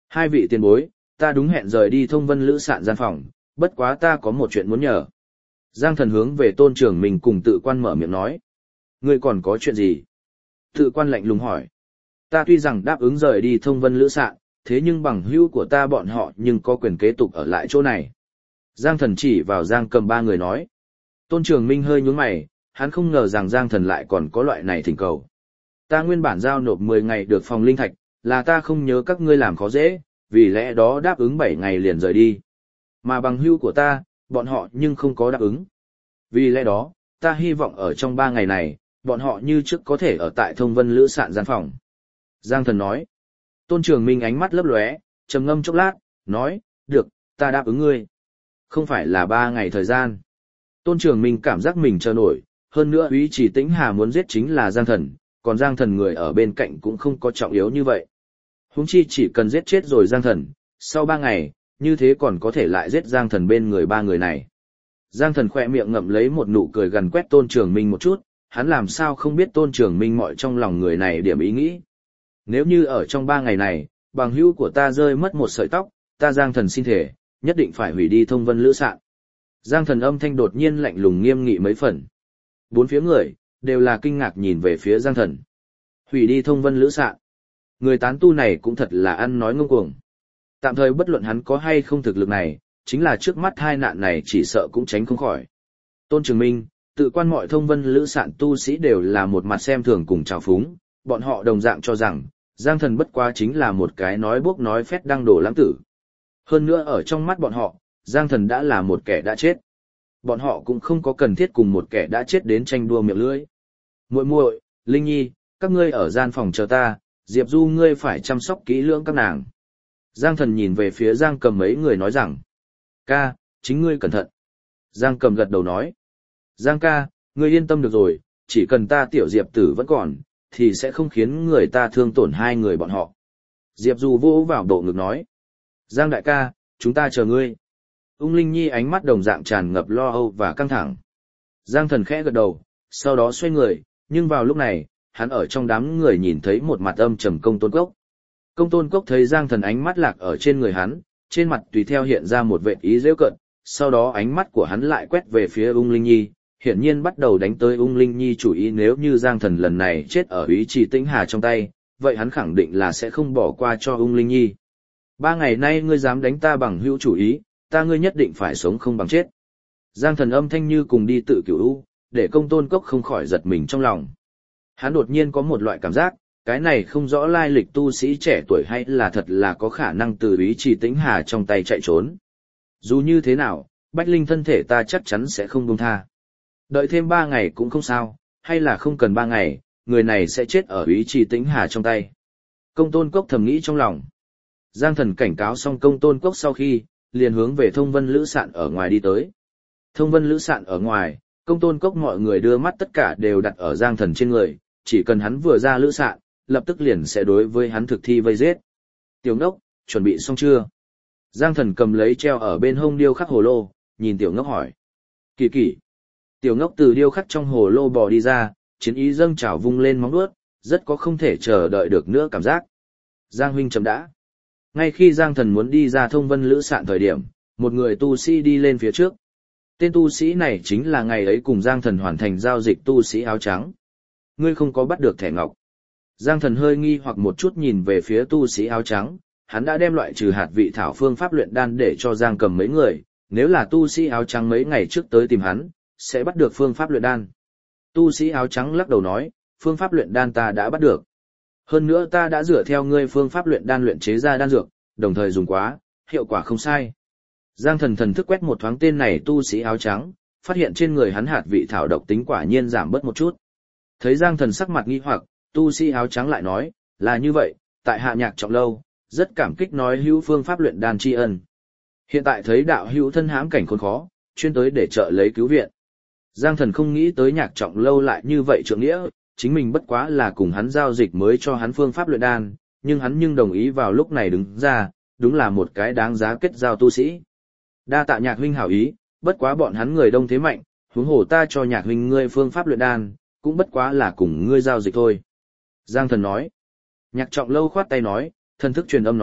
Hai vị tiền bối, ta đúng hẹn rời đi thông vân lữ sạn gian phòng, bất quá ta có một chuyện muốn nhờ. Giang Thần hướng về Tôn Trường Minh cùng Tự Quan mở miệng nói. Ngươi còn có chuyện gì? Tự Quan lạnh lùng hỏi. Ta tuy rằng đáp ứng rời đi thông vân lữ sạn, thế nhưng bằng hữu của ta bọn họ nhưng có quyền kế tục ở lại chỗ này. Giang Thần chỉ vào Giang Cầm ba người nói. Tôn Trường Minh hơi nhướng mày, hắn không ngờ rằng Giang Thần lại còn có loại này thỉnh cầu. Ta nguyên bản giao nộp 10 ngày được phòng linh thạch, là ta không nhớ các ngươi làm khó dễ, vì lẽ đó đáp ứng 7 ngày liền rời đi. Mà bằng hữu của ta, bọn họ nhưng không có đáp ứng. Vì lẽ đó, ta hy vọng ở trong 3 ngày này, bọn họ như trước có thể ở tại thông vân lữ sạn gian phòng. Giang Thần nói. Tôn Trường Minh ánh mắt lấp lóe, trầm ngâm chốc lát, nói, được, ta đáp ứng ngươi. Không phải là 3 ngày thời gian. Tôn Trường Minh cảm giác mình chờ nổi, hơn nữa Úy Chỉ Tĩnh Hà muốn giết chính là Giang Thần, còn Giang Thần người ở bên cạnh cũng không có trọng yếu như vậy. Huống chi chỉ cần giết chết rồi Giang Thần, sau 3 ngày, như thế còn có thể lại giết Giang Thần bên người 3 người này. Giang Thần khỏe miệng ngậm lấy một nụ cười gần quét Tôn Trường Minh một chút, hắn làm sao không biết Tôn Trường Minh mọi trong lòng người này điểm ý nghĩ. Nếu như ở trong 3 ngày này, bằng hữu của ta rơi mất một sợi tóc, ta Giang Thần xin thể, nhất định phải hủy đi thông vân lữ sạn. Giang Thần âm thanh đột nhiên lạnh lùng nghiêm nghị mấy phần. Bốn phía người, đều là kinh ngạc nhìn về phía Giang Thần. Hủy đi thông vân lữ sạn. Người tán tu này cũng thật là ăn nói ngông cuồng. Tạm thời bất luận hắn có hay không thực lực này, chính là trước mắt hai nạn này chỉ sợ cũng tránh không khỏi. Tôn Trường Minh, Tự Quan mọi thông vân lữ sạn tu sĩ đều là một mặt xem thường cùng trào phúng, bọn họ đồng dạng cho rằng, Giang Thần bất quá chính là một cái nói bốc nói phét đang đổ lãng tử. Hơn nữa ở trong mắt bọn họ, Giang Thần đã là một kẻ đã chết. Bọn họ cũng không có cần thiết cùng một kẻ đã chết đến tranh đua miệng lưỡi. Muội muội, Linh Nhi, các ngươi ở gian phòng chờ ta, Diệp Du ngươi phải chăm sóc kỹ lưỡng các nàng. Giang Thần nhìn về phía Giang Cầm mấy người nói rằng, ca, chính ngươi cẩn thận. Giang Cầm gật đầu nói, Giang ca, ngươi yên tâm được rồi, chỉ cần ta tiểu Diệp tử vẫn còn, thì sẽ không khiến người ta thương tổn hai người bọn họ. Diệp Du vỗ vào bộ ngực nói, Giang đại ca, chúng ta chờ ngươi. Ung Linh Nhi ánh mắt đồng dạng tràn ngập lo âu và căng thẳng. Giang Thần khẽ gật đầu, sau đó xoay người, nhưng vào lúc này, hắn ở trong đám người nhìn thấy một mặt âm trầm Công Tôn Cốc. Công Tôn Cốc thấy Giang Thần ánh mắt lạc ở trên người hắn, trên mặt tùy theo hiện ra một vệt ý giễu cợt, sau đó ánh mắt của hắn lại quét về phía Ung Linh Nhi, hiển nhiên bắt đầu đánh tới Ung Linh Nhi chủ ý nếu như Giang Thần lần này chết ở Úy Trì Tĩnh Hà trong tay, vậy hắn khẳng định là sẽ không bỏ qua cho Ung Linh Nhi. 3 ngày nay ngươi dám đánh ta bằng hữu chủ ý, ta ngươi nhất định phải sống không bằng chết. Giang Thần âm thanh như cùng đi tự cửu u, để Công Tôn Cốc không khỏi giật mình trong lòng. Hắn đột nhiên có một loại cảm giác, cái này không rõ lai lịch tu sĩ trẻ tuổi hay là thật là có khả năng từ Úy Trì Tĩnh Hà trong tay chạy trốn. Dù như thế nào, Bách Linh thân thể ta chắc chắn sẽ không buông tha. Đợi thêm 3 ngày cũng không sao, hay là không cần 3 ngày, người này sẽ chết ở Úy Trì Tĩnh Hà trong tay. Công Tôn Cốc thầm nghĩ trong lòng. Giang Thần cảnh cáo xong Công Tôn Cốc sau khi, liền hướng về thông vân lữ sạn ở ngoài đi tới. Thông vân lữ sạn ở ngoài, Công Tôn Cốc mọi người đưa mắt tất cả đều đặt ở Giang Thần trên người, chỉ cần hắn vừa ra lữ sạn, lập tức liền sẽ đối với hắn thực thi vây giết. Tiểu Ngốc, chuẩn bị xong chưa? Giang Thần cầm lấy treo ở bên hông điêu khắc hồ lô, nhìn Tiểu Ngốc hỏi. Kỳ kỳ. Tiểu Ngốc từ điêu khắc trong hồ lô bò đi ra, chiến ý dâng trào vung lên móng vuốt, rất có không thể chờ đợi được nữa cảm giác. Giang huynh chậm đã. Ngay khi Giang Thần muốn đi ra thông vân lữ sạn thời điểm, một người tu sĩ đi lên phía trước. Tên tu sĩ này chính là ngày ấy cùng Giang Thần hoàn thành giao dịch tu sĩ áo trắng. Ngươi không có bắt được thẻ ngọc. Giang Thần hơi nghi hoặc một chút nhìn về phía tu sĩ áo trắng, hắn đã đem loại trừ hạt vị thảo phương pháp luyện đan để cho Giang Cầm mấy người, nếu là tu sĩ áo trắng mấy ngày trước tới tìm hắn, sẽ bắt được phương pháp luyện đan. Tu sĩ áo trắng lắc đầu nói, phương pháp luyện đan ta đã bắt được. Hơn nữa ta đã dựa theo ngươi phương pháp luyện đan luyện chế ra đan dược, đồng thời dùng quá, hiệu quả không sai. Giang Thần thần thức quét một thoáng tên này tu sĩ áo trắng, phát hiện trên người hắn hạt vị thảo độc tính quả nhiên giảm bớt một chút. Thấy Giang Thần sắc mặt nghi hoặc, tu sĩ áo trắng lại nói, là như vậy, tại Hạ Nhạc Trọng lâu, rất cảm kích nói hữu phương pháp luyện đan tri ân. Hiện tại thấy đạo hữu thân hãm cảnh khốn khó, chuyên tới để trợ lấy cứu viện. Giang Thần không nghĩ tới Nhạc Trọng lâu lại như vậy trượng nghĩa, chính mình bất quá là cùng hắn giao dịch mới cho hắn phương pháp luyện đan, nhưng hắn nhưng đồng ý vào lúc này đứng ra, đúng là một cái đáng giá kết giao tu sĩ. Đa tạ Nhạc huynh hảo ý, bất quá bọn hắn người đông thế mạnh, huống hồ ta cho Nhạc huynh ngươi phương pháp luyện đan, cũng bất quá là cùng ngươi giao dịch thôi. Giang Thần nói. Nhạc Trọng lâu khoát tay nói, thần thức truyền âm nói,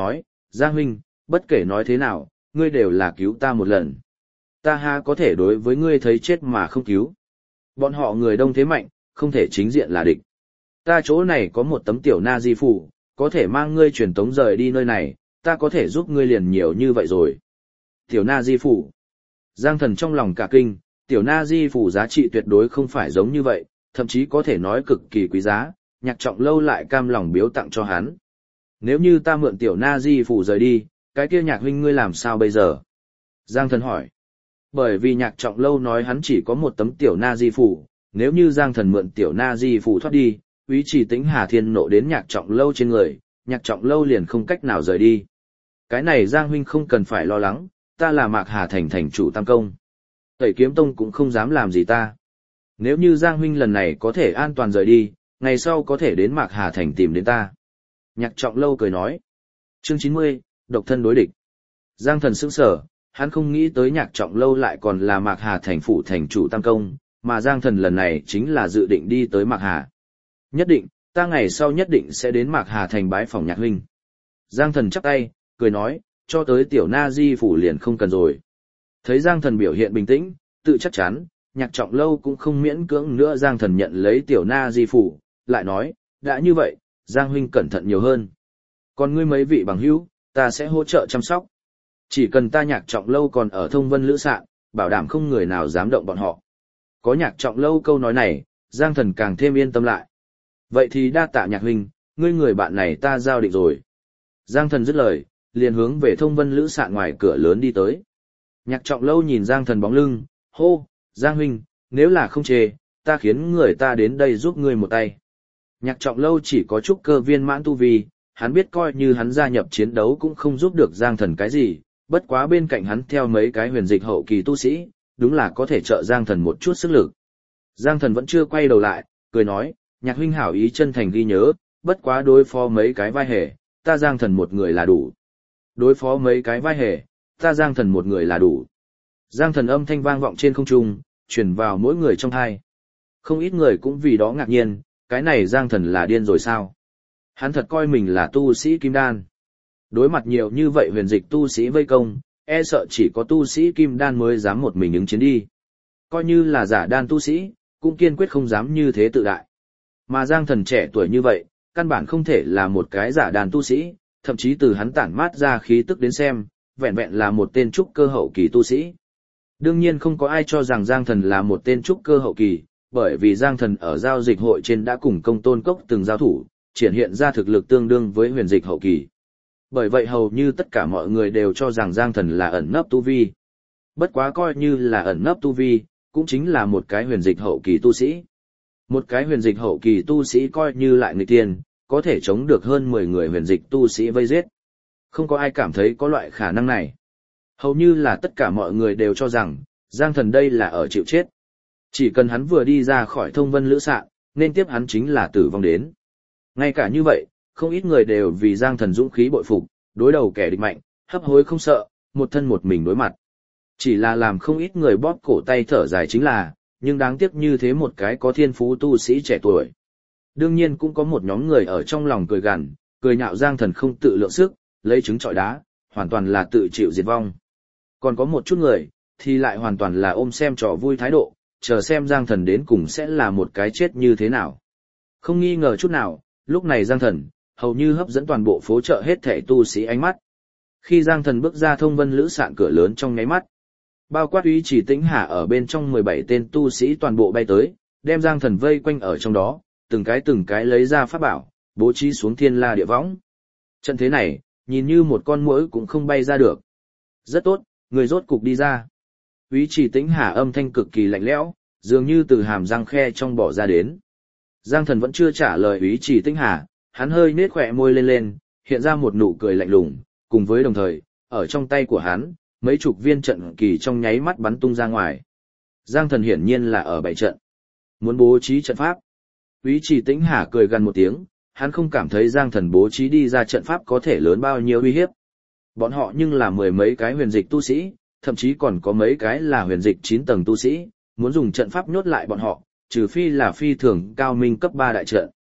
Giang huynh, bất kể nói thế nào, ngươi đều là cứu ta một lần. Ta ha có thể đối với ngươi thấy chết mà không cứu. Bọn họ người đông thế mạnh, không thể chính diện là địch. Ta chỗ này có một tấm tiểu na di phủ, có thể mang ngươi truyền tống rời đi nơi này, ta có thể giúp ngươi liền nhiều như vậy rồi. Tiểu na di phủ. Giang thần trong lòng cả kinh, tiểu na di phủ giá trị tuyệt đối không phải giống như vậy, thậm chí có thể nói cực kỳ quý giá, Nhạc Trọng Lâu lại cam lòng biếu tặng cho hắn. Nếu như ta mượn tiểu na di phủ rời đi, cái kia Nhạc huynh ngươi làm sao bây giờ? Giang thần hỏi. Bởi vì Nhạc Trọng Lâu nói hắn chỉ có một tấm tiểu na di phủ, nếu như Giang thần mượn tiểu na di phủ thoát đi, Úy Trì Tĩnh Hà thiên nộ đến Nhạc Trọng Lâu trên người, Nhạc Trọng Lâu liền không cách nào rời đi. Cái này Giang huynh không cần phải lo lắng, ta là Mạc Hà thành thành chủ tam công. Tẩy Kiếm Tông cũng không dám làm gì ta. Nếu như Giang huynh lần này có thể an toàn rời đi, ngày sau có thể đến Mạc Hà thành tìm đến ta. Nhạc Trọng Lâu cười nói. Chương 90, độc thân đối địch. Giang thần sững sờ, hắn không nghĩ tới Nhạc Trọng Lâu lại còn là Mạc Hà thành phủ thành chủ tam công, mà Giang thần lần này chính là dự định đi tới Mạc Hà. Nhất định, ta ngày sau nhất định sẽ đến Mạc Hà thành bái phòng Nhạc huynh. Giang thần chắp tay, cười nói, cho tới tiểu na di phủ liền không cần rồi. Thấy Giang thần biểu hiện bình tĩnh, tự chắc chắn, Nhạc Trọng Lâu cũng không miễn cưỡng nữa Giang thần nhận lấy tiểu na di phủ, lại nói, đã như vậy, Giang huynh cẩn thận nhiều hơn. Còn ngươi mấy vị bằng hữu, ta sẽ hỗ trợ chăm sóc. Chỉ cần ta Nhạc Trọng Lâu còn ở Thông Vân Lữ Sạn, bảo đảm không người nào dám động bọn họ. Có Nhạc Trọng Lâu câu nói này, Giang thần càng thêm yên tâm lại. Vậy thì đa tạ Nhạc huynh, ngươi người bạn này ta giao định rồi. Giang thần dứt lời, liền hướng về Thông Vân Lữ Sạn ngoài cửa lớn đi tới. Nhạc Trọng Lâu nhìn Giang thần bóng lưng, hô, Giang huynh, nếu là không chê, ta khiến người ta đến đây giúp ngươi một tay. Nhạc Trọng Lâu chỉ có chút cơ viên mãn tu vi, hắn biết coi như hắn gia nhập chiến đấu cũng không giúp được Giang thần cái gì, bất quá bên cạnh hắn theo mấy cái huyền dịch hậu kỳ tu sĩ, đúng là có thể trợ Giang thần một chút sức lực. Giang thần vẫn chưa quay đầu lại, cười nói, Nhạc huynh hảo ý chân thành ghi nhớ, bất quá đối phó mấy cái vai hề, ta Giang thần một người là đủ. Đối phó mấy cái vai hề, ta Giang thần một người là đủ. Giang thần âm thanh vang vọng trên không trung, truyền vào mỗi người trong tai. Không ít người cũng vì đó ngạc nhiên, cái này Giang thần là điên rồi sao? Hắn thật coi mình là tu sĩ kim đan. Đối mặt nhiều như vậy huyền dịch tu sĩ vây công, e sợ chỉ có tu sĩ kim đan mới dám một mình ứng chiến đi. Coi như là giả đan tu sĩ, cũng kiên quyết không dám như thế tự đại. Mà Giang thần trẻ tuổi như vậy, căn bản không thể là một cái giả đan tu sĩ, thậm chí từ hắn tản mát ra khí tức đến xem, vẹn vẹn là một tên trúc cơ hậu kỳ tu sĩ. Đương nhiên không có ai cho rằng Giang thần là một tên trúc cơ hậu kỳ, bởi vì Giang thần ở giao dịch hội trên đã cùng Công Tôn Cốc từng giao thủ, triển hiện ra thực lực tương đương với huyền dịch hậu kỳ. Bởi vậy hầu như tất cả mọi người đều cho rằng Giang thần là ẩn nấp tu vi. Bất quá coi như là ẩn nấp tu vi, cũng chính là một cái huyền dịch hậu kỳ tu sĩ. Một cái huyền dịch hậu kỳ tu sĩ coi như lại người tiên, có thể chống được hơn 10 người huyền dịch tu sĩ vây giết. Không có ai cảm thấy có loại khả năng này. Hầu như là tất cả mọi người đều cho rằng, Giang thần đây là ở chịu chết. Chỉ cần hắn vừa đi ra khỏi Thông Vân Lữ Sạn, nên tiếp hắn chính là tử vong đến. Ngay cả như vậy, không ít người đều vì Giang thần dũng khí bội phục, đối đầu kẻ địch mạnh, hấp hối không sợ, một thân một mình đối mặt. Chỉ là làm không ít người bóp cổ tay thở dài chính là, nhưng đáng tiếc như thế một cái có thiên phú tu sĩ trẻ tuổi. Đương nhiên cũng có một nhóm người ở trong lòng cười gằn, cười nhạo Giang thần không tự lượng sức, lấy trứng trọi đá, hoàn toàn là tự chịu diệt vong. Còn có một chút người, thì lại hoàn toàn là ôm xem trò vui thái độ, chờ xem Giang thần đến cùng sẽ là một cái chết như thế nào. Không nghi ngờ chút nào, lúc này Giang thần, hầu như hấp dẫn toàn bộ phố chợ hết thảy tu sĩ ánh mắt. Khi Giang thần bước ra Thông Vân Lữ Sạn cửa lớn trong nháy mắt, bao quát Úy Trì Tĩnh Hà ở bên trong 17 tên tu sĩ toàn bộ bay tới, đem Giang thần vây quanh ở trong đó, từng cái lấy ra pháp bảo, bố trí xuống thiên la địa võng. Trận thế này, nhìn như một con muỗi cũng không bay ra được. Rất tốt, người rốt cục đi ra. Úy Trì Tĩnh Hà âm thanh cực kỳ lạnh lẽo, dường như từ hàm răng khe trong bỏ ra đến. Giang thần vẫn chưa trả lời Úy Trì Tĩnh Hà, hắn hơi nết khỏe môi lên, hiện ra một nụ cười lạnh lùng, cùng với đồng thời, ở trong tay của hắn, mấy chục viên trận kỳ trong nháy mắt bắn tung ra ngoài. Giang thần hiển nhiên là ở bày trận. Muốn bố trí trận pháp. Úy Trì Tĩnh Hà cười gần một tiếng, hắn không cảm thấy Giang thần bố trí đi ra trận pháp có thể lớn bao nhiêu uy hiếp. Bọn họ nhưng là mười mấy cái huyền dịch tu sĩ, thậm chí còn có mấy cái là huyền dịch 9 tầng tu sĩ, muốn dùng trận pháp nhốt lại bọn họ, trừ phi là phi thường cao minh cấp 3 đại trận.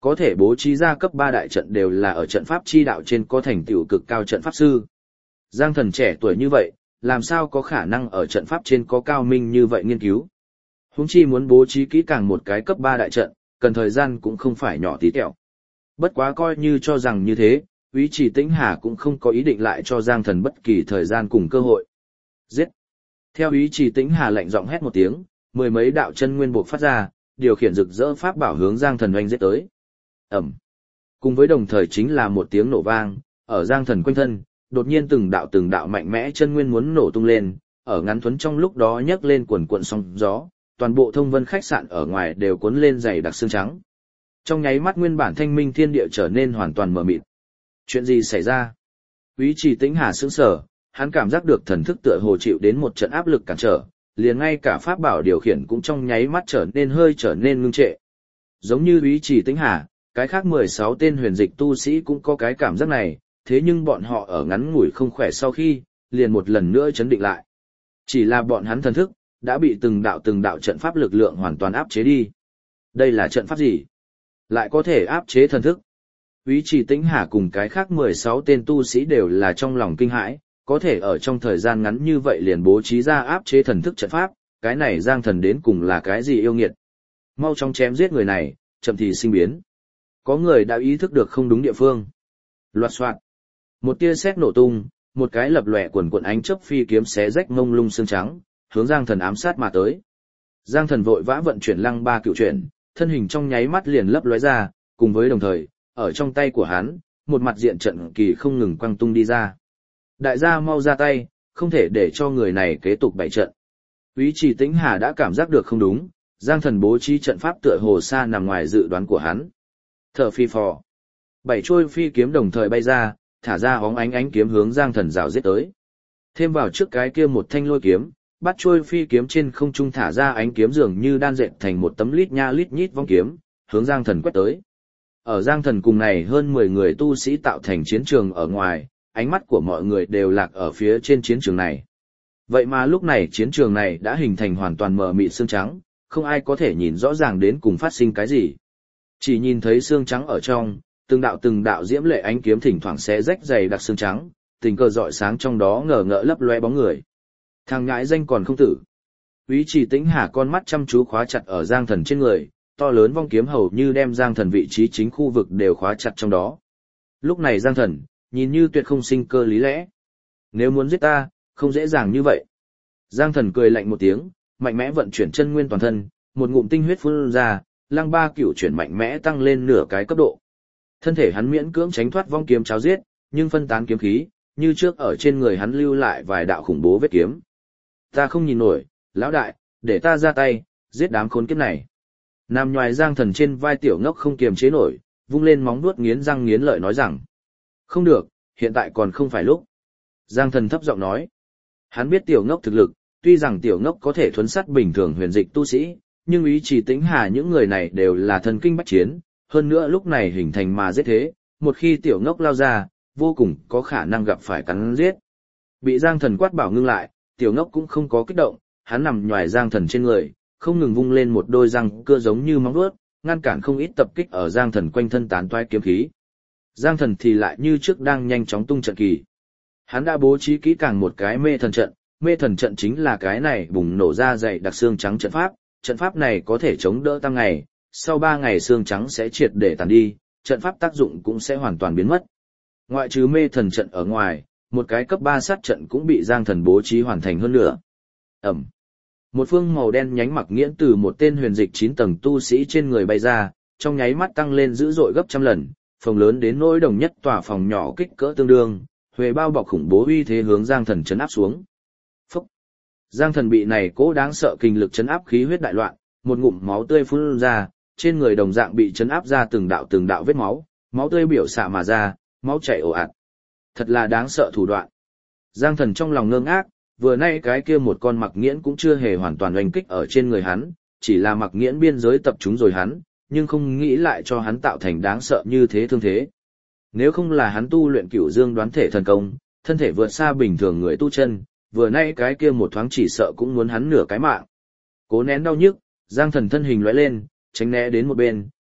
Có thể bố trí ra cấp 3 đại trận đều là ở trận pháp chi đạo trên có thành tựu cực cao trận pháp sư. Giang Thần trẻ tuổi như vậy, làm sao có khả năng ở trận pháp trên có cao minh như vậy nghiên cứu. Huống chi muốn bố trí kỹ càng một cái cấp 3 đại trận, cần thời gian cũng không phải nhỏ tí tẹo. Bất quá coi như cho rằng như thế, Úy Trì Tĩnh Hà cũng không có ý định lại cho Giang Thần bất kỳ thời gian cùng cơ hội. Giết! Theo Úy Trì Tĩnh Hà lạnh giọng hét một tiếng, mười mấy đạo chân nguyên buộc phát ra, điều khiển rực rỡ pháp bảo hướng Giang Thần oanh giết tới. Ầm! Cùng với đồng thời chính là một tiếng nổ vang, ở Giang Thần quanh thân, đột nhiên từng đạo mạnh mẽ chân nguyên muốn nổ tung lên, ở ngắn thuấn trong lúc đó nhấc lên quần cuộn sóng gió, toàn bộ thông vân khách sạn ở ngoài đều cuốn lên dày đặc xương trắng. Trong nháy mắt nguyên bản thanh minh thiên địa trở nên hoàn toàn mờ mịt. Chuyện gì xảy ra? Úy Trì Tĩnh Hà sững sờ, hắn cảm giác được thần thức tựa hồ chịu đến một trận áp lực cản trở, liền ngay cả pháp bảo điều khiển cũng trong nháy mắt trở nên ngưng trệ. Giống như Úy Trì Tĩnh Hà, cái khác 16 tên huyền dịch tu sĩ cũng có cái cảm giác này, thế nhưng bọn họ ở ngắn ngủi không khỏe sau khi, liền một lần nữa chấn định lại. Chỉ là bọn hắn thần thức, đã bị từng đạo trận pháp lực lượng hoàn toàn áp chế đi. Đây là trận pháp gì? Lại có thể áp chế thần thức? Úy Trì Tĩnh Hà cùng cái khác 16 tên tu sĩ đều là trong lòng kinh hãi, có thể ở trong thời gian ngắn như vậy liền bố trí ra áp chế thần thức trận pháp, cái này Giang Thần đến cùng là cái gì yêu nghiệt? Mau chóng chém giết người này, chậm thì sinh biến. Có người đã ý thức được không đúng địa phương. Loạt soạt. Một tia sét nổ tung, một cái lập lòe quần quần ánh chớp phi kiếm xé rách mông lung xương trắng, hướng Giang Thần ám sát mà tới. Giang Thần vội vã vận chuyển Lăng Ba Cựu Chuyển, thân hình trong nháy mắt liền lấp lóe ra, cùng với đồng thời, ở trong tay của hắn, một mặt diện trận kỳ không ngừng quăng tung đi ra. Đại gia mau ra tay, không thể để cho người này kế tục bày trận. Úy Trì Tĩnh Hà đã cảm giác được không đúng, Giang Thần bố trí trận pháp tựa hồ xa nằm ngoài dự đoán của hắn. Thở phi phò. 7 trôi phi kiếm đồng thời bay ra, thả ra hóng ánh kiếm hướng Giang Thần rào giết tới. Thêm vào trước cái kia một thanh lôi kiếm, bắt trôi phi kiếm trên không trung thả ra ánh kiếm dường như đan dệt thành một tấm lít nha lít nhít vong kiếm, hướng Giang Thần quét tới. Ở Giang Thần cùng này hơn 10 người tu sĩ tạo thành chiến trường ở ngoài, ánh mắt của mọi người đều lạc ở phía trên chiến trường này. Vậy mà lúc này chiến trường này đã hình thành hoàn toàn mờ mịt xương trắng, không ai có thể nhìn rõ ràng đến cùng phát sinh cái gì. Chỉ nhìn thấy xương trắng ở trong, từng đạo diễm lệ ánh kiếm thỉnh thoảng xé rách dày đặc xương trắng, tình cờ rọi sáng trong đó ngờ ngợ lấp loe bóng người. Thằng ngãi danh còn không tử. Úy Trì Tĩnh Hà con mắt chăm chú khóa chặt ở Giang Thần trên người, to lớn vong kiếm hầu như đem Giang Thần vị trí chính khu vực đều khóa chặt trong đó. Lúc này Giang Thần, nhìn như tuyệt không sinh cơ lý lẽ. Nếu muốn giết ta, không dễ dàng như vậy. Giang Thần cười lạnh một tiếng, mạnh mẽ vận chuyển chân nguyên toàn thân, một ngụm tinh huyết phun ra, Lăng Ba Cựu Chuyển mạnh mẽ tăng lên nửa cái cấp độ. Thân thể hắn miễn cưỡng tránh thoát vong kiếm cháo giết, nhưng phân tán kiếm khí, như trước ở trên người hắn lưu lại vài đạo khủng bố vết kiếm. Ta không nhìn nổi, lão đại, để ta ra tay, giết đám khốn kiếp này. Nằm nhoài Giang Thần trên vai tiểu ngốc không kiềm chế nổi, vung lên móng vuốt nghiến răng nghiến lợi nói rằng. Không được, hiện tại còn không phải lúc. Giang Thần thấp giọng nói. Hắn biết tiểu ngốc thực lực, tuy rằng tiểu ngốc có thể thuấn sát bình thường huyền dịch tu sĩ, nhưng Úy Trì Tĩnh Hà những người này đều là thần kinh bách chiến, hơn nữa lúc này hình thành mà giết thế, một khi tiểu ngốc lao ra, vô cùng có khả năng gặp phải cắn giết. Bị Giang Thần quát bảo ngưng lại, tiểu ngốc cũng không có kích động, hắn nằm nhoài Giang Thần trên người, không ngừng vung lên một đôi răng cưa giống như móng vuốt, ngăn cản không ít tập kích ở Giang Thần quanh thân tán toái kiếm khí. Giang Thần thì lại như trước đang nhanh chóng tung trận kỳ. Hắn đã bố trí kỹ càng một cái mê thần trận chính là cái này bùng nổ ra dày đặc xương trắng trận pháp này có thể chống đỡ tăng ngày, sau 3 ngày xương trắng sẽ triệt để tàn đi, trận pháp tác dụng cũng sẽ hoàn toàn biến mất. Ngoại trừ mê thần trận ở ngoài, một cái cấp 3 sát trận cũng bị Giang Thần bố trí hoàn thành hơn nữa. Ẩm. Một phương màu đen nhánh mặc nghiễn từ một tên huyền dịch 9 tầng tu sĩ trên người bay ra, trong nháy mắt tăng lên dữ dội gấp trăm lần, phòng lớn đến nỗi đồng nhất tòa phòng nhỏ kích cỡ tương đương, huề bao bọc khủng bố uy thế hướng Giang Thần chấn áp xuống. Phúc! Giang Thần bị này cố đáng sợ kinh lực chấn áp khí huyết đại loạn, một ngụm máu tươi phun ra, trên người đồng dạng bị chấn áp ra từng đạo vết máu, máu tươi biểu xạ mà ra, máu chảy ồ ạt. Thật là đáng sợ thủ đoạn. Giang Thần trong lòng ngơ ngác, vừa nay cái kia một con mặc nghiễn cũng chưa hề hoàn toàn oanh kích ở trên người hắn, chỉ là mặc nghiễn biên giới tập trung rồi hắn, nhưng không nghĩ lại cho hắn tạo thành đáng sợ như thế thương thế. Nếu không là hắn tu luyện Cửu Dương đoán thể thần công, thân thể vượt xa bình thường người tu chân, vừa nay cái kia một thoáng chỉ sợ cũng muốn hắn nửa cái mạng. Cố nén đau nhức, Giang Thần thân hình lóe lên, tránh né đến một bên,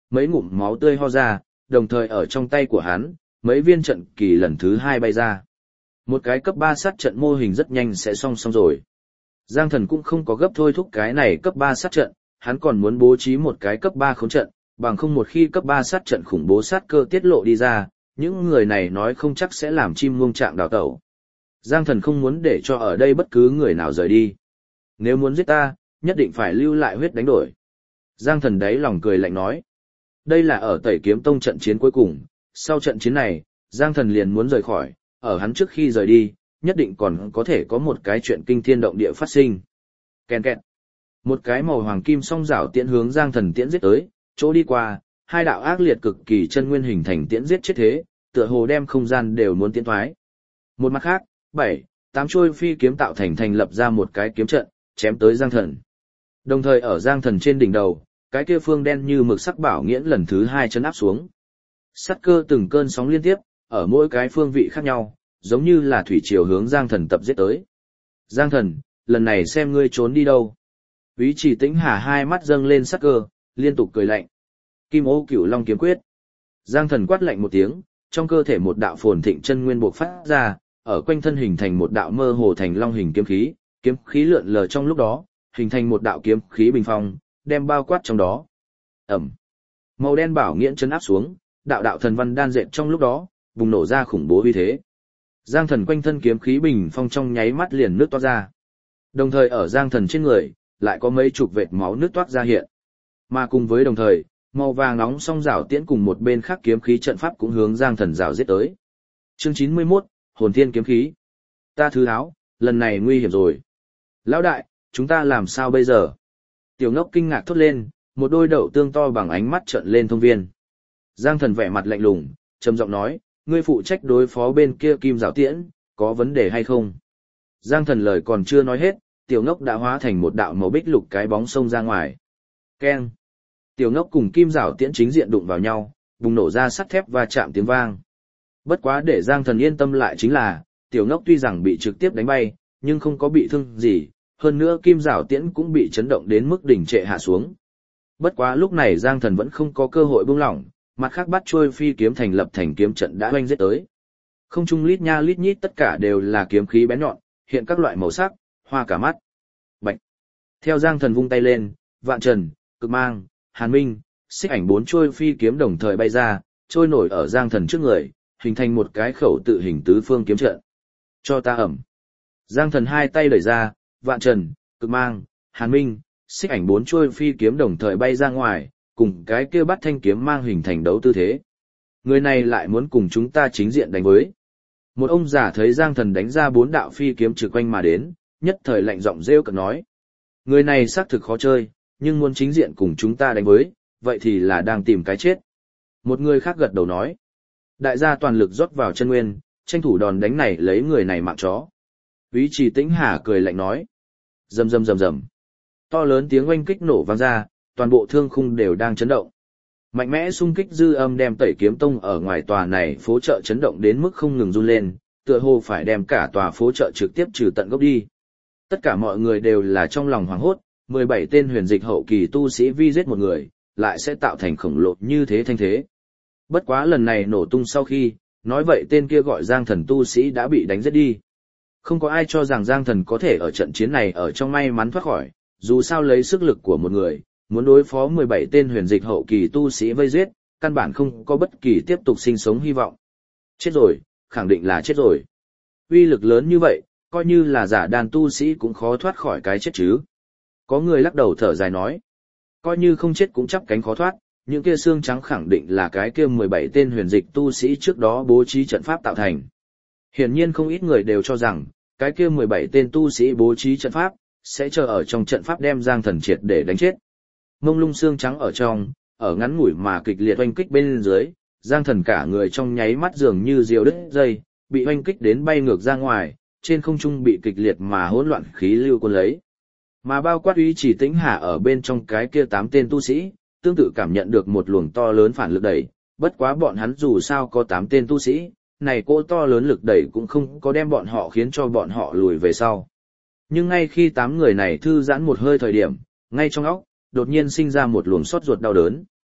mấy ngụm máu tươi ho ra, đồng thời ở trong tay của hắn, mấy viên trận kỳ lần thứ 2 bay ra. Một cái cấp 3 sát trận mô hình rất nhanh sẽ xong rồi. Giang Thần cũng không có gấp thôi thúc cái này cấp 3 sát trận, hắn còn muốn bố trí một cái cấp 3 khống trận, bằng không một khi cấp 3 sát trận khủng bố sát cơ tiết lộ đi ra, những người này nói không chắc sẽ làm chim muông trạng đào tẩu. Giang Thần không muốn để cho ở đây bất cứ người nào rời đi. Nếu muốn giết ta, nhất định phải lưu lại huyết đánh đổi. Giang Thần đáy lòng cười lạnh nói. Đây là ở Tẩy Kiếm Tông trận chiến cuối cùng, sau trận chiến này, Giang Thần liền muốn rời khỏi, ở hắn trước khi rời đi, nhất định còn có thể có một cái chuyện kinh thiên động địa phát sinh. Kèn kẹt. Một cái màu hoàng kim song rảo tiễn hướng Giang Thần tiễn giết tới, chỗ đi qua, hai đạo ác liệt cực kỳ chân nguyên hình thành tiễn giết chết thế, tựa hồ đem không gian đều muốn tiễn thoái. Một mặt khác, 7, 8 chuôi phi kiếm tạo thành lập ra một cái kiếm trận, chém tới Giang Thần. Đồng thời ở Giang Thần trên đỉnh đầu, cái kia phương đen như mực sắc bảo nghiễn lần thứ 2 chân áp xuống. Sắt cơ từng cơn sóng liên tiếp, ở mỗi cái phương vị khác nhau, giống như là thủy triều hướng Giang Thần tập giết tới. Giang Thần, lần này xem ngươi trốn đi đâu. Úy Chỉ Tĩnh Hà hai mắt dâng lên sắc cơ, liên tục cười lạnh. Kim Ô Cửu Long kiếm quyết. Giang Thần quát lạnh một tiếng, trong cơ thể một đạo phồn thịnh chân nguyên bộc phát ra, ở quanh thân hình thành một đạo mơ hồ thành long hình kiếm khí lượn lờ trong lúc đó, hình thành một đạo kiếm khí bình phong, đem bao quát trong đó. Ẩm. Màu đen bảo nghiễn chấn áp xuống, đạo đạo thần văn đan dệt trong lúc đó, bùng nổ ra khủng bố uy thế. Giang Thần quanh thân kiếm khí bình phong trong nháy mắt liền nước toát ra. Đồng thời ở Giang Thần trên người, lại có mấy chục vệt máu nước toát ra hiện. Mà cùng với đồng thời, màu vàng nóng song rảo tiễn cùng một bên khác kiếm khí trận pháp cũng hướng Giang Thần rào giết tới. Chương 91, Hồn Thiên kiếm khí. Ta thứ áo, lần này nguy hiểm rồi. Lão đại, chúng ta làm sao bây giờ? Tiểu Ngốc kinh ngạc thốt lên, một đôi đậu tương to bằng ánh mắt trợn lên thông viên. Giang Thần vẻ mặt lạnh lùng, trầm giọng nói, ngươi phụ trách đối phó bên kia kim rào tiễn, có vấn đề hay không? Giang Thần lời còn chưa nói hết, Tiểu Ngốc đã hóa thành một đạo màu bích lục cái bóng xông ra ngoài. Keng! Tiểu Ngốc cùng kim rào tiễn chính diện đụng vào nhau, bùng nổ ra sắt thép và chạm tiếng vang. Bất quá để Giang Thần yên tâm lại chính là, Tiểu Ngốc tuy rằng bị trực tiếp đánh bay, nhưng không có bị thương gì, hơn nữa kim rào tiễn cũng bị chấn động đến mức đỉnh trệ hạ xuống. Bất quá lúc này Giang Thần vẫn không có cơ hội buông lỏng, mặt khác bắt trôi phi kiếm thành lập thành kiếm trận đã hoanh giết tới. Không trung lít nha lít nhít tất cả đều là kiếm khí bén nhọn, hiện các loại màu sắc, hoa cả mắt. Bạch. Theo Giang Thần vung tay lên, Vạn Trần, Cực Mang, Hàn Minh, Xích Ảnh 4 trôi phi kiếm đồng thời bay ra, trôi nổi ở Giang Thần trước người, hình thành một cái khẩu tự hình tứ phương kiếm trận. Cho ta ẩm. Giang Thần hai tay đẩy ra, Vạn Trần, Cực Mang, Hàn Minh, Xích Ảnh 4 trôi phi kiếm đồng thời bay ra ngoài, cùng cái kia bắt thanh kiếm mang hình thành đấu tư thế. Người này lại muốn cùng chúng ta chính diện đánh với. Một ông già thấy Giang Thần đánh ra 4 đạo phi kiếm trực quanh mà đến, nhất thời lạnh giọng rêu cợt nói. Người này xác thực khó chơi, nhưng muốn chính diện cùng chúng ta đánh với, vậy thì là đang tìm cái chết. Một người khác gật đầu nói. Đại gia toàn lực rót vào chân nguyên, tranh thủ đòn đánh này lấy người này mạng chó. Úy Chỉ Tĩnh Hà cười lạnh nói. Rầm rầm rầm rầm. To lớn tiếng oanh kích nổ vang ra, toàn bộ thương khung đều đang chấn động. Mạnh mẽ xung kích dư âm đem Tẩy Kiếm Tông ở ngoài tòa này phố chợ chấn động đến mức không ngừng run lên, tựa hồ phải đem cả tòa phố chợ trực tiếp trừ tận gốc đi. Tất cả mọi người đều là trong lòng hoảng hốt, 17 tên huyền dịch hậu kỳ tu sĩ vi giết một người, lại sẽ tạo thành khổng lồ như thế thanh thế. Bất quá lần này nổ tung sau khi, nói vậy tên kia gọi Giang Thần tu sĩ đã bị đánh giết đi. Không có ai cho rằng Giang Thần có thể ở trận chiến này ở trong may mắn thoát khỏi, dù sao lấy sức lực của một người, muốn đối phó 17 tên huyền dịch hậu kỳ tu sĩ vây giết, căn bản không có bất kỳ tiếp tục sinh sống hy vọng. Chết rồi, khẳng định là chết rồi. Uy lực lớn như vậy, coi như là giả đàn tu sĩ cũng khó thoát khỏi cái chết chứ. Có người lắc đầu thở dài nói, coi như không chết cũng chắp cánh khó thoát, những kia xương trắng khẳng định là cái kia 17 tên huyền dịch tu sĩ trước đó bố trí trận pháp tạo thành. Hiển nhiên không ít người đều cho rằng, cái kia 17 tên tu sĩ bố trí trận pháp, sẽ chờ ở trong trận pháp đem Giang Thần triệt để đánh chết. Mông lung xương trắng ở trong, ở ngắn ngủi mà kịch liệt oanh kích bên dưới, Giang Thần cả người trong nháy mắt dường như diều đứt dây, bị oanh kích đến bay ngược ra ngoài, trên không trung bị kịch liệt mà hỗn loạn khí lưu cuốn lấy. Mà bao quát Úy Chỉ Tĩnh Hà ở bên trong cái kia 8 tên tu sĩ, tương tự cảm nhận được một luồng to lớn phản lực đẩy, bất quá bọn hắn dù sao có 8 tên tu sĩ, này cỗ to lớn lực đẩy cũng không có đem bọn họ khiến cho bọn họ lùi về sau. Nhưng ngay khi 8 người này thư giãn một hơi thời điểm, ngay trong óc, đột nhiên sinh ra một luồng xót ruột đau đớn.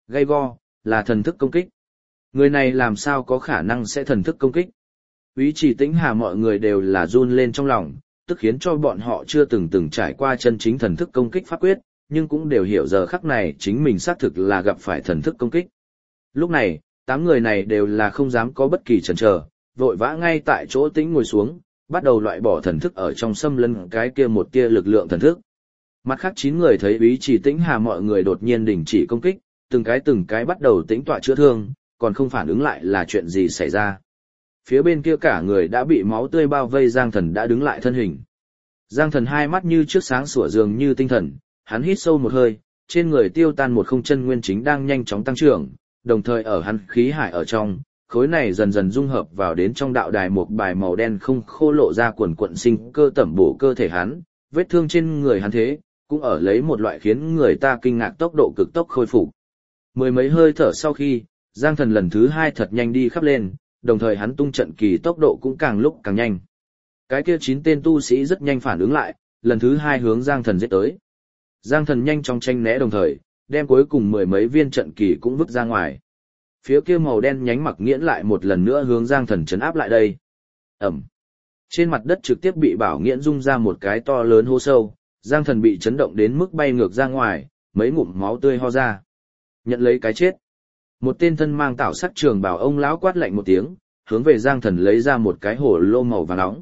Gay go, là thần thức công kích. Người này làm sao có khả năng sẽ thần thức công kích? Úy Chỉ Tĩnh Hà mọi người đều là run lên trong lòng, tức khiến cho bọn họ chưa từng trải qua chân chính thần thức công kích pháp quyết, nhưng cũng đều hiểu giờ khắc này chính mình xác thực là gặp phải thần thức công kích. Lúc này, 8 người này đều là không dám có bất kỳ chần chờ, vội vã ngay tại chỗ tĩnh ngồi xuống, bắt đầu loại bỏ thần thức ở trong xâm lấn cái kia một tia lực lượng thần thức. Mặt khác 9 người thấy Úy Chỉ Tĩnh Hà mọi người đột nhiên đình chỉ công kích, từng cái bắt đầu tĩnh tọa chữa thương, còn không phản ứng lại là chuyện gì xảy ra. Phía bên kia cả người đã bị máu tươi bao vây Giang Thần đã đứng lại thân hình. Giang Thần hai mắt như trước sáng sủa dường như tinh thần, hắn hít sâu một hơi, trên người tiêu tan một không chân nguyên chính đang nhanh chóng tăng trưởng, đồng thời ở hắn khí hải ở trong, khối này dần dần dung hợp vào đến trong đạo đài một bài màu đen không khô lộ ra quần quận sinh cơ tẩm bổ cơ thể hắn, vết thương trên người hắn thế, cũng ở lấy một loại khiến người ta kinh ngạc tốc độ cực tốc khôi phục. Mười mấy hơi thở sau khi, Giang Thần lần thứ 2 thật nhanh đi khắp lên, đồng thời hắn tung trận kỳ tốc độ cũng càng lúc càng nhanh. Cái kia 9 tên tu sĩ rất nhanh phản ứng lại, lần thứ 2 hướng Giang Thần giết tới. Giang Thần nhanh chóng tranh né đồng thời, đem cuối cùng mười mấy viên trận kỳ cũng vứt ra ngoài. Phía kia màu đen nhánh mặc nghiễn lại một lần nữa hướng Giang Thần trấn áp lại đây. Ẩm. Trên mặt đất trực tiếp bị bảo nghiễn rung ra một cái to lớn hố sâu, Giang Thần bị chấn động đến mức bay ngược ra ngoài, mấy ngụm máu tươi ho ra. Nhận lấy cái chết. Một tên thân mang tảo sắc trường bào ông lão quát lạnh một tiếng, hướng về Giang Thần lấy ra một cái hồ lô màu vàng nóng.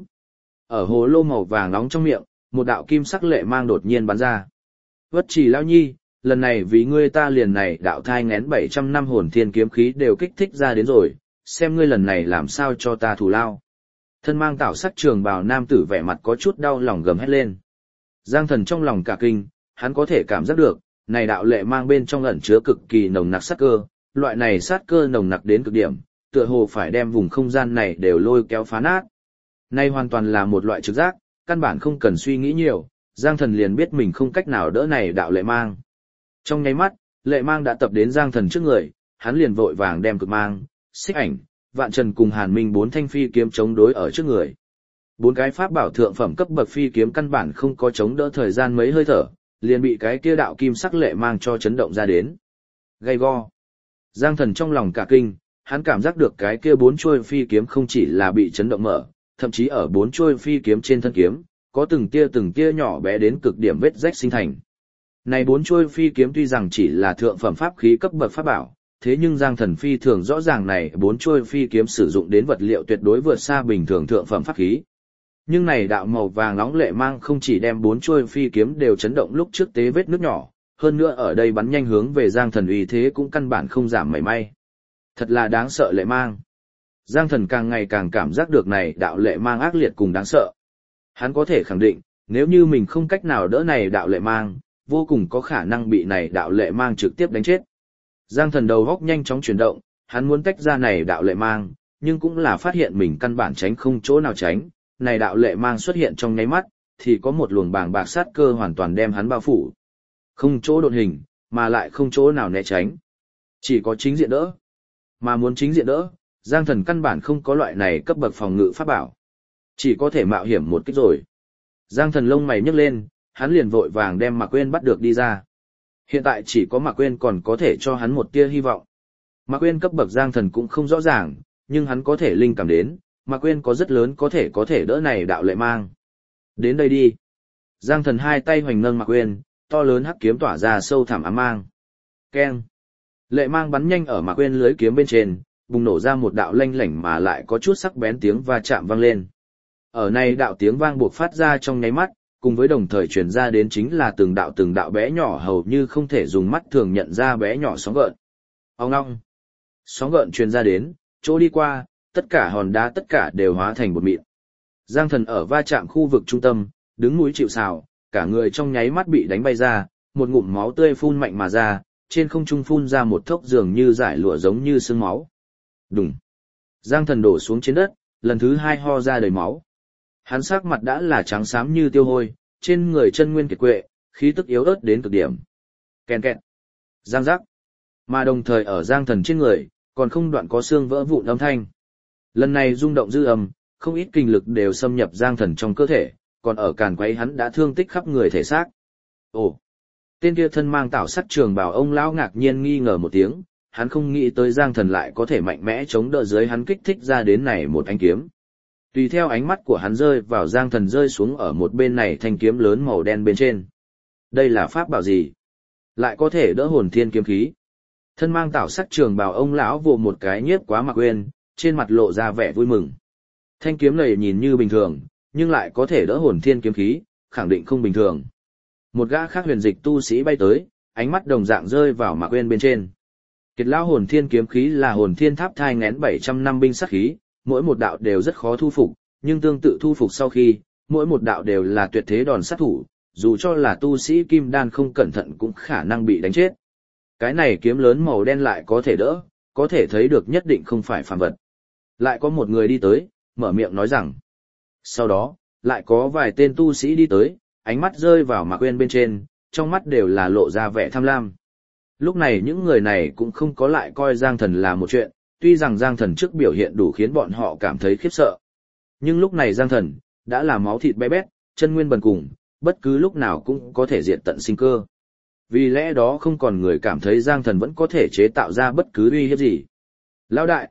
Ở hồ lô màu vàng nóng trong miệng, một đạo kim sắc lệ mang đột nhiên bắn ra. Vất Chỉ lão nhi, lần này vì ngươi ta liền này đạo thai ngén 700 năm hồn thiên kiếm khí đều kích thích ra đến rồi, xem ngươi lần này làm sao cho ta thù lao. Thân mang tảo sắc trường bào nam tử vẻ mặt có chút đau lòng gầm hét lên. Giang Thần trong lòng cả kinh, hắn có thể cảm giác được, này đạo lệ mang bên trong ẩn chứa cực kỳ nồng nặc sát cơ, loại này sát cơ nồng nặc đến cực điểm, tựa hồ phải đem vùng không gian này đều lôi kéo phá nát. Này hoàn toàn là một loại trực giác, căn bản không cần suy nghĩ nhiều, Giang Thần liền biết mình không cách nào đỡ này đạo lệ mang. Trong nháy mắt, lệ mang đã tập đến Giang Thần trước người, hắn liền vội vàng đem cực mang, xích ảnh, vạn trần cùng Hàn Minh 4 thanh phi kiếm chống đối ở trước người. 4 cái pháp bảo thượng phẩm cấp bậc phi kiếm căn bản không có chống đỡ thời gian mấy hơi thở, liền bị cái kia đạo kim sắc lệ mang cho chấn động ra đến. Gay go. Giang Thần trong lòng cả kinh, hắn cảm giác được cái kia 4 chuôi phi kiếm không chỉ là bị chấn động mở, thậm chí ở 4 chuôi phi kiếm trên thân kiếm, có từng tia nhỏ bé đến cực điểm vết rách sinh thành. Này 4 chuôi phi kiếm tuy rằng chỉ là thượng phẩm pháp khí cấp bậc pháp bảo, thế nhưng Giang Thần phi thường rõ ràng này 4 chuôi phi kiếm sử dụng đến vật liệu tuyệt đối vượt xa bình thường thượng phẩm pháp khí. Nhưng này đạo màu vàng nóng lệ mang không chỉ đem 4 chuôi phi kiếm đều chấn động lúc trước tế vết nước nhỏ, hơn nữa ở đây bắn nhanh hướng về Giang Thần uy thế cũng căn bản không giảm mảy may. Thật là đáng sợ lệ mang. Giang Thần càng ngày càng cảm giác được này đạo lệ mang ác liệt cùng đáng sợ. Hắn có thể khẳng định, nếu như mình không cách nào đỡ này đạo lệ mang, vô cùng có khả năng bị này đạo lệ mang trực tiếp đánh chết. Giang Thần đầu góc nhanh chóng chuyển động, hắn muốn tách ra này đạo lệ mang, nhưng cũng là phát hiện mình căn bản tránh không chỗ nào tránh, này đạo lệ mang xuất hiện trong nháy mắt, thì có một luồng bàng bạc sát cơ hoàn toàn đem hắn bao phủ. Không chỗ độn hình, mà lại không chỗ nào né tránh. Chỉ có chính diện đỡ. Mà muốn chính diện đỡ, Giang Thần căn bản không có loại này cấp bậc phòng ngự pháp bảo. Chỉ có thể mạo hiểm một kích rồi. Giang Thần lông mày nhấc lên, hắn liền vội vàng đem Mạc Quyên bắt được đi ra. Hiện tại chỉ có Mạc Quyên còn có thể cho hắn một tia hy vọng. Mạc Quyên cấp bậc Giang Thần cũng không rõ ràng, nhưng hắn có thể linh cảm đến, Mạc Quyên có rất lớn có thể đỡ này đạo lệ mang. Đến đây đi. Giang Thần hai tay hoành nâng Mạc Quyên, to lớn hắc kiếm tỏa ra sâu thẳm ám mang. Keng. Lệ mang bắn nhanh ở Mạc Quyên lưới kiếm bên trên, bùng nổ ra một đạo lanh lảnh mà lại có chút sắc bén tiếng va chạm vang lên. Ở này đạo tiếng vang buộc phát ra trong nháy mắt, cùng với đồng thời truyền ra đến chính là từng đạo bé nhỏ hầu như không thể dùng mắt thường nhận ra bé nhỏ sóng gợn. Ong ong. Sóng gợn truyền ra đến, chỗ đi qua, tất cả hòn đá tất cả đều hóa thành bột mịn. Giang Thần ở va chạm khu vực trung tâm, đứng núi chịu sào, cả người trong nháy mắt bị đánh bay ra, một ngụm máu tươi phun mạnh mà ra, trên không trung phun ra một thốc dường như giải lụa giống như sương máu. Đùng. Giang Thần đổ xuống trên đất, lần thứ 2 ho ra đầy máu. Hắn sắc mặt đã là trắng xám như tiêu hôi, trên người chân nguyên kiệt quệ, khí tức yếu ớt đến cực điểm. Kèn kẹt. Giang giác. Mà đồng thời ở Giang Thần trên người, còn không đoạn có xương vỡ vụn âm thanh. Lần này rung động dư âm, không ít kinh lực đều xâm nhập Giang Thần trong cơ thể, còn ở càn quấy hắn đã thương tích khắp người thể xác. Ồ. Tên kia thân mang tảo sắc trường bào ông lão ngạc nhiên nghi ngờ một tiếng, hắn không nghĩ tới Giang Thần lại có thể mạnh mẽ chống đỡ dưới hắn kích thích ra đến này một ánh kiếm. Tùy theo ánh mắt của hắn rơi vào Giang Thần rơi xuống ở một bên này thanh kiếm lớn màu đen bên trên. Đây là pháp bảo gì? Lại có thể đỡ hồn thiên kiếm khí. Thân mang tảo sắc trường bào ông lão vồ một cái nhiếp quá Mạc Uyên, trên mặt lộ ra vẻ vui mừng. Thanh kiếm này nhìn như bình thường, nhưng lại có thể đỡ hồn thiên kiếm khí, khẳng định không bình thường. Một gã khác huyền dịch tu sĩ bay tới, ánh mắt đồng dạng rơi vào Mạc Uyên bên trên. Kiệt lão hồn thiên kiếm khí là hồn thiên tháp thai nghén 700 năm binh sát khí, mỗi một đạo đều rất khó thu phục, nhưng tương tự thu phục sau khi, mỗi một đạo đều là tuyệt thế đòn sát thủ, dù cho là tu sĩ kim đan không cẩn thận cũng khả năng bị đánh chết. Cái này kiếm lớn màu đen lại có thể đỡ, có thể thấy được nhất định không phải phàm vật. Lại có một người đi tới, mở miệng nói rằng. Sau đó, lại có vài tên tu sĩ đi tới, ánh mắt rơi vào Mạc Uyên bên trên, trong mắt đều là lộ ra vẻ tham lam. Lúc này những người này cũng không có lại coi Giang Thần là một chuyện, tuy rằng Giang Thần trước biểu hiện đủ khiến bọn họ cảm thấy khiếp sợ. Nhưng lúc này Giang Thần, đã là máu thịt bé bét, chân nguyên bần cùng, bất cứ lúc nào cũng có thể diệt tận sinh cơ. Vì lẽ đó không còn người cảm thấy Giang Thần vẫn có thể chế tạo ra bất cứ uy hiếp gì. Lão đại,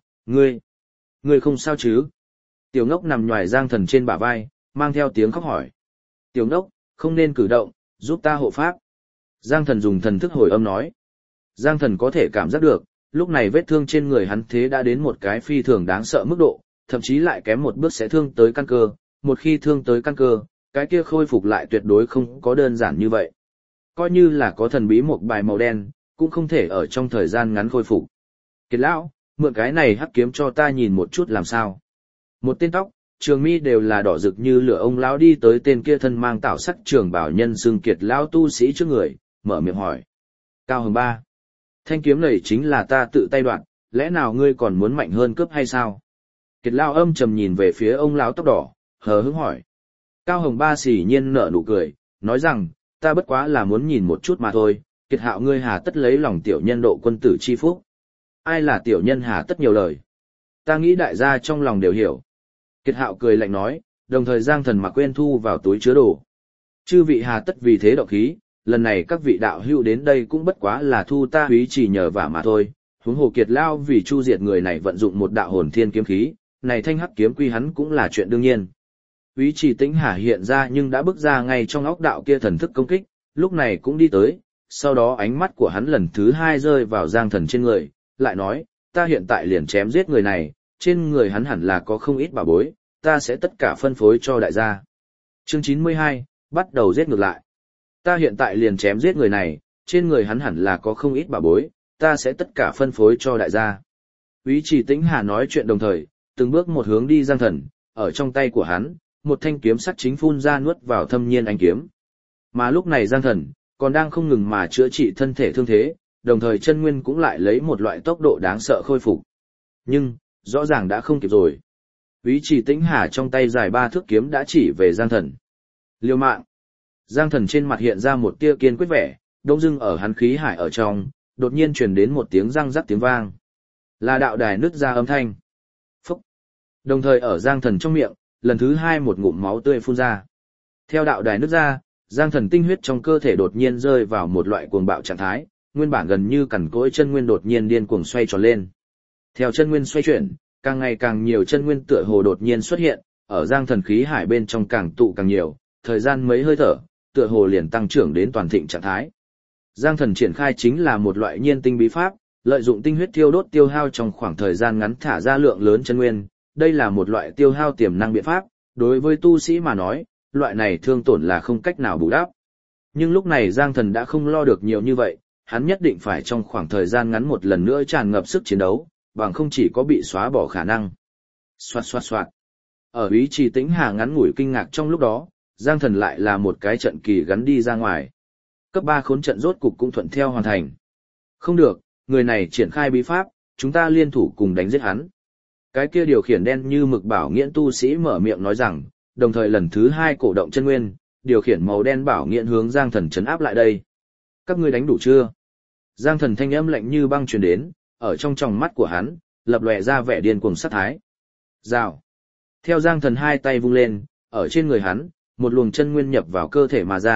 ngươi không sao chứ? Tiểu Ngốc nằm nhòi Giang Thần trên bả vai, mang theo tiếng khóc hỏi. Tiểu Ngốc, không nên cử động, giúp ta hộ pháp. Giang Thần dùng thần thức hồi âm nói. Giang Thần có thể cảm giác được, lúc này vết thương trên người hắn thế đã đến một cái phi thường đáng sợ mức độ, thậm chí lại kém một bước sẽ thương tới căn cơ, một khi thương tới căn cơ, cái kia khôi phục lại tuyệt đối không có đơn giản như vậy. Coi như là có thần bí một bài màu đen, cũng không thể ở trong thời gian ngắn khôi phục. Kiệt lão, mượn cái này hắc kiếm cho ta nhìn một chút làm sao. Một tên tóc, trường mi đều là đỏ rực như lửa ông lão đi tới tên kia thân mang tảo sắc trường bảo nhân xưng Kiệt lão tu sĩ trước người, mở miệng hỏi. Cao Hồng Ba, thanh kiếm này chính là ta tự tay đoạt, lẽ nào ngươi còn muốn mạnh hơn cướp hay sao? Kiệt lão âm trầm nhìn về phía ông lão tóc đỏ, hờ hững hỏi. Cao Hồng Ba xỉ nhiên nở nụ cười, nói rằng, ta bất quá là muốn nhìn một chút mà thôi, Kiệt Hạo ngươi hà tất lấy lòng tiểu nhân độ quân tử chi phúc. Ai là tiểu nhân hà tất nhiều lời? Ta nghĩ đại gia trong lòng đều hiểu. Kiệt Hạo cười lạnh nói, đồng thời Giang Thần Mạc Uyên thu vào túi chứa đồ. Chư vị hà tất vì thế động khí, lần này các vị đạo hữu đến đây cũng bất quá là thu ta úy chỉ nhờ vả mà thôi. Huống hồ Kiệt lao vì chu diệt người này vận dụng một đạo hồn thiên kiếm khí, này thanh hắc kiếm quy hắn cũng là chuyện đương nhiên. Úy Trì Tĩnh Hà hiện ra nhưng đã bước ra ngay trong óc đạo kia thần thức công kích, lúc này cũng đi tới, sau đó ánh mắt của hắn lần thứ hai rơi vào Giang Thần trên người, lại nói, ta hiện tại liền chém giết người này, trên người hắn hẳn là có không ít bảo bối, ta sẽ tất cả phân phối cho đại gia. Chương 92, bắt đầu giết ngược lại. Ta hiện tại liền chém giết người này, trên người hắn hẳn là có không ít bảo bối, ta sẽ tất cả phân phối cho đại gia. Úy Trì Tĩnh Hà nói chuyện đồng thời, từng bước một hướng đi Giang Thần, ở trong tay của hắn, một thanh kiếm sắt chính phun ra nuốt vào thâm nhiên ánh kiếm. Mà lúc này Giang Thần, còn đang không ngừng mà chữa trị thân thể thương thế, đồng thời chân nguyên cũng lại lấy một loại tốc độ đáng sợ khôi phục. Nhưng, rõ ràng đã không kịp rồi. Úy Trì Tĩnh Hà trong tay dài 3 thước kiếm đã chỉ về Giang Thần. Liều mạng. Giang Thần trên mặt hiện ra một tia kiên quyết vẻ, đông dưng ở hắn khí hải ở trong, đột nhiên truyền đến một tiếng răng rắc tiếng vang. Là đạo đài nứt ra âm thanh. Phúc. Đồng thời ở Giang Thần trong miệng, lần thứ 2 một ngụm máu tươi phun ra. Theo đạo đài nứt ra, Giang Thần tinh huyết trong cơ thể đột nhiên rơi vào một loại cuồng bạo trạng thái, nguyên bản gần như cằn cỗi chân nguyên đột nhiên điên cuồng xoay tròn lên. Theo chân nguyên xoay chuyển, càng ngày càng nhiều chân nguyên tựa hồ đột nhiên xuất hiện, ở Giang Thần khí hải bên trong càng tụ càng nhiều, thời gian mấy hơi thở, tựa hồ liền tăng trưởng đến toàn thịnh trạng thái. Giang Thần triển khai chính là một loại nhiên tinh bí pháp, lợi dụng tinh huyết thiêu đốt tiêu hao trong khoảng thời gian ngắn thả ra lượng lớn chân nguyên, đây là một loại tiêu hao tiềm năng biện pháp, đối với tu sĩ mà nói, loại này thương tổn là không cách nào bù đắp. Nhưng lúc này Giang Thần đã không lo được nhiều như vậy, hắn nhất định phải trong khoảng thời gian ngắn một lần nữa tràn ngập sức chiến đấu, bằng không chỉ có bị xóa bỏ khả năng. Xoạt xoạt xoạt. Ở Úy Trì Tĩnh Hà ngắn ngủi kinh ngạc trong lúc đó, Giang Thần lại là một cái trận kỳ gắn đi ra ngoài. Cấp 3 khốn trận rốt cục cũng thuận theo hoàn thành. Không được, người này triển khai bí pháp, chúng ta liên thủ cùng đánh giết hắn. Cái kia điều khiển đen như mực bảo nghiễn tu sĩ mở miệng nói rằng, đồng thời lần thứ 2 cổ động chân nguyên, điều khiển màu đen bảo nghiễn hướng Giang Thần trấn áp lại đây. Các ngươi đánh đủ chưa? Giang Thần thanh âm lạnh như băng truyền đến, ở trong tròng mắt của hắn, lập lòe ra vẻ điên cuồng sát thái. Rào. Theo Giang Thần hai tay vung lên, ở trên người hắn, một luồng chân nguyên nhập vào cơ thể mà ra,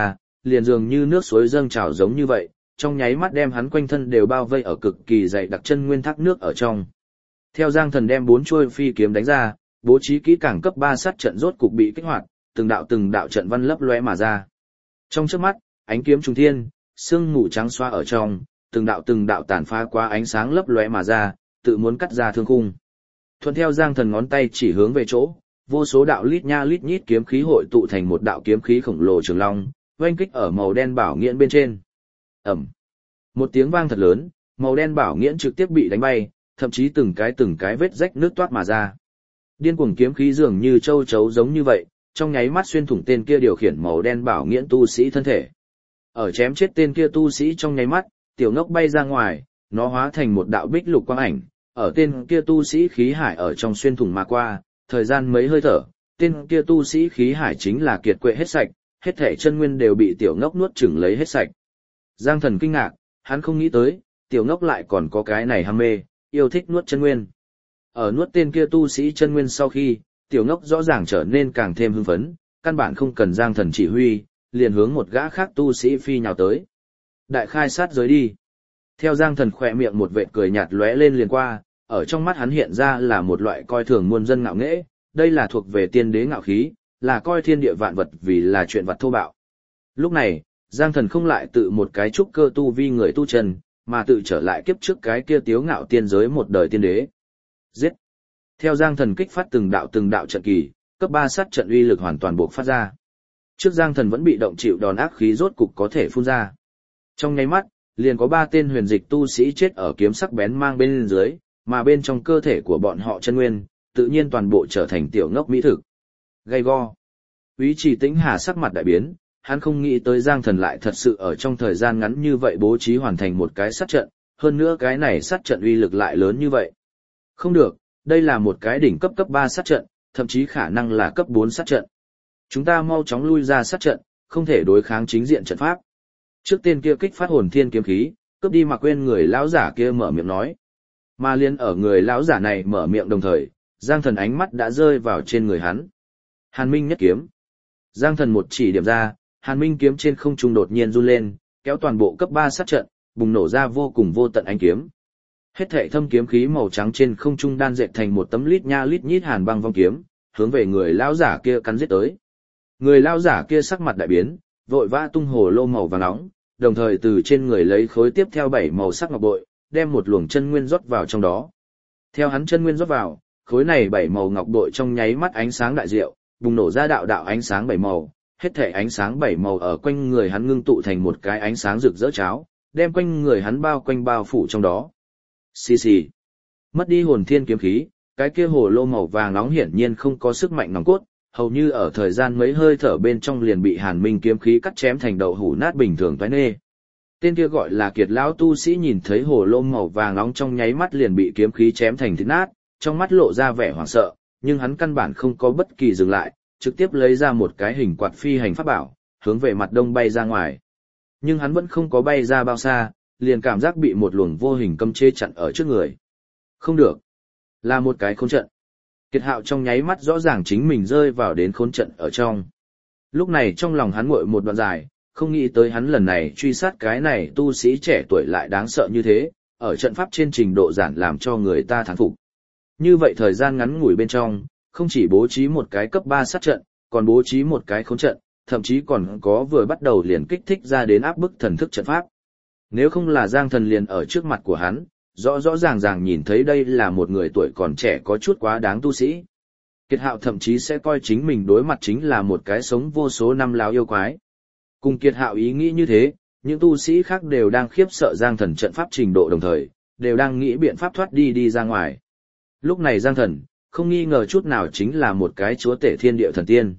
liền dường như nước suối dâng trào giống như vậy, trong nháy mắt đem hắn quanh thân đều bao vây ở cực kỳ dày đặc chân nguyên thác nước ở trong. Theo Giang Thần đem 4 chuôi phi kiếm đánh ra, bố trí kỹ càng cấp 3 sát trận rốt cục bị kích hoạt, từng đạo trận văn lấp lóe mà ra. Trong chớp mắt, ánh kiếm trùng thiên, sương mù trắng xoa ở trong, từng đạo tàn phá qua ánh sáng lấp lóe mà ra, tự muốn cắt ra thương khung. Thuận theo Giang Thần ngón tay chỉ hướng về chỗ, vô số đạo lít nha lít nhít kiếm khí hội tụ thành một đạo kiếm khí khổng lồ trường long, oanh kích ở màu đen bảo nghiễn bên trên. Ầm. Một tiếng vang thật lớn, màu đen bảo nghiễn trực tiếp bị đánh bay, thậm chí từng cái vết rách nước toát mà ra. Điên cuồng kiếm khí dường như châu chấu giống như vậy, trong nháy mắt xuyên thủng tên kia điều khiển màu đen bảo nghiễn tu sĩ thân thể. Ở chém chết tên kia tu sĩ trong nháy mắt, tiểu ngốc bay ra ngoài, nó hóa thành một đạo bích lục quang ảnh, ở tên kia tu sĩ khí hải ở trong xuyên thủng mà qua, thời gian mấy hơi thở, tên kia tu sĩ khí hải chính là kiệt quệ hết sạch, hết thể chân nguyên đều bị tiểu ngốc nuốt chửng lấy hết sạch. Giang Thần kinh ngạc, hắn không nghĩ tới, tiểu ngốc lại còn có cái này ham mê, yêu thích nuốt chân nguyên. Ở nuốt tên kia tu sĩ chân nguyên sau khi, tiểu ngốc rõ ràng trở nên càng thêm hưng phấn, căn bản không cần Giang Thần chỉ huy, liền hướng một gã khác tu sĩ phi nhào tới. Đại khai sát giới đi. Theo Giang Thần khỏe miệng một vệt cười nhạt lóe lên liền qua, ở trong mắt hắn hiện ra là một loại coi thường muôn dân ngạo nghễ, đây là thuộc về tiên đế ngạo khí, là coi thiên địa vạn vật vì là chuyện vật thô bạo. Lúc này, Giang Thần không lại tự một cái trúc cơ tu vi người tu chân, mà tự trở lại kiếp trước cái kia tiếu ngạo tiên giới một đời tiên đế. Giết! Theo Giang Thần kích phát từng đạo trận kỳ, cấp 3 sát trận uy lực hoàn toàn buộc phát ra. Trước Giang Thần vẫn bị động chịu đòn ác khí rốt cục có thể phun ra. Trong nháy mắt, liền có 3 tên huyền dịch tu sĩ chết ở kiếm sắc bén mang bên dưới, mà bên trong cơ thể của bọn họ chân nguyên, tự nhiên toàn bộ trở thành tiểu ngốc mỹ thực. Gay go. Úy Trì Tĩnh Hà sắc mặt đại biến, hắn không nghĩ tới Giang Thần lại thật sự ở trong thời gian ngắn như vậy bố trí hoàn thành một cái sát trận, hơn nữa cái này sát trận uy lực lại lớn như vậy. Không được, đây là một cái đỉnh cấp 3 sát trận, thậm chí khả năng là cấp 4 sát trận. Chúng ta mau chóng lui ra sát trận, không thể đối kháng chính diện trận pháp. Trước tên kia kích phát hồn thiên kiếm khí, cướp đi mà quên người lão giả kia mở miệng nói. Mà liên ở người lão giả này mở miệng đồng thời, Giang Thần ánh mắt đã rơi vào trên người hắn. Hàn Minh nhất kiếm. Giang Thần một chỉ điểm ra, Hàn Minh kiếm trên không trung đột nhiên run lên, kéo toàn bộ cấp 3 sát trận, bùng nổ ra vô cùng vô tận ánh kiếm. Hết thảy thâm kiếm khí màu trắng trên không trung đan dệt thành một tấm lít nha lít nhít hàn băng vong kiếm, hướng về người lão giả kia cắn giết tới. Người lão giả kia sắc mặt đại biến, vội vã tung hồ lô màu vàng nóng, đồng thời từ trên người lấy khối tiếp theo 7 màu sắc ngọc bội, đem một luồng chân nguyên rót vào trong đó. Theo hắn chân nguyên rót vào, khối này 7 màu ngọc bội trong nháy mắt ánh sáng đại diệu, bùng nổ ra đạo ánh sáng 7 màu, hết thể ánh sáng 7 màu ở quanh người hắn ngưng tụ thành một cái ánh sáng rực rỡ cháo, đem quanh người hắn bao phủ trong đó. Xì xì. Mất đi hồn thiên kiếm khí, cái kia hồ lô màu vàng nóng hiển nhiên không có sức mạnh nòng cốt, hầu như ở thời gian mấy hơi thở bên trong liền bị Hàn Minh kiếm khí cắt chém thành đậu hũ nát bình thường toái nê. Tên kia gọi là Kiệt lão tu sĩ nhìn thấy hồ lô màu vàng nóng trong nháy mắt liền bị kiếm khí chém thành thịt nát, trong mắt lộ ra vẻ hoảng sợ, nhưng hắn căn bản không có bất kỳ dừng lại, trực tiếp lấy ra một cái hình quạt phi hành pháp bảo, hướng về mặt đông bay ra ngoài. Nhưng hắn vẫn không có bay ra bao xa, liền cảm giác bị một luồng vô hình cấm chế chặn ở trước người. Không được, là một cái khốn trận. Kiệt Hạo trong nháy mắt rõ ràng chính mình rơi vào đến khốn trận ở trong. Lúc này trong lòng hắn nguội một đoạn dài, không nghĩ tới hắn lần này truy sát cái này tu sĩ trẻ tuổi lại đáng sợ như thế, ở trận pháp trên trình độ giản làm cho người ta thán phục. Như vậy thời gian ngắn ngủi bên trong, không chỉ bố trí một cái cấp 3 sát trận, còn bố trí một cái khốn trận, thậm chí còn có vừa bắt đầu liền kích thích ra đến áp bức thần thức trận pháp. Nếu không là Giang Thần liền ở trước mặt của hắn, rõ ràng nhìn thấy đây là một người tuổi còn trẻ có chút quá đáng tu sĩ. Kiệt Hạo thậm chí sẽ coi chính mình đối mặt chính là một cái sống vô số năm láo yêu quái. Cùng Kiệt Hạo ý nghĩ như thế, những tu sĩ khác đều đang khiếp sợ Giang Thần trận pháp trình độ đồng thời, đều đang nghĩ biện pháp thoát đi ra ngoài. Lúc này Giang Thần, không nghi ngờ chút nào chính là một cái chúa tể thiên địa thần tiên.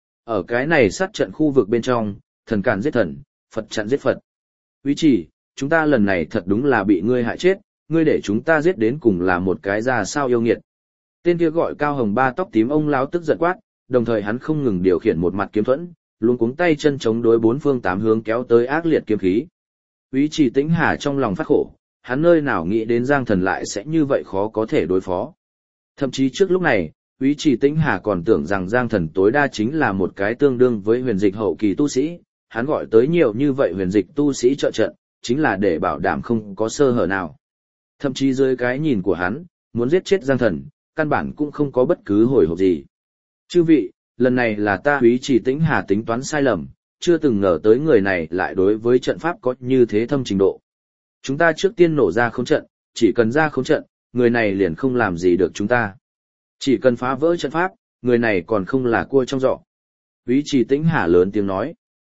Ở cái này sát trận khu vực bên trong, thần càn giết thần, Phật chặn giết Phật. Úy Trì, chúng ta lần này thật đúng là bị ngươi hại chết, ngươi để chúng ta giết đến cùng là một cái ra sao yêu nghiệt. Tên kia gọi Cao Hồng Ba tóc tím ông lão tức giận quát, đồng thời hắn không ngừng điều khiển một mặt kiếm thuẫn, luống cuống tay chân chống đối 4 phương 8 hướng kéo tới ác liệt kiếm khí. Úy Trì Tĩnh Hà trong lòng phát khổ, hắn nơi nào nghĩ đến Giang Thần lại sẽ như vậy khó có thể đối phó. Thậm chí trước lúc này, Úy Trì Tĩnh Hà còn tưởng rằng Giang Thần tối đa chính là một cái tương đương với huyền dịch hậu kỳ tu sĩ, hắn gọi tới nhiều như vậy huyền dịch tu sĩ trợ trận, chính là để bảo đảm không có sơ hở nào. Thậm chí dưới cái nhìn của hắn, muốn giết chết Giang Thần, căn bản cũng không có bất cứ hồi hộp gì. Chư vị, lần này là ta Úy Trì Tĩnh Hà tính toán sai lầm, chưa từng ngờ tới người này lại đối với trận pháp có như thế thâm trình độ. Chúng ta trước tiên nổ ra khống trận, chỉ cần ra khống trận, người này liền không làm gì được chúng ta. Chỉ cần phá vỡ trận pháp, người này còn không là cua trong giỏ. Úy Trì Tĩnh Hà lớn tiếng nói.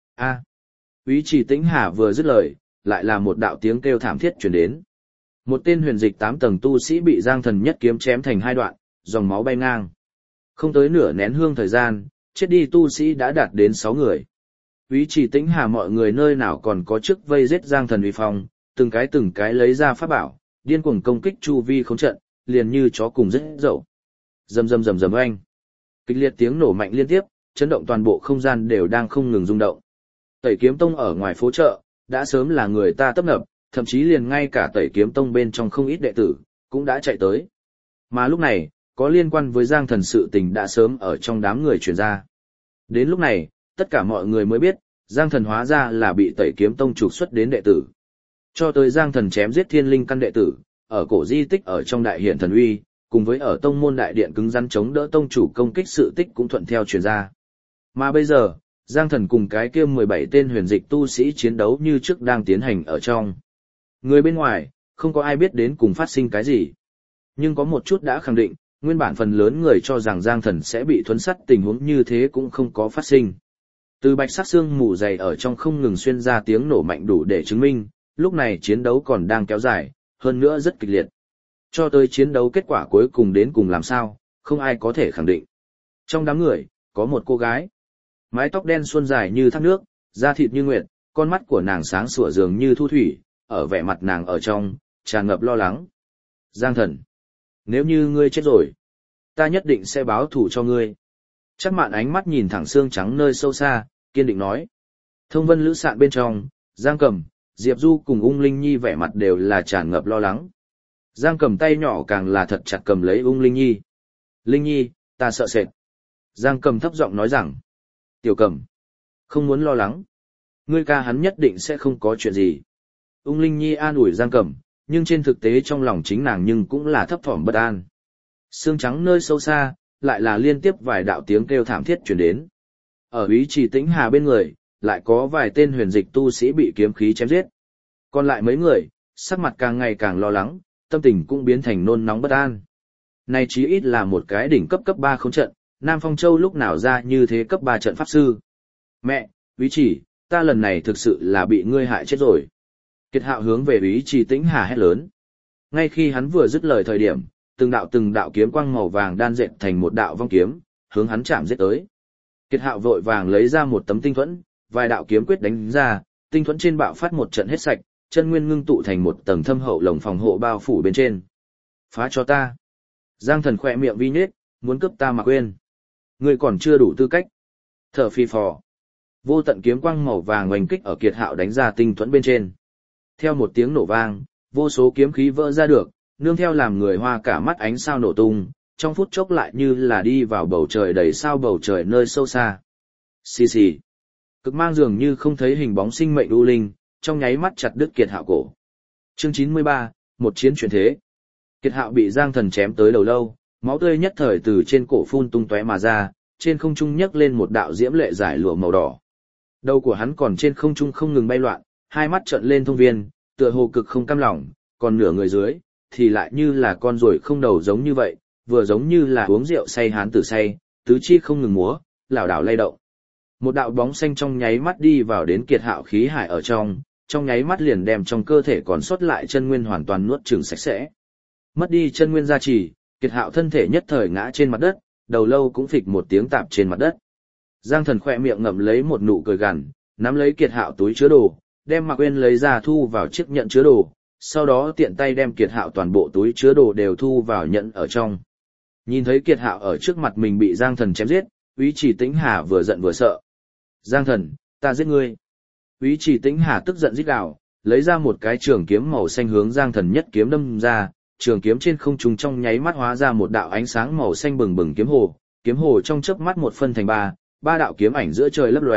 Úy Trì Tĩnh Hà vừa dứt lời, lại là một đạo tiếng kêu thảm thiết truyền đến. Một tên huyền dịch 8 tầng tu sĩ bị Giang Thần nhất kiếm chém thành 2 đoạn, dòng máu bay ngang. Không tới nửa nén hương thời gian, chết đi tu sĩ đã đạt đến 6 người. Úy Trì Tĩnh Hà mọi người nơi nào còn có chức vây giết Giang Thần uy phong, từng cái lấy ra pháp bảo, điên cuồng công kích chu vi khống trận, liền như chó cùng giết dậu. Rầm rầm rầm rầm oanh. Kịch liệt tiếng nổ mạnh liên tiếp, chấn động toàn bộ không gian đều đang không ngừng rung động. Tẩy Kiếm Tông ở ngoài phố chợ, đã sớm là người ta tấp nập, thậm chí liền ngay cả Tẩy Kiếm Tông bên trong không ít đệ tử, cũng đã chạy tới. Mà lúc này, có liên quan với Giang Thần sự tình đã sớm ở trong đám người truyền ra. Đến lúc này, tất cả mọi người mới biết, Giang Thần hóa ra là bị Tẩy Kiếm Tông trục xuất đến đệ tử. Cho tới Giang Thần chém giết thiên linh căn đệ tử, ở cổ di tích ở trong đại hiển thần uy, cùng với ở tông môn đại điện cứng rắn chống đỡ tông chủ công kích sự tích cũng thuận theo truyền ra. Mà bây giờ, Giang Thần cùng cái kia 17 tên huyền dịch tu sĩ chiến đấu như trước đang tiến hành ở trong. Người bên ngoài, không có ai biết đến cùng phát sinh cái gì. Nhưng có một chút đã khẳng định, nguyên bản phần lớn người cho rằng Giang Thần sẽ bị thuấn sắt, tình huống như thế cũng không có phát sinh. Từ bạch sắc xương mù dày ở trong không ngừng xuyên ra tiếng nổ mạnh đủ để chứng minh, lúc này chiến đấu còn đang kéo dài, hơn nữa rất kịch liệt. Cho tới chiến đấu kết quả cuối cùng đến cùng làm sao, không ai có thể khẳng định. Trong đám người, có một cô gái. Mái tóc đen suôn dài như thác nước, da thịt như nguyệt, con mắt của nàng sáng sủa dường như thu thủy, ở vẻ mặt nàng ở trong, tràn ngập lo lắng. Giang Thần, nếu như ngươi chết rồi, ta nhất định sẽ báo thù cho ngươi. Chắc Mạn ánh mắt nhìn thẳng xương trắng nơi sâu xa, kiên định nói. Thông Vân Lữ Sạn bên trong, Giang Cầm, Diệp Du cùng Ung Linh Nhi vẻ mặt đều là tràn ngập lo lắng. Giang Cầm tay nhỏ càng là thật chặt cầm lấy Ung Linh Nhi. Linh Nhi, ta sợ sệt. Giang Cầm thấp giọng nói rằng. Tiểu Cầm, không muốn lo lắng. Ngươi ca hắn nhất định sẽ không có chuyện gì. Ung Linh Nhi an ủi Giang Cầm, nhưng trên thực tế trong lòng chính nàng nhưng cũng là thấp thỏm bất an. Xương trắng nơi sâu xa, lại là liên tiếp vài đạo tiếng kêu thảm thiết truyền đến. Ở Úy Trì Tĩnh Hà bên người, lại có vài tên huyền dịch tu sĩ bị kiếm khí chém giết. Còn lại mấy người, sắc mặt càng ngày càng lo lắng, tâm tình cũng biến thành nôn nóng bất an. Này chí ít là một cái đỉnh cấp 3 khống trận, Nam Phong Châu lúc nào ra như thế cấp 3 trận pháp sư. Mẹ, Úy Trì, ta lần này thực sự là bị ngươi hại chết rồi. Kiệt Hạo hướng về Úy Trì Tĩnh Hà hét lớn. Ngay khi hắn vừa dứt lời thời điểm, từng đạo kiếm quang màu vàng đan dệt thành một đạo vong kiếm, hướng hắn chạm giết tới. Kiệt Hạo vội vàng lấy ra một tấm tinh thuẫn, vài đạo kiếm quyết đánh ra, tinh thuẫn trên bạo phát một trận hết sạch, chân nguyên ngưng tụ thành một tầng thâm hậu lồng phòng hộ bao phủ bên trên. Phá cho ta. Giang Thần khỏe miệng vi nhếch, muốn cướp ta mà quên. Ngươi còn chưa đủ tư cách. Thở phi phò. Vô tận kiếm quang màu vàng oanh kích ở Kiệt Hạo đánh ra tinh thuẫn bên trên. Theo một tiếng nổ vang, vô số kiếm khí vỡ ra được, nương theo làm người hoa cả mắt ánh sao nổ tung, trong phút chốc lại như là đi vào bầu trời đầy sao bầu trời nơi sâu xa. Xì xì. Cực mang dường như không thấy hình bóng sinh mệnh u linh, trong nháy mắt chặt đứt Kiệt Hạo cổ. Chương 93, một chiến chuyển thế. Kiệt Hạo bị Giang Thần chém tới đầu lâu, máu tươi nhất thời từ trên cổ phun tung tóe mà ra, trên không trung nhấc lên một đạo diễm lệ giải lụa màu đỏ. Đầu của hắn còn trên không trung không ngừng bay loạn, hai mắt trợn lên thông viên, tựa hồ cực không cam lòng, còn nửa người dưới thì lại như là con ruồi không đầu giống như vậy, vừa giống như là uống rượu say hán tử say, tứ chi không ngừng múa, lảo đảo lay động. Một đạo bóng xanh trong nháy mắt đi vào đến Kiệt Hạo khí hải ở trong nháy mắt liền đem trong cơ thể còn sót lại chân nguyên hoàn toàn nuốt chửng sạch sẽ. Mất đi chân nguyên gia trì, Kiệt Hạo thân thể nhất thời ngã trên mặt đất, đầu lâu cũng phịch một tiếng tạp trên mặt đất. Giang Thần khỏe miệng ngậm lấy một nụ cười gằn, nắm lấy Kiệt Hạo túi chứa đồ, đem Mạc Uyên lấy ra thu vào chiếc nhận chứa đồ, sau đó tiện tay đem Kiệt Hạo toàn bộ túi chứa đồ đều thu vào nhận ở trong. Nhìn thấy Kiệt Hạo ở trước mặt mình bị Giang Thần chém giết, Úy Trì Tĩnh Hà vừa giận vừa sợ. Giang Thần, ta giết ngươi. Úy Trì Tĩnh Hà tức giận rít gào, lấy ra một cái trường kiếm màu xanh hướng Giang Thần nhất kiếm đâm ra, trường kiếm trên không trung trong nháy mắt hóa ra một đạo ánh sáng màu xanh bừng bừng kiếm hồ trong chớp mắt một phân thành ba đạo kiếm ảnh giữa trời lấp lóe,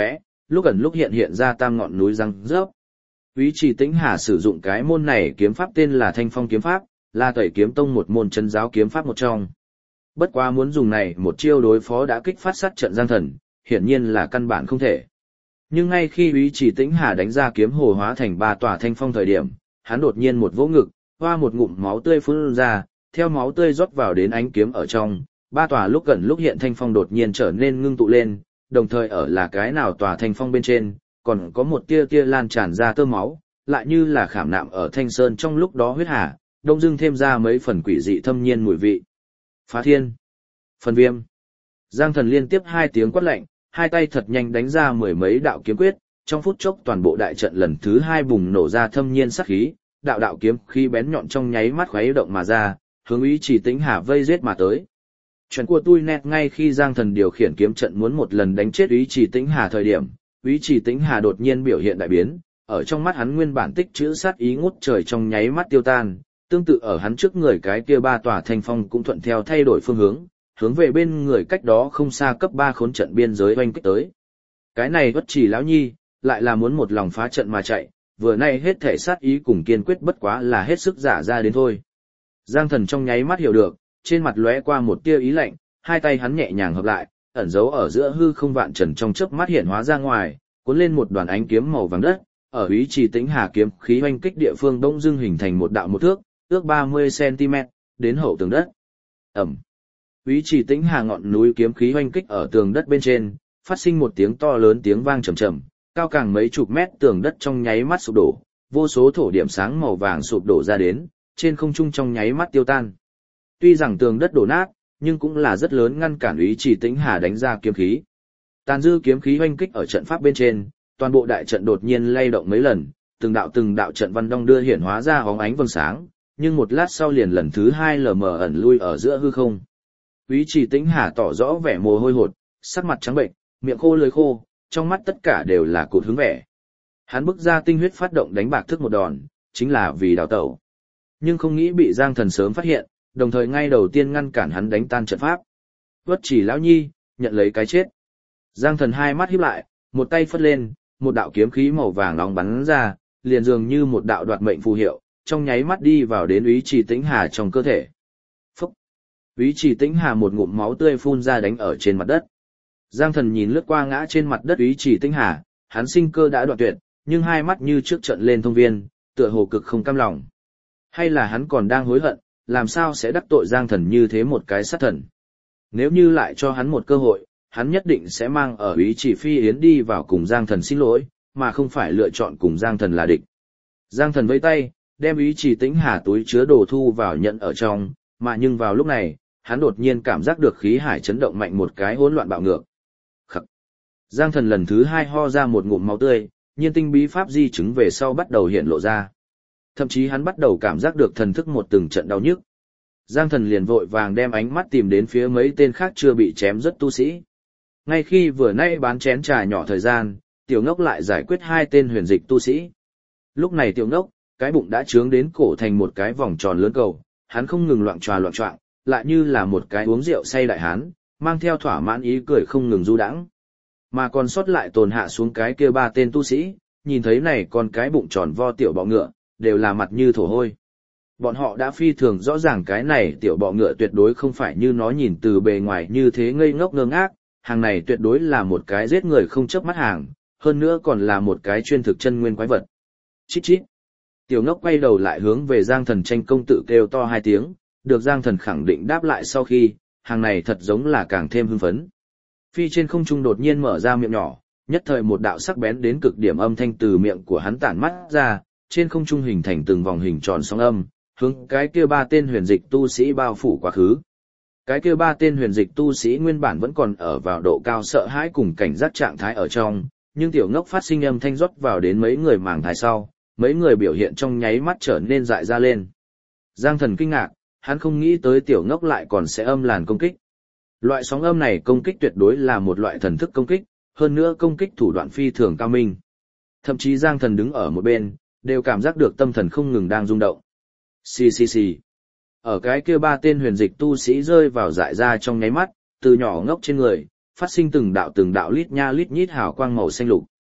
lúc ẩn lúc hiện hiện ra tam ngọn núi răng rớp. Úy Trì Tĩnh Hà sử dụng cái môn này kiếm pháp tên là Thanh Phong kiếm pháp, là Tẩy Kiếm Tông một môn chân giáo kiếm pháp một trong. Bất quá muốn dùng này một chiêu đối phó đã kích phát sát trận Giang Thần, hiển nhiên là căn bản không thể. Nhưng ngay khi Úy Trì Tĩnh Hà đánh ra kiếm hồ hóa thành 3 tòa thanh phong thời điểm, hắn đột nhiên một vỗ ngực, hoa một ngụm máu tươi phun ra, theo máu tươi rót vào đến ánh kiếm ở trong, 3 tòa lúc gần lúc hiện thanh phong đột nhiên trở nên ngưng tụ lên, đồng thời ở là cái nào tòa thanh phong bên trên, còn có một tia tia lan tràn ra tơ máu, lại như là khảm nạm ở thanh sơn trong lúc đó huyết hà, đông dưng thêm ra mấy phần quỷ dị thâm nhiên mùi vị. Phá thiên, phần viêm. Giang Thần liên tiếp 2 tiếng quát lạnh, hai tay thật nhanh đánh ra mười mấy đạo kiếm quyết, trong phút chốc toàn bộ đại trận lần thứ 2 bùng nổ ra thâm nhiên sát khí, đạo đạo kiếm khí bén nhọn trong nháy mắt khuấy động mà ra, hướng Úy Trì Tĩnh Hà vây giết mà tới. Chuyện của tôi nét ngay khi Giang Thần điều khiển kiếm trận muốn một lần đánh chết Úy Trì Tĩnh Hà thời điểm, Úy Trì Tĩnh Hà đột nhiên biểu hiện đại biến, ở trong mắt hắn nguyên bản tích trữ sát ý ngút trời trong nháy mắt tiêu tan, tương tự ở hắn trước người cái kia 3 tòa thanh phong cũng thuận theo thay đổi phương hướng về bên người cách đó không xa cấp 3 khốn trận biên giới oanh kích tới. Cái này Uất Trì lão nhi, lại là muốn một lòng phá trận mà chạy, vừa nay hết thể sát ý cùng kiên quyết bất quá là hết sức giả ra đến thôi. Giang Thần trong nháy mắt hiểu được, trên mặt lóe qua một tia ý lạnh, hai tay hắn nhẹ nhàng hợp lại, ẩn giấu ở giữa hư không vạn trần trong chớp mắt hiện hóa ra ngoài, cuốn lên một đoàn ánh kiếm màu vàng đất, ở Úy Trì Tĩnh Hà kiếm khí oanh kích địa phương đông dưng hình thành một đạo một thước, ước 30 cm, đến hậu tường đất. Ầm. Úy Trì Tĩnh Hà ngọn núi kiếm khí oanh kích ở tường đất bên trên, phát sinh một tiếng to lớn tiếng vang trầm trầm, cao càng mấy chục mét tường đất trong nháy mắt sụp đổ, vô số thổ điểm sáng màu vàng sụp đổ ra đến, trên không trung trong nháy mắt tiêu tan. Tuy rằng tường đất đổ nát, nhưng cũng là rất lớn ngăn cản Úy Trì Tĩnh Hà đánh ra kiếm khí. Tàn dư kiếm khí oanh kích ở trận pháp bên trên, toàn bộ đại trận đột nhiên lay động mấy lần, từng đạo trận văn đong đưa hiển hóa ra hóng ánh vầng sáng, nhưng một lát sau liền lần thứ 2 lờ mờ ẩn lui ở giữa hư không. Úy Trì Tĩnh Hà tỏ rõ vẻ mồ hôi hột, sắc mặt trắng bệnh, miệng khô lưỡi khô, trong mắt tất cả đều là cột hứng vẻ. Hắn bức ra tinh huyết phát động đánh bạc thức một đòn, chính là vì đào tẩu. Nhưng không nghĩ bị Giang Thần sớm phát hiện, đồng thời ngay đầu tiên ngăn cản hắn đánh tan trận pháp. Uất Trì lão nhi, nhận lấy cái chết. Giang Thần hai mắt híp lại, một tay phất lên, một đạo kiếm khí màu vàng nóng bắn ra, liền dường như một đạo đoạt mệnh phù hiệu, trong nháy mắt đi vào đến Úy Trì Tĩnh Hà trong cơ thể. Phúc! Úy Trì Tĩnh Hà một ngụm máu tươi phun ra đánh ở trên mặt đất. Giang Thần nhìn lướt qua ngã trên mặt đất Úy Trì Tĩnh Hà, hắn sinh cơ đã đoạn tuyệt, nhưng hai mắt như trước trận lên thông viên, tựa hồ cực không cam lòng. Hay là hắn còn đang hối hận, làm sao sẽ đắc tội Giang Thần như thế một cái sát thần. Nếu như lại cho hắn một cơ hội, hắn nhất định sẽ mang ở Úy Trì Phi Yến đi vào cùng Giang Thần xin lỗi, mà không phải lựa chọn cùng Giang Thần là địch. Giang Thần vẫy tay, đem Úy Trì Tĩnh Hà túi chứa đồ thu vào nhận ở trong, mà nhưng vào lúc này, hắn đột nhiên cảm giác được khí hải chấn động mạnh một cái hỗn loạn bạo ngược. Khắc. Giang Thần lần thứ 2 ho ra một ngụm máu tươi, nhiên tinh bí pháp di chứng về sau bắt đầu hiện lộ ra. Thậm chí hắn bắt đầu cảm giác được thần thức một từng trận đau nhức. Giang Thần liền vội vàng đem ánh mắt tìm đến phía mấy tên khác chưa bị chém rất tu sĩ. Ngay khi vừa nãy bán chén trà nhỏ thời gian, Tiểu Ngốc lại giải quyết 2 tên huyền dịch tu sĩ. Lúc này Tiểu Ngốc, cái bụng đã trướng đến cổ thành một cái vòng tròn lớn cầu, hắn không ngừng loạng choạng, lại như là một cái uống rượu say đại hán, mang theo thỏa mãn ý cười không ngừng du đãng. Mà còn sót lại tồn hạ xuống cái kia 3 tên tu sĩ, nhìn thấy này còn cái bụng tròn vo tiểu bọ ngựa, đều là mặt như thổ hôi. Bọn họ đã phi thường rõ ràng cái này tiểu bọ ngựa tuyệt đối không phải như nó nhìn từ bề ngoài như thế ngây ngốc ngơ ngác, hàng này tuyệt đối là một cái giết người không chớp mắt hàng, hơn nữa còn là một cái chuyên thực chân nguyên quái vật. Chít chít. Tiểu Ngốc quay đầu lại hướng về Giang Thần tranh công tự kêu to 2 tiếng, được Giang Thần khẳng định đáp lại sau khi, hàng này thật giống là càng thêm hưng phấn. Phi trên không trung đột nhiên mở ra miệng nhỏ, nhất thời một đạo sắc bén đến cực điểm âm thanh từ miệng của hắn tản mắt ra, trên không trung hình thành từng vòng hình tròn sóng âm, hướng cái kia 3 tên huyền dịch tu sĩ bao phủ quá khứ. Cái kia 3 tên huyền dịch tu sĩ nguyên bản vẫn còn ở vào độ cao sợ hãi cùng cảnh giác trạng thái ở trong, nhưng Tiểu Ngốc phát sinh âm thanh rót vào đến mấy người màng thai sau, mấy người biểu hiện trong nháy mắt trở nên dại ra lên. Giang Thần kinh ngạc, hắn không nghĩ tới Tiểu Ngốc lại còn sẽ âm làn công kích. Loại sóng âm này công kích tuyệt đối là một loại thần thức công kích, hơn nữa công kích thủ đoạn phi thường cao minh. Thậm chí Giang Thần đứng ở một bên, đều cảm giác được tâm thần không ngừng đang rung động. Xì xì xì. Ở cái kia 3 tên huyền dịch tu sĩ rơi vào dại ra trong nháy mắt, từ nhỏ ngốc trên người, phát sinh từng đạo lít nha lít nhít hào quang màu xanh lục,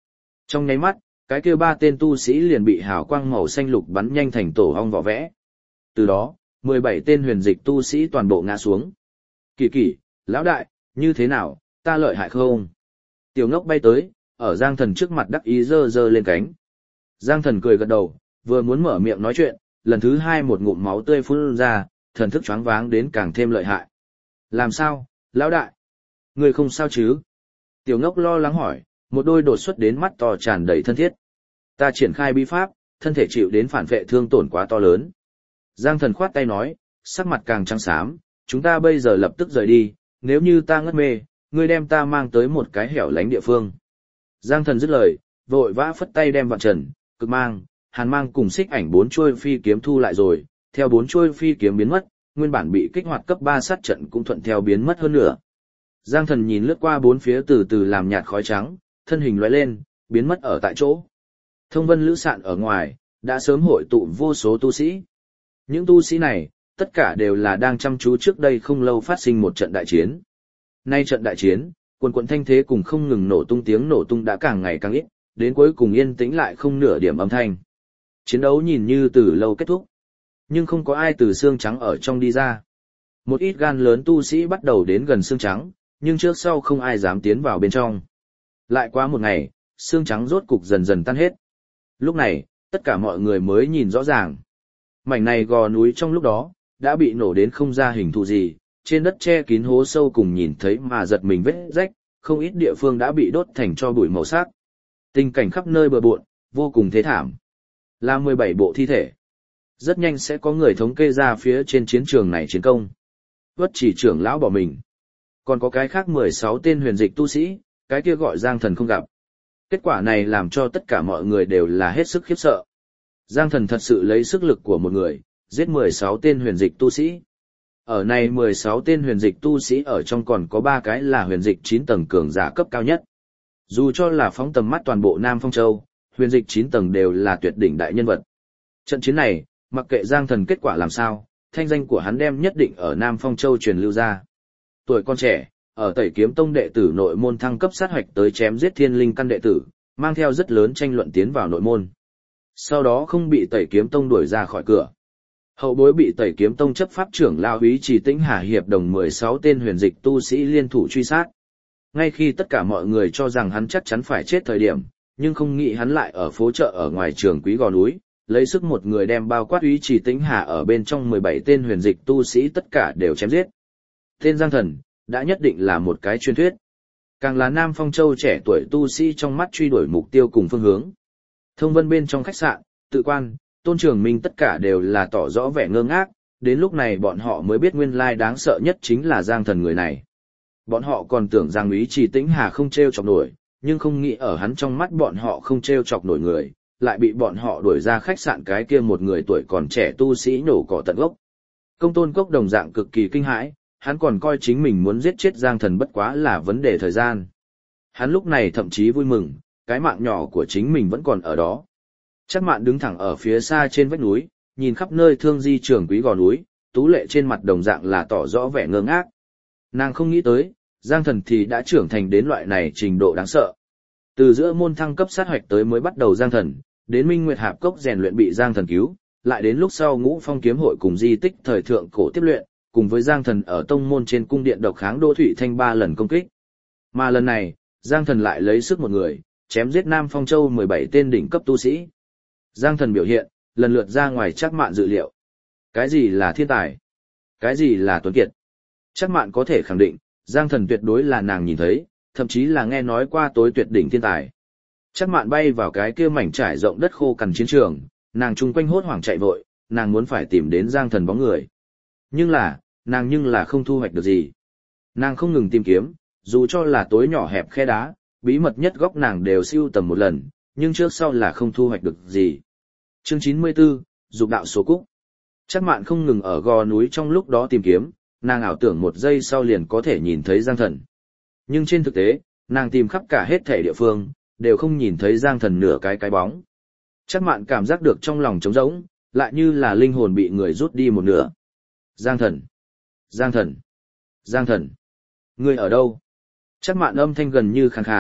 Trong nháy mắt, cái kia 3 tên tu sĩ liền bị hào quang màu xanh lục bắn nhanh thành tổ ong vỏ vẽ. Từ đó, 17 tên huyền dịch tu sĩ toàn bộ ngã xuống. Kỳ kỳ, lão đại, như thế nào, ta lợi hại không? Tiểu ngốc bay tới, ở Giang Thần trước mặt đắc ý giơ giơ lên cánh. Giang Thần cười gật đầu, vừa muốn mở miệng nói chuyện, lần thứ 2 một ngụm máu tươi phun ra, thần thức choáng váng đến càng thêm lợi hại. Làm sao, lão đại? Người không sao chứ? Tiểu ngốc lo lắng hỏi, một đôi đột xuất đến mắt to tràn đầy thân thiết. Ta triển khai bí pháp, thân thể chịu đến phản vệ thương tổn quá to lớn. Giang Thần khoát tay nói, sắc mặt càng trắng xám, chúng ta bây giờ lập tức rời đi, nếu như ta ngất mê, ngươi đem ta mang tới một cái hẻo lánh địa phương. Giang Thần dứt lời, vội vã phất tay đem Vạn Trần, Cực Mang, Hàn Mang cùng Xích Ảnh 4 chuôi phi kiếm thu lại rồi, theo 4 chuôi phi kiếm biến mất, nguyên bản bị kích hoạt cấp 3 sát trận cũng thuận theo biến mất hơn nữa. Giang Thần nhìn lướt qua bốn phía từ từ làm nhạt khói trắng, thân hình lóe lên, biến mất ở tại chỗ. Thông Vân Lữ Sạn ở ngoài, đã sớm hội tụ vô số tu sĩ. Những tu sĩ này, tất cả đều là đang chăm chú trước đây không lâu phát sinh một trận đại chiến. Nay trận đại chiến, quần quần thanh thế cùng không ngừng nổ tung tiếng nổ tung đã càng ngày càng ít, đến cuối cùng yên tĩnh lại không nửa điểm âm thanh. Chiến đấu nhìn như từ lâu kết thúc, nhưng không có ai từ xương trắng ở trong đi ra. Một ít gan lớn tu sĩ bắt đầu đến gần xương trắng, nhưng trước sau không ai dám tiến vào bên trong. Lại qua một ngày, xương trắng rốt cục dần dần tan hết. Lúc này, tất cả mọi người mới nhìn rõ ràng. Mảnh này gò núi trong lúc đó, đã bị nổ đến không ra hình thù gì, trên đất che kín hố sâu cùng nhìn thấy mà giật mình vết rách, không ít địa phương đã bị đốt thành cho bụi màu sắc. Tình cảnh khắp nơi bừa bộn, vô cùng thê thảm. Là 17 bộ thi thể. Rất nhanh sẽ có người thống kê ra phía trên chiến trường này chiến công. Vất chỉ trưởng lão bỏ mình. Còn có cái khác 16 tên huyền dịch tu sĩ, cái kia gọi Giang Thần không gặp. Kết quả này làm cho tất cả mọi người đều là hết sức khiếp sợ. Giang Thần thật sự lấy sức lực của một người, giết 16 tên huyền dịch tu sĩ. Ở này 16 tên huyền dịch tu sĩ ở trong còn có 3 cái là huyền dịch 9 tầng cường giả cấp cao nhất. Dù cho là phóng tầm mắt toàn bộ Nam Phong Châu, huyền dịch 9 tầng đều là tuyệt đỉnh đại nhân vật. Trận chiến này, mặc kệ Giang Thần kết quả làm sao, thanh danh của hắn đem nhất định ở Nam Phong Châu truyền lưu ra. Tuổi con trẻ, ở Tẩy Kiếm Tông đệ tử nội môn thăng cấp sát hoạch tới chém giết thiên linh căn đệ tử, mang theo rất lớn tranh luận tiến vào nội môn. Sau đó không bị Tẩy Kiếm Tông đuổi ra khỏi cửa. Hậu bối bị Tẩy Kiếm Tông chấp pháp trưởng lão Úy Trì Tĩnh Hà hiệp đồng 16 tên huyền dịch tu sĩ liên thủ truy sát. Ngay khi tất cả mọi người cho rằng hắn chắc chắn phải chết thời điểm, nhưng không nghĩ hắn lại ở phố chợ ở ngoài trường Quý Gò núi, lấy sức một người đem bao quát Úy Trì Tĩnh Hà ở bên trong 17 tên huyền dịch tu sĩ tất cả đều chém giết. Tên Giang Thần đã nhất định là một cái truyền thuyết. Càng là Nam Phong Châu trẻ tuổi tu sĩ trong mắt truy đuổi mục tiêu cùng phương hướng. Thông Vân bên trong khách sạn, Tự Quan, Tôn Trường Minh tất cả đều là tỏ rõ vẻ ngơ ngác, đến lúc này bọn họ mới biết nguyên lai đáng sợ nhất chính là Giang Thần người này. Bọn họ còn tưởng rằng Úy Trì Tĩnh Hà không treo chọc nổi, nhưng không nghĩ ở hắn trong mắt bọn họ không treo chọc nổi người, lại bị bọn họ đuổi ra khách sạn cái kia một người tuổi còn trẻ tu sĩ nổ cỏ tận gốc. Công Tôn Cốc đồng dạng cực kỳ kinh hãi, hắn còn coi chính mình muốn giết chết Giang Thần bất quá là vấn đề thời gian. Hắn lúc này thậm chí vui mừng, cái mạng nhỏ của chính mình vẫn còn ở đó. Chắc Mạn đứng thẳng ở phía xa trên vách núi, nhìn khắp nơi thương di trường Quý Gò núi, tú lệ trên mặt đồng dạng là tỏ rõ vẻ ngơ ngác. Nàng không nghĩ tới, Giang Thần thì đã trưởng thành đến loại này trình độ đáng sợ. Từ giữa môn thăng cấp sát hoạch tới mới bắt đầu Giang Thần, đến Minh Nguyệt Hạp Cốc rèn luyện bị Giang Thần cứu, lại đến lúc sau Ngũ Phong kiếm hội cùng di tích thời thượng cổ tiếp luyện, cùng với Giang Thần ở tông môn trên cung điện độc kháng Đỗ Thụy Thanh 3 lần công kích. Mà lần này, Giang Thần lại lấy sức một người, chém giết Nam Phong Châu 17 tên đỉnh cấp tu sĩ. Giang Thần biểu hiện, lần lượt ra ngoài Trác Mạn dự liệu. Cái gì là thiên tài? Cái gì là tuấn kiệt? Trác Mạn có thể khẳng định, Giang Thần tuyệt đối là nàng nhìn thấy, thậm chí là nghe nói qua tối tuyệt đỉnh thiên tài. Trác Mạn bay vào cái kia mảnh trải rộng đất khô cằn chiến trường, nàng chung quanh hốt hoảng chạy vội, nàng muốn phải tìm đến Giang Thần bóng người. Nhưng là không thu hoạch được gì. Nàng không ngừng tìm kiếm, dù cho là tối nhỏ hẹp khe đá, bí mật nhất góc nàng đều siêu tầm một lần, nhưng trước sau là không thu hoạch được gì. Chương 94, Dục đạo số cúc. Trác Mạn không ngừng ở gò núi trong lúc đó tìm kiếm, nàng ảo tưởng một giây sau liền có thể nhìn thấy Giang Thần. Nhưng trên thực tế, nàng tìm khắp cả hết thảy địa phương, đều không nhìn thấy Giang Thần nửa cái bóng. Trác Mạn cảm giác được trong lòng trống rỗng, lại như là linh hồn bị người rút đi một nửa. Giang Thần! Giang Thần! Giang Thần! Ngươi ở đâu? Trác Mạn âm thanh gần như khàn khàn,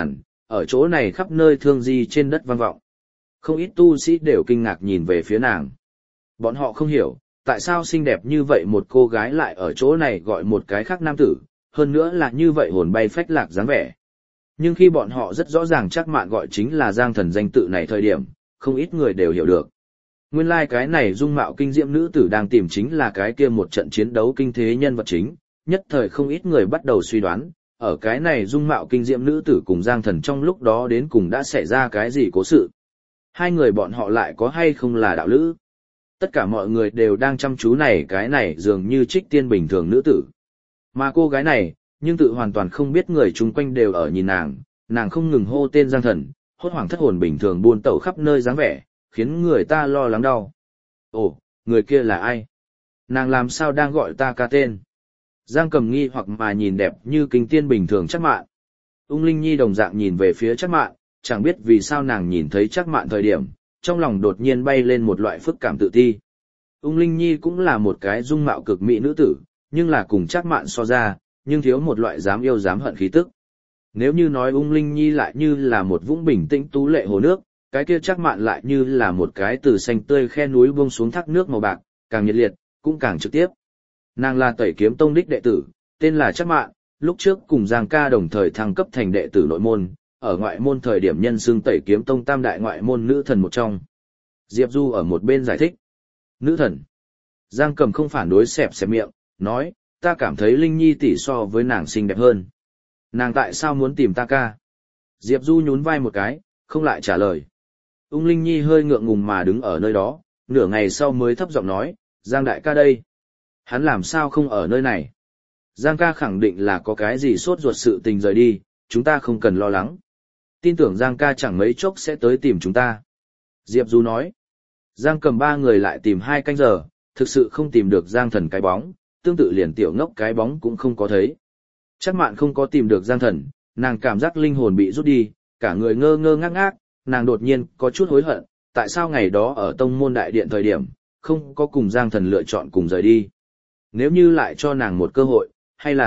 ở chỗ này khắp nơi thương di trên đất vang vọng. Không ít tu sĩ đều kinh ngạc nhìn về phía nàng. Bọn họ không hiểu, tại sao xinh đẹp như vậy một cô gái lại ở chỗ này gọi một cái khác nam tử, hơn nữa là như vậy hồn bay phách lạc dáng vẻ. Nhưng khi bọn họ rất rõ ràng Trác Mạn gọi chính là Giang Thần danh tự này thời điểm, không ít người đều hiểu được. Nguyên lai cái này dung mạo kinh diễm nữ tử đang tìm chính là cái kia một trận chiến đấu kinh thế nhân vật chính, nhất thời không ít người bắt đầu suy đoán, ở cái này dung mạo kinh diễm nữ tử cùng Giang Thần trong lúc đó đến cùng đã xảy ra cái gì cố sự. Hai người bọn họ lại có hay không là đạo lữ? Tất cả mọi người đều đang chăm chú này cái này dường như trích tiên bình thường nữ tử. Mà cô gái này, nhưng tự hoàn toàn không biết người chung quanh đều ở nhìn nàng không ngừng hô tên Giang Thần, hốt hoảng thất hồn bình thường buôn tẩu khắp nơi dáng vẻ, khiến người ta lo lắng đau. Ồ, người kia là ai? Nàng làm sao đang gọi ta ca tên? Giang Cầm nghi hoặc mà nhìn đẹp như kinh tiên bình thường Trác Mạn. Ung Linh Nhi đồng dạng nhìn về phía Trác Mạn, chẳng biết vì sao nàng nhìn thấy Trác Mạn thời điểm, trong lòng đột nhiên bay lên một loại phức cảm tự ti. Ung Linh Nhi cũng là một cái dung mạo cực mỹ nữ tử, nhưng là cùng Trác Mạn so ra, nhưng thiếu một loại dám yêu dám hận khí tức. Nếu như nói Ung Linh Nhi lại như là một vũng bình tĩnh tú lệ hồ nước, cái kia Trác Mạn lại như là một cái từ xanh tươi khe núi buông xuống thác nước màu bạc, càng nhiệt liệt, cũng càng trực tiếp. Nàng là Tẩy Kiếm Tông đích đệ tử, tên là Trác Mạn, lúc trước cùng Giang Ca đồng thời thăng cấp thành đệ tử nội môn, ở ngoại môn thời điểm nhân xưng Tẩy Kiếm Tông tam đại ngoại môn nữ thần một trong. Diệp Du ở một bên giải thích. Nữ thần. Giang Cầm không phản đối xẹp xẹp miệng, nói, ta cảm thấy Linh Nhi tỷ so với nàng xinh đẹp hơn. Nàng tại sao muốn tìm ta ca? Diệp Du nhún vai một cái, không lại trả lời. Ung Linh Nhi hơi ngượng ngùng mà đứng ở nơi đó, nửa ngày sau mới thấp giọng nói, Giang đại ca đây. Hắn làm sao không ở nơi này? Giang ca khẳng định là có cái gì sốt ruột sự tình rời đi, chúng ta không cần lo lắng. Tin tưởng Giang ca chẳng mấy chốc sẽ tới tìm chúng ta. Diệp Du nói. Giang Cầm ba người lại tìm 2 canh giờ, thực sự không tìm được Giang Thần cái bóng, tương tự liền Tiểu Ngốc cái bóng cũng không có thấy. Trác Mạn không có tìm được Giang Thần, nàng cảm giác linh hồn bị rút đi, cả người ngơ ngơ ngác ngác, nàng đột nhiên có chút hối hận, tại sao ngày đó ở tông môn đại điện thời điểm, không có cùng Giang Thần lựa chọn cùng rời đi. Nếu như lại cho nàng một cơ hội,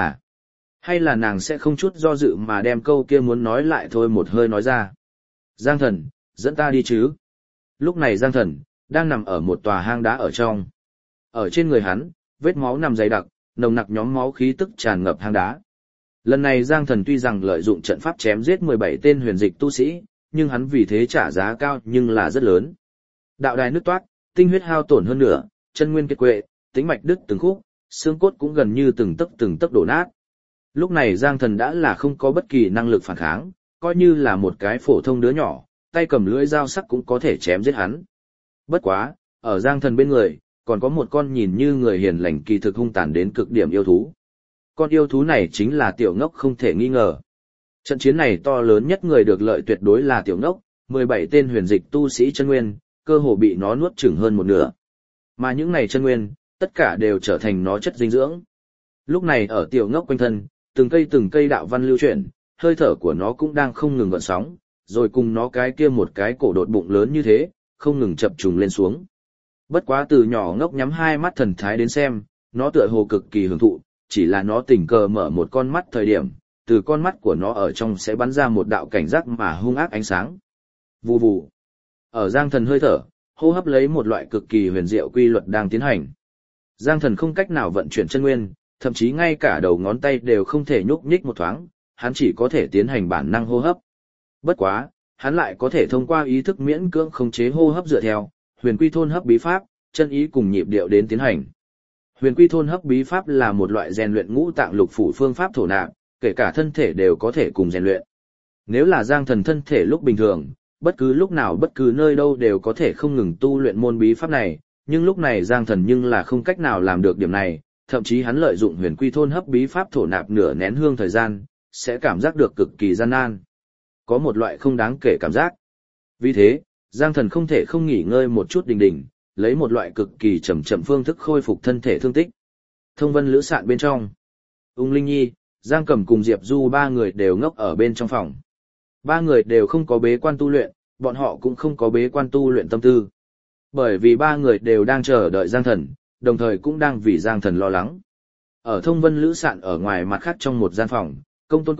hay là nàng sẽ không chút do dự mà đem câu kia muốn nói lại thôi một hơi nói ra. Giang Thần, dẫn ta đi chứ. Lúc này Giang Thần, đang nằm ở một tòa hang đá ở trong. Ở trên người hắn, vết máu nằm dày đặc, nồng nặc nhóm máu khí tức tràn ngập hang đá. Lần này Giang Thần tuy rằng lợi dụng trận pháp chém giết 17 tên huyền dịch tu sĩ, nhưng hắn vì thế trả giá cao nhưng là rất lớn. Đạo đài nứt toát, tinh huyết hao tổn hơn nữa, chân nguyên kiệt quệ, tĩnh mạch đứt từng khúc, xương cốt cũng gần như từng tấc đổ nát. Lúc này Giang Thần đã là không có bất kỳ năng lực phản kháng, coi như là một cái phổ thông đứa nhỏ, tay cầm lưỡi dao sắc cũng có thể chém giết hắn. Bất quá, ở Giang Thần bên người, còn có một con nhìn như người hiền lành kỳ thực hung tàn đến cực điểm yêu thú. Con yêu thú này chính là Tiểu Ngốc không thể nghi ngờ. Trận chiến này to lớn nhất người được lợi tuyệt đối là Tiểu Ngốc, 17 tên huyền dịch tu sĩ chân nguyên, cơ hồ bị nó nuốt chửng hơn một nửa. Mà những này chân nguyên, tất cả đều trở thành nó chất dinh dưỡng. Lúc này ở Tiểu Ngốc quanh thân, từng cây đạo văn lưu chuyển, hơi thở của nó cũng đang không ngừng gợn sóng, rồi cùng nó cái kia một cái cổ đột bụng lớn như thế, không ngừng chập trùng lên xuống. Bất quá từ nhỏ Ngốc nhắm 2 mắt thần thái đến xem, nó tựa hồ cực kỳ hưởng thụ, chỉ là nó tình cờ mở một con mắt thời điểm, từ con mắt của nó ở trong sẽ bắn ra một đạo cảnh giác mà hung ác ánh sáng. Vù vù. Ở Giang Thần hơi thở, hô hấp lấy một loại cực kỳ huyền diệu quy luật đang tiến hành. Giang Thần không cách nào vận chuyển chân nguyên, thậm chí ngay cả đầu ngón tay đều không thể nhúc nhích một thoáng, hắn chỉ có thể tiến hành bản năng hô hấp. Bất quá, hắn lại có thể thông qua ý thức miễn cưỡng khống chế hô hấp dựa theo Huyền Quy Thôn Hấp Bí Pháp, chân ý cùng nhịp điệu đến tiến hành. Huyền Quy Thôn Hấp Bí Pháp là một loại rèn luyện ngũ tạng lục phủ phương pháp thổ nạp, kể cả thân thể đều có thể cùng rèn luyện. Nếu là Giang Thần thân thể lúc bình thường, bất cứ lúc nào bất cứ nơi đâu đều có thể không ngừng tu luyện môn bí pháp này, nhưng lúc này Giang Thần nhưng là không cách nào làm được điểm này, thậm chí hắn lợi dụng Huyền Quy Thôn Hấp Bí Pháp thổ nạp nửa nén hương thời gian, sẽ cảm giác được cực kỳ gian nan. Có một loại không đáng kể cảm giác. Vì thế, Giang Thần không thể không nghỉ ngơi một chút đình, lấy một loại cực kỳ chậm chậm phương thức khôi phục thân thể thương tích. Thông Vân Lữ Sạn bên trong, Ung Linh Nhi, Giang Cẩm cùng Diệp Du 3 người đều ngốc ở bên trong phòng. 3 người đều không có bế quan tu luyện, bọn họ cũng không có bế quan tu luyện tâm tư. Bởi vì 3 người đều đang chờ đợi Giang Thần, đồng thời cũng đang vì Giang Thần lo lắng. Ở Thông Vân Lữ Sạn ở ngoài mặt khác trong một gian phòng, Công Tôn Cốc,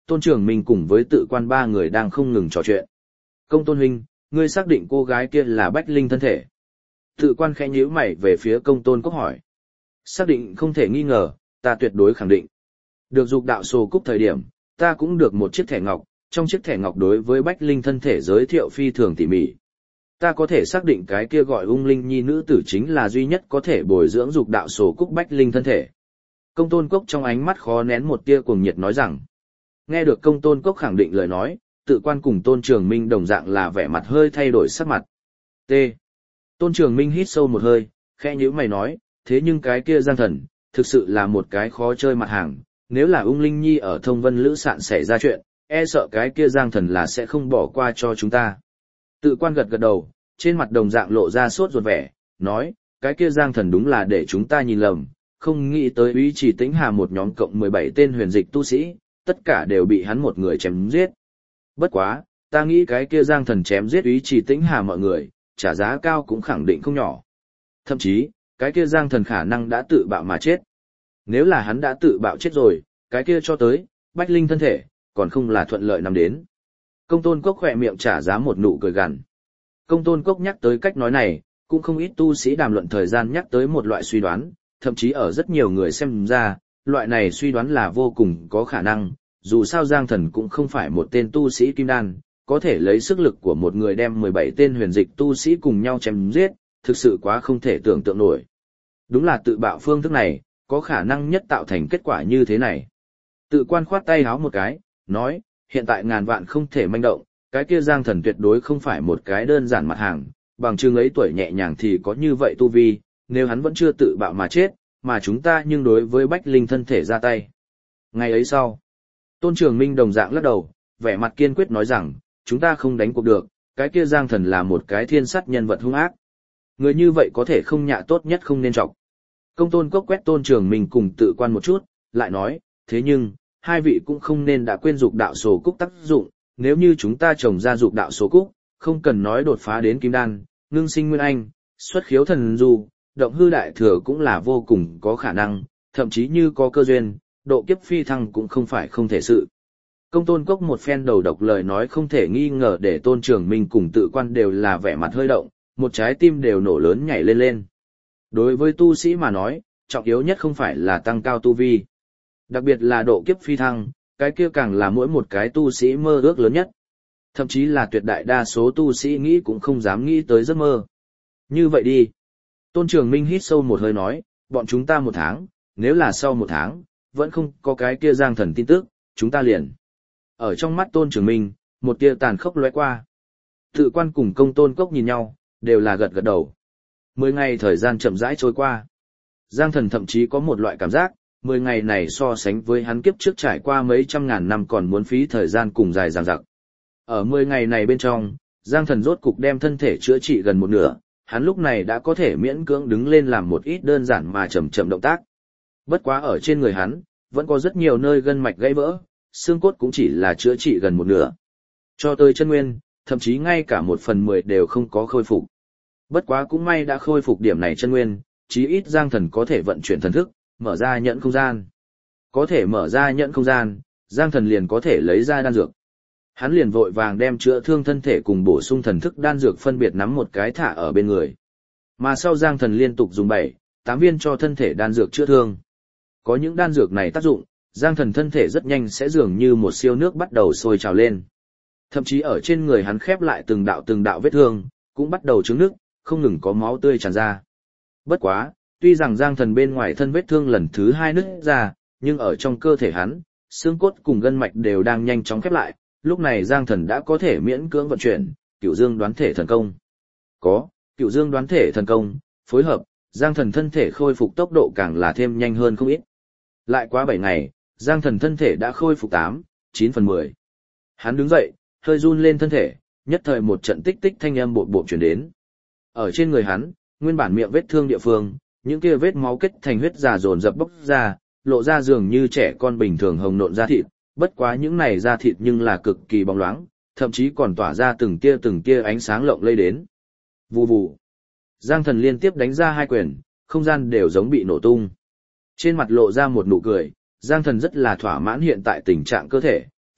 Tôn Trường Minh cùng với Tự Quan ba người đang không ngừng trò chuyện. Công Tôn huynh, ngươi xác định cô gái kia là Bách Linh thân thể? Tự Quan khẽ nhíu mày về phía Công Tôn Cốc hỏi. Xác định không thể nghi ngờ, ta tuyệt đối khẳng định. Được dục đạo sổ cúc thời điểm, ta cũng được một chiếc thẻ ngọc, trong chiếc thẻ ngọc đối với Bách Linh thân thể giới thiệu phi thường tỉ mỉ. Ta có thể xác định cái kia gọi Ung Linh Nhi nữ tử chính là duy nhất có thể bồi dưỡng dục đạo sổ cúc Bách Linh thân thể. Công Tôn Cốc trong ánh mắt khó nén một tia cuồng nhiệt nói rằng. Nghe được Công Tôn Cốc khẳng định lời nói, Tự Quan cùng Tôn Trường Minh đồng dạng là vẻ mặt hơi thay đổi sắc mặt. T. Tôn Trường Minh hít sâu một hơi, khẽ nhíu mày nói, thế nhưng cái kia Giang Thần, thực sự là một cái khó chơi mặt hàng, nếu là Ung Linh Nhi ở Thông Vân Lữ Sạn xảy ra chuyện, e sợ cái kia Giang Thần là sẽ không bỏ qua cho chúng ta. Tự Quan gật gật đầu, trên mặt đồng dạng lộ ra sốt ruột vẻ, nói, cái kia Giang Thần đúng là để chúng ta nhìn lầm, không nghĩ tới Úy Trì Tĩnh Hà một nhóm cộng 17 tên huyền dịch tu sĩ, tất cả đều bị hắn một người chém giết. Bất quá, ta nghĩ cái kia Giang Thần chém giết Úy Trì Tĩnh Hà mọi người, trả giá cao cũng khẳng định không nhỏ. Thậm chí, cái kia Giang Thần khả năng đã tự bạo mà chết. Nếu là hắn đã tự bạo chết rồi, cái kia cho tới, Bách Linh thân thể, còn không là thuận lợi nằm đến. Công Tôn Cốc khỏe miệng trả giá một nụ cười gằn. Công Tôn Cốc nhắc tới cách nói này, cũng không ít tu sĩ đàm luận thời gian nhắc tới một loại suy đoán, thậm chí ở rất nhiều người xem ra, loại này suy đoán là vô cùng có khả năng, dù sao Giang Thần cũng không phải một tên tu sĩ kim đan, có thể lấy sức lực của một người đem 17 tên huyền dịch tu sĩ cùng nhau chém giết, thực sự quá không thể tưởng tượng nổi. Đúng là tự bạo phương thức này, có khả năng nhất tạo thành kết quả như thế này. Tự Quan khoát tay háo một cái, nói, hiện tại ngàn vạn không thể manh động, cái kia Giang Thần tuyệt đối không phải một cái đơn giản mặt hàng, bằng chừng ấy tuổi nhẹ nhàng thì có như vậy tu vi, nếu hắn vẫn chưa tự bạo mà chết, mà chúng ta nhưng đối với Bách Linh thân thể ra tay. Ngày ấy sau, Tôn Trường Minh đồng dạng lắc đầu, vẻ mặt kiên quyết nói rằng, chúng ta không đánh cuộc được, cái kia Giang Thần là một cái thiên sát nhân vật hung ác. Người như vậy có thể không nhạ tốt nhất không nên trọng. Công Tôn Cốc quét Tôn Trường Minh cùng Tự Quan một chút, lại nói, thế nhưng, hai vị cũng không nên đã quên dục đạo số cúc tác dụng, nếu như chúng ta trồng ra dục đạo số cúc, không cần nói đột phá đến kim đan, ngưng sinh nguyên anh, xuất khiếu thần du, động hư đại thừa cũng là vô cùng có khả năng, thậm chí như có cơ duyên, độ kiếp phi thăng cũng không phải không thể sự. Công Tôn Cốc một phen đầu độc lời nói không thể nghi ngờ để Tôn Trường Minh cùng Tự Quan đều là vẻ mặt hơi động, một trái tim đều nổ lớn nhảy lên lên. Đối với tu sĩ mà nói, trọng yếu nhất không phải là tăng cao tu vi. Đặc biệt là độ kiếp phi thăng, cái kia càng là mỗi một cái tu sĩ mơ ước lớn nhất. Thậm chí là tuyệt đại đa số tu sĩ nghĩ cũng không dám nghĩ tới giấc mơ. Như vậy đi. Tôn Trường Minh hít sâu một hơi nói, bọn chúng ta 1 tháng, nếu là sau 1 tháng, vẫn không có cái kia Giang Thần tin tức, chúng ta liền. Ở trong mắt Tôn Trường Minh, một tia tàn khốc lóe qua. Tự Quan cùng Công Tôn Cốc nhìn nhau, đều là gật gật đầu. 10 ngày thời gian chậm rãi trôi qua. Giang Thần thậm chí có một loại cảm giác, 10 ngày này so sánh với hắn kiếp trước trải qua mấy trăm ngàn năm còn muốn phí thời gian cùng dài dằng dặc. Ở 10 ngày này bên trong, Giang Thần rốt cục đem thân thể chữa trị gần một nửa, hắn lúc này đã có thể miễn cưỡng đứng lên làm một ít đơn giản mà chậm chậm động tác. Bất quá ở trên người hắn, vẫn có rất nhiều nơi gân mạch gãy vỡ, xương cốt cũng chỉ là chữa trị gần một nửa. Cho tới chân nguyên, thậm chí ngay cả 1/10 đều không có khôi phục. Bất quá cũng may đã khôi phục điểm này chân nguyên, chí ít Giang Thần có thể vận chuyển thần thức, mở ra nhẫn không gian. Có thể mở ra nhẫn không gian, Giang Thần liền có thể lấy ra đan dược. Hắn liền vội vàng đem chữa thương thân thể cùng bổ sung thần thức đan dược phân biệt nắm một cái thả ở bên người. Mà sau Giang Thần liên tục dùng 7-8 viên cho thân thể đan dược chữa thương. Có những đan dược này tác dụng, Giang Thần thân thể rất nhanh sẽ dường như một siêu nước bắt đầu sôi trào lên. Thậm chí ở trên người hắn khép lại từng đạo vết thương, cũng bắt đầu trướng nứt, không ngừng có máu tươi tràn ra. Bất quá, tuy rằng Giang Thần bên ngoài thân vết thương lần thứ 2 nứt ra, nhưng ở trong cơ thể hắn, xương cốt cùng gân mạch đều đang nhanh chóng khép lại, lúc này Giang Thần đã có thể miễn cưỡng vận chuyển Cửu Dương đoán thể thần công. Có Cửu Dương đoán thể thần công phối hợp, Giang Thần thân thể khôi phục tốc độ càng là thêm nhanh hơn không ít. Lại quá 7 ngày, Giang Thần thân thể đã khôi phục 8-9/10. Hắn đứng dậy, hơi run lên thân thể, nhất thời một trận tích tích thanh âm bột bột truyền đến. Ở trên người hắn, nguyên bản miệng vết thương địa phương, những kia vết máu kết thành huyết già dồn dập bốc ra, lộ ra dường như trẻ con bình thường hồng nộn da thịt, bất quá những này da thịt nhưng là cực kỳ bóng loáng, thậm chí còn tỏa ra từng tia ánh sáng lộng lây đến. Vù vù. Giang Thần liên tiếp đánh ra 2 quyền, không gian đều giống bị nổ tung. Trên mặt lộ ra một nụ cười, Giang Thần rất là thỏa mãn hiện tại tình trạng cơ thể,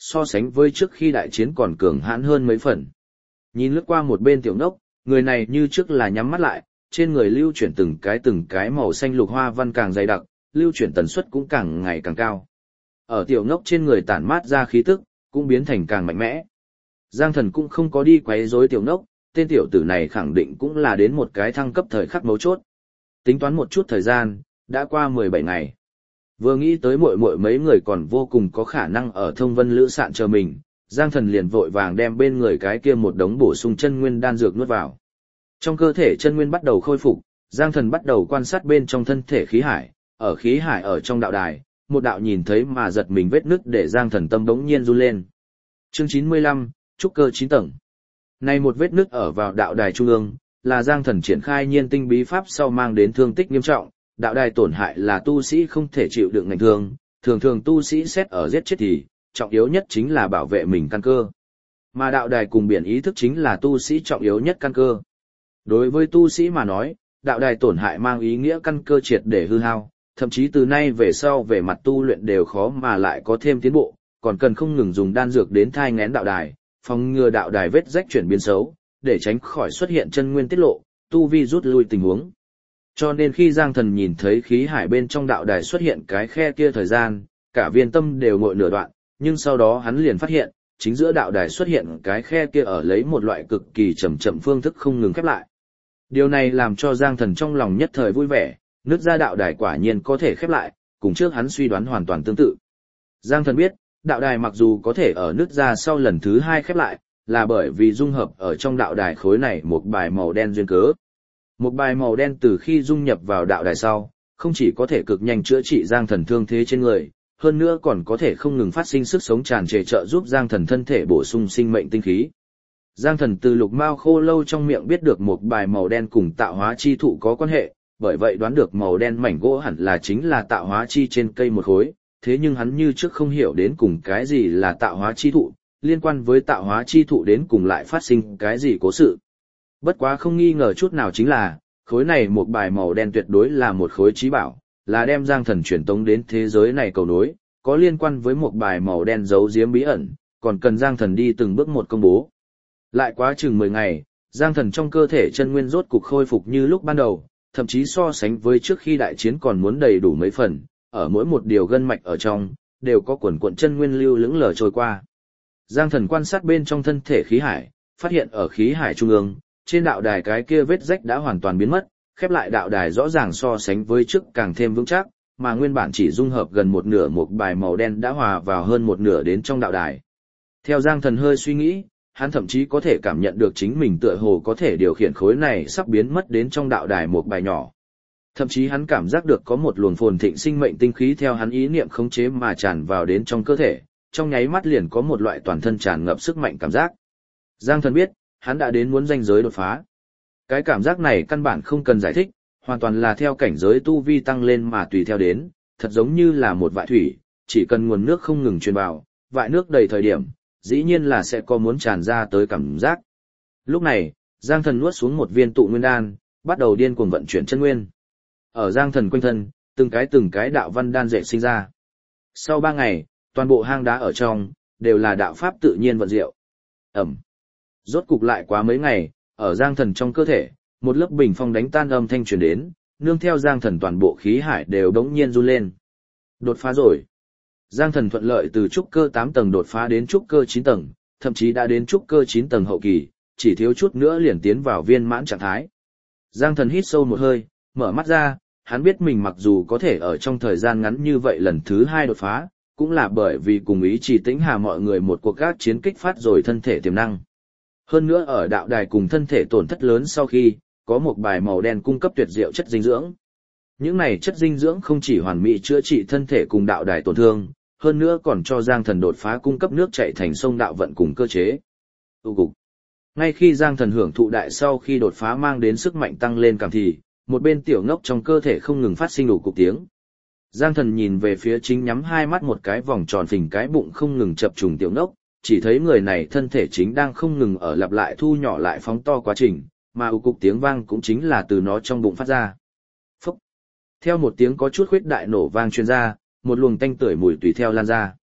so sánh với trước khi đại chiến còn cường hãn hơn mấy phần. Nhìn lướt qua một bên tiểu ngốc, người này như trước là nhắm mắt lại, trên người lưu chuyển từng cái màu xanh lục hoa văn càng dày đặc, lưu chuyển tần suất cũng càng ngày càng cao. Ở tiểu ngốc trên người tản mát ra khí tức, cũng biến thành càng mạnh mẽ. Giang Thần cũng không có đi quấy rối tiểu ngốc, tên tiểu tử này khẳng định cũng là đến một cái thăng cấp thời khắc mấu chốt. Tính toán một chút thời gian, đã qua 17 ngày. Vừa nghĩ tới muội muội mấy người còn vô cùng có khả năng ở Thông Vân Lữ Sạn chờ mình, Giang Thần liền vội vàng đem bên người cái kia một đống bổ sung chân nguyên đan dược nuốt vào. Trong cơ thể chân nguyên bắt đầu khôi phục, Giang Thần bắt đầu quan sát bên trong thân thể khí hải, ở khí hải ở trong đạo đài, một đạo nhìn thấy mà giật mình vết nứt để Giang Thần tâm bỗng nhiên run lên. Chương 95, trúc cơ 9 tầng. Này một vết nứt ở vào đạo đài trung ương, là Giang Thần triển khai nhiên tinh bí pháp sau mang đến thương tích nghiêm trọng, đạo đài tổn hại là tu sĩ không thể chịu đựng ngành thương, thường tu sĩ xét ở giết chết thì, trọng yếu nhất chính là bảo vệ mình căn cơ. Mà đạo đài cùng biển ý thức chính là tu sĩ trọng yếu nhất căn cơ. Đối với tu sĩ mà nói, đạo đài tổn hại mang ý nghĩa căn cơ triệt để hư hao, thậm chí từ nay về sau về mặt tu luyện đều khó mà lại có thêm tiến bộ, còn cần không ngừng dùng đan dược đến thai nghén đạo đài, phòng ngừa đạo đài vết rách chuyển biến xấu, để tránh khỏi xuất hiện chân nguyên tiết lộ, tu vi rút lui tình huống. Cho nên khi Giang Thần nhìn thấy khí hải bên trong đạo đài xuất hiện cái khe kia thời gian, cả viên tâm đều ngội nửa đoạn, nhưng sau đó hắn liền phát hiện, chính giữa đạo đài xuất hiện cái khe kia ở lấy một loại cực kỳ chậm chậm phương thức không ngừng khép lại. Điều này làm cho Giang Thần trong lòng nhất thời vui vẻ, nứt ra đạo đài quả nhiên có thể khép lại, cùng trước hắn suy đoán hoàn toàn tương tự. Giang Thần biết, đạo đài mặc dù có thể ở nứt ra sau lần thứ 2 khép lại, là bởi vì dung hợp ở trong đạo đài khối này một bài màu đen duyên cớ. Một bài màu đen từ khi dung nhập vào đạo đài sau, không chỉ có thể cực nhanh chữa trị Giang Thần thương thế trên người, hơn nữa còn có thể không ngừng phát sinh sức sống tràn trề trợ giúp Giang Thần thân thể bổ sung sinh mệnh tinh khí. Giang Thần từ Lục Mao Khô Lâu trong miệng biết được một bài màu đen cùng tạo hóa chi thụ có quan hệ, bởi vậy đoán được màu đen mảnh gỗ hẳn là chính là tạo hóa chi trên cây một khối, thế nhưng hắn như trước không hiểu đến cùng cái gì là tạo hóa chi thụ, liên quan với tạo hóa chi thụ đến cùng lại phát sinh cái gì cố sự. Bất quá không nghi ngờ chút nào chính là, khối này một bài màu đen tuyệt đối là một khối chí bảo, là đem Giang Thần truyền tống đến thế giới này cầu nối, có liên quan với một bài màu đen giấu giếm bí ẩn, còn cần Giang Thần đi từng bước một công bố. Lại quá chừng 10 ngày, Giang Thần trong cơ thể chân nguyên rốt cục khôi phục như lúc ban đầu, thậm chí so sánh với trước khi đại chiến còn muốn đầy đủ mấy phần, ở mỗi một điều gân mạch ở trong, đều có quần cuộn chân nguyên lưu lững lờ trôi qua. Giang Thần quan sát bên trong thân thể khí hải, phát hiện ở khí hải trung ương, trên đạo đài cái kia vết rách đã hoàn toàn biến mất, khép lại đạo đài rõ ràng so sánh với trước càng thêm vững chắc, mà nguyên bản chỉ dung hợp gần một nửa một bài màu đen đã hòa vào hơn một nửa đến trong đạo đài. Theo Giang Thần hơi suy nghĩ, hắn thậm chí có thể cảm nhận được chính mình tựa hồ có thể điều khiển khối này sắp biến mất đến trong đạo đài một bài nhỏ. Thậm chí hắn cảm giác được có một luồng phồn thịnh sinh mệnh tinh khí theo hắn ý niệm khống chế mà tràn vào đến trong cơ thể, trong nháy mắt liền có một loại toàn thân tràn ngập sức mạnh cảm giác. Giang Thần biết, hắn đã đến muốn ranh giới đột phá. Cái cảm giác này căn bản không cần giải thích, hoàn toàn là theo cảnh giới tu vi tăng lên mà tùy theo đến, thật giống như là một vại thủy, chỉ cần nguồn nước không ngừng truyền vào, vại nước đầy thời điểm, dĩ nhiên là sẽ có muốn tràn ra tới cảm giác. Lúc này, Giang Thần nuốt xuống một viên tụ nguyên đan, bắt đầu điên cuồng vận chuyển chân nguyên. Ở Giang Thần quanh thân, từng cái đạo văn đan dệt sinh ra. Sau 3 ngày, toàn bộ hang đá ở trong, đều là đạo pháp tự nhiên vận diệu. Ẩm. Rốt cục lại quá mấy ngày, ở Giang Thần trong cơ thể, một lớp bình phong đánh tan âm thanh truyền đến, nương theo Giang Thần toàn bộ khí hải đều đống nhiên run lên. Đột phá rồi. Giang Thần thuận lợi từ trúc cơ 8 tầng đột phá đến trúc cơ 9 tầng, thậm chí đã đến trúc cơ 9 tầng hậu kỳ, chỉ thiếu chút nữa liền tiến vào viên mãn trạng thái. Giang Thần hít sâu một hơi, mở mắt ra, hắn biết mình mặc dù có thể ở trong thời gian ngắn như vậy lần thứ 2 đột phá, cũng là bởi vì cùng ý chỉ tĩnh hà mọi người một cuộc các chiến kích phát rồi thân thể tiềm năng. Hơn nữa ở đạo đài cùng thân thể tổn thất lớn sau khi, có một bài màu đen cung cấp tuyệt diệu chất dinh dưỡng. Những này chất dinh dưỡng không chỉ hoàn mỹ chữa trị thân thể cùng đạo đài tổn thương, hơn nữa còn cho Giang Thần đột phá cung cấp nước chảy thành sông đạo vận cùng cơ chế. Cục. Ngay khi Giang Thần hưởng thụ đại sau khi đột phá mang đến sức mạnh tăng lên cảm thì, một bên tiểu ngốc trong cơ thể không ngừng phát sinh đủ cục tiếng. Giang Thần nhìn về phía chính nhắm hai mắt một cái vòng tròn phình cái bụng không ngừng chập trùng tiểu ngốc, chỉ thấy người này thân thể chính đang không ngừng ở lặp lại thu nhỏ lại phóng to quá trình, mà cục tiếng vang cũng chính là từ nó trong bụng phát ra. Phúc. Theo một tiếng có chút khuyết đại nổ vang truyền ra, một luồng tanh tưởi mùi tùy theo lan ra.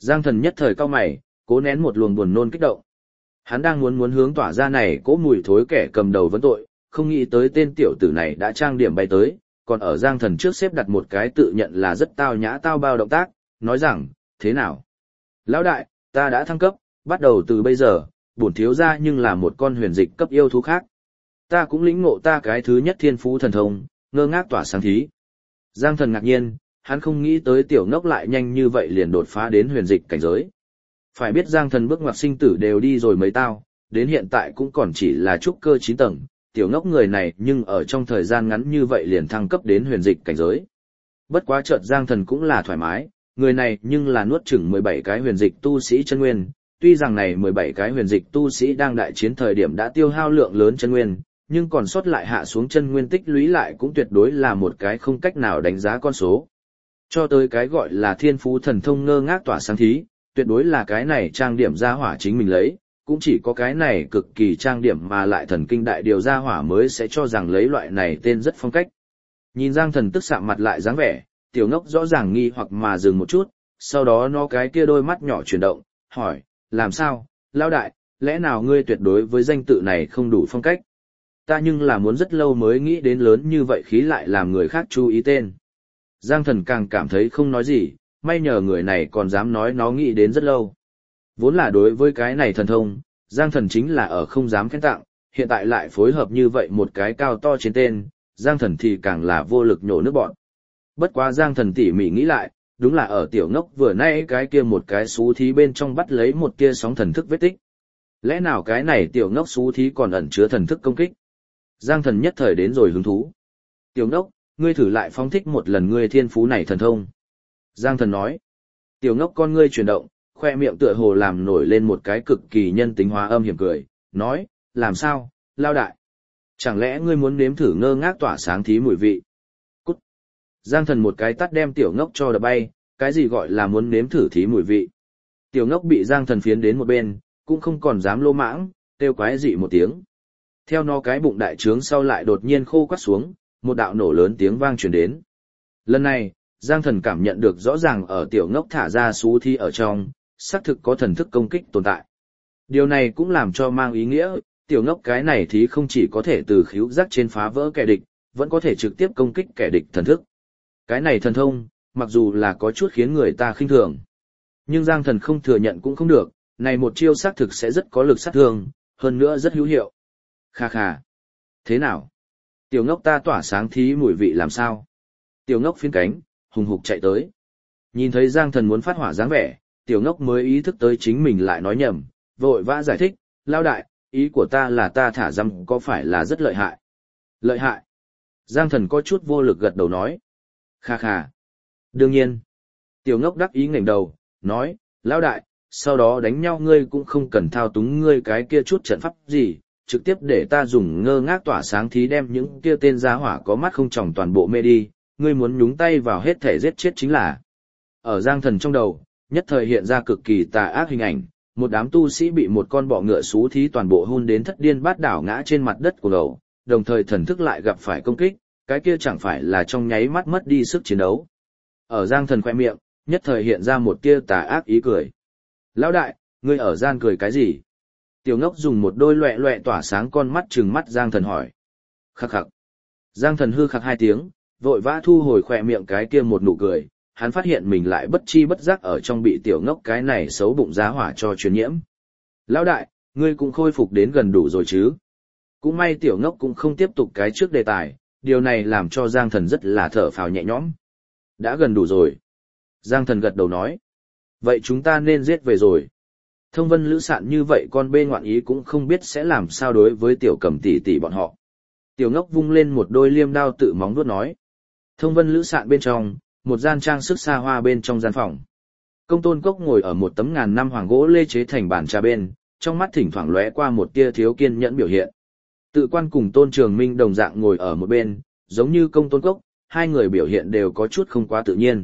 Giang Thần nhất thời cau mày, cố nén một luồng buồn nôn kích động. Hắn đang muốn hướng tỏa ra này cỗ mùi thối kẻ cầm đầu vấn tội, không nghĩ tới tên tiểu tử này đã trang điểm bay tới, còn ở Giang Thần trước xếp đặt một cái tự nhận là rất tao nhã tao bao động tác, nói rằng, thế nào? Lão đại, ta đã thăng cấp, bắt đầu từ bây giờ, bổn thiếu gia nhưng là một con huyền dịch cấp yêu thú khác. Ta cũng lĩnh ngộ ta cái thứ nhất thiên phú thần thông, ngơ ngác tỏa sáng thí. Giang Thần ngạc nhiên, hắn không nghĩ tới tiểu ngốc lại nhanh như vậy liền đột phá đến huyền dịch cảnh giới. Phải biết Giang Thần bước ngoặt sinh tử đều đi rồi mấy tao, đến hiện tại cũng còn chỉ là trúc cơ 9 tầng, tiểu ngốc người này nhưng ở trong thời gian ngắn như vậy liền thăng cấp đến huyền dịch cảnh giới. Bất quá chợt Giang Thần cũng là thoải mái, người này nhưng là nuốt chửng 17 cái huyền dịch tu sĩ chân nguyên, tuy rằng này 17 cái huyền dịch tu sĩ đang đại chiến thời điểm đã tiêu hao lượng lớn chân nguyên, nhưng còn sót lại hạ xuống chân nguyên tích lũy lại cũng tuyệt đối là một cái không cách nào đánh giá con số. Cho tới cái gọi là thiên phú thần thông ngơ ngác tỏa sáng thí, tuyệt đối là cái này trang điểm ra hỏa chính mình lấy, cũng chỉ có cái này cực kỳ trang điểm mà lại thần kinh đại điều ra hỏa mới sẽ cho rằng lấy loại này tên rất phong cách. Nhìn Giang Thần tức sạm mặt lại dáng vẻ, tiểu ngốc rõ ràng nghi hoặc mà dừng một chút, sau đó nó cái kia đôi mắt nhỏ chuyển động, hỏi, làm sao, lão đại, lẽ nào ngươi tuyệt đối với danh tự này không đủ phong cách? Ta nhưng là muốn rất lâu mới nghĩ đến lớn như vậy khí lại làm người khác chú ý tên. Giang Thần càng cảm thấy không nói gì, may nhờ người này còn dám nói nó nghĩ đến rất lâu. Vốn là đối với cái này thần thông, Giang Thần chính là ở không dám khen tặng, hiện tại lại phối hợp như vậy một cái cao to trên tên, Giang Thần thì càng là vô lực nhổ nước bọn. Bất quá Giang Thần tỉ mỉ nghĩ lại, đúng là ở tiểu ngốc vừa nãy cái kia một cái xú thí bên trong bắt lấy một tia sóng thần thức vết tích. Lẽ nào cái này tiểu ngốc xú thí còn ẩn chứa thần thức công kích? Giang Thần nhất thời đến rồi hứng thú. Tiểu ngốc, ngươi thử lại phóng thích một lần ngươi thiên phú này thần thông. Giang Thần nói. Tiểu ngốc con ngươi chuyển động, khoe miệng tựa hồ làm nổi lên một cái cực kỳ nhân tính hóa âm hiểm cười, nói, làm sao, lao đại? Chẳng lẽ ngươi muốn nếm thử ngơ ngác tỏa sáng thí mùi vị? Cút! Giang Thần một cái tát đem tiểu ngốc cho đập bay, cái gì gọi là muốn nếm thử thí mùi vị? Tiểu ngốc bị Giang Thần phiến đến một bên, cũng không còn dám lô mãng, kêu quái dị một tiếng. Theo nó cái bụng đại trướng sau lại đột nhiên khô quắt xuống, một đạo nổ lớn tiếng vang truyền đến. Lần này, Giang Thần cảm nhận được rõ ràng ở tiểu ngốc thả ra xú thi ở trong, xác thực có thần thức công kích tồn tại. Điều này cũng làm cho mang ý nghĩa, tiểu ngốc cái này thì không chỉ có thể từ khứu giác trên phá vỡ kẻ địch, vẫn có thể trực tiếp công kích kẻ địch thần thức. Cái này thần thông, mặc dù là có chút khiến người ta khinh thường, nhưng Giang Thần không thừa nhận cũng không được, này một chiêu xác thực sẽ rất có lực sát thương, hơn nữa rất hữu hiệu. Kha kha. Thế nào? Tiểu ngốc ta tỏa sáng thí mùi vị làm sao? Tiểu ngốc phiến cánh, hùng hục chạy tới. Nhìn thấy Giang Thần muốn phát hỏa dáng vẻ, tiểu ngốc mới ý thức tới chính mình lại nói nhầm, vội vã giải thích, lao đại, ý của ta là ta thả răm có phải là rất lợi hại? Lợi hại? Giang Thần có chút vô lực gật đầu nói. Kha kha. Đương nhiên. Tiểu ngốc đắc ý ngẩng đầu, nói, lao đại, sau đó đánh nhau ngươi cũng không cần thao túng ngươi cái kia chút trận pháp gì, trực tiếp để ta dùng ngơ ngác tỏa sáng thí đem những kia tên giá hỏa có mắt không tròng toàn bộ mê đi, ngươi muốn nhúng tay vào hết thể giết chết chính là. Ở Giang Thần trong đầu, nhất thời hiện ra cực kỳ tà ác hình ảnh, một đám tu sĩ bị một con bọ ngựa xú thí toàn bộ hun đến thất điên bát đảo ngã trên mặt đất của đầu, đồng thời thần thức lại gặp phải công kích, cái kia chẳng phải là trong nháy mắt mất đi sức chiến đấu. Ở Giang Thần khoe miệng, nhất thời hiện ra một tia tà ác ý cười. Lão đại, ngươi ở gian cười cái gì? Tiểu ngốc dùng một đôi loẹ loẹ tỏa sáng con mắt trừng mắt Giang Thần hỏi. Khắc khắc. Giang Thần hư khắc hai tiếng, vội vã thu hồi khoe miệng cái kia một nụ cười, hắn phát hiện mình lại bất chi bất giác ở trong bị tiểu ngốc cái này xấu bụng giá hỏa cho truyền nhiễm. Lão đại, ngươi cũng khôi phục đến gần đủ rồi chứ? Cũng may tiểu ngốc cũng không tiếp tục cái trước đề tài, điều này làm cho Giang Thần rất là thở phào nhẹ nhõm. Đã gần đủ rồi. Giang Thần gật đầu nói. Vậy chúng ta nên giết về rồi. Thông Vân Lữ Sạn như vậy con bê ngoạn ý cũng không biết sẽ làm sao đối với tiểu Cầm tỷ tỷ bọn họ. Tiểu ngốc vung lên một đôi liêm đao tự móng vuốt nói. Thông Vân Lữ Sạn bên trong, một gian trang sức xa hoa bên trong gian phòng. Công Tôn Cốc ngồi ở một tấm ngàn năm hoàng gỗ lê chế thành bàn trà bên, trong mắt thỉnh thoảng lóe qua một tia thiếu kiên nhẫn biểu hiện. Tự Quan cùng Tôn Trường Minh đồng dạng ngồi ở một bên, giống như Công Tôn Cốc, hai người biểu hiện đều có chút không quá tự nhiên.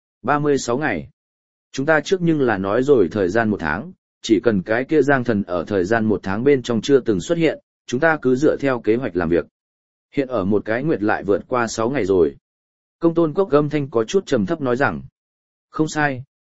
36 ngày. Chúng ta trước nhưng là nói rồi thời gian 1 tháng, chỉ cần cái kia Giang Thần ở thời gian 1 tháng bên trong chưa từng xuất hiện, chúng ta cứ dựa theo kế hoạch làm việc. Hiện ở một cái nguyệt lại vượt qua 6 ngày rồi. Công Tôn Cốc âm thanh có chút trầm thấp nói rằng, không sai,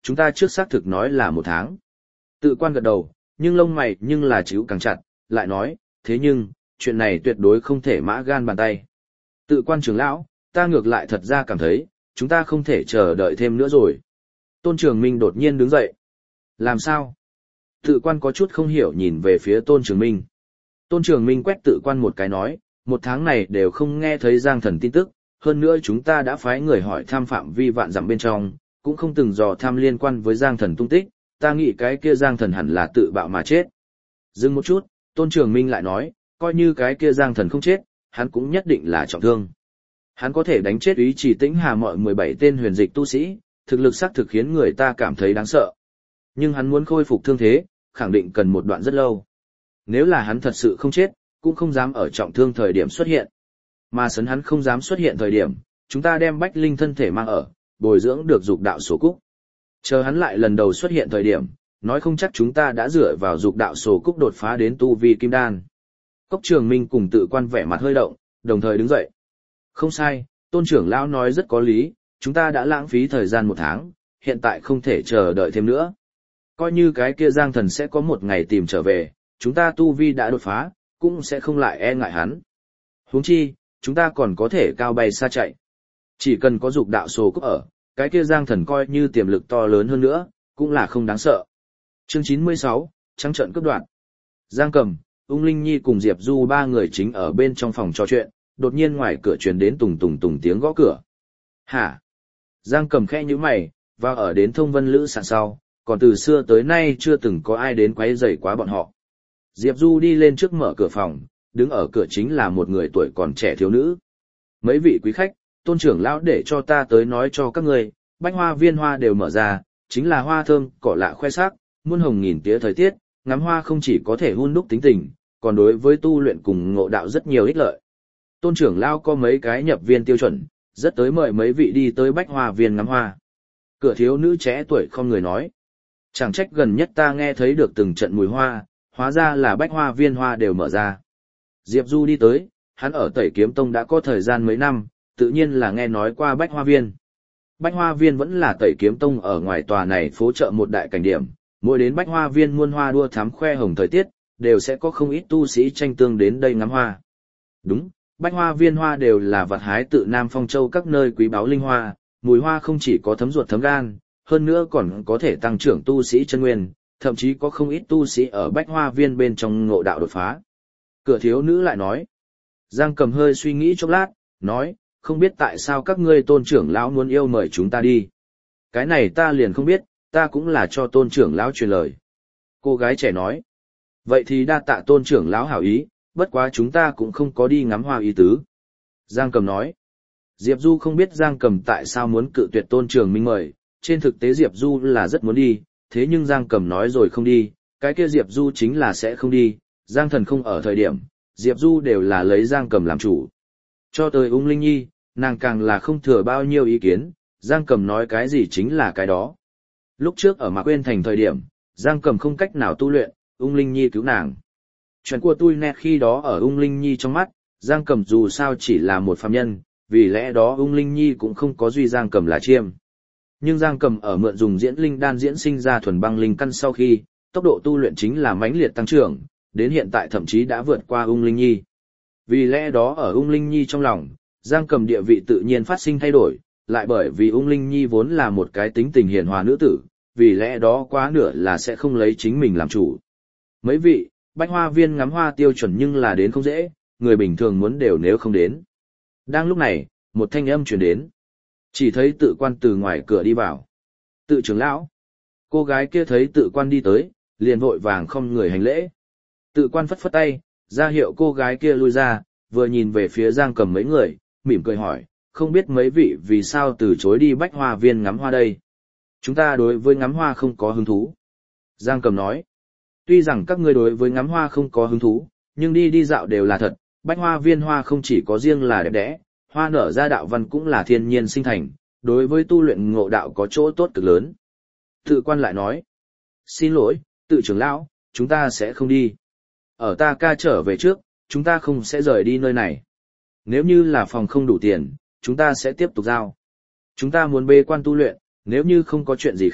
chúng ta trước xác thực nói là 1 tháng. Tự quan gật đầu, nhưng lông mày nhưng là chíu càng chặt, lại nói, thế nhưng, chuyện này tuyệt đối không thể mã gan bàn tay. Tự quan trưởng lão, ta ngược lại thật ra cảm thấy, chúng ta không thể chờ đợi thêm nữa rồi. Tôn Trường Minh đột nhiên đứng dậy. Làm sao? Tự quan có chút không hiểu nhìn về phía Tôn Trường Minh. Tôn Trường Minh quét tự quan một cái nói, 1 tháng này đều không nghe thấy Giang Thần tin tức, hơn nữa chúng ta đã phái người hỏi thăm phạm vi vạn dặm bên trong, cũng không từng dò thăm liên quan với Giang Thần tung tích, ta nghĩ cái kia Giang Thần hẳn là tự bạo mà chết. Dừng một chút, Tôn Trường Minh lại nói, coi như cái kia Giang Thần không chết, hắn cũng nhất định là trọng thương. Hắn có thể đánh chết Úy Trì Tĩnh Hà mọi 17 tên huyền dịch tu sĩ, thực lực xác thực khiến người ta cảm thấy đáng sợ. Nhưng hắn muốn khôi phục thương thế, khẳng định cần một đoạn rất lâu. Nếu là hắn thật sự không chết, cũng không dám ở trọng thương thời điểm xuất hiện. Mà sấn hắn không dám xuất hiện thời điểm, chúng ta đem Bách Linh thân thể mang ở, bồi dưỡng được dục đạo sổ cúc. Chờ hắn lại lần đầu xuất hiện thời điểm, nói không chắc chúng ta đã dựa vào dục đạo sổ cúc đột phá đến tu vi kim đan. Cốc Trường Minh cùng tự quan vẻ mặt hơi động, đồng thời đứng dậy. Không sai, Tôn trưởng lão nói rất có lý, chúng ta đã lãng phí thời gian 1 tháng, hiện tại không thể chờ đợi thêm nữa. Coi như cái kia Giang Thần sẽ có một ngày tìm trở về, chúng ta tu vi đã đột phá, cũng sẽ không lại e ngại hắn. Huống chi, chúng ta còn có thể cao bay xa chạy. Chỉ cần có dục đạo sổ cúc ở, cái kia Giang Thần coi như tiềm lực to lớn hơn nữa, cũng là không đáng sợ. Chương 96, trắng trợn cướp đoạt. Giang Cầm, Ung Linh Nhi cùng Diệp Du 3 người chính ở bên trong phòng trò chuyện, đột nhiên ngoài cửa truyền đến tùng tùng tùng tiếng gõ cửa. Hả? Giang Cầm khẽ nhíu mày, và ở đến Thông Vân Lữ sạn sau, còn từ xưa tới nay chưa từng có ai đến quấy rầy quá bọn họ. Diệp Du đi lên trước mở cửa phòng, đứng ở cửa chính là một người tuổi còn trẻ thiếu nữ. Mấy vị quý khách, Tôn trưởng lão để cho ta tới nói cho các người, Bách Hoa Viên hoa đều mở ra, chính là hoa thơm, cỏ lạ khoe sắc, muôn hồng nghìn tía thời tiết, ngắm hoa không chỉ có thể hun đúc tính tình, còn đối với tu luyện cùng ngộ đạo rất nhiều ích lợi. Tôn trưởng lão có mấy cái nhập viên tiêu chuẩn, rất tới mời mấy vị đi tới Bách Hoa Viên ngắm hoa. Cửa thiếu nữ trẻ tuổi không người nói. Chẳng trách gần nhất ta nghe thấy được từng trận mùi hoa, hóa ra là Bách Hoa Viên hoa đều mở ra. Diệp Du đi tới, hắn ở Tẩy Kiếm Tông đã có thời gian mấy năm, tự nhiên là nghe nói qua Bách Hoa Viên. Bách Hoa Viên vẫn là Tẩy Kiếm Tông ở ngoài tòa này phố chợ một đại cảnh điểm, mỗi đến Bách Hoa Viên muôn hoa đua thắm khoe hồng thời tiết, đều sẽ có không ít tu sĩ tranh tương đến đây ngắm hoa. Đúng, Bách Hoa Viên hoa đều là vật hái tự Nam Phong Châu các nơi quý báu linh hoa, mùi hoa không chỉ có thấm ruột thấm gan, hơn nữa còn có thể tăng trưởng tu sĩ chân nguyên, thậm chí có không ít tu sĩ ở Bách Hoa Viên bên trong ngộ đạo đột phá. Cửa thiếu nữ lại nói. Giang Cầm hơi suy nghĩ chốc lát, nói, không biết tại sao các ngươi Tôn trưởng lão muốn yêu mời chúng ta đi. Cái này ta liền không biết, ta cũng là cho Tôn trưởng lão truyền lời. Cô gái trẻ nói. Vậy thì đa tạ Tôn trưởng lão hảo ý, bất quá chúng ta cũng không có đi ngắm hoa ý tứ. Giang Cầm nói. Diệp Du không biết Giang Cầm tại sao muốn cự tuyệt Tôn Trường Minh mời, trên thực tế Diệp Du là rất muốn đi, thế nhưng Giang Cầm nói rồi không đi, cái kia Diệp Du chính là sẽ không đi, Giang Thần không ở thời điểm, Diệp Du đều là lấy Giang Cầm làm chủ. Cho tới Ung Linh Nhi, nàng càng là không thừa bao nhiêu ý kiến, Giang Cầm nói cái gì chính là cái đó. Lúc trước ở Mạc Uyên Thành thời điểm, Giang Cầm không cách nào tu luyện, Ung Linh Nhi cứu nàng. Chuyện của tôi nét khi đó ở Ung Linh Nhi trong mắt, Giang Cầm dù sao chỉ là một phàm nhân, vì lẽ đó Ung Linh Nhi cũng không có duy Giang Cầm là chiêm. Nhưng Giang Cầm ở mượn dùng diễn linh đan diễn sinh ra thuần băng linh căn sau khi, tốc độ tu luyện chính là mãnh liệt tăng trưởng, đến hiện tại thậm chí đã vượt qua Ung Linh Nhi. Vì lẽ đó ở Ung Linh Nhi trong lòng, Giang Cầm địa vị tự nhiên phát sinh thay đổi, lại bởi vì Ung Linh Nhi vốn là một cái tính tình hiền hòa nữ tử, vì lẽ đó quá nửa là sẽ không lấy chính mình làm chủ. Mấy vị, Bách Hoa Viên ngắm hoa tiêu chuẩn nhưng là đến không dễ, người bình thường muốn đều nếu không đến. Đang lúc này, một thanh âm truyền đến. Chỉ thấy tự quan từ ngoài cửa đi vào. Tự trưởng lão. Cô gái kia thấy tự quan đi tới, liền vội vàng không người hành lễ. Tự quan phất phất tay, ra hiệu cô gái kia lui ra, vừa nhìn về phía Giang Cầm mấy người, mỉm cười hỏi, không biết mấy vị vì sao từ chối đi Bách Hoa Viên ngắm hoa đây. Chúng ta đối với ngắm hoa không có hứng thú. Giang Cầm nói, tuy rằng các ngươi đối với ngắm hoa không có hứng thú, nhưng đi đi dạo đều là thật, Bách Hoa Viên hoa không chỉ có riêng là đẹp đẽ, hoa nở ra đạo văn cũng là thiên nhiên sinh thành, đối với tu luyện ngộ đạo có chỗ tốt cực lớn. Tự quan lại nói, xin lỗi, tự trưởng lão, chúng ta sẽ không đi. Ở ta ca trở về trước, chúng ta không sẽ rời đi nơi này. Nếu như là phòng không đủ tiền, chúng ta sẽ tiếp tục giao. Chúng ta muốn bê quan tu luyện, nếu như không có chuyện gì khác,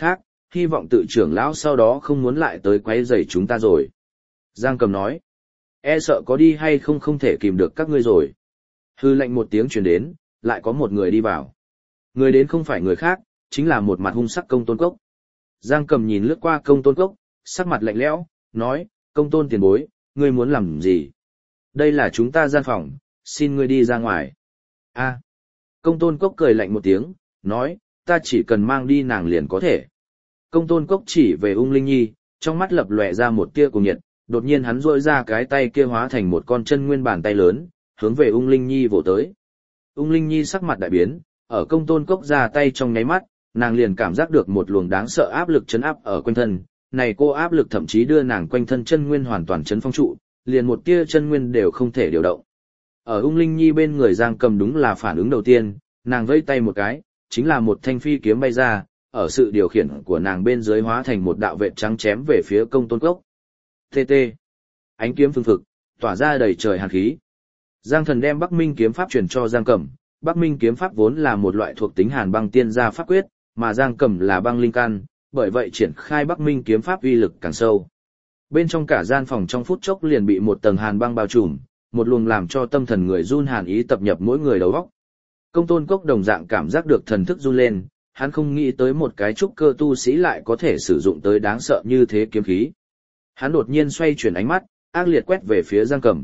hy vọng tự trưởng lão sau đó không muốn lại tới quấy rầy chúng ta rồi. Giang Cầm nói, e sợ có đi hay không không thể kìm được các ngươi rồi. Hư lệnh một tiếng truyền đến, lại có một người đi vào. Người đến không phải người khác, chính là một mặt hung sắc Công Tôn Cốc. Giang Cầm nhìn lướt qua Công Tôn Cốc, sắc mặt lạnh lẽo, nói, Công Tôn tiền bối, ngươi muốn làm gì? Đây là chúng ta gian phòng, xin ngươi đi ra ngoài. A. Công Tôn Cốc cười lạnh một tiếng, nói, ta chỉ cần mang đi nàng liền có thể. Công Tôn Cốc chỉ về Ung Linh Nhi, trong mắt lập lòe ra một tia cuồng nhiệt, đột nhiên hắn duỗi ra cái tay kia hóa thành một con chân nguyên bàn tay lớn, hướng về Ung Linh Nhi vỗ tới. Ung Linh Nhi sắc mặt đại biến, ở Công Tôn Cốc ra tay trong nháy mắt, nàng liền cảm giác được một luồng đáng sợ áp lực chấn áp ở quanh thân, này cô áp lực thậm chí đưa nàng quanh thân chân nguyên hoàn toàn chấn phong trụ, liền một tia chân nguyên đều không thể điều động. Ở Ung Linh Nhi bên người Giang Cầm đúng là phản ứng đầu tiên, nàng vẫy tay một cái, chính là một thanh phi kiếm bay ra, ở sự điều khiển của nàng bên dưới hóa thành một đạo vệt trắng chém về phía Công Tôn Cốc. TT. Ánh kiếm phừng phực, tỏa ra đầy trời hàn khí. Giang Thần đem Bắc Minh kiếm pháp truyền cho Giang Cầm. Bắc Minh kiếm pháp vốn là một loại thuộc tính hàn băng tiên gia pháp quyết, mà Giang Cầm là băng linh căn, bởi vậy triển khai Bắc Minh kiếm pháp uy lực càng sâu. Bên trong cả gian phòng trong phút chốc liền bị một tầng hàn băng bao trùm, một luồng làm cho tâm thần người run hàn ý tập nhập mỗi người đầu óc. Công Tôn Cốc đồng dạng cảm giác được thần thức run lên, hắn không nghĩ tới một cái trúc cơ tu sĩ lại có thể sử dụng tới đáng sợ như thế kiếm khí. Hắn đột nhiên xoay chuyển ánh mắt, ác liệt quét về phía Giang Cầm.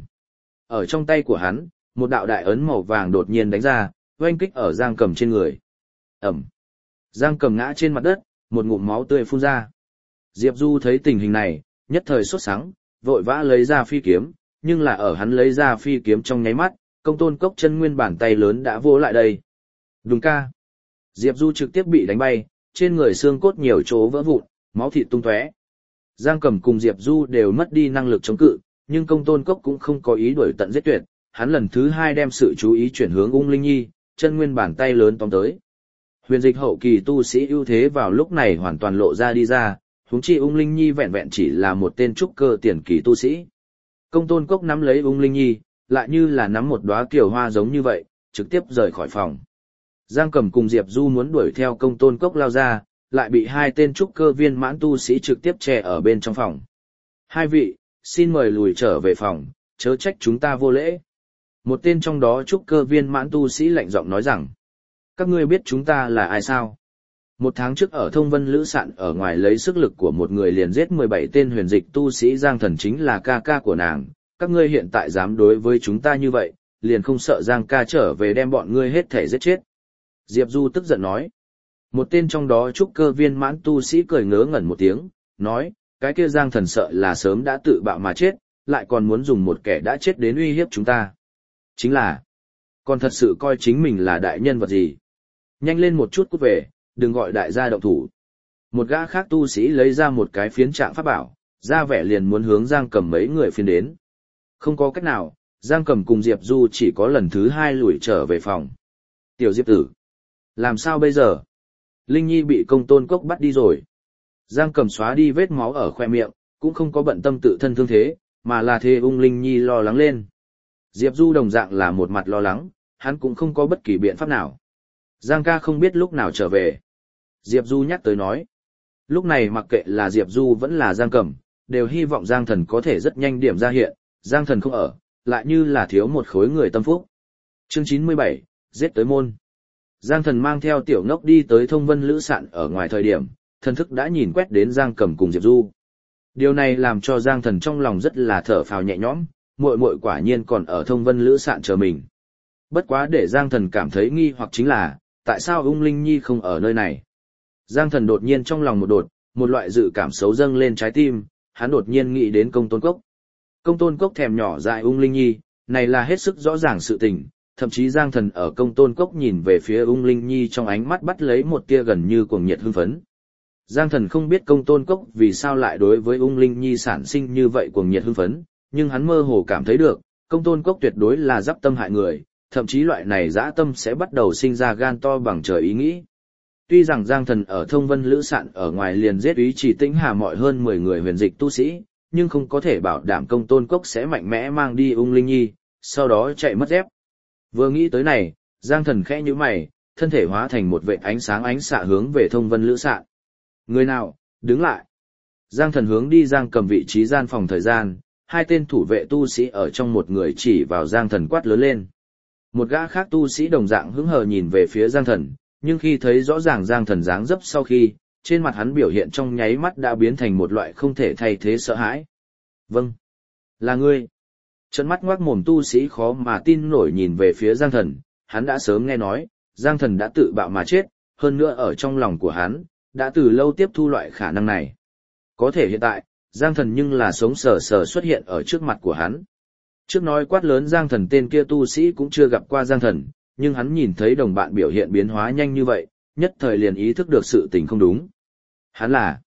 Ở trong tay của hắn, một đạo đại ấn màu vàng đột nhiên đánh ra, oanh kích ở Giang Cầm trên người. Ẩm. Giang Cầm ngã trên mặt đất, một ngụm máu tươi phun ra. Diệp Du thấy tình hình này, nhất thời sốt sắng, vội vã lấy ra phi kiếm, nhưng là ở hắn lấy ra phi kiếm trong nháy mắt, Công Tôn Cốc chân nguyên bàn tay lớn đã vô lại đây. Đúng ca. Diệp Du trực tiếp bị đánh bay, trên người xương cốt nhiều chỗ vỡ vụn, máu thịt tung tóe. Giang Cầm cùng Diệp Du đều mất đi năng lực chống cự, nhưng Công Tôn Cốc cũng không có ý đuổi tận giết tuyệt, hắn lần thứ hai đem sự chú ý chuyển hướng Ung Linh Nhi, chân nguyên bàn tay lớn tóm tới. Huyền dịch hậu kỳ tu sĩ ưu thế vào lúc này hoàn toàn lộ ra đi ra, huống chi Ung Linh Nhi vẹn vẹn chỉ là một tên trúc cơ tiền kỳ tu sĩ. Công Tôn Cốc nắm lấy Ung Linh Nhi, lại như là nắm một đóa kiều hoa giống như vậy, trực tiếp rời khỏi phòng. Giang Cầm cùng Diệp Du muốn đuổi theo Công Tôn Cốc lao ra, lại bị hai tên trúc cơ viên mãn tu sĩ trực tiếp che ở bên trong phòng. Hai vị, xin mời lùi trở về phòng, chớ trách chúng ta vô lễ. Một tên trong đó trúc cơ viên mãn tu sĩ lạnh giọng nói rằng, các ngươi biết chúng ta là ai sao? Một tháng trước ở Thông Vân Lữ Sạn ở ngoài lấy sức lực của một người liền giết 17 tên huyền dịch tu sĩ Giang Thần chính là ca ca của nàng, các ngươi hiện tại dám đối với chúng ta như vậy, liền không sợ Giang ca trở về đem bọn ngươi hết thể giết chết. Diệp Du tức giận nói. Một tên trong đó trúc cơ viên mãn tu sĩ cười ngớ ngẩn một tiếng, nói, cái kia Giang Thần sợ là sớm đã tự bạo mà chết, lại còn muốn dùng một kẻ đã chết đến uy hiếp chúng ta. Chính là, còn thật sự coi chính mình là đại nhân vật gì. Nhanh lên một chút cút về, đừng gọi đại gia động thủ. Một gã khác tu sĩ lấy ra một cái phiến trạng pháp bảo, ra vẻ liền muốn hướng Giang Cầm mấy người phiến đến. Không có cách nào, Giang Cầm cùng Diệp Du chỉ có lần thứ hai lùi trở về phòng. Tiểu Diệp tử, làm sao bây giờ? Linh Nhi bị Công Tôn Cốc bắt đi rồi. Giang Cầm xóa đi vết máu ở khoe miệng, cũng không có bận tâm tự thân thương thế, mà là thê Ung Linh Nhi lo lắng lên. Diệp Du đồng dạng là một mặt lo lắng, hắn cũng không có bất kỳ biện pháp nào. Giang ca không biết lúc nào trở về. Diệp Du nhắc tới nói. Lúc này mặc kệ là Diệp Du vẫn là Giang Cầm, đều hy vọng Giang Thần có thể rất nhanh điểm ra hiện, Giang Thần không ở, lại như là thiếu một khối người tâm phúc. Chương 97, giết tới môn. Giang Thần mang theo tiểu ngốc đi tới Thông Vân Lữ Sạn ở ngoài thời điểm, thần thức đã nhìn quét đến Giang Cầm cùng Diệp Du. Điều này làm cho Giang Thần trong lòng rất là thở phào nhẹ nhõm, muội muội quả nhiên còn ở Thông Vân Lữ Sạn chờ mình. Bất quá để Giang Thần cảm thấy nghi hoặc chính là, tại sao Ung Linh Nhi không ở nơi này? Giang Thần đột nhiên trong lòng một loại dự cảm xấu dâng lên trái tim, hắn đột nhiên nghĩ đến Công Tôn Cốc. Công Tôn Cốc thèm nhỏ dại Ung Linh Nhi, này là hết sức rõ ràng sự tình, thậm chí Giang Thần ở Công Tôn Cốc nhìn về phía Ung Linh Nhi trong ánh mắt bắt lấy một tia gần như cuồng nhiệt hưng phấn. Giang Thần không biết Công Tôn Cốc vì sao lại đối với Ung Linh Nhi sản sinh như vậy cuồng nhiệt hưng phấn, nhưng hắn mơ hồ cảm thấy được, Công Tôn Cốc tuyệt đối là giáp tâm hại người, thậm chí loại này dã tâm sẽ bắt đầu sinh ra gan to bằng trời ý nghĩ. Tuy rằng Giang Thần ở Thông Vân Lữ Sạn ở ngoài liền giết Úy Trì Tĩnh Hà mọi hơn 10 người huyền dịch tu sĩ, nhưng không có thể bảo đảm Công Tôn Cốc sẽ mạnh mẽ mang đi Ung Linh Nhi, sau đó chạy mất dép. Vừa nghĩ tới này, Giang Thần khẽ nhíu mày, thân thể hóa thành một vệt ánh sáng ánh xạ hướng về Thông Vân Lữ Sạn. Người nào, đứng lại. Giang Thần hướng đi Giang Cầm vị trí gian phòng thời gian, hai tên thủ vệ tu sĩ ở trong một người chỉ vào Giang Thần quát lớn lên. Một gã khác tu sĩ đồng dạng hứng hờ nhìn về phía Giang Thần, nhưng khi thấy rõ ràng Giang Thần dáng dấp sau khi, trên mặt hắn biểu hiện trong nháy mắt đã biến thành một loại không thể thay thế sợ hãi. Vâng, là ngươi. Trận mắt ngoác mồm tu sĩ khó mà tin nổi nhìn về phía Giang Thần, hắn đã sớm nghe nói, Giang Thần đã tự bạo mà chết, hơn nữa ở trong lòng của hắn, đã từ lâu tiếp thu loại khả năng này. Có thể hiện tại, Giang Thần nhưng là sống sờ sờ xuất hiện ở trước mặt của hắn. Trước nói quát lớn Giang Thần tên kia tu sĩ cũng chưa gặp qua Giang Thần, nhưng hắn nhìn thấy đồng bạn biểu hiện biến hóa nhanh như vậy, nhất thời liền ý thức được sự tình không đúng. Hắn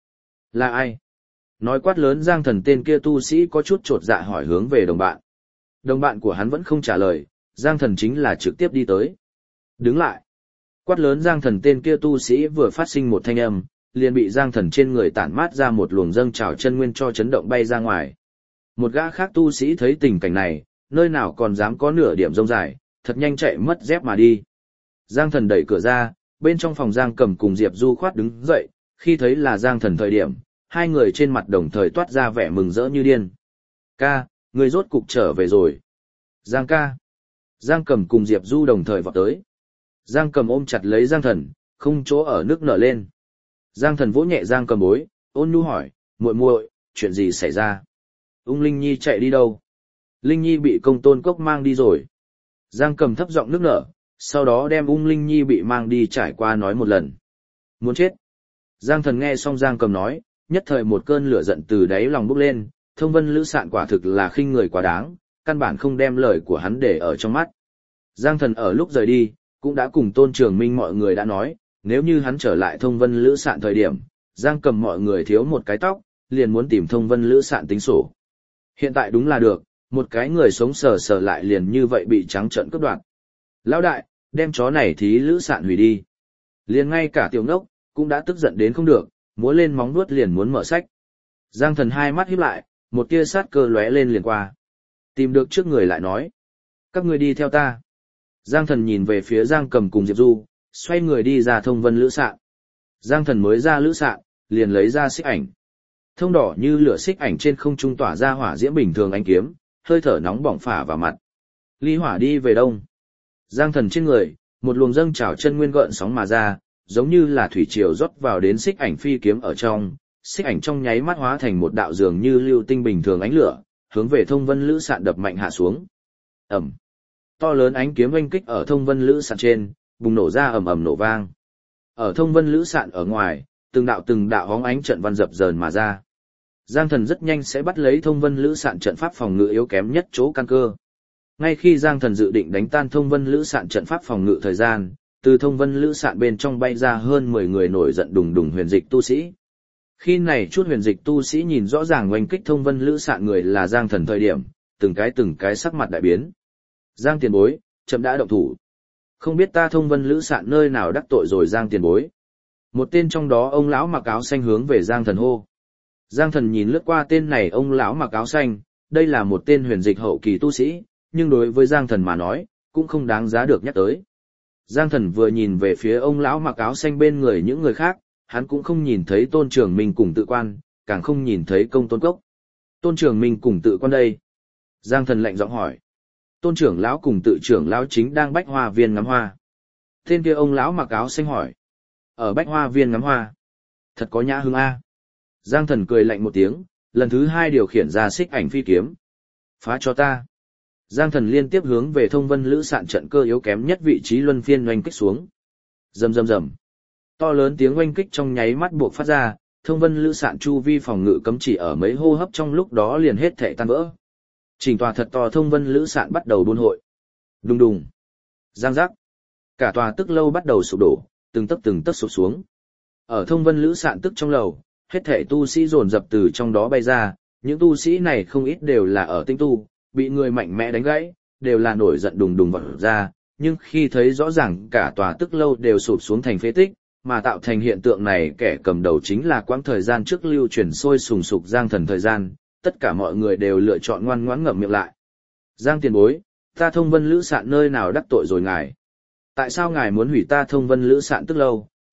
là ai? Nói quát lớn Giang Thần tên kia tu sĩ có chút chột dạ hỏi hướng về đồng bạn. Đồng bạn của hắn vẫn không trả lời, Giang Thần chính là trực tiếp đi tới. Đứng lại. Quát lớn Giang Thần tên kia tu sĩ vừa phát sinh một thanh âm, liền bị Giang Thần trên người tản mát ra một luồng dâng trào chân nguyên cho chấn động bay ra ngoài. Một gã khác tu sĩ thấy tình cảnh này, nơi nào còn dám có nửa điểm rông dài, thật nhanh chạy mất dép mà đi. Giang Thần đẩy cửa ra, bên trong phòng Giang Cầm cùng Diệp Du khoát đứng dậy, khi thấy là Giang Thần thời điểm, hai người trên mặt đồng thời toát ra vẻ mừng rỡ như điên. Ca, người rốt cục trở về rồi. Giang ca. Giang Cầm cùng Diệp Du đồng thời vọt tới. Giang Cầm ôm chặt lấy Giang Thần, không chỗ ở nước nở lên. Giang Thần vỗ nhẹ Giang Cầm bối, ôn nhu hỏi, muội muội, chuyện gì xảy ra? Ung Linh Nhi chạy đi đâu? Linh Nhi bị Công Tôn Cốc mang đi rồi. Giang Cầm thấp giọng nước nở, sau đó đem Ung Linh Nhi bị mang đi trải qua nói một lần. Muốn chết. Giang Thần nghe xong Giang Cầm nói, nhất thời một cơn lửa giận từ đáy lòng bốc lên, Thông Vân Lữ Sạn quả thực là khinh người quá đáng, căn bản không đem lời của hắn để ở trong mắt. Giang Thần ở lúc rời đi, cũng đã cùng Tôn Trường Minh mọi người đã nói, nếu như hắn trở lại Thông Vân Lữ Sạn thời điểm, Giang Cầm mọi người thiếu một cái tóc, liền muốn tìm Thông Vân Lữ Sạn tính sổ. Hiện tại đúng là được, một cái người sống sờ sờ lại liền như vậy bị trắng trợn cướp đoạt. Lão đại, đem chó này thí Lữ Sạn hủy đi. Liền ngay cả tiểu ngốc, cũng đã tức giận đến không được, múa lên móng vuốt liền muốn mở sách. Giang Thần hai mắt híp lại, một tia sát cơ lóe lên liền qua. Tìm được trước người lại nói. Các ngươi đi theo ta. Giang Thần nhìn về phía Giang Cầm cùng Diệp Du, xoay người đi ra Thông Vân Lữ Sạn. Giang Thần mới ra Lữ Sạn, liền lấy ra xích ảnh. Thông đỏ như lửa xích ảnh trên không trung tỏa ra hỏa diễm bình thường ánh kiếm, hơi thở nóng bỏng phả vào mặt. Ly hỏa đi về đông. Giang Thần trên người, một luồng dâng trào chân nguyên gợn sóng mà ra, giống như là thủy triều rót vào đến xích ảnh phi kiếm ở trong, xích ảnh trong nháy mắt hóa thành một đạo dường như lưu tinh bình thường ánh lửa, hướng về Thông Vân Lữ Sạn đập mạnh hạ xuống. Ầm. To lớn ánh kiếm oanh kích ở Thông Vân Lữ Sạn trên, bùng nổ ra ầm ầm nổ vang. Ở Thông Vân Lữ Sạn ở ngoài, từng đạo hóng ánh trận văn dập dờn mà ra. Giang Thần rất nhanh sẽ bắt lấy Thông Vân Lữ Sạn trận pháp phòng ngự yếu kém nhất chỗ căn cơ. Ngay khi Giang Thần dự định đánh tan Thông Vân Lữ Sạn trận pháp phòng ngự thời gian, từ Thông Vân Lữ Sạn bên trong bay ra hơn 10 người nổi giận đùng đùng huyền dịch tu sĩ. Khi này chút huyền dịch tu sĩ nhìn rõ ràng oanh kích Thông Vân Lữ Sạn người là Giang Thần thời điểm, từng cái sắc mặt đại biến. Giang tiền bối, chậm đã động thủ. Không biết ta Thông Vân Lữ Sạn nơi nào đắc tội rồi Giang tiền bối. Một tên trong đó ông lão mặc áo xanh hướng về Giang Thần hô. Giang Thần nhìn lướt qua tên này ông lão mặc áo xanh, đây là một tên huyền dịch hậu kỳ tu sĩ, nhưng đối với Giang Thần mà nói, cũng không đáng giá được nhắc tới. Giang Thần vừa nhìn về phía ông lão mặc áo xanh bên người những người khác, hắn cũng không nhìn thấy Tôn Trường Minh cùng Tự Quan, càng không nhìn thấy Công Tôn Cốc. Tôn Trường Minh cùng Tự Quan đây. Giang Thần lạnh giọng hỏi. Tôn trưởng lão cùng Tự trưởng lão chính đang bách hoa viên ngắm hoa. Tên kia ông lão mặc áo xanh hỏi. Ở bách hoa viên ngắm hoa. Thật có nhã hương a. Giang Thần cười lạnh một tiếng, lần thứ hai điều khiển ra xích ảnh phi kiếm. Phá cho ta. Giang Thần liên tiếp hướng về Thông Vân Lữ Sạn trận cơ yếu kém nhất vị trí luân phiên oanh kích xuống. Rầm rầm rầm. To lớn tiếng oanh kích trong nháy mắt buộc phát ra, Thông Vân Lữ Sạn chu vi phòng ngự cấm chỉ ở mấy hô hấp trong lúc đó liền hết thảy tan vỡ. Chỉnh tòa thật to Thông Vân Lữ Sạn bắt đầu buôn hội. Đùng đùng. Giang giác. Cả tòa tức lâu bắt đầu sụp đổ, từng tấc sụp xuống. Ở Thông Vân Lữ Sạn tức trong lầu, hết thảy tu sĩ dồn dập từ trong đó bay ra, những tu sĩ này không ít đều là ở tinh tu, bị người mạnh mẽ đánh gãy, đều là nổi giận đùng đùng vọt ra, nhưng khi thấy rõ ràng cả tòa tức lâu đều sụp xuống thành phế tích, mà tạo thành hiện tượng này kẻ cầm đầu chính là quãng thời gian trước lưu truyền sôi sùng sục Giang Thần thời gian, tất cả mọi người đều lựa chọn ngoan ngoãn ngậm miệng lại. Giang tiền bối, ta Thông Vân Lữ Sạn nơi nào đắc tội rồi ngài? Tại sao ngài muốn hủy ta Thông Vân Lữ Sạn tức lâu,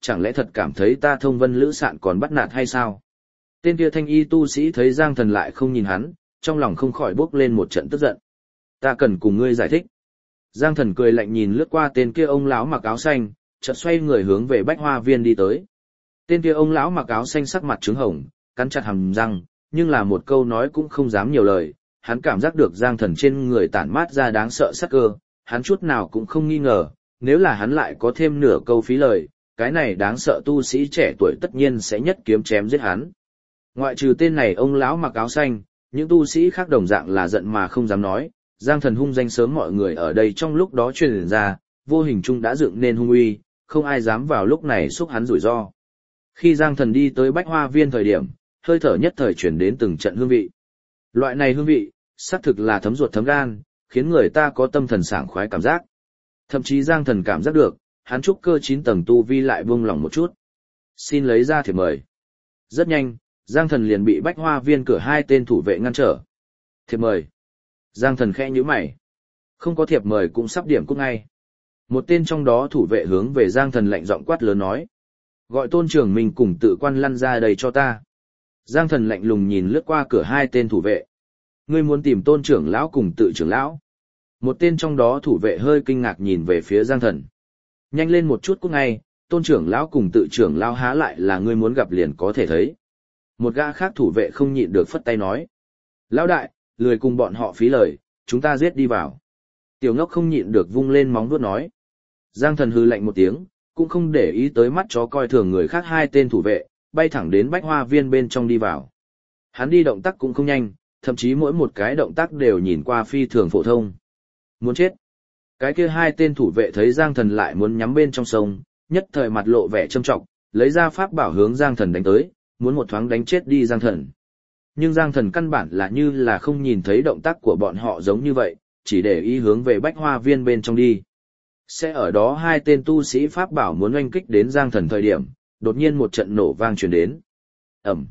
chẳng lẽ thật cảm thấy ta Thông Vân Lữ Sạn còn bắt nạt hay sao? Tên kia thanh y tu sĩ thấy Giang Thần lại không nhìn hắn, trong lòng không khỏi bốc lên một trận tức giận. Ta cần cùng ngươi giải thích. Giang Thần cười lạnh nhìn lướt qua tên kia ông lão mặc áo xanh, chợt xoay người hướng về Bách Hoa Viên đi tới. Tên kia ông lão mặc áo xanh sắc mặt trướng hồng, cắn chặt hàm răng, nhưng là một câu nói cũng không dám nhiều lời. Hắn cảm giác được Giang Thần trên người tản mát ra đáng sợ sắc cơ, hắn chút nào cũng không nghi ngờ, nếu là hắn lại có thêm nửa câu phí lời, cái này đáng sợ tu sĩ trẻ tuổi tất nhiên sẽ nhất kiếm chém giết hắn. Ngoại trừ tên này ông lão mặc áo xanh, những tu sĩ khác đồng dạng là giận mà không dám nói, Giang Thần hung danh sớm mọi người ở đây trong lúc đó truyền ra, vô hình chung đã dựng nên hung uy, không ai dám vào lúc này xúc hắn rủi ro. Khi Giang Thần đi tới Bách Hoa Viên thời điểm, hơi thở nhất thời chuyển đến từng trận hương vị. Loại này hương vị, xác thực là thấm ruột thấm gan, khiến người ta có tâm thần sảng khoái cảm giác. Thậm chí Giang Thần cảm giác được, hắn trúc cơ 9 tầng tu vi lại buông lỏng một chút. Xin lấy ra thiệp mời. Rất nhanh, Giang Thần liền bị Bách Hoa Viên cửa 2 tên thủ vệ ngăn trở. Thiệp mời. Giang Thần khẽ nhíu mày. Không có thiệp mời cũng sắp điểm cút ngay. Một tên trong đó thủ vệ hướng về Giang Thần lạnh giọng quát lớn nói. Gọi Tôn Trường Minh cùng Tự Quan lăn ra đây cho ta. Giang Thần lạnh lùng nhìn lướt qua cửa 2 tên thủ vệ. Ngươi muốn tìm Tôn trưởng lão cùng Tự trưởng lão. Một tên trong đó thủ vệ hơi kinh ngạc nhìn về phía Giang Thần. Nhanh lên một chút cút ngay, Tôn trưởng lão cùng Tự trưởng lão há lại là ngươi muốn gặp liền có thể thấy. Một gã khác thủ vệ không nhịn được phất tay nói. Lão đại, lười cùng bọn họ phí lời, chúng ta giết đi vào. Tiểu ngốc không nhịn được vung lên móng vuốt nói. Giang Thần hừ lạnh một tiếng, cũng không để ý tới mắt chó coi thường người khác 2 tên thủ vệ, bay thẳng đến Bách Hoa Viên bên trong đi vào. Hắn đi động tác cũng không nhanh, thậm chí mỗi một cái động tác đều nhìn qua phi thường phổ thông. Muốn chết. Cái kia 2 tên thủ vệ thấy Giang Thần lại muốn nhắm bên trong sông, nhất thời mặt lộ vẻ châm trọng, lấy ra pháp bảo hướng Giang Thần đánh tới, muốn một thoáng đánh chết đi Giang Thần. Nhưng Giang Thần căn bản là như là không nhìn thấy động tác của bọn họ giống như vậy, chỉ để ý hướng về Bách Hoa Viên bên trong đi. Sẽ ở đó 2 tên tu sĩ pháp bảo muốn oanh kích đến Giang Thần thời điểm, đột nhiên một trận nổ vang truyền đến. Ầm.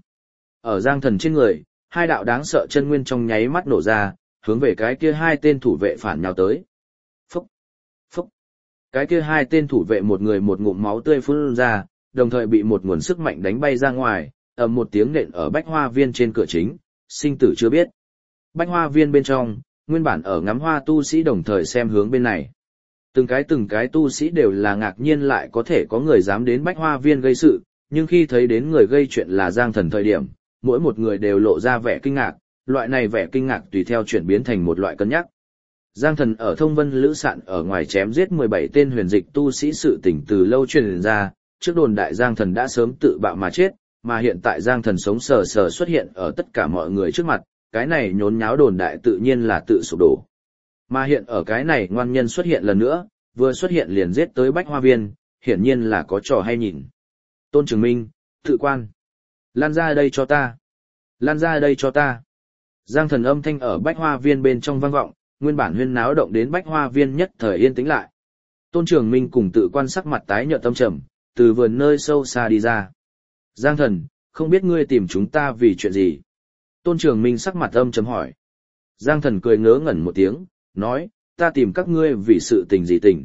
Ở Giang Thần trên người, 2 đạo đáng sợ chân nguyên trong nháy mắt nổ ra, hướng về cái kia 2 tên thủ vệ phản nhào tới. Phúc, phúc. Cái kia 2 tên thủ vệ một người một ngụm máu tươi phun ra, đồng thời bị một nguồn sức mạnh đánh bay ra ngoài, ầm một tiếng nện ở Bách Hoa Viên trên cửa chính, sinh tử chưa biết. Bách Hoa Viên bên trong, nguyên bản ở ngắm hoa tu sĩ đồng thời xem hướng bên này. Từng cái tu sĩ đều là ngạc nhiên lại có thể có người dám đến Bách Hoa Viên gây sự, nhưng khi thấy đến người gây chuyện là Giang Thần thời điểm, mỗi một người đều lộ ra vẻ kinh ngạc, loại này vẻ kinh ngạc tùy theo chuyển biến thành một loại cân nhắc. Giang Thần ở Thông Vân Lữ Sạn ở ngoài chém giết 17 tên huyền dịch tu sĩ sự tình từ lâu truyền ra, trước đồn đại Giang Thần đã sớm tự bạo mà chết, mà hiện tại Giang Thần sống sờ sờ xuất hiện ở tất cả mọi người trước mặt, cái này nhốn nháo đồn đại tự nhiên là tự sụp đổ. Mà hiện ở cái này ngoan nhân xuất hiện lần nữa, vừa xuất hiện liền giết tới Bách Hoa Viên, hiển nhiên là có trò hay nhìn. Tôn Trường Minh, Tự Quan, lan ra đây cho ta, lan ra đây cho ta. Giang Thần âm thanh ở Bách Hoa Viên bên trong vang vọng, nguyên bản huyên náo động đến Bách Hoa Viên nhất thời yên tĩnh lại. Tôn Trường Minh cùng Tự Quan sắc mặt tái nhợt tâm trầm, từ vườn nơi sâu xa đi ra. Giang Thần, không biết ngươi tìm chúng ta vì chuyện gì? Tôn Trường Minh sắc mặt âm trầm hỏi. Giang Thần cười ngớ ngẩn một tiếng, nói, ta tìm các ngươi vì sự tình gì tình.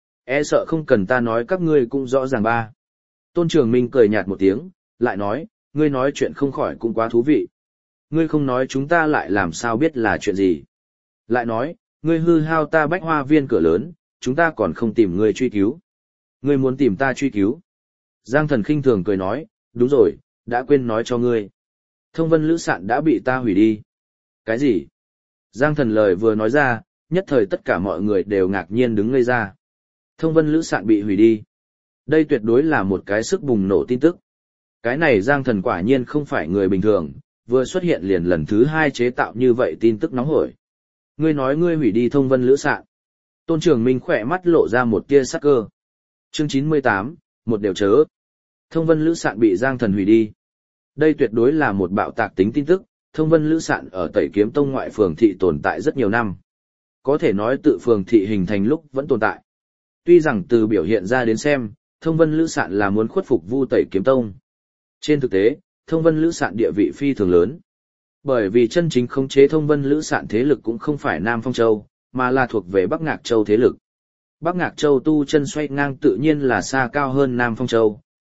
E sợ không cần ta nói các ngươi cũng rõ ràng ba. Tôn Trường Minh cười nhạt một tiếng, lại nói, ngươi nói chuyện không khỏi cũng quá thú vị. Ngươi không nói chúng ta lại làm sao biết là chuyện gì. Lại nói, ngươi hư hao ta Bách Hoa Viên cửa lớn, chúng ta còn không tìm ngươi truy cứu. Ngươi muốn tìm ta truy cứu. Giang Thần khinh thường cười nói, đúng rồi, đã quên nói cho ngươi. Thông Vân Lữ Sạn đã bị ta hủy đi. Cái gì? Giang Thần lời vừa nói ra, nhất thời tất cả mọi người đều ngạc nhiên đứng ngây ra. Thông Vân Lữ Sạn bị hủy đi. Đây tuyệt đối là một cái sức bùng nổ tin tức. Cái này Giang Thần quả nhiên không phải người bình thường, vừa xuất hiện liền lần thứ 2 chế tạo như vậy tin tức nóng hổi. Ngươi nói ngươi hủy đi Thông Vân Lữ Sạn. Tôn Trường Minh khỏe mắt lộ ra một tia sắc cơ. Chương 98, một điều chớ. Thông Vân Lữ Sạn bị Giang Thần hủy đi. Đây tuyệt đối là một bạo tạc tính tin tức, Thông Vân Lữ Sạn ở Tẩy Kiếm Tông ngoại phường thị tồn tại rất nhiều năm. Có thể nói tự phường thị hình thành lúc vẫn tồn tại. Tuy rằng từ biểu hiện ra đến xem, Thông Vân Lữ Sạn là muốn khuất phục Vu Tẩy Kiếm Tông. Trên thực tế, Thông Vân Lữ Sạn địa vị phi thường lớn. Bởi vì chân chính khống chế Thông Vân Lữ Sạn thế lực cũng không phải Nam Phong Châu, mà là thuộc về Bắc Ngạc Châu thế lực. Bắc Ngạc Châu tu chân xoay ngang tự nhiên là xa cao hơn Nam Phong Châu,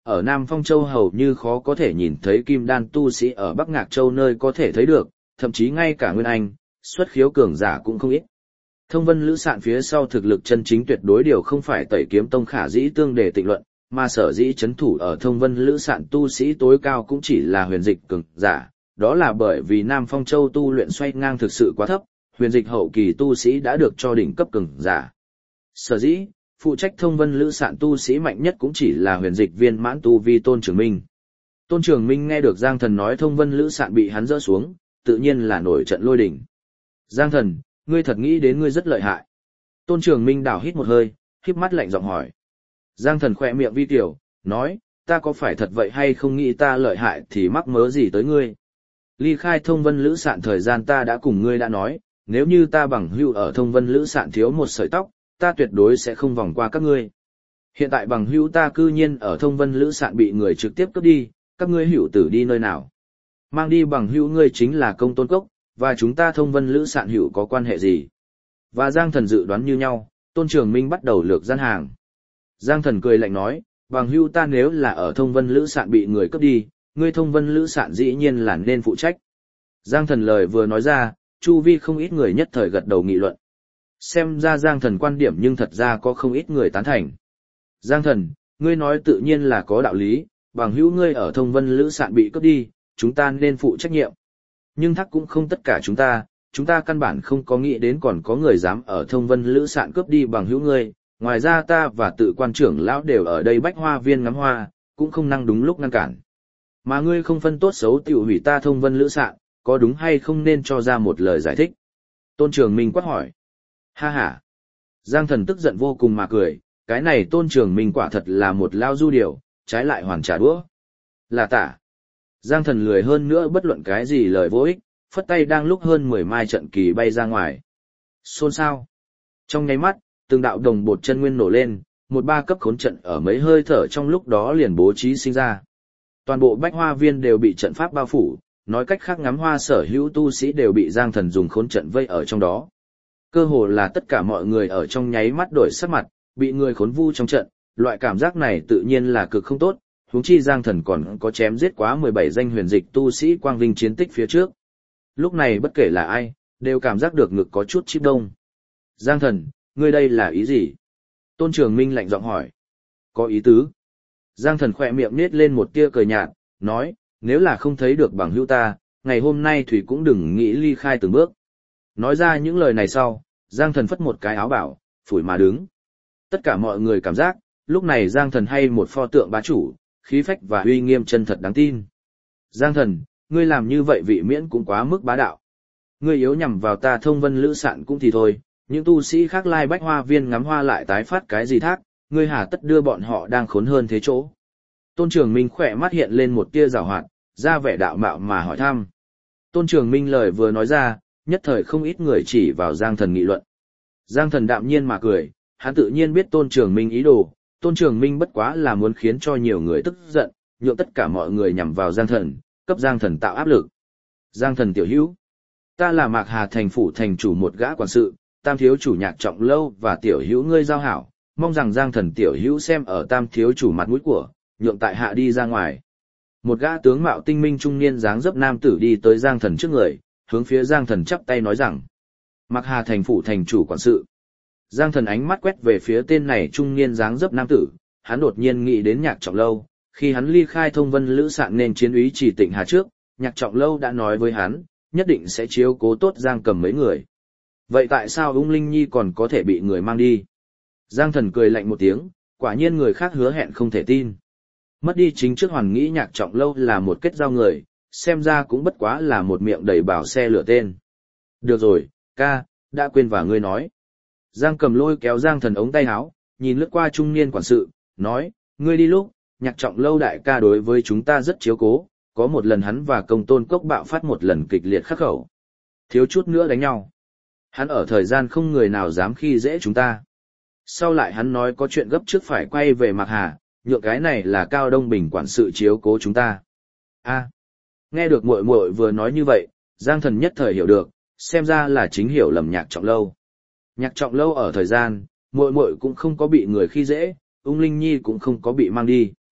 ở Nam Phong Châu hầu như khó có thể nhìn thấy kim đan tu sĩ ở Bắc Ngạc Châu nơi có thể thấy được, thậm chí ngay cả Nguyên Anh, xuất khiếu cường giả cũng không ít. Thông Vân Lữ Sạn phía sau thực lực chân chính tuyệt đối điều không phải Tẩy Kiếm Tông khả dĩ tương để tịnh luận, mà sở dĩ chấn thủ ở Thông Vân Lữ Sạn tu sĩ tối cao cũng chỉ là huyền dịch cường giả, đó là bởi vì Nam Phong Châu tu luyện xoay ngang thực sự quá thấp, huyền dịch hậu kỳ tu sĩ đã được cho đỉnh cấp cường giả. Sở dĩ, phụ trách Thông Vân Lữ Sạn tu sĩ mạnh nhất cũng chỉ là huyền dịch viên mãn tu vi Tôn Trường Minh. Tôn Trường Minh nghe được Giang Thần nói Thông Vân Lữ Sạn bị hắn dỡ xuống, tự nhiên là nổi trận lôi đình. Giang Thần, ngươi thật nghĩ đến ngươi rất lợi hại. Tôn Trường Minh đảo hít một hơi, híp mắt lạnh giọng hỏi. Giang Thần khỏe miệng vi tiểu, nói, ta có phải thật vậy hay không nghĩ ta lợi hại thì mắc mớ gì tới ngươi. Ly khai Thông Vân Lữ Sạn thời gian ta đã cùng ngươi đã nói, nếu như ta bằng hữu ở Thông Vân Lữ Sạn thiếu một sợi tóc, ta tuyệt đối sẽ không vòng qua các ngươi. Hiện tại bằng hữu ta cư nhiên ở Thông Vân Lữ Sạn bị người trực tiếp cướp đi, các ngươi hữu tử đi nơi nào? Mang đi bằng hữu ngươi chính là Công Tôn Cốc, và chúng ta Thông Vân Lữ Sạn hữu có quan hệ gì? Và Giang Thần dự đoán như nhau, Tôn Trường Minh bắt đầu lược gian hàng. Giang Thần cười lạnh nói, bằng hữu ta nếu là ở Thông Vân Lữ Sạn bị người cướp đi, ngươi Thông Vân Lữ Sạn dĩ nhiên là nên phụ trách. Giang Thần lời vừa nói ra, chu vi không ít người nhất thời gật đầu nghị luận. Xem ra Giang Thần quan điểm nhưng thật ra có không ít người tán thành. Giang Thần, ngươi nói tự nhiên là có đạo lý, bằng hữu ngươi ở Thông Vân Lữ Sạn bị cướp đi, chúng ta nên phụ trách nhiệm. Nhưng thắc cũng không tất cả chúng ta căn bản không có nghĩ đến còn có người dám ở Thông Vân Lữ Sạn cướp đi bằng hữu ngươi, ngoài ra ta và tự quan trưởng lão đều ở đây bách hoa viên ngắm hoa, cũng không năng đúng lúc ngăn cản. Mà ngươi không phân tốt xấu tiểu hủy ta Thông Vân Lữ Sạn, có đúng hay không nên cho ra một lời giải thích? Tôn Trường Minh quát hỏi. Ha ha. Giang Thần tức giận vô cùng mà cười, cái này Tôn Trường Minh quả thật là một lao du điều, trái lại hoàn trả đũa. Là tả. Giang Thần lười hơn nữa bất luận cái gì lời vô ích, phất tay đang lúc hơn 10 mai trận kỳ bay ra ngoài. Xôn xao. Trong nháy mắt, từng đạo đồng bột chân nguyên nổ lên, một ba cấp khốn trận ở mấy hơi thở trong lúc đó liền bố trí sinh ra. Toàn bộ bách hoa viên đều bị trận pháp bao phủ, nói cách khác ngắm hoa sở hữu tu sĩ đều bị Giang Thần dùng khốn trận vây ở trong đó. Cơ hồ là tất cả mọi người ở trong nháy mắt đổi sắc mặt, bị người khốn vu trong trận, loại cảm giác này tự nhiên là cực không tốt, huống chi Giang Thần còn có chém giết quá 17 danh huyền dịch tu sĩ quang vinh chiến tích phía trước. Lúc này bất kể là ai, đều cảm giác được ngực có chút chíp đông. Giang Thần, ngươi đây là ý gì? Tôn Trường Minh lạnh giọng hỏi. Có ý tứ. Giang Thần khỏe miệng nết lên một tia cười nhạt, nói, nếu là không thấy được bằng hữu ta, ngày hôm nay Thủy cũng đừng nghĩ ly khai từng bước. Nói ra những lời này sau, Giang Thần phất một cái áo bảo, phủi mà đứng. Tất cả mọi người cảm giác, lúc này Giang Thần hay một pho tượng bá chủ, khí phách và uy nghiêm chân thật đáng tin. Giang Thần, ngươi làm như vậy vị miễn cũng quá mức bá đạo. Ngươi yếu nhằm vào ta Thông Vân Lữ Sạn cũng thì thôi, những tu sĩ khác lai bách hoa viên ngắm hoa lại tái phát cái gì thác, ngươi hà tất đưa bọn họ đang khốn hơn thế chỗ. Tôn Trường Minh khỏe mắt hiện lên một tia giảo hoạt, ra vẻ đạo mạo mà hỏi thăm. Tôn Trường Minh lời vừa nói ra, nhất thời không ít người chỉ vào Giang Thần nghị luận. Giang Thần đạm nhiên mà cười, hắn tự nhiên biết Tôn Trường Minh ý đồ, Tôn Trường Minh bất quá là muốn khiến cho nhiều người tức giận, nhượng tất cả mọi người nhằm vào Giang Thần, cấp Giang Thần tạo áp lực. Giang Thần tiểu hữu, ta là Mạc Hà thành phủ thành chủ một gã quản sự, Tam thiếu chủ Nhạc Trọng Lâu và tiểu hữu ngươi giao hảo, mong rằng Giang Thần tiểu hữu xem ở Tam thiếu chủ mặt mũi của, nhượng tại hạ đi ra ngoài. Một gã tướng mạo tinh minh trung niên dáng dấp nam tử đi tới Giang Thần trước người, hướng phía Giang Thần chắp tay nói rằng: Mạc Hà thành phủ thành chủ quản sự. Giang Thần ánh mắt quét về phía tên này trung niên dáng dấp nam tử, hắn đột nhiên nghĩ đến Nhạc Trọng Lâu, khi hắn ly khai Thông Vân Lữ Sạn nên chiến úy chỉ Tịnh Hà trước, Nhạc Trọng Lâu đã nói với hắn, nhất định sẽ chiếu cố tốt Giang Cầm mấy người. Vậy tại sao Ung Linh Nhi còn có thể bị người mang đi? Giang Thần cười lạnh một tiếng, quả nhiên người khác hứa hẹn không thể tin. Mất đi chính trước hoàn nghĩ Nhạc Trọng Lâu là một kết giao người, xem ra cũng bất quá là một miệng đầy bảo xe lửa tên. Được rồi, ca, đã quên và ngươi nói. Giang Cầm lôi kéo Giang Thần ống tay áo, nhìn lướt qua trung niên quản sự, nói, ngươi đi lúc, Nhạc Trọng Lâu đại ca đối với chúng ta rất chiếu cố, có một lần hắn và Công Tôn Cốc bạo phát một lần kịch liệt khắc khẩu. Thiếu chút nữa đánh nhau. Hắn ở thời gian không người nào dám khi dễ chúng ta. Sau lại hắn nói có chuyện gấp trước phải quay về Mạc Hà, nhượng cái này là Cao Đông Bình quản sự chiếu cố chúng ta. A, nghe được muội muội vừa nói như vậy, Giang Thần nhất thời hiểu được, xem ra là chính hiểu lầm Nhạc Trọng Lâu. Nhạc Trọng Lâu ở thời gian, muội muội cũng không có bị người khi dễ, Ung Linh Nhi cũng không có bị mang đi.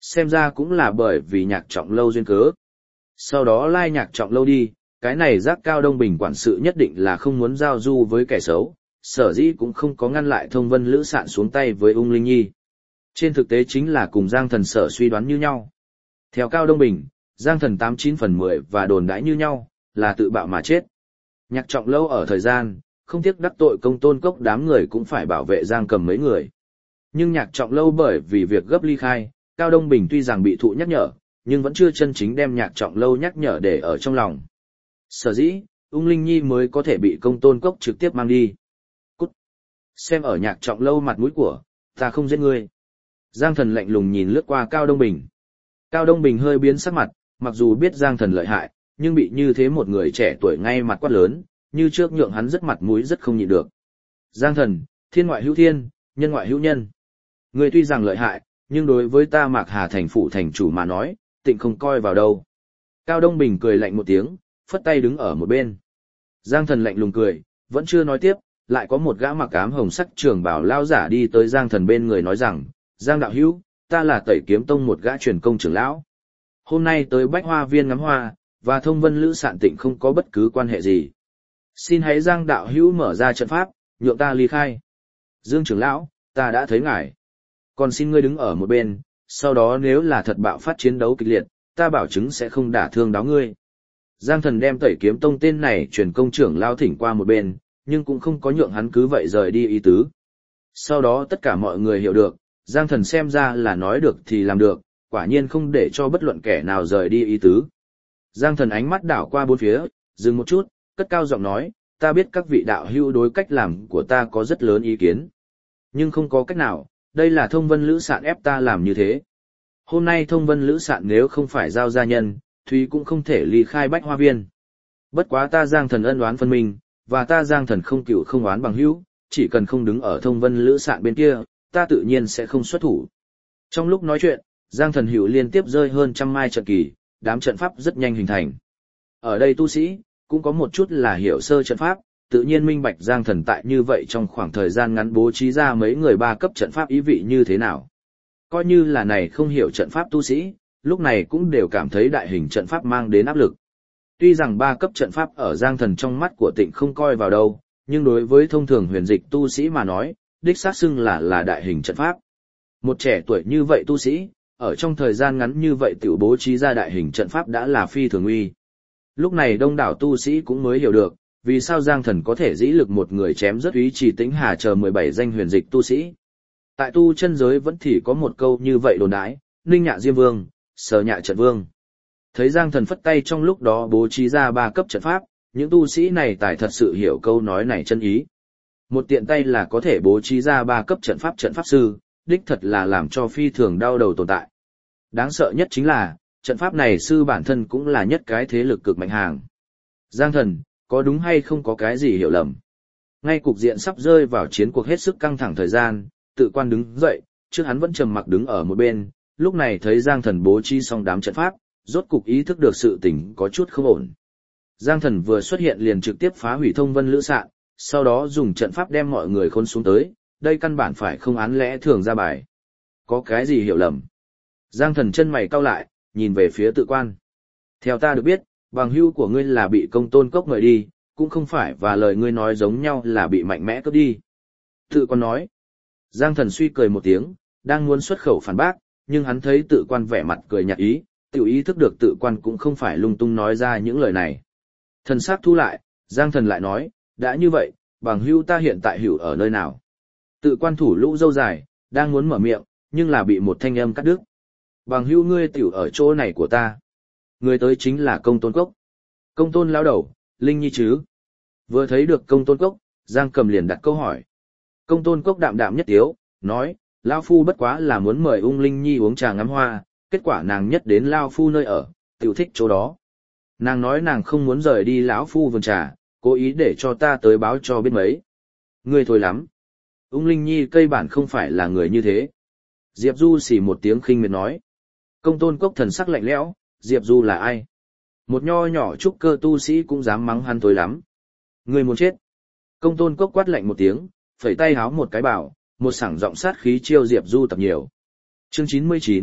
Xem ra cũng là bởi vì Nhạc Trọng Lâu duyên cớ. Sau đó lai Nhạc Trọng Lâu đi, cái này giác Cao Đông Bình quản sự nhất định là không muốn giao du với kẻ xấu, sở dĩ cũng không có ngăn lại Thông Vân Lữ Sạn xuống tay với Ung Linh Nhi. Trên thực tế chính là cùng Giang Thần Sở suy đoán như nhau. Theo Cao Đông Bình, Giang Thần 89/10 và đồn đãi như nhau, là tự bạo mà chết. Nhạc Trọng Lâu ở thời gian, không tiếc đắc tội Công Tôn Cốc đám người cũng phải bảo vệ Giang Cầm mấy người. Nhưng Nhạc Trọng Lâu bởi vì việc gấp ly khai, Cao Đông Bình tuy rằng bị thụ nhắc nhở, nhưng vẫn chưa chân chính đem Nhạc Trọng Lâu nhắc nhở để ở trong lòng. Sở dĩ, Ung Linh Nhi mới có thể bị Công Tôn Cốc trực tiếp mang đi. Cút! Xem ở Nhạc Trọng Lâu mặt mũi của, ta không giết ngươi. Giang Thần lạnh lùng nhìn lướt qua Cao Đông Bình. Cao Đông Bình hơi biến sắc mặt, mặc dù biết Giang Thần lợi hại, nhưng bị như thế một người trẻ tuổi ngay mặt quát lớn, như trước nhượng hắn rất mặt mũi rất không nhịn được. Giang Thần, thiên ngoại hữu thiên, nhân ngoại hữu nhân. Ngươi tuy rằng lợi hại, nhưng đối với ta Mạc Hà thành phủ thành chủ mà nói, tịnh không coi vào đâu. Cao Đông Bình cười lạnh một tiếng, phất tay đứng ở một bên. Giang Thần lạnh lùng cười, vẫn chưa nói tiếp, lại có một gã mặc ám hồng sắc trường bào lao giả đi tới Giang Thần bên người nói rằng, Giang đạo hữu, ta là Tẩy Kiếm Tông một gã truyền công trưởng lão. Hôm nay tới Bách Hoa Viên ngắm hoa, và Thông Vân Lữ Sạn tịnh không có bất cứ quan hệ gì. Xin hãy Giang đạo hữu mở ra trận pháp, nhượng ta ly khai. Dương trưởng lão, ta đã thấy ngài. Còn xin ngươi đứng ở một bên, sau đó nếu là thật bạo phát chiến đấu kịch liệt, ta bảo chứng sẽ không đả thương đáo ngươi. Giang Thần đem Tẩy Kiếm Tông tên này truyền công trưởng lão thỉnh qua một bên, nhưng cũng không có nhượng hắn cứ vậy rời đi ý tứ. Sau đó tất cả mọi người hiểu được, Giang Thần xem ra là nói được thì làm được, quả nhiên không để cho bất luận kẻ nào rời đi ý tứ. Giang Thần ánh mắt đảo qua bốn phía, dừng một chút, cất cao giọng nói, ta biết các vị đạo hữu đối cách làm của ta có rất lớn ý kiến. Nhưng không có cách nào, đây là Thông Vân Lữ Sạn ép ta làm như thế. Hôm nay Thông Vân Lữ Sạn nếu không phải giao gia nhân, Thúy cũng không thể ly khai Bách Hoa Viên. Bất quá ta Giang Thần ân oán phân minh, và ta Giang Thần không cựu không oán bằng hữu, chỉ cần không đứng ở Thông Vân Lữ Sạn bên kia, ta tự nhiên sẽ không xuất thủ. Trong lúc nói chuyện, Giang Thần hữu liên tiếp rơi hơn trăm mai trận kỳ, đám trận pháp rất nhanh hình thành. Ở đây tu sĩ, cũng có một chút là hiểu sơ trận pháp, tự nhiên minh bạch Giang Thần tại như vậy trong khoảng thời gian ngắn bố trí ra mấy người ba cấp trận pháp ý vị như thế nào. Coi như là này không hiểu trận pháp tu sĩ, lúc này cũng đều cảm thấy đại hình trận pháp mang đến áp lực. Tuy rằng ba cấp trận pháp ở Giang Thần trong mắt của Tịnh không coi vào đâu, nhưng đối với thông thường huyền dịch tu sĩ mà nói, đích xác xưng là đại hình trận pháp. Một trẻ tuổi như vậy tu sĩ, ở trong thời gian ngắn như vậy tiểu bố trí ra đại hình trận pháp đã là phi thường uy. Lúc này đông đảo tu sĩ cũng mới hiểu được, vì sao Giang Thần có thể dĩ lực một người chém rất Úy Trì Tĩnh Hà chờ 17 danh huyền dịch tu sĩ. Tại tu chân giới vẫn thì có một câu như vậy đồn đãi, Ninh Nhạ Diêm Vương, Sở Nhạ Trận Vương. Thấy Giang Thần phất tay trong lúc đó bố trí ra ba cấp trận pháp, những tu sĩ này tài thật sự hiểu câu nói này chân ý. Một tiện tay là có thể bố trí ra ba cấp trận pháp sư, đích thật là làm cho phi thường đau đầu tồn tại. Đáng sợ nhất chính là, trận pháp này sư bản thân cũng là nhất cái thế lực cực mạnh hàng. Giang Thần, có đúng hay không có cái gì hiểu lầm? Ngay cục diện sắp rơi vào chiến cuộc hết sức căng thẳng thời gian, Tự Quan đứng dậy, trước hắn vẫn trầm mặc đứng ở một bên, lúc này thấy Giang Thần bố trí xong đám trận pháp, rốt cục ý thức được sự tình có chút không ổn. Giang Thần vừa xuất hiện liền trực tiếp phá hủy Thông Vân Lữ Sạn, sau đó dùng trận pháp đem mọi người khốn xuống tới, đây căn bản phải không án lẽ thường ra bài. Có cái gì hiểu lầm? Giang Thần chân mày cau lại, nhìn về phía Tự Quan. Theo ta được biết, bằng hữu của ngươi là bị Công Tôn Cốc mời đi, cũng không phải và lời ngươi nói giống nhau là bị mạnh mẽ cướp đi. Tự Quan nói. Giang Thần suy cười một tiếng, đang muốn xuất khẩu phản bác, nhưng hắn thấy Tự Quan vẻ mặt cười nhạt ý, tiểu ý thức được Tự Quan cũng không phải lung tung nói ra những lời này. Thần sắc thu lại, Giang Thần lại nói, đã như vậy, bằng hữu ta hiện tại hữu ở nơi nào? Tự Quan thủ lũ râu dài, đang muốn mở miệng, nhưng là bị một thanh âm cắt đứt. Bằng hữu ngươi tiểu ở chỗ này của ta. Người tới chính là Công Tôn Cốc. Công Tôn lão đầu, Linh Nhi chứ? Vừa thấy được Công Tôn Cốc, Giang Cầm liền đặt câu hỏi. Công Tôn Cốc đạm đạm nhất tiếu, nói, lão phu bất quá là muốn mời Ung Linh Nhi uống trà ngắm hoa, kết quả nàng nhất đến lão phu nơi ở, tiểu thích chỗ đó. Nàng nói nàng không muốn rời đi lão phu vườn trà, cố ý để cho ta tới báo cho biết mấy. Ngươi thôi lắm. Ung Linh Nhi cây bản không phải là người như thế. Diệp Du xì một tiếng khinh miệt nói. Công Tôn Cốc thần sắc lạnh lẽo, Diệp Du là ai? Một nho nhỏ trúc cơ tu sĩ cũng dám mắng hắn tối lắm. Người muốn chết. Công Tôn Cốc quát lạnh một tiếng, phẩy tay háo một cái bảo, một sảng giọng sát khí chiêu Diệp Du tập nhiều. Chương 99,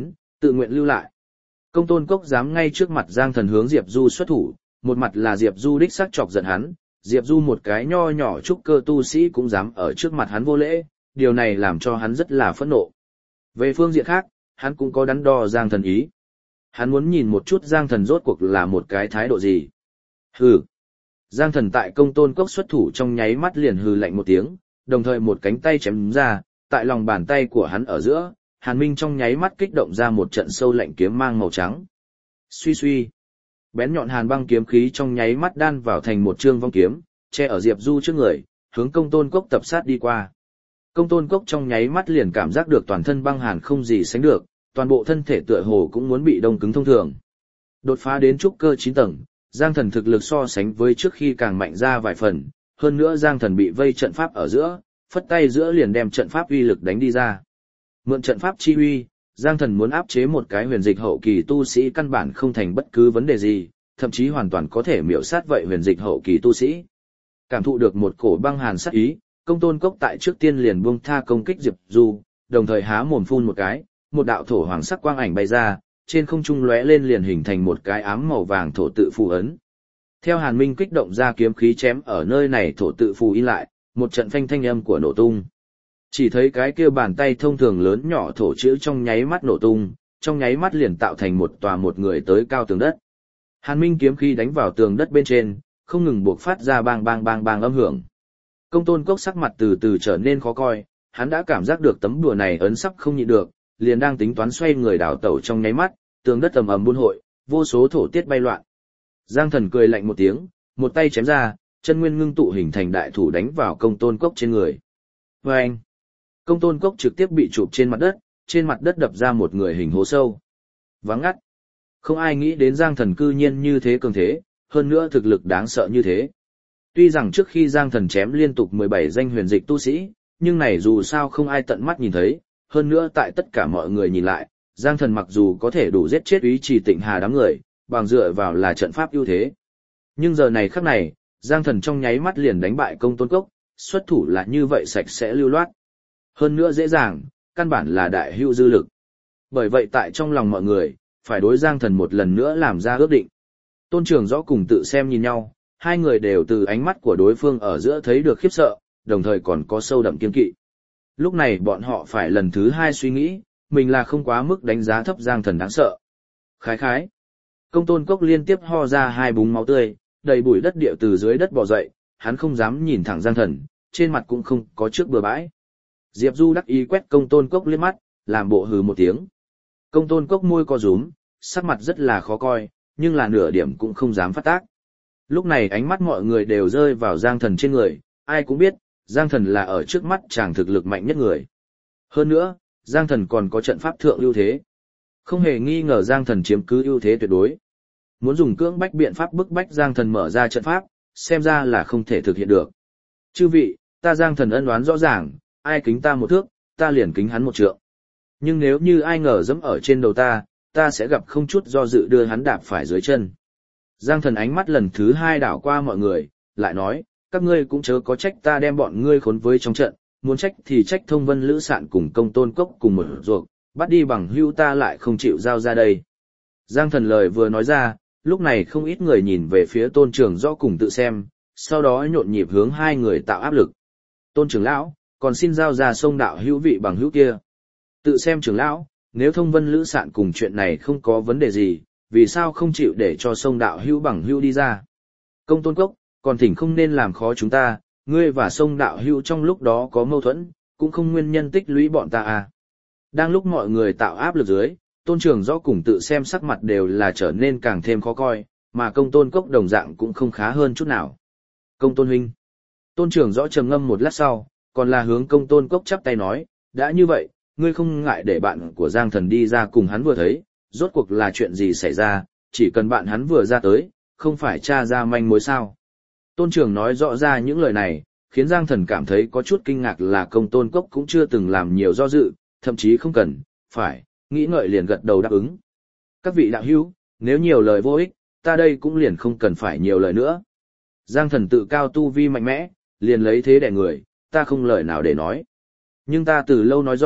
Tự nguyện lưu lại. Công Tôn Cốc dám ngay trước mặt Giang Thần hướng Diệp Du xuất thủ, một mặt là Diệp Du đích xác chọc giận hắn, Diệp Du một cái nho nhỏ trúc cơ tu sĩ cũng dám ở trước mặt hắn vô lễ, điều này làm cho hắn rất là phẫn nộ. Về phương diện khác, hắn cũng có đắn đo Giang Thần ý. Hắn muốn nhìn một chút Giang Thần rốt cuộc là một cái thái độ gì. Hừ. Giang Thần tại Công Tôn Cốc xuất thủ trong nháy mắt liền hừ lạnh một tiếng, đồng thời một cánh tay chém ra, tại lòng bàn tay của hắn ở giữa, Hàn Minh trong nháy mắt kích động ra một trận sâu lạnh kiếm mang màu trắng. Suy suy. Bén nhọn hàn băng kiếm khí trong nháy mắt đan vào thành một trương vong kiếm, che ở Diệp Du trước người, hướng Công Tôn Cốc tập sát đi qua. Công Tôn Cốc trong nháy mắt liền cảm giác được toàn thân băng hàn không gì sánh được, toàn bộ thân thể tựa hồ cũng muốn bị đông cứng thông thường. Đột phá đến trúc cơ 9 tầng, Giang Thần thực lực so sánh với trước khi càng mạnh ra vài phần, hơn nữa Giang Thần bị vây trận pháp ở giữa, phất tay giữa liền đem trận pháp uy lực đánh đi ra. Mượn trận pháp chi uy, Giang Thần muốn áp chế một cái huyền dịch hậu kỳ tu sĩ căn bản không thành bất cứ vấn đề gì, thậm chí hoàn toàn có thể miểu sát vậy huyền dịch hậu kỳ tu sĩ. Cảm thụ được một cổ băng hàn sát ý, Công Tôn Cốc tại trước tiên liền buông tha công kích Diệp Du, đồng thời há mồm phun một cái, một đạo thổ hoàng sắc quang ảnh bay ra, trên không trung lóe lên liền hình thành một cái ám màu vàng thổ tự phù ấn. Theo Hàn Minh kích động ra kiếm khí chém ở nơi này thổ tự phù in lại, một trận phanh thanh âm của nổ tung. Chỉ thấy cái kia bàn tay thông thường lớn nhỏ thổ chữ trong nháy mắt nổ tung, trong nháy mắt liền tạo thành một tòa một người tới cao tường đất. Hàn Minh kiếm khí đánh vào tường đất bên trên, không ngừng buộc phát ra bang bang bang bang âm hưởng. Công Tôn Cốc sắc mặt từ từ trở nên khó coi, hắn đã cảm giác được tấm đùa này ấn sắp không nhịn được, liền đang tính toán xoay người đảo tẩu trong nháy mắt, tường đất ầm ầm buôn hội, vô số thổ tiết bay loạn. Giang Thần cười lạnh một tiếng, một tay chém ra, chân nguyên ngưng tụ hình thành đại thủ đánh vào Công Tôn Cốc trên người. Oeng! Công Tôn Cốc trực tiếp bị chụp trên mặt đất đập ra một người hình hố sâu. Vắng ngắt. Không ai nghĩ đến Giang Thần cư nhiên như thế cường thế, hơn nữa thực lực đáng sợ như thế. Tuy rằng trước khi Giang Thần chém liên tục 17 danh huyền dịch tu sĩ, nhưng này dù sao không ai tận mắt nhìn thấy, hơn nữa tại tất cả mọi người nhìn lại, Giang Thần mặc dù có thể đủ giết chết Úy Trì Tịnh Hà đám người, bằng dựa vào là trận pháp ưu thế. Nhưng giờ này khắc này, Giang Thần trong nháy mắt liền đánh bại Công Tôn Cốc, xuất thủ là như vậy sạch sẽ lưu loát. Hơn nữa dễ dàng, căn bản là đại hữu dư lực. Bởi vậy tại trong lòng mọi người, phải đối Giang Thần một lần nữa làm ra ước định. Tôn Trường Rõ cùng Tự Xem nhìn nhau, hai người đều từ ánh mắt của đối phương ở giữa thấy được khiếp sợ, đồng thời còn có sâu đậm kiên kỵ. Lúc này bọn họ phải lần thứ hai suy nghĩ, mình là không quá mức đánh giá thấp Giang Thần đáng sợ. Khái khái. Công Tôn Cốc liên tiếp ho ra hai búng máu tươi, đầy bụi đất địa từ dưới đất bò dậy, hắn không dám nhìn thẳng Giang Thần, trên mặt cũng không có trước bừa bãi. Diệp Du đắc ý quét Công Tôn Cốc liếc mắt, làm bộ hừ một tiếng. Công Tôn Cốc môi co rúm, sắc mặt rất là khó coi, nhưng là nửa điểm cũng không dám phát tác. Lúc này ánh mắt mọi người đều rơi vào Giang Thần trên người, ai cũng biết, Giang Thần là ở trước mắt chàng thực lực mạnh nhất người. Hơn nữa, Giang Thần còn có trận pháp thượng ưu thế. Không hề nghi ngờ Giang Thần chiếm cứ ưu thế tuyệt đối. Muốn dùng cưỡng bách biện pháp bức bách Giang Thần mở ra trận pháp, xem ra là không thể thực hiện được. Chư vị, ta Giang Thần ân oán rõ ràng, ai kính ta một thước, ta liền kính hắn một trượng. Nhưng nếu như ai ngờ dẫm ở trên đầu ta sẽ gặp không chút do dự đưa hắn đạp phải dưới chân. Giang Thần ánh mắt lần thứ hai đảo qua mọi người, lại nói, các ngươi cũng chớ có trách ta đem bọn ngươi khốn với trong trận, muốn trách thì trách Thông Vân Lữ Sạn cùng Công Tôn Cốc cùng một ruột, bắt đi bằng hữu ta lại không chịu giao ra đây. Giang Thần lời vừa nói ra, lúc này không ít người nhìn về phía Tôn Trường Rõ cùng Tự Xem, sau đó nhộn nhịp hướng hai người tạo áp lực. Tôn trưởng lão, còn xin giao ra Sông đạo hữu vị bằng hữu kia. Tự Xem trưởng lão, nếu Thông Vân Lữ Sạn cùng chuyện này không có vấn đề gì, vì sao không chịu để cho Sông đạo hữu bằng hữu đi ra? Công Tôn Cốc, còn thỉnh không nên làm khó chúng ta, ngươi và Sông đạo hữu trong lúc đó có mâu thuẫn, cũng không nguyên nhân tích lũy bọn ta à. Đang lúc mọi người tạo áp lực dưới, Tôn Trường Rõ cùng Tự Xem sắc mặt đều là trở nên càng thêm khó coi, mà Công Tôn Cốc đồng dạng cũng không khá hơn chút nào. Công Tôn huynh. Tôn Trường Rõ trầm ngâm một lát sau, còn là hướng Công Tôn Cốc chắp tay nói, đã như vậy, ngươi không ngại để bạn của Giang Thần đi ra cùng hắn vừa thấy, rốt cuộc là chuyện gì xảy ra, chỉ cần bạn hắn vừa ra tới, không phải tra ra manh mối sao. Tôn Trường nói rõ ra những lời này, khiến Giang Thần cảm thấy có chút kinh ngạc là Công Tôn Cốc cũng chưa từng làm nhiều do dự, thậm chí không cần, phải, nghĩ ngợi liền gật đầu đáp ứng. Các vị đạo hữu, nếu nhiều lời vô ích, ta đây cũng liền không cần phải nhiều lời nữa. Giang Thần tự cao tu vi mạnh mẽ, liền lấy thế đè người, ta không lời nào để nói. Nhưng ta từ lâu nói rõ,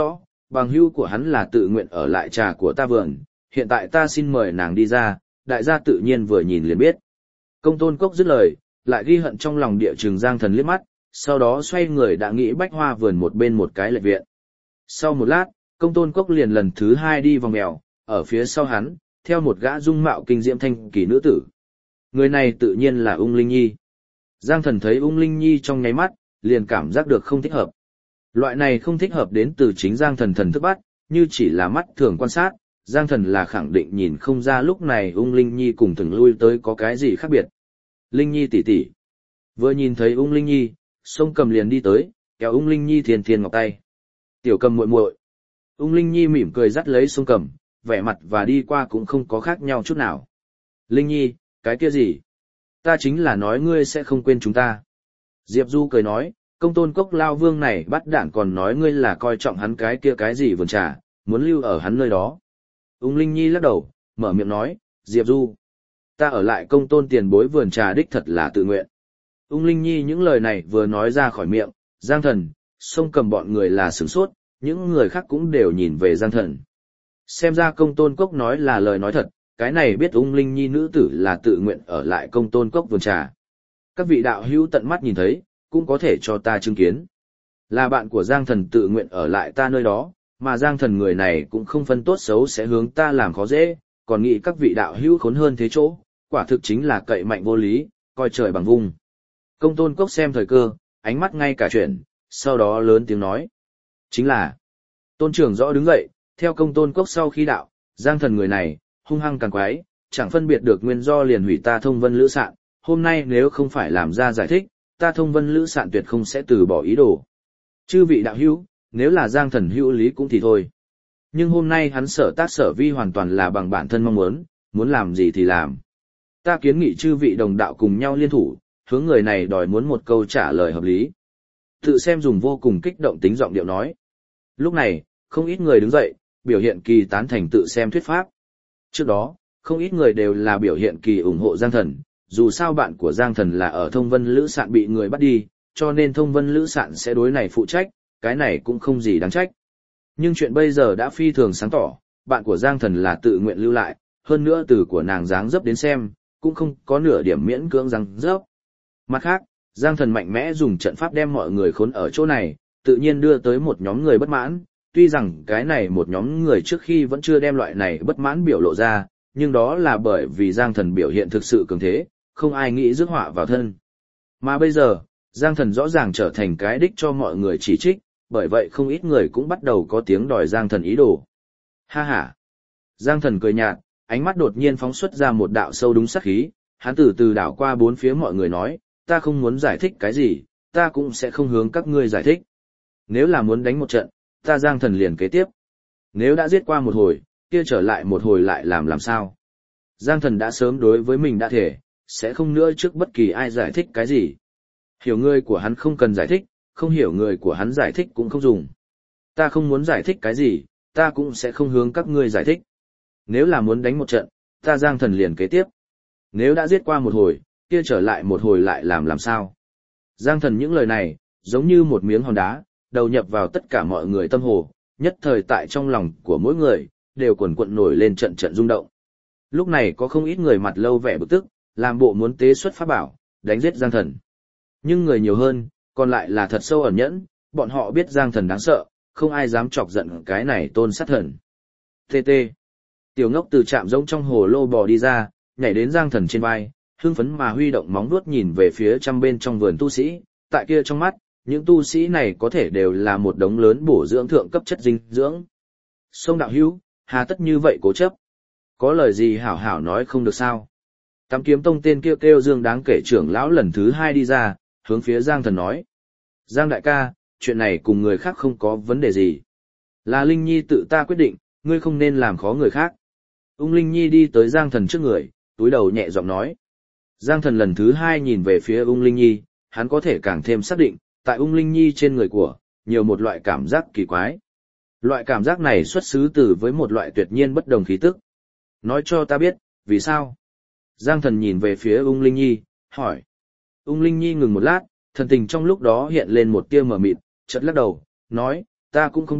bằng hữu của hắn là tự nguyện ở lại trà của ta vườn, hiện tại ta xin mời nàng đi ra, đại gia tự nhiên vừa nhìn liền biết. Công Tôn Cốc dứt lời, lại ghi hận trong lòng địa Trường Giang Thần liếc mắt, sau đó xoay người đã nghĩ bách hoa vườn một bên một cái lệ viện. Sau một lát, Công Tôn Cốc liền lần thứ hai đi vòng mèo, ở phía sau hắn, theo một gã dung mạo kinh diễm thanh kỳ nữ tử. Người này tự nhiên là Ung Linh Nhi. Giang Thần thấy Ung Linh Nhi trong nháy mắt, liền cảm giác được không thích hợp. Loại này không thích hợp đến từ chính Giang Thần thần thức bắt, như chỉ là mắt thường quan sát, Giang Thần là khẳng định nhìn không ra lúc này Ung Linh Nhi cùng thường lui tới có cái gì khác biệt. Linh Nhi tỷ tỷ. Vừa nhìn thấy Ung Linh Nhi, Sông Cầm liền đi tới, kéo Ung Linh Nhi thiên thiên ngọc tay. Tiểu Cầm muội muội. Ung Linh Nhi mỉm cười dắt lấy Sông Cầm, vẻ mặt và đi qua cũng không có khác nhau chút nào. Linh Nhi, cái kia gì? Ta chính là nói ngươi sẽ không quên chúng ta. Diệp Du cười nói, Công Tôn Cốc lao vương này bắt đản còn nói ngươi là coi trọng hắn cái kia cái gì vườn trà, muốn lưu ở hắn nơi đó. Ung Linh Nhi lắc đầu, mở miệng nói, Diệp Du, ta ở lại Công Tôn tiền bối vườn trà đích thật là tự nguyện. Ung Linh Nhi những lời này vừa nói ra khỏi miệng, Giang Thần, Sông Cầm bọn người là sửng sốt, những người khác cũng đều nhìn về Giang Thần. Xem ra Công Tôn Cốc nói là lời nói thật, cái này biết Ung Linh Nhi nữ tử là tự nguyện ở lại Công Tôn Cốc vườn trà. Các vị đạo hữu tận mắt nhìn thấy, cũng có thể cho ta chứng kiến. Là bạn của Giang Thần tự nguyện ở lại ta nơi đó, mà Giang Thần người này cũng không phân tốt xấu sẽ hướng ta làm khó dễ, còn nghĩ các vị đạo hữu khốn hơn thế chỗ, quả thực chính là cậy mạnh vô lý, coi trời bằng vung. Công Tôn Cốc xem thời cơ, ánh mắt ngay cả chuyển, sau đó lớn tiếng nói. Chính là, Tôn trưởng rõ đứng dậy, theo Công Tôn Cốc sau khi đạo, Giang Thần người này, hung hăng càng quái, chẳng phân biệt được nguyên do liền hủy ta Thông Vân Lữ Sạn, hôm nay nếu không phải làm ra giải thích, ta Thông Vân Lữ Sạn tuyệt không sẽ từ bỏ ý đồ. Chư vị đạo hữu, nếu là Giang Thần hữu lý cũng thì thôi. Nhưng hôm nay hắn sở tác sở vi hoàn toàn là bằng bản thân mong muốn làm gì thì làm. Ta kiến nghị chư vị đồng đạo cùng nhau liên thủ, hướng người này đòi muốn một câu trả lời hợp lý. Tự xem dùng vô cùng kích động tính giọng điệu nói. Lúc này, không ít người đứng dậy, biểu hiện kỳ tán thành tự xem thuyết pháp. Trước đó, không ít người đều là biểu hiện kỳ ủng hộ Giang Thần, dù sao bạn của Giang Thần là ở Thông Vân Lữ Sạn bị người bắt đi, cho nên Thông Vân Lữ Sạn sẽ đối này phụ trách, cái này cũng không gì đáng trách. Nhưng chuyện bây giờ đã phi thường sáng tỏ, bạn của Giang Thần là tự nguyện lưu lại, hơn nữa từ của nàng dáng dấp đến xem, cũng không có nửa điểm miễn cưỡng dáng dấp. Mặt khác, Giang Thần mạnh mẽ dùng trận pháp đem mọi người khốn ở chỗ này, tự nhiên đưa tới một nhóm người bất mãn, tuy rằng cái này một nhóm người trước khi vẫn chưa đem loại này bất mãn biểu lộ ra, nhưng đó là bởi vì Giang Thần biểu hiện thực sự cường thế, không ai nghĩ rước họa vào thân. Mà bây giờ, Giang Thần rõ ràng trở thành cái đích cho mọi người chỉ trích, bởi vậy không ít người cũng bắt đầu có tiếng đòi Giang Thần ý đồ. Ha ha! Giang Thần cười nhạt, ánh mắt đột nhiên phóng xuất ra một đạo sâu đúng sắc khí, hắn từ từ đảo qua bốn phía mọi người nói, ta không muốn giải thích cái gì, ta cũng sẽ không hướng các ngươi giải thích. Nếu là muốn đánh một trận, ta Giang Thần liền kế tiếp. Nếu đã giết qua một hồi, kia trở lại một hồi lại làm sao? Giang Thần đã sớm đối với mình đã thể, sẽ không nữa trước bất kỳ ai giải thích cái gì. Hiểu người của hắn không cần giải thích, không hiểu người của hắn giải thích cũng không dùng. Ta không muốn giải thích cái gì, ta cũng sẽ không hướng các ngươi giải thích. Nếu là muốn đánh một trận, ta Giang Thần liền kế tiếp. Nếu đã giết qua một hồi, kia trở lại một hồi lại làm sao? Giang Thần những lời này, giống như một miếng hòn đá, đầu nhập vào tất cả mọi người tâm hồ, nhất thời tại trong lòng của mỗi người, đều quần quận nổi lên trận trận rung động. Lúc này có không ít người mặt lâu vẻ bực tức, làm bộ muốn tế xuất pháp bảo, đánh giết Giang Thần. Nhưng người nhiều hơn, còn lại là thật sâu ẩn nhẫn, bọn họ biết Giang Thần đáng sợ, không ai dám chọc giận cái này tôn sát thần. TT. Tiểu ngốc từ trạm rỗng trong hồ lô bò đi ra, nhảy đến Giang Thần trên vai, hưng phấn mà huy động móng vuốt nhìn về phía trăm bên trong vườn tu sĩ, tại kia trong mắt, những tu sĩ này có thể đều là một đống lớn bổ dưỡng thượng cấp chất dinh dưỡng. Sông đạo hữu, hà tất như vậy cố chấp? Có lời gì hảo hảo nói không được sao? Tam Kiếm Tông tên kêu Dương đáng kể trưởng lão lần thứ hai đi ra, hướng phía Giang Thần nói. Giang đại ca, chuyện này cùng người khác không có vấn đề gì. Là Linh Nhi tự ta quyết định, ngươi không nên làm khó người khác. Ung Linh Nhi đi tới Giang Thần trước người, túi đầu nhẹ giọng nói. Giang Thần lần thứ hai nhìn về phía Ung Linh Nhi, hắn có thể càng thêm xác định, tại Ung Linh Nhi trên người của, nhiều một loại cảm giác kỳ quái. Loại cảm giác này xuất xứ từ với một loại tuyệt nhiên bất đồng khí tức. Nói cho ta biết, vì sao? Giang Thần nhìn về phía Ung Linh Nhi, hỏi. Ung Linh Nhi ngừng một lát, thần tình trong lúc đó hiện lên một tia mờ mịt, chợt lắc đầu, nói, ta cũng không biết,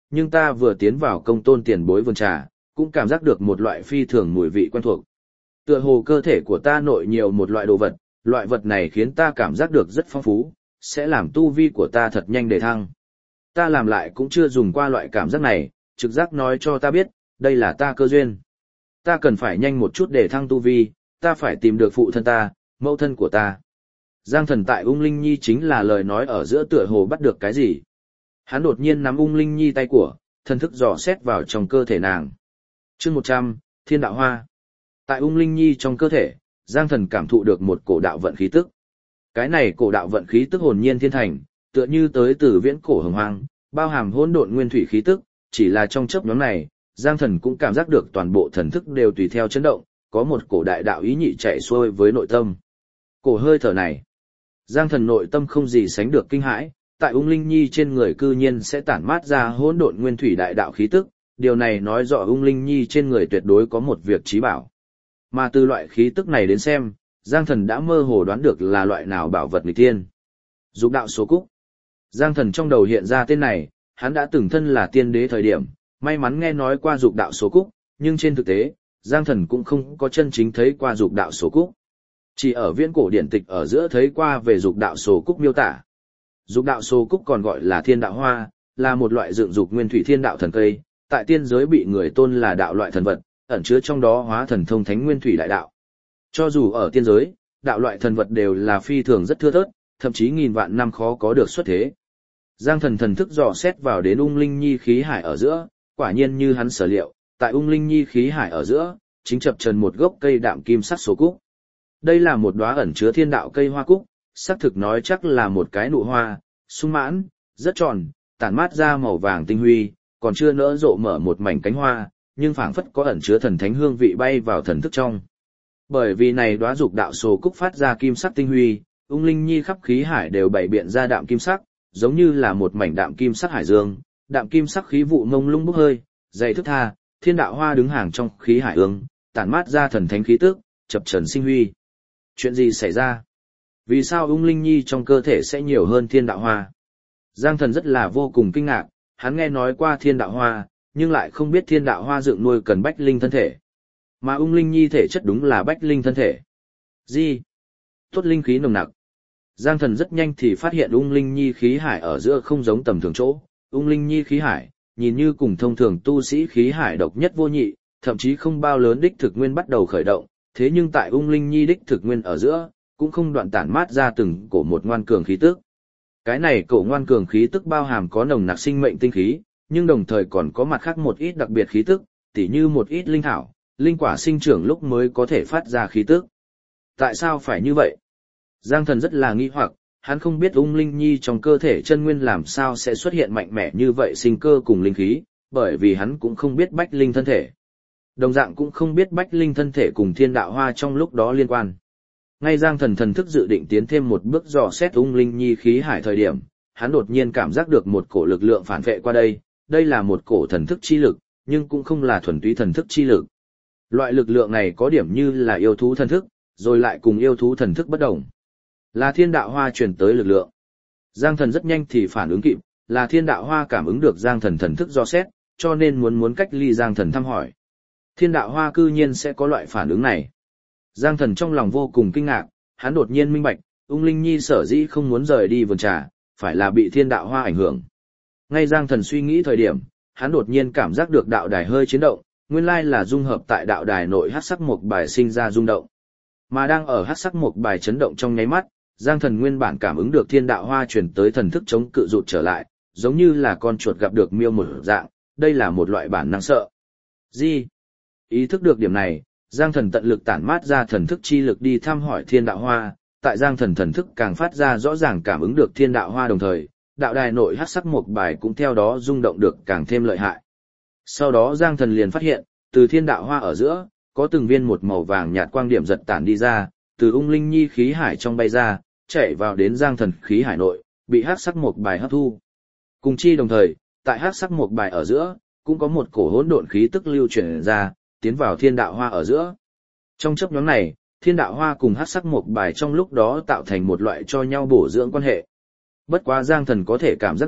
nhưng ta vừa tiến vào công tôn tiền bối vườn trà, cũng cảm giác được một loại phi thường mùi vị quen thuộc. Tựa hồ cơ thể của ta nội nhiều một loại đồ vật, loại vật này khiến ta cảm giác được rất phong phú, sẽ làm tu vi của ta thật nhanh đề thăng. Ta làm lại cũng chưa dùng qua loại cảm giác này, trực giác nói cho ta biết, đây là ta cơ duyên. Ta cần phải nhanh một chút để thăng tu vi, ta phải tìm được phụ thân ta, mẫu thân của ta. Giang Thần tại Ung Linh Nhi chính là lời nói ở giữa tựa hồ bắt được cái gì. Hắn đột nhiên nắm Ung Linh Nhi tay của, thần thức dò xét vào trong cơ thể nàng. Chương 100, Thiên Đạo Hoa. Tại Ung Linh Nhi trong cơ thể, Giang Thần cảm thụ được một cổ đạo vận khí tức. Cái này cổ đạo vận khí tức hồn nhiên thiên thành, tựa như tới từ viễn cổ hồng hoang, bao hàm hỗn độn nguyên thủy khí tức, chỉ là trong chớp nhoáng này, Giang Thần cũng cảm giác được toàn bộ thần thức đều tùy theo chấn động, có một cổ đại đạo ý nhị chạy xuôi với nội tâm. Cổ hơi thở này, Giang Thần nội tâm không gì sánh được kinh hãi, tại Ung Linh Nhi trên người cư nhiên sẽ tản mát ra hỗn độn nguyên thủy đại đạo khí tức, điều này nói rõ Ung Linh Nhi trên người tuyệt đối có một việc chí bảo. Mà từ loại khí tức này đến xem, Giang Thần đã mơ hồ đoán được là loại nào bảo vật nghịch tiên. Dục đạo số cúc. Giang Thần trong đầu hiện ra tên này, hắn đã từng thân là tiên đế thời điểm, may mắn nghe nói qua dục đạo số cúc, nhưng trên thực tế, Giang Thần cũng không có chân chính thấy qua dục đạo số cúc. Chỉ ở viễn cổ điển tịch ở giữa thấy qua về dục đạo số cúc miêu tả. Dục đạo số cúc còn gọi là thiên đạo hoa, là một loại dựng dục nguyên thủy thiên đạo thần cây, tại tiên giới bị người tôn là đạo loại thần vật, ẩn chứa trong đó hóa thần thông thánh nguyên thủy đại đạo. Cho dù ở tiên giới, đạo loại thần vật đều là phi thường rất thưa thớt, thậm chí nghìn vạn năm khó có được xuất thế. Giang Thần thần thức dò xét vào đến Ung Linh Nhi khí hải ở giữa, quả nhiên như hắn sở liệu, tại Ung Linh Nhi khí hải ở giữa, chính chập chờn một gốc cây đạm kim sắc số cúc. Đây là một đóa ẩn chứa thiên đạo cây hoa cúc, xác thực nói chắc là một cái nụ hoa, sung mãn, rất tròn, tản mát ra màu vàng tinh huy, còn chưa nỡ rộ mở một mảnh cánh hoa, nhưng phảng phất có ẩn chứa thần thánh hương vị bay vào thần thức trong. Bởi vì này đóa dục đạo số cúc phát ra kim sắc tinh huy, Ung Linh Nhi khắp khí hải đều bảy biện ra đạm kim sắc, giống như là một mảnh đạm kim sắc hải dương, đạm kim sắc khí vụ mông lung bốc hơi, dày thức tha, thiên đạo hoa đứng hàng trong khí hải ương, tản mát ra thần thánh khí tức, chập chờn sinh huy. Chuyện gì xảy ra? Vì sao Ung Linh Nhi trong cơ thể sẽ nhiều hơn thiên đạo hoa? Giang Thần rất là vô cùng kinh ngạc, hắn nghe nói qua thiên đạo hoa, nhưng lại không biết thiên đạo hoa dựng nuôi cần bách linh thân thể. Mà Ung Linh Nhi thể chất đúng là bách linh thân thể. Gì? Tốt linh khí nồng nặc. Giang Thần rất nhanh thì phát hiện Ung Linh Nhi khí hải ở giữa không giống tầm thường chỗ. Ung Linh Nhi khí hải, nhìn như cùng thông thường tu sĩ khí hải độc nhất vô nhị, thậm chí không bao lớn đích thực nguyên bắt đầu khởi động, thế nhưng tại Ung Linh Nhi đích thực nguyên ở giữa, cũng không đoạn tản mát ra từng cổ một ngoan cường khí tức. Cái này cổ ngoan cường khí tức bao hàm có nồng nặc sinh mệnh tinh khí, nhưng đồng thời còn có mặt khác một ít đặc biệt khí tức, tỉ như một ít linh thảo, linh quả sinh trưởng lúc mới có thể phát ra khí tức. Tại sao phải như vậy? Giang Thần rất là nghi hoặc, hắn không biết Ung Linh Nhi trong cơ thể chân nguyên làm sao sẽ xuất hiện mạnh mẽ như vậy sinh cơ cùng linh khí, bởi vì hắn cũng không biết bách linh thân thể. Đồng dạng cũng không biết bách linh thân thể cùng thiên đạo hoa trong lúc đó liên quan. Ngay Giang Thần thần thức dự định tiến thêm một bước dò xét Ung Linh Nhi khí hải thời điểm, hắn đột nhiên cảm giác được một cổ lực lượng phản vệ qua đây, đây là một cổ thần thức chi lực, nhưng cũng không là thuần túy thần thức chi lực. Loại lực lượng này có điểm như là yêu thú thần thức, rồi lại cùng yêu thú thần thức bất đồng. Là thiên đạo hoa truyền tới lực lượng. Giang Thần rất nhanh thì phản ứng kịp, là thiên đạo hoa cảm ứng được Giang Thần thần thức do xét, cho nên muốn cách ly Giang Thần thăm hỏi. Thiên đạo hoa cư nhiên sẽ có loại phản ứng này. Giang Thần trong lòng vô cùng kinh ngạc, hắn đột nhiên minh bạch, Ung Linh Nhi sở dĩ không muốn rời đi vườn trà, phải là bị thiên đạo hoa ảnh hưởng. Ngay Giang Thần suy nghĩ thời điểm, hắn đột nhiên cảm giác được đạo đài hơi chấn động, nguyên lai là dung hợp tại đạo đài nội hắc sắc mộc bài sinh ra rung động. Mà đang ở hắc sắc mộc bài chấn động trong nháy mắt, Giang Thần nguyên bản cảm ứng được thiên đạo hoa truyền tới thần thức chống cự rụt trở lại, giống như là con chuột gặp được miêu một dạng, đây là một loại bản năng sợ. Gì? Ý thức được điểm này, Giang Thần tận lực tản mát ra thần thức chi lực đi thăm hỏi thiên đạo hoa, tại Giang Thần thần thức càng phát ra rõ ràng cảm ứng được thiên đạo hoa đồng thời, đạo đài nội hắc sắc mộc bài cũng theo đó rung động được càng thêm lợi hại. Sau đó Giang Thần liền phát hiện, từ thiên đạo hoa ở giữa, có từng viên một màu vàng nhạt quang điểm giật tản đi ra, từ Ung Linh Nhi khí hải trong bay ra, chạy vào đến Giang Thần khí hải nội, bị hắc sắc mộc bài hấp thu. Cùng chi đồng thời, tại hắc sắc mộc bài ở giữa, cũng có một cổ hỗn độn khí tức lưu chuyển ra, tiến vào thiên đạo hoa ở giữa. Trong chớp nhoáng này, thiên đạo hoa cùng hắc sắc mộc bài trong lúc đó tạo thành một loại cho nhau bổ dưỡng quan hệ. Bất quá Giang Thần có thể cảm giác được,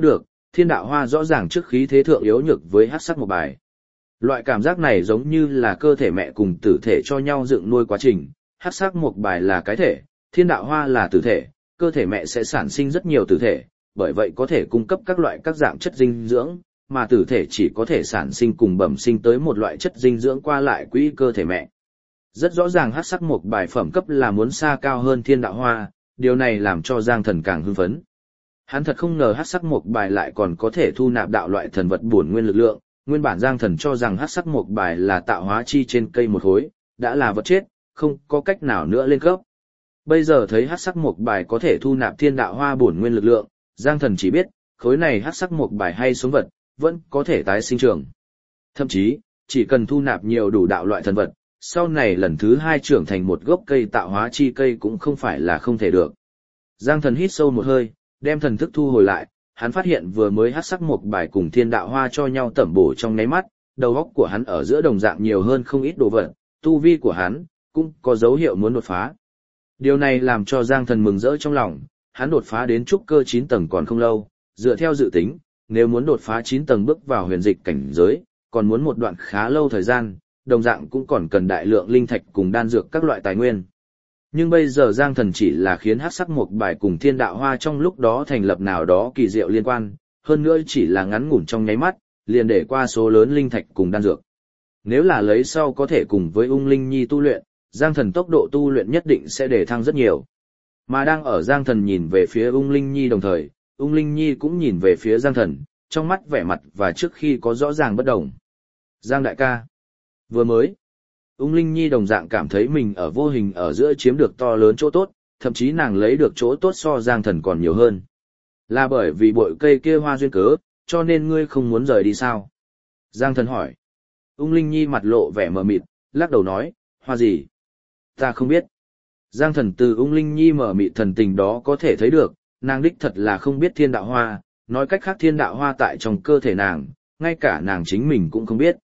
thiên đạo hoa rõ ràng trước khí thế thượng yếu nhược với hắc sắc một bài. Loại cảm giác này giống như là cơ thể mẹ cùng tử thể cho nhau dựng nuôi quá trình, hắc sắc một bài là cái thể, thiên đạo hoa là tử thể, cơ thể mẹ sẽ sản sinh rất nhiều tử thể, bởi vậy có thể cung cấp các dạng chất dinh dưỡng, mà tử thể chỉ có thể sản sinh cùng bẩm sinh tới một loại chất dinh dưỡng qua lại quỹ cơ thể mẹ. Rất rõ ràng hắc sắc một bài phẩm cấp là muốn xa cao hơn thiên đạo hoa, điều này làm cho Giang Thần càng hưng phấn. Hắn thật không ngờ hắc sắc một bài lại còn có thể thu nạp đạo loại thần vật bổn nguyên lực lượng, nguyên bản Giang Thần cho rằng hắc sắc một bài là tạo hóa chi trên cây một khối, đã là vật chết, không có cách nào nữa lên cấp. Bây giờ thấy hắc sắc một bài có thể thu nạp thiên đạo hoa bổn nguyên lực lượng, Giang Thần chỉ biết, khối này hắc sắc một bài hay sống vật, vẫn có thể tái sinh trưởng. Thậm chí, chỉ cần thu nạp nhiều đủ đạo loại thần vật, sau này lần thứ 2 trưởng thành một gốc cây tạo hóa chi cây cũng không phải là không thể được. Giang Thần hít sâu một hơi, đem thần thức thu hồi lại, hắn phát hiện vừa mới hắc sắc một bài cùng thiên đạo hoa cho nhau tẩm bổ trong nháy mắt, đầu óc của hắn ở giữa đồng dạng nhiều hơn không ít đồ vật, tu vi của hắn cũng có dấu hiệu muốn đột phá. Điều này làm cho Giang Thần mừng rỡ trong lòng, hắn đột phá đến trúc cơ 9 tầng còn không lâu, dựa theo dự tính, nếu muốn đột phá 9 tầng bước vào huyền dịch cảnh giới, còn muốn một đoạn khá lâu thời gian, đồng dạng cũng còn cần đại lượng linh thạch cùng đan dược các loại tài nguyên. Nhưng bây giờ Giang Thần chỉ là khiến hắc sắc một bài cùng thiên đạo hoa trong lúc đó thành lập nào đó kỳ diệu liên quan, hơn nữa chỉ là ngắn ngủn trong nháy mắt, liền để qua số lớn linh thạch cùng đan dược. Nếu là lấy sau có thể cùng với ung linh nhi tu luyện, Giang Thần tốc độ tu luyện nhất định sẽ để thăng rất nhiều. Mà đang ở Giang Thần nhìn về phía ung linh nhi đồng thời, ung linh nhi cũng nhìn về phía Giang Thần, trong mắt vẻ mặt và trước khi có rõ ràng bất đồng. Giang đại ca. Vừa mới, ung linh nhi đồng dạng cảm thấy mình ở vô hình ở giữa chiếm được to lớn chỗ tốt, thậm chí nàng lấy được chỗ tốt so Giang Thần còn nhiều hơn. Là bởi vì bội cây kia hoa duyên cớ, cho nên ngươi không muốn rời đi sao? Giang Thần hỏi. Ung linh nhi mặt lộ vẻ mờ mịt, lắc đầu nói, hoa gì? Ta không biết. Giang Thần từ ung linh nhi mờ mịt thần tình đó có thể thấy được, nàng đích thật là không biết thiên đạo hoa, nói cách khác thiên đạo hoa tại trong cơ thể nàng, ngay cả nàng chính mình cũng không biết.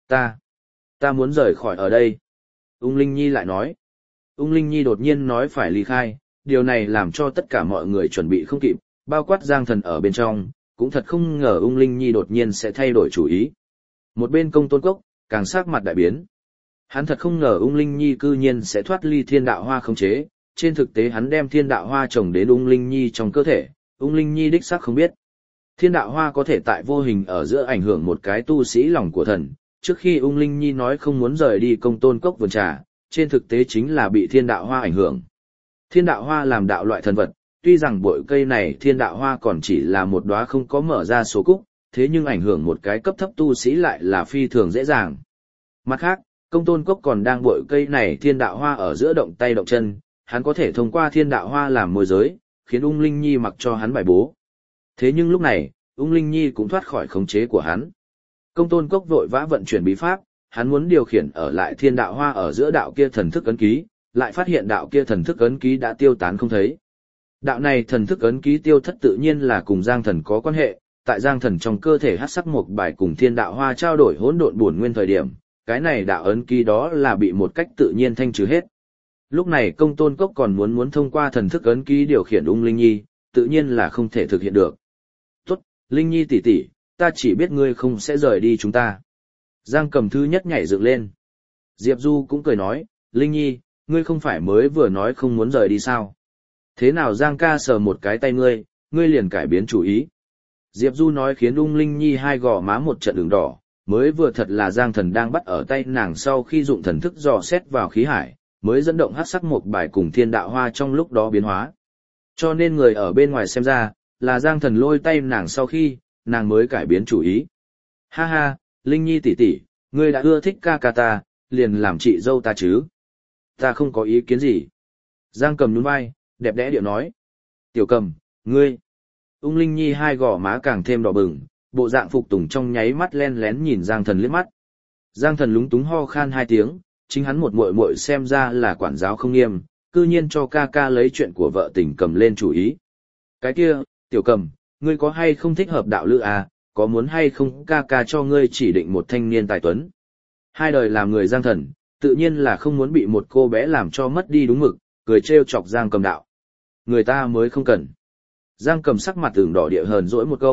Ta muốn rời khỏi ở đây. Ung linh nhi lại nói. Ung linh nhi đột nhiên nói phải ly khai, điều này làm cho tất cả mọi người chuẩn bị không kịp, bao quát Giang Thần ở bên trong, cũng thật không ngờ ung linh nhi đột nhiên sẽ thay đổi chủ ý. Một bên Công Tôn Cốc, càng sắc mặt đại biến. Hắn thật không ngờ ung linh nhi cư nhiên sẽ thoát ly thiên đạo hoa khống chế, trên thực tế hắn đem thiên đạo hoa trồng đến ung linh nhi trong cơ thể, ung linh nhi đích xác không biết. Thiên đạo hoa có thể tại vô hình ở giữa ảnh hưởng một cái tu sĩ lòng của thần, trước khi ung linh nhi nói không muốn rời đi Công Tôn Cốc vườn trà, trên thực tế chính là bị thiên đạo hoa ảnh hưởng. Thiên đạo hoa làm đạo loại thần vật, tuy rằng bội cây này thiên đạo hoa còn chỉ là một đóa không có mở ra số cúc, thế nhưng ảnh hưởng một cái cấp thấp tu sĩ lại là phi thường dễ dàng. Mặt khác, Công Tôn Cốc còn đang bội cây này thiên đạo hoa ở giữa động tay động chân, hắn có thể thông qua thiên đạo hoa làm môi giới, khiến ung linh nhi mặc cho hắn bài bố. Thế nhưng lúc này, ung linh nhi cũng thoát khỏi khống chế của hắn. Công Tôn Cốc vội vã vận chuyển bí pháp, hắn muốn điều khiển ở lại thiên đạo hoa ở giữa đạo kia thần thức ấn ký, lại phát hiện đạo kia thần thức ấn ký đã tiêu tán không thấy. Đạo này thần thức ấn ký tiêu thất tự nhiên là cùng Giang Thần có quan hệ, tại Giang Thần trong cơ thể hắc sắc một bài cùng thiên đạo hoa trao đổi hỗn độn bổn nguyên thời điểm, cái này đạo ấn ký đó là bị một cách tự nhiên thanh trừ hết. Lúc này Công Tôn Cốc còn muốn thông qua thần thức ấn ký điều khiển ung linh nhi, tự nhiên là không thể thực hiện được. Tốt, linh nhi tỷ tỷ, ta chỉ biết ngươi không sẽ rời đi chúng ta. Giang Cầm thứ nhất nhảy dựng lên. Diệp Du cũng cười nói, linh nhi, ngươi không phải mới vừa nói không muốn rời đi sao? Thế nào Giang ca sờ một cái tay ngươi liền cải biến chủ ý. Diệp Du nói khiến ung linh nhi hai gò má một trận đường đỏ, mới vừa thật là Giang Thần đang bắt ở tay nàng sau khi dụng thần thức dò xét vào khí hải, mới dẫn động hắc sắc một bài cùng thiên đạo hoa trong lúc đó biến hóa. Cho nên người ở bên ngoài xem ra, là Giang Thần lôi tay nàng sau khi, nàng mới cải biến chủ ý. Ha ha, Linh Nhi tỷ tỷ, ngươi đã ưa thích ca ca ta, liền làm chị dâu ta chứ. Ta không có ý kiến gì. Giang Cầm nhún vai, đẹp đẽ điệu nói. Tiểu Cầm, ngươi. Ung Linh Nhi hai gò má càng thêm đỏ bừng, bộ dạng phục tùng trong nháy mắt len lén nhìn Giang Thần liếc mắt. Giang Thần lúng túng ho khan hai tiếng, chính hắn một muội muội xem ra là quản giáo không nghiêm, cư nhiên cho ca ca lấy chuyện của vợ tình Cầm lên chủ ý. Cái kia, Tiểu Cầm, ngươi có hay không thích hợp đạo lữ à, có muốn hay không ca ca cho ngươi chỉ định một thanh niên tài tuấn. Hai đời làm người Giang Thần, tự nhiên là không muốn bị một cô bé làm cho mất đi đúng mực, cười trêu chọc Giang Cầm đạo. Người ta mới không cần. Giang Cầm sắc mặt ửng đỏ địa hờn dỗi một câu,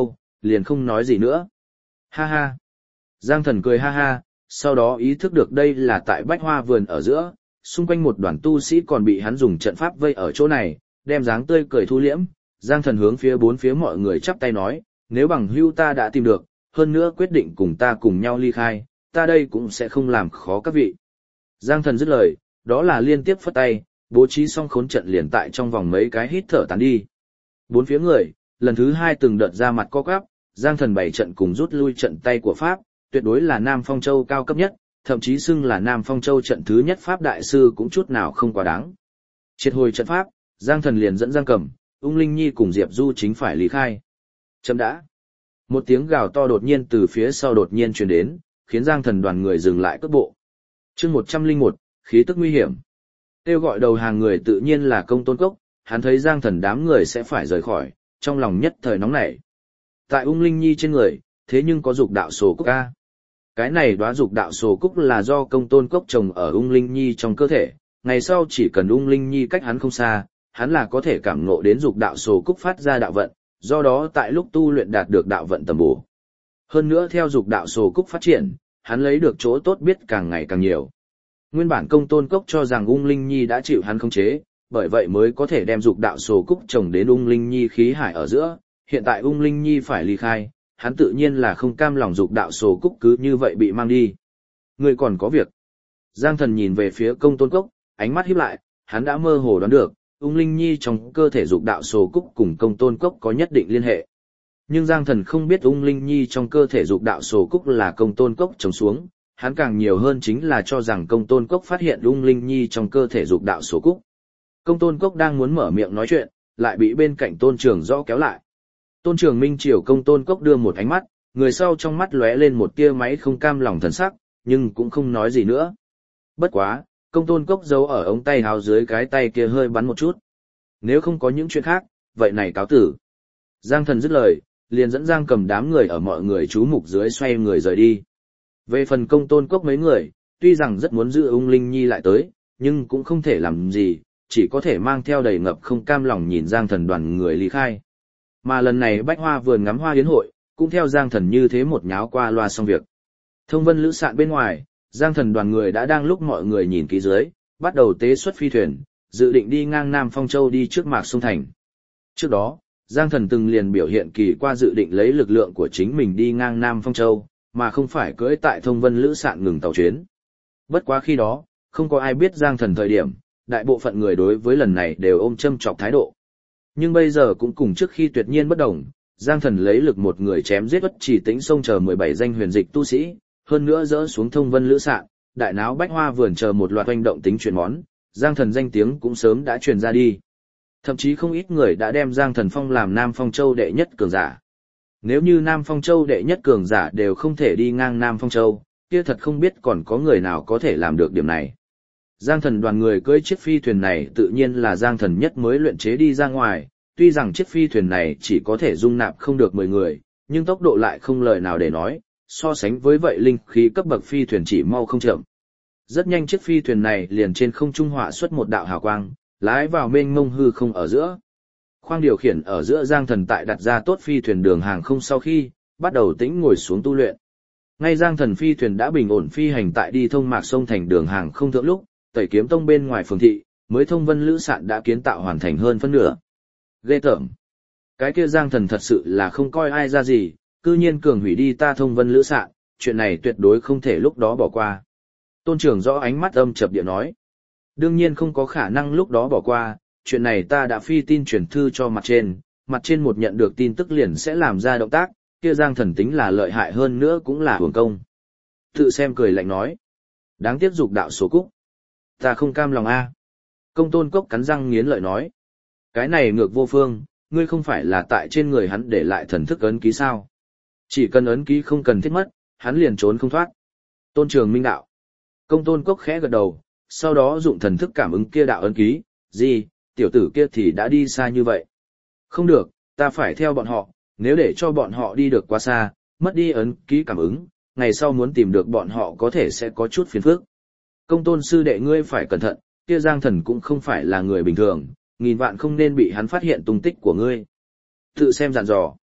liền không nói gì nữa. Ha ha. Giang Thần cười ha ha, sau đó ý thức được đây là tại bách hoa vườn ở giữa, xung quanh một đoàn tu sĩ còn bị hắn dùng trận pháp vây ở chỗ này, đem dáng tươi cười thu liễm. Giang Thần hướng phía bốn phía mọi người chắp tay nói, nếu bằng hữu ta đã tìm được, hơn nữa quyết định cùng ta cùng nhau ly khai, ta đây cũng sẽ không làm khó các vị. Giang Thần dứt lời, đó là liên tiếp phất tay, bố trí xong khốn trận liền tại trong vòng mấy cái hít thở tán đi. Bốn phía người, lần thứ hai từng đợt ra mặt co quắp, Giang Thần bày trận cùng rút lui trận tay của Pháp, tuyệt đối là Nam Phong Châu cao cấp nhất, thậm chí xưng là Nam Phong Châu trận thứ nhất Pháp đại sư cũng chút nào không quá đáng. Triệt hồi trận Pháp, Giang Thần liền dẫn Giang Cầm, Ung Linh Nhi cùng Diệp Du chính phải lý khai. Chấm đã. Một tiếng gào to đột nhiên từ phía sau đột nhiên truyền đến, khiến Giang Thần đoàn người dừng lại cước bộ. Chương 101, khí tức nguy hiểm. Kêu gọi đầu hàng người tự nhiên là Công Tôn Cốc, hắn thấy Giang Thần đám người sẽ phải rời khỏi, trong lòng nhất thời nóng nảy. Tại Ung Linh Nhi trên người, thế nhưng có dục đạo sổ cúc a. Cái này đóa dục đạo sổ cúc là do Công Tôn Cốc trồng ở Ung Linh Nhi trong cơ thể, ngày sau chỉ cần Ung Linh Nhi cách hắn không xa, hắn là có thể cảm ngộ đến dục đạo sổ cúc phát ra đạo vận, do đó tại lúc tu luyện đạt được đạo vận tầm bổ. Hơn nữa theo dục đạo sổ cúc phát triển, hắn lấy được chỗ tốt biết càng ngày càng nhiều. Nguyên bản Công Tôn Cốc cho rằng Ung Linh Nhi đã chịu hắn khống chế, bởi vậy mới có thể đem dục đạo sổ cúc trồng đến Ung Linh Nhi khí hải ở giữa, hiện tại Ung Linh Nhi phải ly khai, hắn tự nhiên là không cam lòng dục đạo sổ cúc cứ như vậy bị mang đi. Người còn có việc. Giang Thần nhìn về phía Công Tôn Cốc, ánh mắt híp lại, hắn đã mơ hồ đoán được, Ung Linh Nhi trong cơ thể dục đạo sổ cúc cùng Công Tôn Cốc có nhất định liên hệ. Nhưng Giang Thần không biết Ung Linh Nhi trong cơ thể dục đạo sổ cúc là Công Tôn Cốc trồng xuống, hắn càng nhiều hơn chính là cho rằng Công Tôn Cốc phát hiện Ung Linh Nhi trong cơ thể dục đạo sổ cúc. Công Tôn Cốc đang muốn mở miệng nói chuyện, lại bị bên cạnh Tôn Trường Rõ kéo lại. Tôn Trường Minh chiều Công Tôn Cốc đưa một ánh mắt, người sau trong mắt lóe lên một tia máy không cam lòng thần sắc, nhưng cũng không nói gì nữa. Bất quá, Công Tôn Cốc giấu ở ống tay áo dưới cái tay kia hơi bắn một chút. Nếu không có những chuyện khác, vậy này cáo tử. Giang Thần dứt lời, liền dẫn Giang Cầm đám người ở mọi người chú mục dưới xoay người rời đi. Về phần Công Tôn Cốc mấy người, tuy rằng rất muốn giữ Ung Linh Nhi lại tới, nhưng cũng không thể làm gì, chỉ có thể mang theo đầy ngập không cam lòng nhìn Giang Thần đoàn người ly khai. Mà lần này Bách Hoa vườn ngắm hoa yến hội, cũng theo Giang Thần như thế một nháo qua loa xong việc. Thông Vân Lữ Sạn bên ngoài, Giang Thần đoàn người đã đang lúc mọi người nhìn kỹ dưới, bắt đầu tế xuất phi thuyền, dự định đi ngang Nam Phong Châu đi trước Mạc Sông Thành. Trước đó, Giang Thần từng liền biểu hiện kỳ qua dự định lấy lực lượng của chính mình đi ngang Nam Phong Châu, mà không phải cưỡi tại Thông Vân Lữ Sạn ngừng tàu chuyến. Bất quá khi đó, không có ai biết Giang Thần thời điểm, đại bộ phận người đối với lần này đều ôm châm chọc thái độ. Nhưng bây giờ cũng cùng trước khi tuyệt nhiên bất đồng, Giang Thần lấy lực một người chém giết Bất Chỉ Tĩnh sông chờ 17 danh huyền dịch tu sĩ, hơn nữa dỡ xuống Thông Vân Lữ Sạn, đại náo Bách Hoa vườn chờ một loạt oanh động tính chuyển món, Giang Thần danh tiếng cũng sớm đã truyền ra đi. Thậm chí không ít người đã đem Giang Thần phong làm Nam Phong Châu đệ nhất cường giả. Nếu như Nam Phong Châu đệ nhất cường giả đều không thể đi ngang Nam Phong Châu, kia thật không biết còn có người nào có thể làm được điểm này. Giang Thần đoàn người cưỡi chiếc phi thuyền này tự nhiên là Giang Thần nhất mới luyện chế đi ra ngoài, tuy rằng chiếc phi thuyền này chỉ có thể dung nạp không được 10 người, nhưng tốc độ lại không lời nào để nói, so sánh với vậy linh khí cấp bậc phi thuyền chỉ mau không chậm. Rất nhanh chiếc phi thuyền này liền trên không trung họa xuất một đạo hào quang, lái vào mênh mông hư không ở giữa. Khoang điều khiển ở giữa Giang Thần tại đặt ra tốt phi thuyền đường hàng không sau khi, bắt đầu tĩnh ngồi xuống tu luyện. Ngay Giang Thần phi thuyền đã bình ổn phi hành tại đi thông Mạc Sông Thành đường hàng không thượng lúc, Tẩy Kiếm Tông bên ngoài phường thị, mới Thông Vân Lữ Sạn đã kiến tạo hoàn thành hơn phân nửa. Ghê tởm. Cái kia Giang Thần thật sự là không coi ai ra gì, cư nhiên cường hủy đi ta Thông Vân Lữ Sạn, chuyện này tuyệt đối không thể lúc đó bỏ qua. Tôn Trường Rõ ánh mắt âm chập địa nói. Đương nhiên không có khả năng lúc đó bỏ qua, chuyện này ta đã phi tin truyền thư cho mặt trên một nhận được tin tức liền sẽ làm ra động tác, kia Giang Thần tính là lợi hại hơn nữa cũng là hưởng công. Tự xem cười lạnh nói. Đáng tiếc dục đạo số cúc. Ta không cam lòng a. Công Tôn Cốc cắn răng nghiến lợi nói. Cái này ngược vô phương, ngươi không phải là tại trên người hắn để lại thần thức ấn ký sao? Chỉ cần ấn ký không cần thiết mất, hắn liền trốn không thoát. Tôn Trường Minh đạo. Công Tôn Cốc khẽ gật đầu, sau đó dụng thần thức cảm ứng kia đạo ấn ký, gì, tiểu tử kia thì đã đi xa như vậy. Không được, ta phải theo bọn họ, nếu để cho bọn họ đi được quá xa, mất đi ấn ký cảm ứng, ngày sau muốn tìm được bọn họ có thể sẽ có chút phiền phức. Công Tôn sư đệ ngươi phải cẩn thận, kia Giang Thần cũng không phải là người bình thường, nghìn vạn không nên bị hắn phát hiện tung tích của ngươi. Tự xem dặn dò.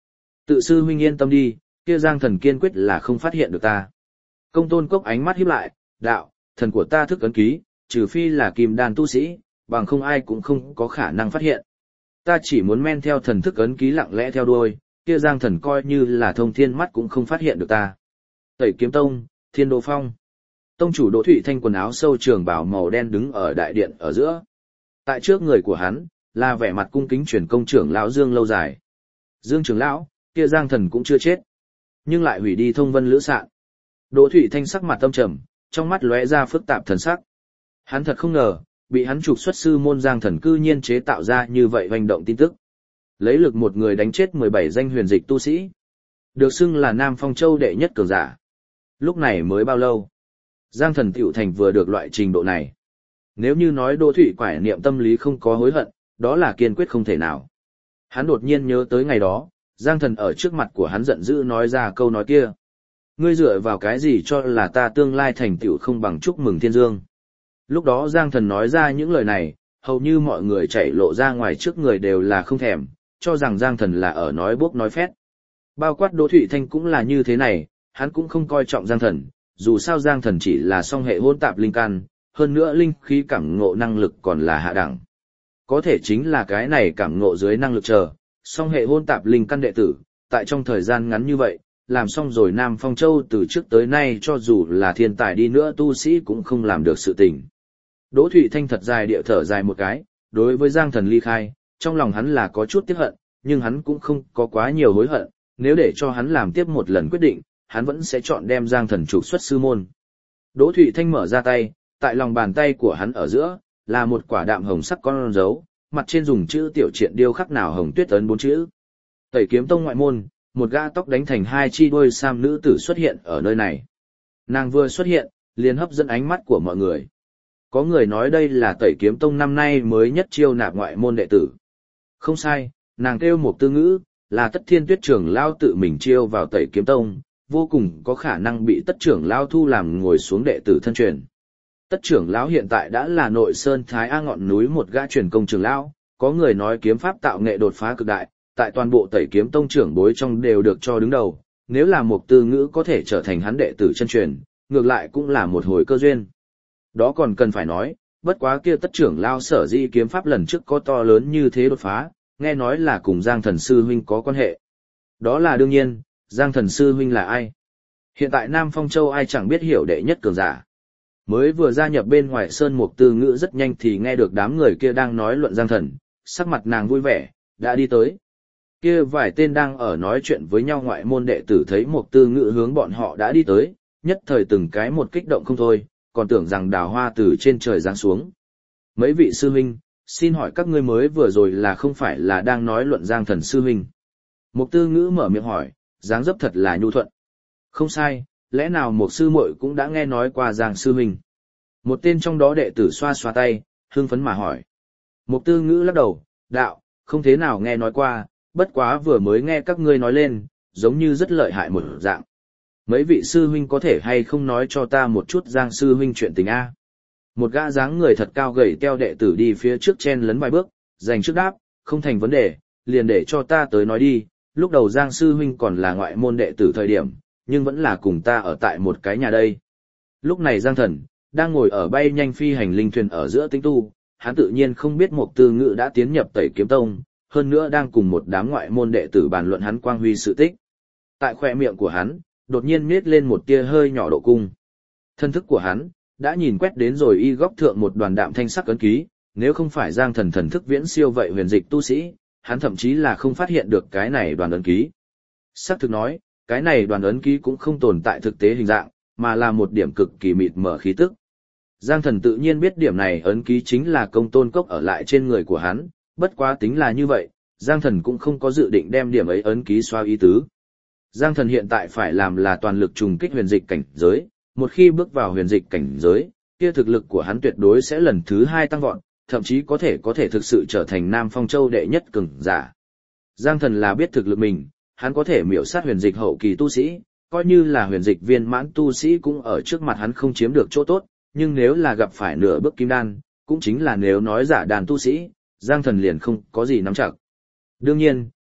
Tự sư huynh yên tâm đi, kia Giang thần kiên quyết là không phát hiện được ta. Công Tôn Cốc ánh mắt híp lại, đạo, thần của ta thức ấn ký, trừ phi là kim đan tu sĩ, bằng không ai cũng không có khả năng phát hiện. Ta chỉ muốn men theo thần thức ấn ký lặng lẽ theo đuôi, kia Giang thần coi như là thông thiên mắt cũng không phát hiện được ta. Tẩy Kiếm Tông, Thiên Đô Phong. Tông chủ Đỗ Thụy Thanh quần áo sâu trường bào màu đen đứng ở đại điện ở giữa. Tại trước người của hắn, là vẻ mặt cung kính truyền công trưởng lão Dương Lâu Dài. Dương trưởng lão, kia Giang thần cũng chưa chết, nhưng lại hủy đi Thông Vân Lữ Sạn. Đỗ Thụy Thanh sắc mặt tâm trầm, trong mắt lóe ra phức tạp thần sắc. Hắn thật không ngờ, bị hắn trục xuất sư môn Giang thần cư nhiên chế tạo ra như vậy hành động tin tức. Lấy lực một người đánh chết 17 danh huyền dịch tu sĩ. Được xưng là Nam Phong Châu đệ nhất cường giả. Lúc này mới bao lâu? Giang thần tiểu thành vừa được loại trình độ này. Nếu như nói Đỗ Thụy Quải niệm tâm lý không có hối hận, đó là kiên quyết không thể nào. Hắn đột nhiên nhớ tới ngày đó, Giang thần ở trước mặt của hắn giận dữ nói ra câu nói kia. Ngươi dựa vào cái gì cho là ta tương lai thành tựu không bằng chúc mừng thiên dương. Lúc đó Giang thần nói ra những lời này, hầu như mọi người chạy lộ ra ngoài trước người đều là không thèm, cho rằng Giang thần là ở nói bốc nói phét. Bao quát Đỗ Thụy Thanh cũng là như thế này, hắn cũng không coi trọng Giang thần, dù sao Giang thần chỉ là song hệ hỗn tạp linh căn, hơn nữa linh khí cảm ngộ năng lực còn là hạ đẳng. Có thể chính là cái này cảm ngộ dưới năng lực chờ, song hệ hỗn tạp linh căn đệ tử, tại trong thời gian ngắn như vậy, làm xong rồi Nam Phong Châu từ trước tới nay cho dù là thiên tài đi nữa tu sĩ cũng không làm được sự tình. Đỗ Thụy Thanh thật dài địa thở dài một cái, đối với Giang thần ly khai, trong lòng hắn là có chút tiếc hận, nhưng hắn cũng không có quá nhiều hối hận, nếu để cho hắn làm tiếp một lần quyết định, hắn vẫn sẽ chọn đem Giang thần trục xuất sư môn. Đỗ Thụy Thanh mở ra tay, tại lòng bàn tay của hắn ở giữa, là một quả đạm hồng sắc con dấu, mặt trên dùng chữ tiểu triện điêu khắc nào hồng tuyết ấn 4 chữ. Tẩy Kiếm Tông ngoại môn, một gã tóc đánh thành hai chi đuôi sam nữ tử xuất hiện ở nơi này. Nàng vừa xuất hiện, liền hấp dẫn ánh mắt của mọi người. Có người nói đây là Tẩy Kiếm Tông năm nay mới nhất chiêu nạp ngoại môn đệ tử. Không sai, nàng kêu một tư ngữ, là Tất Thiên Tuyết trưởng lao tự mình chiêu vào Tẩy Kiếm Tông, vô cùng có khả năng bị Tất trưởng lao thu làm ngồi xuống đệ tử thân truyền. Tất trưởng lão hiện tại đã là Nội Sơn Thái A ngọn núi một gã truyền công trưởng lão, có người nói kiếm pháp tạo nghệ đột phá cực đại, tại toàn bộ Tẩy Kiếm Tông trưởng bối trong đều được cho đứng đầu, nếu là một tư ngữ có thể trở thành hắn đệ tử chân truyền, ngược lại cũng là một hồi cơ duyên. Đó còn cần phải nói, bất quá kia Tất trưởng lão sở dĩ kiếm pháp lần trước có to lớn như thế đột phá, nghe nói là cùng Giang thần sư huynh có quan hệ. Đó là đương nhiên, Giang thần sư huynh là ai? Hiện tại Nam Phong Châu ai chẳng biết hiểu đệ nhất cường giả. Mới vừa gia nhập bên ngoài sơn mục tư ngữ rất nhanh thì nghe được đám người kia đang nói luận Giang thần, sắc mặt nàng vui vẻ, đã đi tới. Kia vài tên đang ở nói chuyện với nhau ngoại môn đệ tử thấy mục tư ngữ hướng bọn họ đã đi tới, nhất thời từng cái một kích động không thôi, còn tưởng rằng đào hoa từ trên trời giáng xuống. Mấy vị sư huynh, xin hỏi các ngươi mới vừa rồi là không phải là đang nói luận Giang thần sư huynh? Mục tư ngữ mở miệng hỏi, dáng dấp thật là nhu thuận. Không sai, lẽ nào một sư muội cũng đã nghe nói qua Giang sư huynh? Một tên trong đó đệ tử xoa xoa tay, hưng phấn mà hỏi. Mục tư ngữ lắc đầu, đạo, không thế nào nghe nói qua, bất quá vừa mới nghe các ngươi nói lên, giống như rất lợi hại một dạng. Mấy vị sư huynh có thể hay không nói cho ta một chút Giang sư huynh chuyện tình a? Một gã dáng người thật cao gầy teo đệ tử đi phía trước chen lấn vài bước, giành trước đáp, không thành vấn đề, liền để cho ta tới nói đi, lúc đầu Giang sư huynh còn là ngoại môn đệ tử thời điểm, nhưng vẫn là cùng ta ở tại một cái nhà đây. Lúc này Giang thần, đang ngồi ở bay nhanh phi hành linh thuyền ở giữa tĩnh tu, hắn tự nhiên không biết Mục tư ngữ đã tiến nhập Tẩy Kiếm Tông, hơn nữa đang cùng một đám ngoại môn đệ tử bàn luận hắn quang huy sự tích. Tại khoe miệng của hắn, đột nhiên nhếch lên một tia hơi nhỏ độ cung. Thân thức của hắn, đã nhìn quét đến rồi y góc thượng một đoàn đạm thanh sắc ấn ký, nếu không phải Giang thần thần thức viễn siêu vậy huyền dịch tu sĩ, hắn thậm chí là không phát hiện được cái này đoàn ấn ký. Xác thực nói, cái này đoàn ấn ký cũng không tồn tại thực tế hình dạng, mà là một điểm cực kỳ mịt mờ khí tức. Giang thần tự nhiên biết điểm này ấn ký chính là Công Tôn Cốc ở lại trên người của hắn, bất quá tính là như vậy, Giang thần cũng không có dự định đem điểm ấy ấn ký xoa ý tứ. Giang thần hiện tại phải làm là toàn lực trùng kích huyền dịch cảnh giới, một khi bước vào huyền dịch cảnh giới, kia thực lực của hắn tuyệt đối sẽ lần thứ 2 tăng vọt, thậm chí có thể thực sự trở thành Nam Phong Châu đệ nhất cường giả. Giang thần là biết thực lực mình, hắn có thể miểu sát huyền dịch hậu kỳ tu sĩ, coi như là huyền dịch viên mãn tu sĩ cũng ở trước mặt hắn không chiếm được chỗ tốt, nhưng nếu là gặp phải nửa bước kim đan, cũng chính là nếu nói giả đàn tu sĩ, Giang thần liền không có gì nắm chắc. Đương nhiên,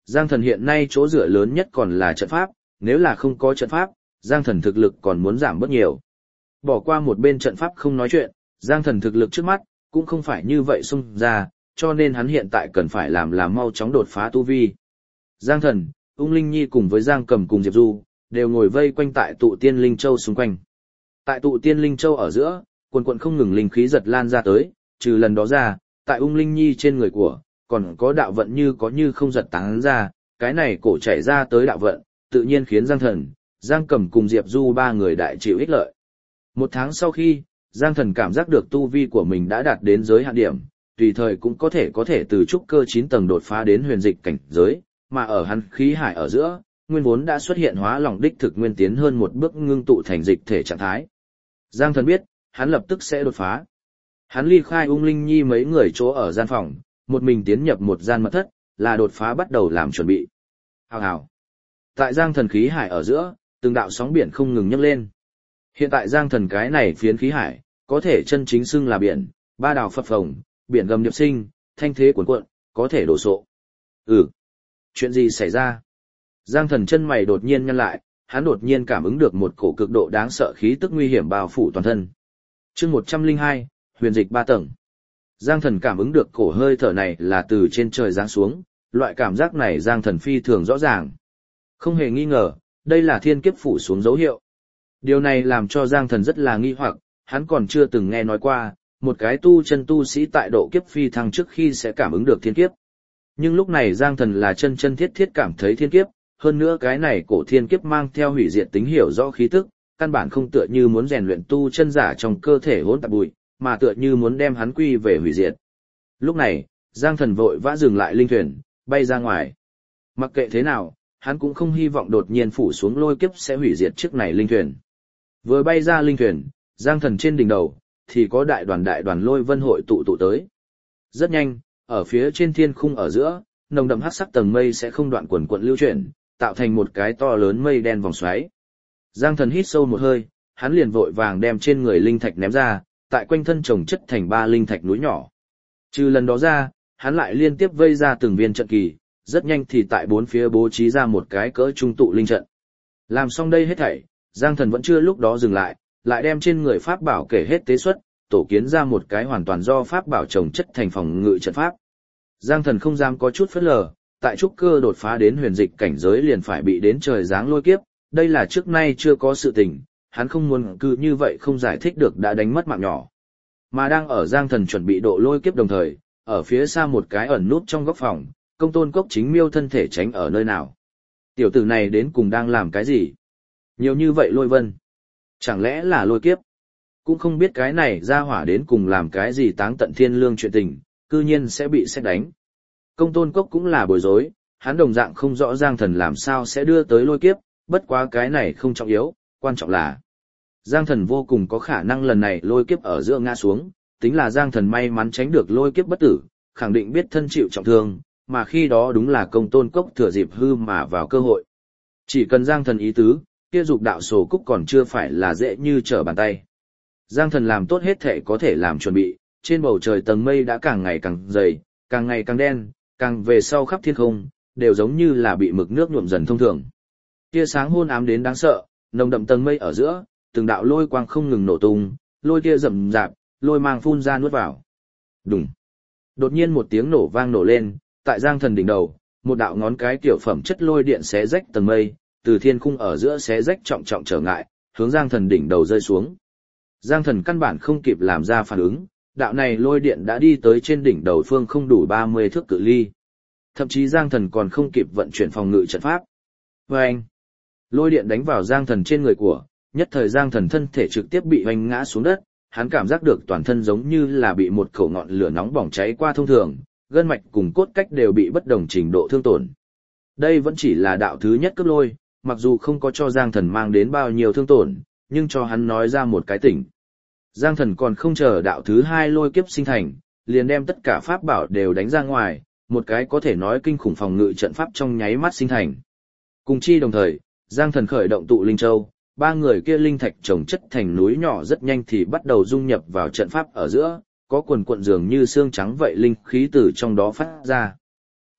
Giang Thần hiện nay chỗ dựa lớn nhất còn là trận pháp, nếu là không có trận pháp, Giang Thần thực lực còn muốn giảm bớt nhiều. Bỏ qua một bên trận pháp không nói chuyện, Giang Thần thực lực trước mắt, cũng không phải như vậy xung ra, cho nên hắn hiện tại cần phải làm là mau chóng đột phá tu vi. Giang Thần, Ung Linh Nhi cùng với Giang Cầm cùng Diệp Du, đều ngồi vây quanh tại tụ tiên linh châu xung quanh. Tại tụ tiên linh châu ở giữa, quần quần không ngừng linh khí giật lan ra tới, trừ lần đó ra, tại Ung Linh Nhi trên người của, còn có đạo vận như có như không giật tán ra, cái này cổ chảy ra tới đạo vận, tự nhiên khiến Giang Thần, Giang Cầm cùng Diệp Du ba người đại chịu ích lợi. Một tháng sau khi, Giang Thần cảm giác được tu vi của mình đã đạt đến giới hạn điểm, tùy thời cũng có thể từ trúc cơ 9 tầng đột phá đến huyền dịch cảnh giới, mà ở hắn khí hải ở giữa, nguyên vốn đã xuất hiện hóa lỏng đích thực nguyên tiến hơn một bước ngưng tụ thành dịch thể trạng thái. Giang Thần biết, hắn lập tức sẽ đột phá. Hắn ly khai Ung Linh Nhi mấy người chỗ ở gian phòng, một mình tiến nhập một gian mật thất, là đột phá bắt đầu làm chuẩn bị. Hào hào. Tại Giang Thần khí hải ở giữa, từng đạo sóng biển không ngừng nhấc lên. Hiện tại Giang Thần cái này phiến khí hải, có thể chân chính xưng là biển, ba đảo phập phồng, biển gầm điệp sinh, thanh thế cuồn cuộn, có thể đổ sộ. Chuyện gì xảy ra? Giang Thần chân mày đột nhiên nhăn lại, hắn đột nhiên cảm ứng được một cổ cực độ đáng sợ khí tức nguy hiểm bao phủ toàn thân. Chương 102, huyền dịch 3 tầng. Giang Thần cảm ứng được cổ hơi thở này là từ trên trời giáng xuống, loại cảm giác này Giang Thần phi thường rõ ràng. Không hề nghi ngờ, đây là thiên kiếp phủ xuống dấu hiệu. Điều này làm cho Giang Thần rất là nghi hoặc, hắn còn chưa từng nghe nói qua, một cái tu chân tu sĩ tại độ kiếp phi thăng trước khi sẽ cảm ứng được thiên kiếp. Nhưng lúc này Giang Thần là chân chân thiết thiết cảm thấy thiên kiếp, hơn nữa cái này cổ thiên kiếp mang theo hủy diệt tính hiểu rõ khí tức, căn bản không tựa như muốn rèn luyện tu chân giả trong cơ thể hỗn tạp bụi, mà tựa như muốn đem hắn quy về hủy diệt. Lúc này, Giang Thần vội vã dừng lại linh thuyền, bay ra ngoài. Mặc kệ thế nào, hắn cũng không hy vọng đột nhiên phủ xuống lôi kiếp sẽ hủy diệt chiếc này linh thuyền. Vừa bay ra linh thuyền, Giang Thần trên đỉnh đầu thì có đại đoàn lôi vân hội tụ tới. Rất nhanh, ở phía trên thiên khung ở giữa, nồng đậm hắc sắc tầng mây sẽ không đoạn quần quận lưu chuyển, tạo thành một cái to lớn mây đen vòng xoáy. Giang Thần hít sâu một hơi, hắn liền vội vàng đem trên người linh thạch ném ra, tại quanh thân chồng chất thành 3 linh thạch núi nhỏ. Trừ lần đó ra, hắn lại liên tiếp vây ra từng viên trận kỳ, rất nhanh thì tại bốn phía bố trí ra một cái cỡ trung tụ linh trận. Làm xong đây hết thảy, Giang Thần vẫn chưa lúc đó dừng lại đem trên người pháp bảo kể hết tế xuất, tổ kiến ra một cái hoàn toàn do pháp bảo chồng chất thành phòng ngự trận pháp. Giang Thần không dám có chút phớt lờ, tại trúc cơ đột phá đến huyền dịch cảnh giới liền phải bị đến trời giáng lôi kiếp, đây là trước nay chưa có sự tình, hắn không muốn cứ như vậy không giải thích được đã đánh mất mạng nhỏ. Mà đang ở Giang Thần chuẩn bị độ lôi kiếp đồng thời, ở phía xa một cái ẩn nút trong góc phòng, Công Tôn Cốc chính miêu thân thể tránh ở nơi nào. Tiểu tử này đến cùng đang làm cái gì? Nhiều như vậy lôi vân. Chẳng lẽ là lôi kiếp? Cũng không biết cái này ra hỏa đến cùng làm cái gì táng tận thiên lương chuyện tình, cư nhiên sẽ bị sét đánh. Công Tôn Cốc cũng là bối rối, hắn đồng dạng không rõ Giang Thần làm sao sẽ đưa tới lôi kiếp, bất quá cái này không trọng yếu, quan trọng là Giang Thần vô cùng có khả năng lần này lôi kiếp ở giữa ngã xuống, tính là Giang Thần may mắn tránh được lôi kiếp bất tử, khẳng định biết thân chịu trọng thương, mà khi đó đúng là Công Tôn Cốc thừa dịp hư mà vào cơ hội. Chỉ cần Giang Thần ý tứ, kia dục đạo sổ cúc còn chưa phải là dễ như trở bàn tay. Giang Thần làm tốt hết thể có thể làm chuẩn bị, trên bầu trời tầng mây đã càng ngày càng dày, càng ngày càng đen, càng về sau khắp thiên không, đều giống như là bị mực nước nhuộm dần thông thường. Tia sáng hôn ám đến đáng sợ, nồng đậm tầng mây ở giữa, từng đạo lôi quang không ngừng nổ tung, lôi tia rậm rạp, lôi mang phun ra nuốt vào. Đùng. Đột nhiên một tiếng nổ vang nổ lên, tại Giang Thần đỉnh đầu, một đạo ngón cái tiểu phẩm chất lôi điện xé rách tầng mây, từ thiên khung ở giữa xé rách trọng trọng trở ngại, hướng Giang Thần đỉnh đầu rơi xuống. Giang Thần căn bản không kịp làm ra phản ứng, đạo này lôi điện đã đi tới trên đỉnh đầu phương không đủ 30 thước cự ly. Thậm chí Giang Thần còn không kịp vận chuyển phòng ngự trận pháp. Oeng! Lôi điện đánh vào Giang Thần trên người của, nhất thời Giang Thần thân thể trực tiếp bị oanh ngã xuống đất, hắn cảm giác được toàn thân giống như là bị một khẩu ngọn lửa nóng bỏng cháy qua thông thường, gân mạch cùng cốt cách đều bị bất đồng trình độ thương tổn. Đây vẫn chỉ là đạo thứ nhất cấp lôi, mặc dù không có cho Giang Thần mang đến bao nhiêu thương tổn, nhưng cho hắn nói ra một cái tỉnh. Giang Thần còn không chờ đạo thứ hai lôi kiếp sinh thành, liền đem tất cả pháp bảo đều đánh ra ngoài, một cái có thể nói kinh khủng phòng ngự trận pháp trong nháy mắt sinh thành. Cùng chi đồng thời, Giang Thần khởi động tụ linh châu, ba người kia linh thạch chồng chất thành núi nhỏ rất nhanh thì bắt đầu dung nhập vào trận pháp ở giữa, có quần cuộn dường như xương trắng vậy linh khí từ trong đó phát ra.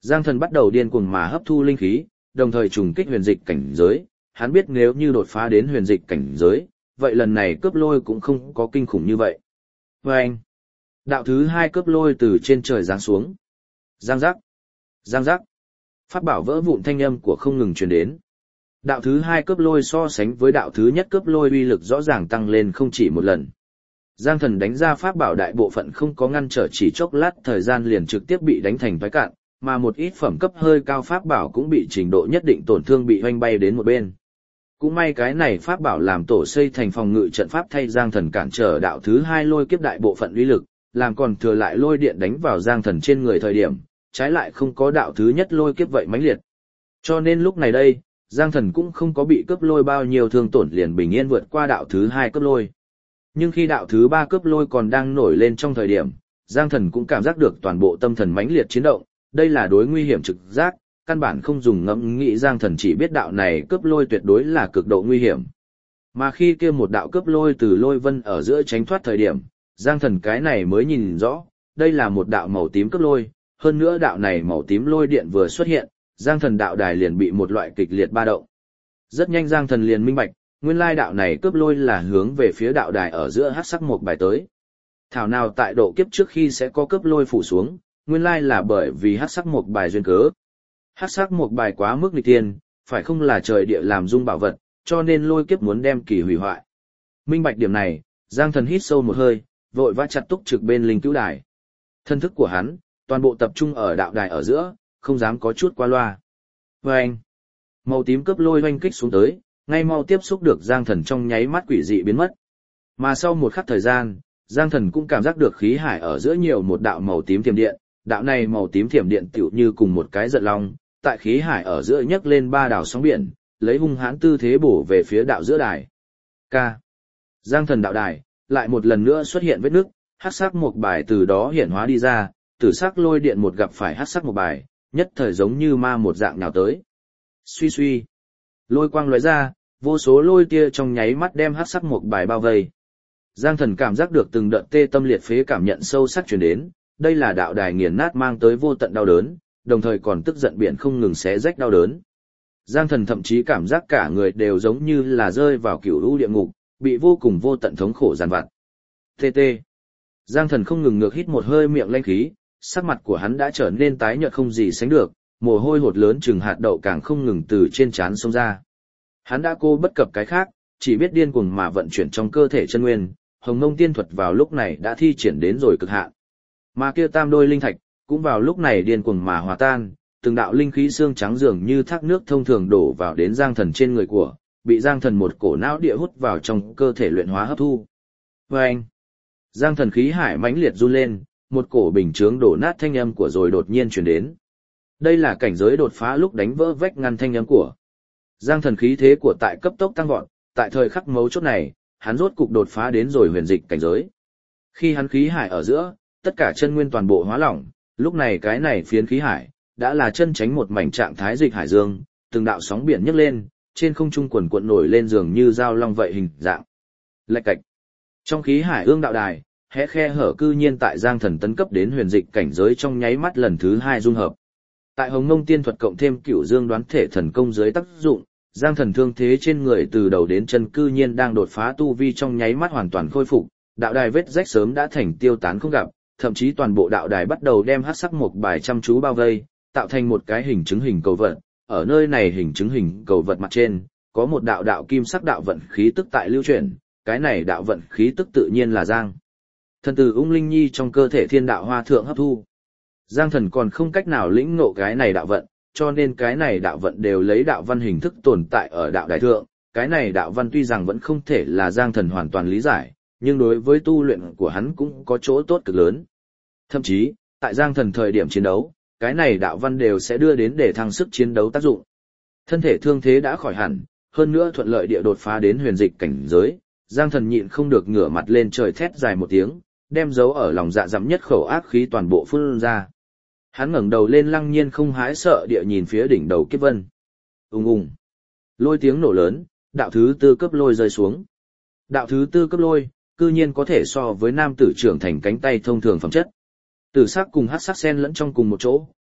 Giang Thần bắt đầu điên cuồng mà hấp thu linh khí, đồng thời trùng kích huyền dịch cảnh giới, hắn biết nếu như đột phá đến huyền dịch cảnh giới, vậy lần này cướp lôi cũng không có kinh khủng như vậy. Vâng! Đạo thứ 2 cướp lôi từ trên trời giáng xuống. Giang giác! Giang giác! Pháp bảo vỡ vụn thanh âm của không ngừng truyền đến. Đạo thứ 2 cướp lôi so sánh với đạo thứ nhất cướp lôi uy lực rõ ràng tăng lên không chỉ một lần. Giang Thần đánh ra pháp bảo đại bộ phận không có ngăn trở, chỉ chốc lát thời gian liền trực tiếp bị đánh thành phái cạn, mà một ít phẩm cấp hơi cao pháp bảo cũng bị trình độ nhất định tổn thương bị hoanh bay đến một bên. Cũng may cái này pháp bảo làm tổ xây thành phòng ngự trận pháp thay Giang Thần cản trở đạo thứ 2 lôi kiếp đại bộ phận uy lực, làm còn thừa lại lôi điện đánh vào Giang Thần trên người thời điểm, trái lại không có đạo thứ nhất lôi kiếp vậy mãnh liệt. Cho nên lúc này đây, Giang Thần cũng không có bị cướp lôi bao nhiêu thương tổn, liền bình yên vượt qua đạo thứ 2 cướp lôi. Nhưng khi đạo thứ 3 cướp lôi còn đang nổi lên trong thời điểm, Giang Thần cũng cảm giác được toàn bộ tâm thần mãnh liệt chiến động, đây là đối nguy hiểm trực giác, căn bản không dùng ngẫm nghĩ, Giang Thần chỉ biết đạo này cướp lôi tuyệt đối là cực độ nguy hiểm. Mà khi kia một đạo cướp lôi từ lôi vân ở giữa tránh thoát thời điểm, Giang Thần cái này mới nhìn rõ, đây là một đạo màu tím cướp lôi, hơn nữa đạo này màu tím lôi điện vừa xuất hiện, Giang Thần đạo đài liền bị một loại kịch liệt ba động. Rất nhanh Giang Thần liền minh bạch, nguyên lai đạo này cướp lôi là hướng về phía đạo đài ở giữa hắc sắc một bài tới. Thảo nào tại độ kiếp trước khi sẽ có cướp lôi phủ xuống, nguyên lai là bởi vì hắc sắc một bài duyên cớ. Hắc sắc một bài quá mức nghịch tiên, phải không là trời địa làm dung bảo vật, cho nên lôi kiếp muốn đem kỳ hủy hoại. Minh bạch điểm này, Giang Thần hít sâu một hơi, vội vã chặt túc trực bên linh cứu đài. Thân thức của hắn, toàn bộ tập trung ở đạo đài ở giữa, không dám có chút qua loa. Vâng! Màu tím cướp lôi oanh kích xuống tới, ngay mau tiếp xúc được Giang Thần trong nháy mắt quỷ dị biến mất. Mà sau một khắc thời gian, Giang Thần cũng cảm giác được khí hải ở giữa nhiều một đạo màu tím thiểm điện, đạo này màu tím thiểm điện tựu như cùng một cái giận long, tại khí hải ở giữa nhấc lên 3 đảo sóng biển, lấy hung hãn tư thế bổ về phía đạo giữa đài. K. Giang Thần đạo đài, lại một lần nữa xuất hiện vết nứt, hắc sắc một bài từ đó hiển hóa đi ra, tử sắc lôi điện một gặp phải hắc sắc một bài, nhất thời giống như ma một dạng nào tới. Suy suy. Lôi quang lóe ra, vô số lôi tia trong nháy mắt đem hắc sắc một bài bao vây. Giang Thần cảm giác được từng đợt tê tâm liệt phế cảm nhận sâu sắc truyền đến, đây là đạo đài nghiền nát mang tới vô tận đau đớn, đồng thời còn tức giận biển không ngừng xé rách đau đớn. Giang Thần thậm chí cảm giác cả người đều giống như là rơi vào cửu u địa ngục, bị vô cùng vô tận thống khổ giàn vặt. TT. Giang Thần không ngừng ngược hít một hơi miệng lanh khí, sắc mặt của hắn đã trở nên tái nhợt không gì sánh được, mồ hôi hột lớn chừng hạt đậu càng không ngừng từ trên trán xông ra. Hắn đã cố bất cập cái khác, chỉ biết điên cuồng mà vận chuyển trong cơ thể chân nguyên, Hồng Mông tiên thuật vào lúc này đã thi triển đến rồi cực hạn. Mà kia tam đôi linh thạch cũng vào lúc này điên cuồng mà hòa tan, từng đạo linh khí xương trắng dường như thác nước thông thường đổ vào đến Giang Thần trên người của, bị Giang Thần một cổ não địa hút vào trong cơ thể luyện hóa hấp thu. Vâng! Giang Thần khí hải mãnh liệt run lên, một cổ bình chướng đổ nát thanh âm của rồi đột nhiên truyền đến. Đây là cảnh giới đột phá lúc đánh vỡ vách ngăn thanh âm của. Giang Thần khí thế của tại cấp tốc tăng vọt, tại thời khắc mấu chốt này, hắn rốt cục đột phá đến rồi huyền dịch cảnh giới. Khi hắn khí hải ở giữa, tất cả chân nguyên toàn bộ hóa lỏng, lúc này cái này phiến khí hải đã là chân tránh một mảnh trạng thái dịch hải dương, từng đạo sóng biển nhấc lên, trên không trung quần cuộn nổi lên dường như dao long vậy hình dạng. Lạch cạch. Trong khí hải ương đạo đài, hé khe hở cư nhiên tại Giang Thần tấn cấp đến huyền dịch cảnh giới trong nháy mắt lần thứ 2 dung hợp. Tại Hồng Mông tiên thuật cộng thêm Cửu Dương đoán thể thần công dưới tác dụng, Giang Thần thương thế trên người từ đầu đến chân cư nhiên đang đột phá tu vi trong nháy mắt hoàn toàn khôi phục, đạo đài vết rách sớm đã thành tiêu tán không gặp, thậm chí toàn bộ đạo đài bắt đầu đem hắc sắc một bài chăm chú bao vây, tạo thành một cái hình chứng hình cầu vật. Ở nơi này hình chứng hình cầu vật mặt trên, có một đạo đạo kim sắc đạo vận khí tức tại lưu chuyển, cái này đạo vận khí tức tự nhiên là Giang Thần từ ung linh nhi trong cơ thể thiên đạo hoa thượng hấp thu. Giang Thần còn không cách nào lĩnh ngộ cái này đạo vận, cho nên cái này đạo vận đều lấy đạo văn hình thức tồn tại ở đạo đài thượng, cái này đạo văn tuy rằng vẫn không thể là Giang Thần hoàn toàn lý giải, nhưng đối với tu luyện của hắn cũng có chỗ tốt cực lớn. Thậm chí, tại Giang Thần thời điểm chiến đấu, cái này đạo văn đều sẽ đưa đến để thăng sức chiến đấu tác dụng. Thân thể thương thế đã khỏi hẳn, hơn nữa thuận lợi địa đột phá đến huyền dịch cảnh giới, Giang Thần nhịn không được ngửa mặt lên trời thét dài một tiếng, đem giấu ở lòng dạ dặm nhất khẩu ác khí toàn bộ phun ra. Hắn ngẩng đầu lên lăng nhiên không hãi sợ địa nhìn phía đỉnh đầu kiếp vân. Ùng ùng. Lôi tiếng nổ lớn, đạo thứ 4 cấp lôi rơi xuống. Đạo thứ 4 cấp lôi, cư nhiên có thể so với nam tử trưởng thành cánh tay thông thường phẩm chất. Tử sắc cùng hắc sắc xen lẫn trong cùng một chỗ,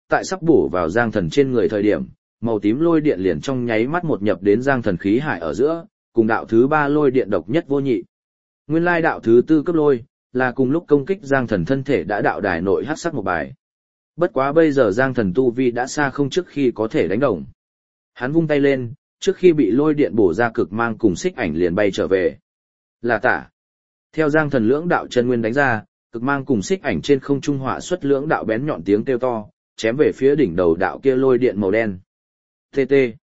tại sắp bổ vào Giang Thần trên người thời điểm, màu tím lôi điện liền trong nháy mắt một nhập đến Giang Thần khí hải ở giữa, cùng đạo thứ 3 lôi điện độc nhất vô nhị. Nguyên lai đạo thứ 4 cấp lôi, là cùng lúc công kích Giang Thần thân thể đã đạo đài nội hắc sắc một bài. Bất quá bây giờ Giang Thần tu vi đã xa không trước khi có thể đánh đồng. Hắn vung tay lên, trước khi bị lôi điện bổ ra cực mang cùng xích ảnh liền bay trở về. Là tả. Theo Giang Thần lưỡng đạo chân nguyên đánh ra, cực mang cùng xích ảnh trên không trung họa xuất lưỡng đạo bén nhọn tiếng kêu to, chém về phía đỉnh đầu đạo kia lôi điện màu đen. TT.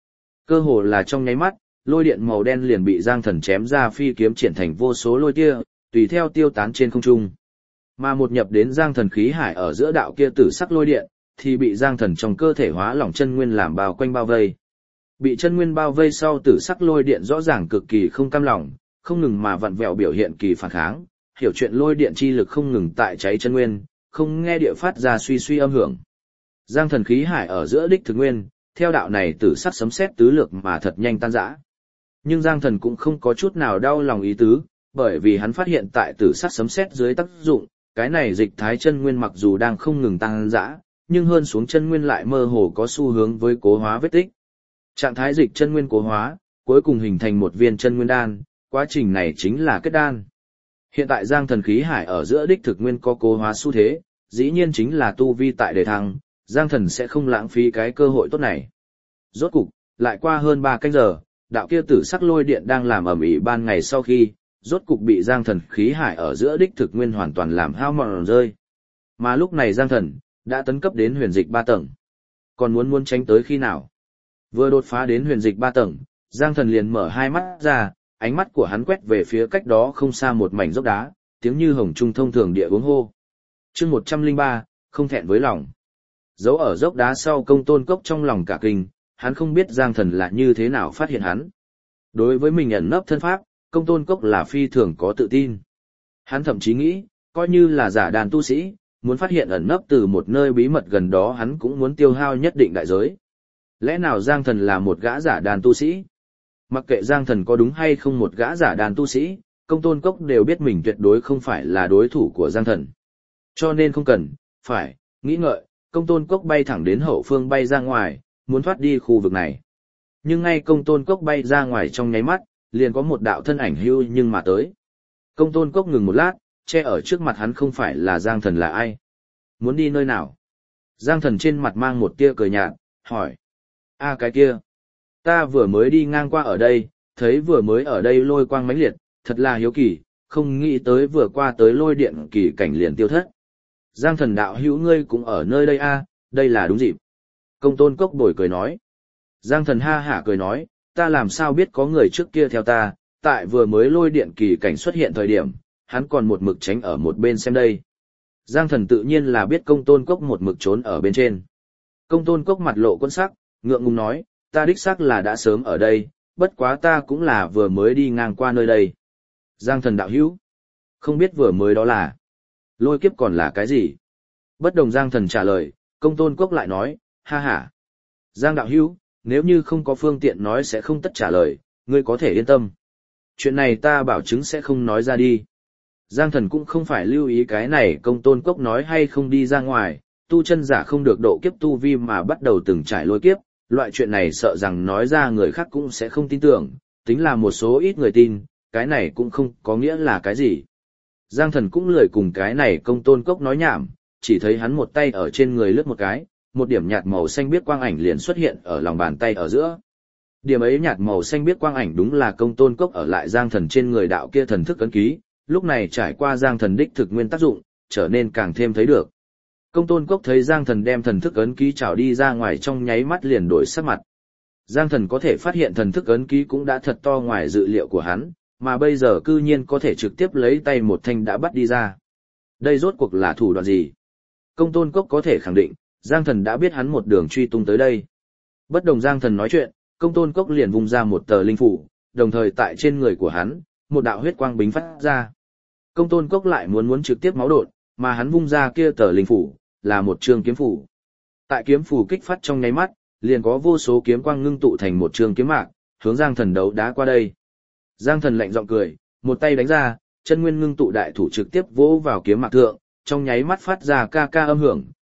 Cơ hồ là trong nháy mắt, lôi điện màu đen liền bị Giang Thần chém ra phi kiếm triển thành vô số lôi tia, tùy theo tiêu tán trên không trung. Mà một nhập đến Giang Thần khí hải ở giữa đạo kia tử sắc lôi điện, thì bị Giang Thần trong cơ thể hóa lỏng chân nguyên làm bao quanh bao vây. Bị chân nguyên bao vây sau tử sắc lôi điện rõ ràng cực kỳ không cam lòng, không ngừng mà vặn vẹo biểu hiện kỳ phản kháng, hiểu chuyện lôi điện chi lực không ngừng tại cháy chân nguyên, không nghe địa phát ra suy suy âm hưởng. Giang Thần khí hải ở giữa đích thực nguyên, theo đạo này tử sắc sấm sét tứ lược mà thật nhanh tan rã. Nhưng Giang Thần cũng không có chút nào đau lòng ý tứ, bởi vì hắn phát hiện tại tử sắc sấm sét dưới tác dụng, cái này dịch thái chân nguyên mặc dù đang không ngừng tan rã, nhưng hơn xuống chân nguyên lại mơ hồ có xu hướng với cố hóa vết tích. Trạng thái dịch chân nguyên cố hóa, cuối cùng hình thành một viên chân nguyên đan, quá trình này chính là kết đan. Hiện tại Giang Thần khí hải ở giữa đích thực nguyên có cố hóa xu thế, dĩ nhiên chính là tu vi tại đề thăng, Giang Thần sẽ không lãng phí cái cơ hội tốt này. Rốt cục, lại qua hơn 3 canh giờ, đạo kia tử sắc lôi điện đang làm ầm ĩ ban ngày sau khi, rốt cục bị Giang Thần khí hải ở giữa đích thực nguyên hoàn toàn làm hao mòn rơi. Mà lúc này Giang Thần đã tấn cấp đến huyền dịch 3 tầng. Còn muốn tránh tới khi nào? Vừa đột phá đến huyền dịch 3 tầng, Giang Thần liền mở hai mắt ra, ánh mắt của hắn quét về phía cách đó không xa một mảnh dốc đá, tiếng như hồng trung thông thường địa uống hô. Chương 103, không thẹn với lòng. Giấu ở dốc đá sau Công Tôn Cốc trong lòng cả kinh, hắn không biết Giang Thần là như thế nào phát hiện hắn. Đối với mình ẩn nấp thân pháp, Công Tôn Cốc là phi thường có tự tin. Hắn thậm chí nghĩ, coi như là giả đàn tu sĩ, muốn phát hiện ẩn nấp từ một nơi bí mật gần đó hắn cũng muốn tiêu hao nhất định đại giới. Lẽ nào Giang Thần là một gã giả đàn tu sĩ? Mặc kệ Giang Thần có đúng hay không một gã giả đàn tu sĩ, Công Tôn Cốc đều biết mình tuyệt đối không phải là đối thủ của Giang Thần. Cho nên không cần, phải, nghĩ ngợi, Công Tôn Cốc bay thẳng đến hậu phương bay ra ngoài, muốn thoát đi khu vực này. Nhưng ngay Công Tôn Cốc bay ra ngoài trong nháy mắt, liền có một đạo thân ảnh hưu nhưng mà tới. Công Tôn Cốc ngừng một lát, che ở trước mặt hắn không phải là Giang Thần là ai. Muốn đi nơi nào? Giang Thần trên mặt mang một tia cười nhạt, hỏi. Cái kia. Ta vừa mới đi ngang qua ở đây, thấy vừa mới ở đây lôi quang mãnh liệt, thật là hiếu kỳ, không nghĩ tới vừa qua tới lôi điện kỳ cảnh liền tiêu thất. Giang Thần đạo hữu ngươi cũng ở nơi đây đây là đúng dịp. Công Tôn Cốc bồi cười nói. Giang Thần ha hả cười nói, ta làm sao biết có người trước kia theo ta, tại vừa mới lôi điện kỳ cảnh xuất hiện thời điểm, hắn còn một mực tránh ở một bên xem đây. Giang Thần tự nhiên là biết Công Tôn Cốc một mực trốn ở bên trên. Công Tôn Cốc mặt lộ quân sắc, ngượng ngùng nói, ta đích xác là đã sớm ở đây, bất quá ta cũng là vừa mới đi ngang qua nơi đây. Giang Thần đạo hữu, không biết vừa mới đó là lôi kiếp còn là cái gì? Bất đồng Giang Thần trả lời, Công Tôn Cốc lại nói, ha ha. Giang đạo hữu, nếu như không có phương tiện nói sẽ không tất trả lời, ngươi có thể yên tâm. Chuyện này ta bảo chứng sẽ không nói ra đi. Giang Thần cũng không phải lưu ý cái này Công Tôn Cốc nói hay không đi ra ngoài, tu chân giả không được độ kiếp tu vi mà bắt đầu từng trải lôi kiếp, loại chuyện này sợ rằng nói ra người khác cũng sẽ không tin tưởng, tính là một số ít người tin, cái này cũng không có nghĩa là cái gì. Giang Thần cũng lười cùng cái này Công Tôn Cốc nói nhảm, chỉ thấy hắn một tay ở trên người lướt một cái, một điểm nhạt màu xanh biếc quang ảnh liền xuất hiện ở lòng bàn tay ở giữa. Điểm ấy nhạt màu xanh biếc quang ảnh đúng là Công Tôn Cốc ở lại Giang Thần trên người đạo kia thần thức ấn ký, lúc này trải qua Giang Thần đích thực nguyên tác dụng, trở nên càng thêm thấy được. Công Tôn Cốc thấy Giang Thần đem thần thức ấn ký trảo đi ra ngoài trong nháy mắt liền đổi sắc mặt. Giang Thần có thể phát hiện thần thức ấn ký cũng đã thật to ngoài dự liệu của hắn, mà bây giờ cư nhiên có thể trực tiếp lấy tay một thanh đã bắt đi ra. Đây rốt cuộc là thủ đoạn gì? Công Tôn Cốc có thể khẳng định, Giang Thần đã biết hắn một đường truy tung tới đây. Bất đồng Giang Thần nói chuyện, Công Tôn Cốc liền vung ra một tờ linh phủ, đồng thời tại trên người của hắn, một đạo huyết quang bính phát ra. Công Tôn Cốc lại muốn trực tiếp máu đột, mà hắn vung ra kia tờ linh phủ, là một trường kiếm phủ. Tại kiếm phủ kích phát trong nháy mắt, liền có vô số kiếm quang ngưng tụ thành một trường kiếm mạc, hướng Giang Thần đấu đá qua đây. Giang Thần lạnh giọng cười, một tay đánh ra, chân nguyên ngưng tụ đại thủ trực tiếp vỗ vào kiếm mạc thượng, trong nháy mắt phát ra ca ca âm hưởng,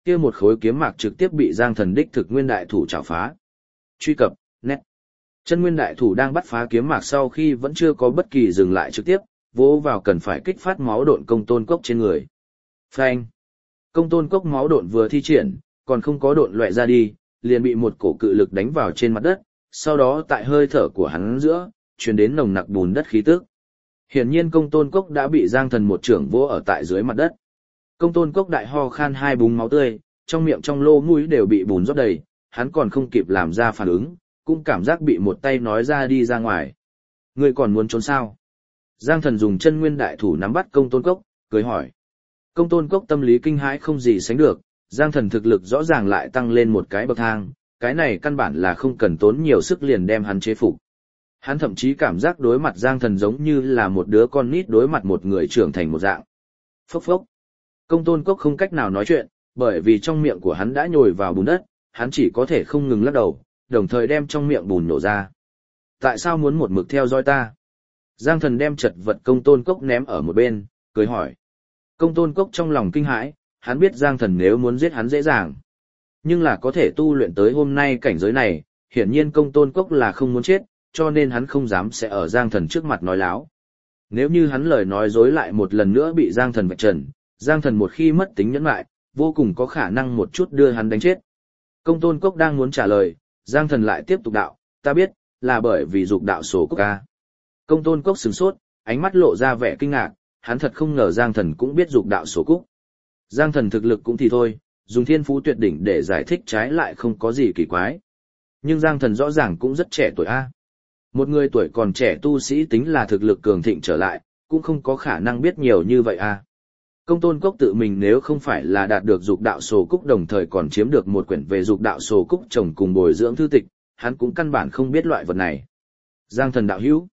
kia một khối kiếm mạc trực tiếp bị Giang Thần đích thực nguyên đại thủ chảo phá. Truy cập, net. Chân nguyên đại thủ đang bắt phá kiếm mạc sau khi vẫn chưa có bất kỳ dừng lại trực tiếp, vỗ vào cần phải kích phát máu độn công tôn cốc trên người. Phanh. Công tôn cốc máu độn vừa thi triển, còn không có độn loại ra đi, liền bị một cổ cự lực đánh vào trên mặt đất, sau đó tại hơi thở của hắn giữa, truyền đến nồng nặc bùn đất khí tức. Hiển nhiên công tôn cốc đã bị Giang Thần một trưởng vỗ ở tại dưới mặt đất. Công tôn cốc đại ho khan hai búng máu tươi, trong miệng trong lô mũi đều bị bùn rót đầy, hắn còn không kịp làm ra phản ứng, cũng cảm giác bị một tay nói ra đi ra ngoài. Ngươi còn muốn trốn sao? Giang Thần dùng chân nguyên đại thủ nắm bắt công tôn cốc, cười hỏi. Công tôn cốc tâm lý kinh hãi không gì sánh được, Giang Thần thực lực rõ ràng lại tăng lên một cái bậc thang, cái này căn bản là không cần tốn nhiều sức liền đem hắn chế phục. Hắn thậm chí cảm giác đối mặt Giang Thần giống như là một đứa con nít đối mặt một người trưởng thành một dạng. Phốc phốc. Công tôn cốc không cách nào nói chuyện, bởi vì trong miệng của hắn đã nhồi vào bùn đất, hắn chỉ có thể không ngừng lắc đầu, đồng thời đem trong miệng bùn nổ ra. Tại sao muốn một mực theo dõi ta? Giang Thần đem chật vật công tôn cốc ném ở một bên, cười hỏi. Công tôn cốc trong lòng kinh hãi, hắn biết Giang Thần nếu muốn giết hắn dễ dàng. Nhưng là có thể tu luyện tới hôm nay cảnh giới này, hiển nhiên công tôn cốc là không muốn chết, cho nên hắn không dám sẽ ở Giang Thần trước mặt nói láo. Nếu như hắn lời nói dối lại một lần nữa bị Giang Thần vạch trần, Giang Thần một khi mất tính nhẫn lại, vô cùng có khả năng một chút đưa hắn đánh chết. Công tôn cốc đang muốn trả lời, Giang Thần lại tiếp tục đạo, ta biết, là bởi vì dục đạo số cốc ca. Công tôn cốc sửng sốt, ánh mắt lộ ra vẻ kinh ngạc, hắn thật không ngờ Giang Thần cũng biết dục đạo số cúc. Giang Thần thực lực cũng thì thôi, dùng thiên phú tuyệt đỉnh để giải thích trái lại không có gì kỳ quái. Nhưng Giang Thần rõ ràng cũng rất trẻ tuổi a. Một người tuổi còn trẻ tu sĩ tính là thực lực cường thịnh trở lại, cũng không có khả năng biết nhiều như vậy a. Công tôn cốc tự mình nếu không phải là đạt được dục đạo sổ cúc đồng thời còn chiếm được một quyển về dục đạo sổ cúc trồng cùng bồi dưỡng thư tịch, hắn cũng căn bản không biết loại vật này. Giang Thần đạo hữu,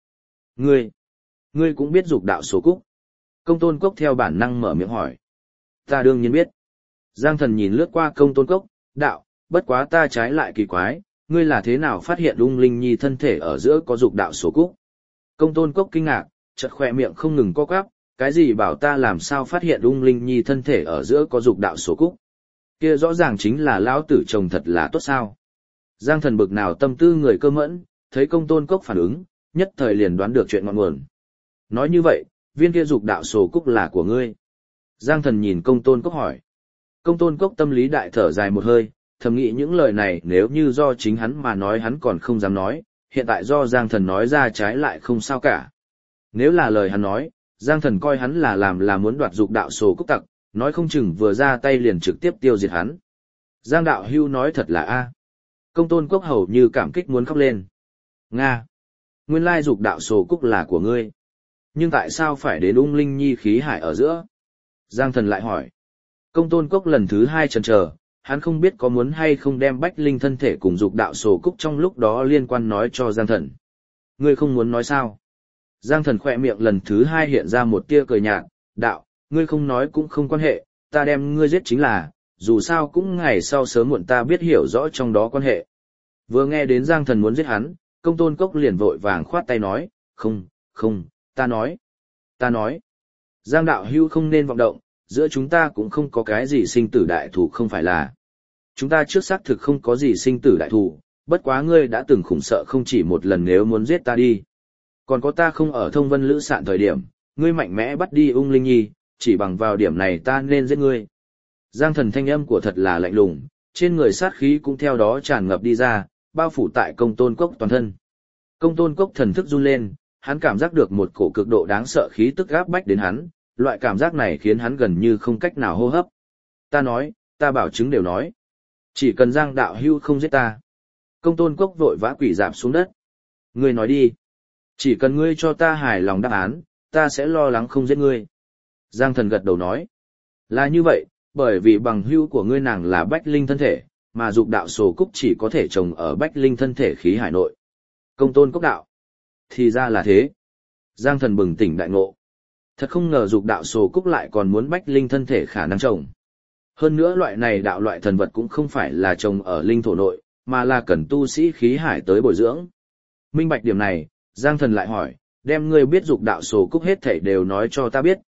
ngươi cũng biết dục đạo sổ cúc. Công tôn cốc theo bản năng mở miệng hỏi. Ta đương nhiên biết. Giang Thần nhìn lướt qua công tôn cốc, đạo, bất quá ta trái lại kỳ quái, ngươi là thế nào phát hiện ung linh nhi thân thể ở giữa có dục đạo sổ cúc? Công tôn cốc kinh ngạc, chợt khỏe miệng không ngừng co quắp, cái gì bảo ta làm sao phát hiện ung linh nhi thân thể ở giữa có dục đạo sổ cúc? Kia rõ ràng chính là lão tử chồng thật là tốt sao? Giang Thần bực nào tâm tư người cơ mẫn, thấy công tôn cốc phản ứng, nhất thời liền đoán được chuyện ngọn nguồn. Nói như vậy, viên kia dục đạo sổ cúc là của ngươi. Giang Thần nhìn công tôn cốc hỏi. Công tôn cốc tâm lý đại thở dài một hơi, thầm nghĩ những lời này nếu như do chính hắn mà nói hắn còn không dám nói, hiện tại do Giang Thần nói ra trái lại không sao cả. Nếu là lời hắn nói, Giang Thần coi hắn là muốn đoạt dục đạo sổ cúc tặc, nói không chừng vừa ra tay liền trực tiếp tiêu diệt hắn. Giang đạo hưu nói thật là a. Công tôn cốc hầu như cảm kích muốn khóc lên. Nga! Nguyên lai dục đạo sổ cúc là của ngươi. Nhưng tại sao phải đến ung linh nhi khí hải ở giữa? Giang Thần lại hỏi. Công tôn cốc lần thứ hai chần chờ, hắn không biết có muốn hay không đem bách linh thân thể cùng dục đạo sổ cúc trong lúc đó liên quan nói cho Giang Thần. Ngươi không muốn nói sao? Giang Thần khỏe miệng lần thứ hai hiện ra một tia cười nhạt, đạo, ngươi không nói cũng không quan hệ, ta đem ngươi giết chính là, dù sao cũng ngày sau sớm muộn ta biết hiểu rõ trong đó quan hệ. Vừa nghe đến Giang Thần muốn giết hắn, công tôn cốc liền vội vàng khoát tay nói, không, ta nói. Giang đạo hưu không nên vọng động, giữa chúng ta cũng không có cái gì sinh tử đại thủ không phải là. Chúng ta trước xác thực không có gì sinh tử đại thủ, bất quá ngươi đã từng khủng sợ không chỉ một lần nếu muốn giết ta đi. Còn có ta không ở thông vân lữ sạn thời điểm, ngươi mạnh mẽ bắt đi ung linh nhi, chỉ bằng vào điểm này ta nên giết ngươi. Giang Thần thanh âm của thật là lạnh lùng, trên người sát khí cũng theo đó tràn ngập đi ra, bao phủ tại công tôn cốc toàn thân. Công tôn cốc thần thức run lên, hắn cảm giác được một cổ cực độ đáng sợ khí tức áp bách đến hắn, loại cảm giác này khiến hắn gần như không cách nào hô hấp. Ta nói, ta bảo chứng đều nói. Chỉ cần Giang đạo hưu không giết ta. Công tôn cốc vội vã quỳ rạp xuống đất. Ngươi nói đi. Chỉ cần ngươi cho ta hài lòng đáp án, ta sẽ lo lắng không giết ngươi. Giang Thần gật đầu nói. Là như vậy, bởi vì bằng hưu của ngươi nàng là bách linh thân thể, mà dục đạo sổ cúc chỉ có thể trồng ở bách linh thân thể khí hải nội. Công tôn cốc đạo. Thì ra là thế. Giang Thần bừng tỉnh đại ngộ. Thật không ngờ dục đạo sổ cúc lại còn muốn bách linh thân thể khả năng trồng. Hơn nữa loại này đạo loại thần vật cũng không phải là trồng ở linh thổ nội, mà là cần tu sĩ khí hải tới bồi dưỡng. Minh bạch điểm này, Giang Thần lại hỏi, đem ngươi biết dục đạo sổ cúc hết thảy đều nói cho ta biết,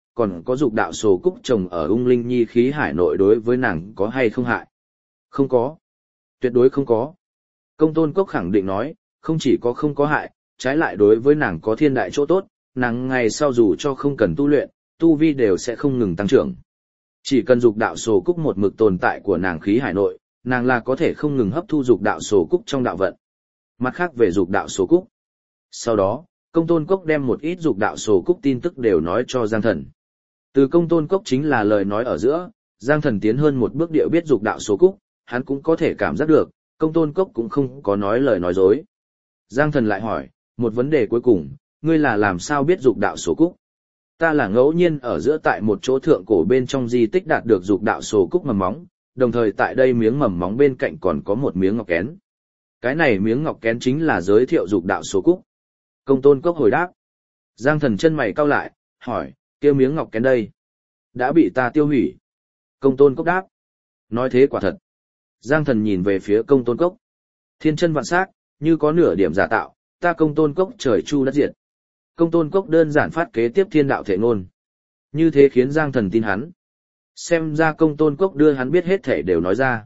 còn có dục đạo sổ cúc trồng ở ung linh nhi khí hải nội đối với nàng có hay không hại? Không có. Tuyệt đối không có. Công tôn cốc khẳng định nói, không chỉ có không có hại, trái lại đối với nàng có thiên đại chỗ tốt, nàng ngày sau dù cho không cần tu luyện, tu vi đều sẽ không ngừng tăng trưởng. Chỉ cần dục đạo sổ cúc một mực tồn tại của nàng khí hải nội, nàng là có thể không ngừng hấp thu dục đạo sổ cúc trong đạo vận. Mặt khác về dục đạo sổ cúc. Sau đó, công tôn cốc đem một ít dục đạo sổ cúc tin tức đều nói cho Giang Thần. Từ công tôn cốc chính là lời nói ở giữa, Giang Thần tiến hơn một bước điệu biết dục đạo sổ cúc, hắn cũng có thể cảm giác được, công tôn cốc cũng không có nói lời nói dối. Giang Thần lại hỏi, một vấn đề cuối cùng, ngươi là làm sao biết dục đạo sổ cúc? Ta là ngẫu nhiên ở giữa tại một chỗ thượng cổ bên trong di tích đạt được dục đạo sổ cúc mầm móng, đồng thời tại đây miếng mầm móng bên cạnh còn có một miếng ngọc kén. Cái này miếng ngọc kén chính là giới thiệu dục đạo sổ cúc. Công tôn cốc hồi đáp. Giang Thần chân mày cau lại, hỏi, kia miếng ngọc kén đây? Đã bị ta tiêu hủy. Công tôn cốc đáp. Nói thế quả thật. Giang Thần nhìn về phía công tôn cốc. Thiên chân vạn sắc, như có nửa điểm giả tạo, ta công tôn cốc trời chu đất diệt. Công tôn cốc đơn giản phát kế tiếp thiên đạo thể ngôn. Như thế khiến Giang Thần tin hắn. Xem ra công tôn cốc đưa hắn biết hết thể đều nói ra.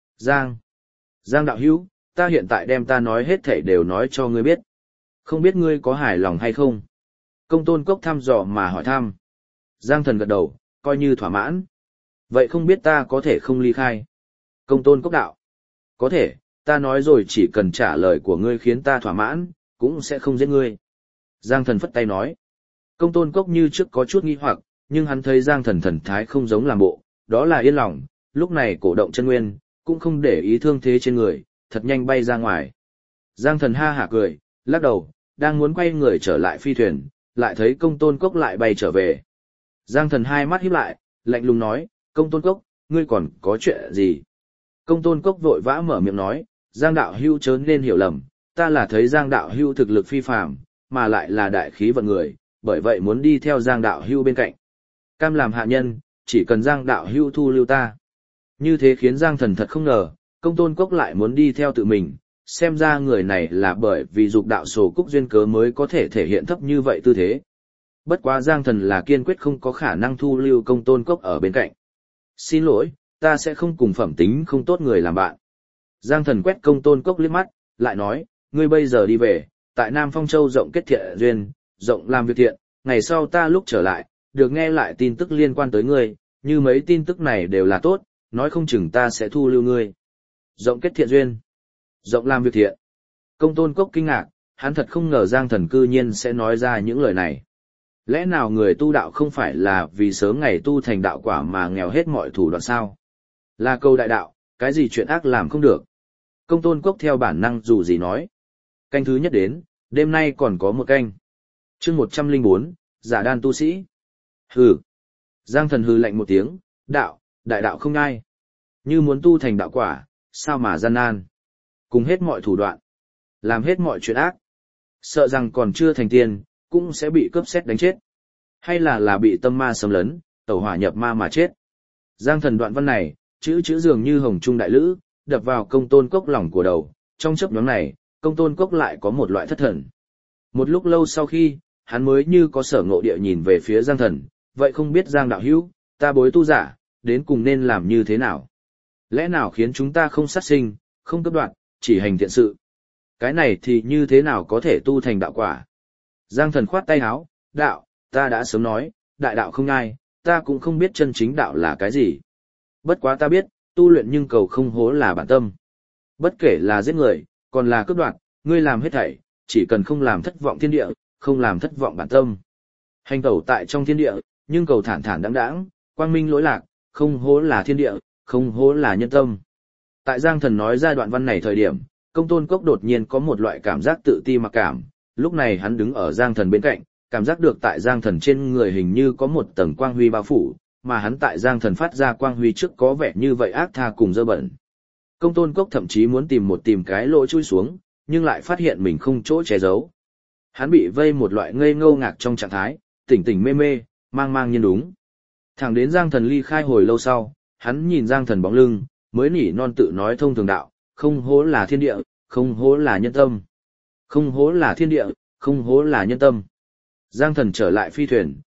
Giang đạo hữu, ta hiện tại đem ta nói hết thể đều nói cho ngươi biết. Không biết ngươi có hài lòng hay không? Công tôn cốc thăm dò mà hỏi thăm. Giang Thần gật đầu, coi như thỏa mãn. Vậy không biết ta có thể không ly khai? Công tôn cốc đạo. Có thể, ta nói rồi chỉ cần trả lời của ngươi khiến ta thỏa mãn, cũng sẽ không giết ngươi. Giang Thần phất tay nói. Công tôn cốc như trước có chút nghi hoặc, nhưng hắn thấy Giang Thần thần thái không giống làm bộ, đó là yên lòng, lúc này cổ động chân nguyên, cũng không để ý thương thế trên người, thật nhanh bay ra ngoài. Giang Thần ha hả cười, lắc đầu, đang muốn quay người trở lại phi thuyền, lại thấy công tôn cốc lại bay trở về. Giang Thần hai mắt híp lại, lạnh lùng nói, công tôn cốc, ngươi còn có chuyện gì? Công tôn cốc vội vã mở miệng nói, Giang đạo hưu chớ nên hiểu lầm, ta là thấy Giang đạo hưu thực lực phi phàm, mà lại là đại khí vận người, bởi vậy muốn đi theo Giang đạo hưu bên cạnh. Cam làm hạ nhân, chỉ cần Giang đạo hưu thu lưu ta. Như thế khiến Giang Thần thật không ngờ, công tôn cốc lại muốn đi theo tự mình, xem ra người này là bởi vì dục đạo sổ cúc duyên cớ mới có thể thể hiện thấp như vậy tư thế. Bất quá Giang Thần là kiên quyết không có khả năng thu lưu công tôn cốc ở bên cạnh. Xin lỗi, ta sẽ không cùng phẩm tính không tốt người làm bạn. Giang Thần quét công tôn cốc liếc mắt, lại nói, ngươi bây giờ đi về, tại Nam Phong Châu rộng kết thiện duyên, rộng làm việc thiện, ngày sau ta lúc trở lại, được nghe lại tin tức liên quan tới ngươi, như mấy tin tức này đều là tốt, nói không chừng ta sẽ thu lưu ngươi. Rộng kết thiện duyên, rộng làm việc thiện. Công tôn cốc kinh ngạc, hắn thật không ngờ Giang Thần cư nhiên sẽ nói ra những lời này. Lẽ nào người tu đạo không phải là vì sớm ngày tu thành đạo quả mà nghèo hết mọi thủ đoạn sao? Là câu đại đạo, cái gì chuyện ác làm không được. Công tôn cốc theo bản năng dù gì nói. Canh thứ nhất đến, đêm nay còn có một canh. Chương 104, giả đan tu sĩ. Hừ. Giang Thần hừ lạnh một tiếng, đạo, đại đạo không ai. Như muốn tu thành đạo quả, sao mà gian nan. Cùng hết mọi thủ đoạn. Làm hết mọi chuyện ác. Sợ rằng còn chưa thành tiên, cũng sẽ bị cướp xét đánh chết. Hay là bị tâm ma xâm lấn, tẩu hỏa nhập ma mà chết. Giang Thần đoạn văn này, chữ dường như hồng trung đại lữ, đập vào công tôn cốc lòng của đầu. Trong chớp nhoáng này, công tôn cốc lại có một loại thất thần. Một lúc lâu sau khi, hắn mới như có sở ngộ địa nhìn về phía Giang Thần, vậy không biết Giang đạo hữu, ta bối tu giả, đến cùng nên làm như thế nào? Lẽ nào khiến chúng ta không sát sinh, không cướp đoạt, chỉ hành thiện sự? Cái này thì như thế nào có thể tu thành đạo quả? Giang Thần khoát tay áo, đạo, ta đã sớm nói, đại đạo không ai, ta cũng không biết chân chính đạo là cái gì. Bất quá ta biết, tu luyện nhưng cầu không hố là bản tâm. Bất kể là giết người, còn là cướp đoạt, ngươi làm hết thảy, chỉ cần không làm thất vọng thiên địa, không làm thất vọng bản tâm. Hành tẩu tại trong thiên địa, nhưng cầu thản thản đáng đáng, quang minh lỗi lạc, không hố là thiên địa, không hố là nhân tâm. Tại Giang Thần nói ra đoạn văn này thời điểm, công tôn cốc đột nhiên có một loại cảm giác tự ti mặc cảm, lúc này hắn đứng ở Giang Thần bên cạnh, cảm giác được tại Giang Thần trên người hình như có một tầng quang huy bao phủ, mà hắn tại Giang Thần phát ra quang huy trước có vẻ như vậy ác tha cùng dơ bẩn. Công tôn cốc thậm chí muốn tìm cái lỗ chui xuống, nhưng lại phát hiện mình không chỗ che giấu. Hắn bị vây một loại ngây ngô ngạc trong trạng thái, tỉnh tỉnh mê mê, mang mang nhiên đúng. Thẳng đến Giang Thần ly khai hồi lâu sau, hắn nhìn Giang Thần bóng lưng, mới nỉ non tự nói thông thường đạo, không hố là thiên địa, không hố là nhân tâm. Không hố là thiên địa, không hố là nhân tâm. Giang Thần trở lại phi thuyền,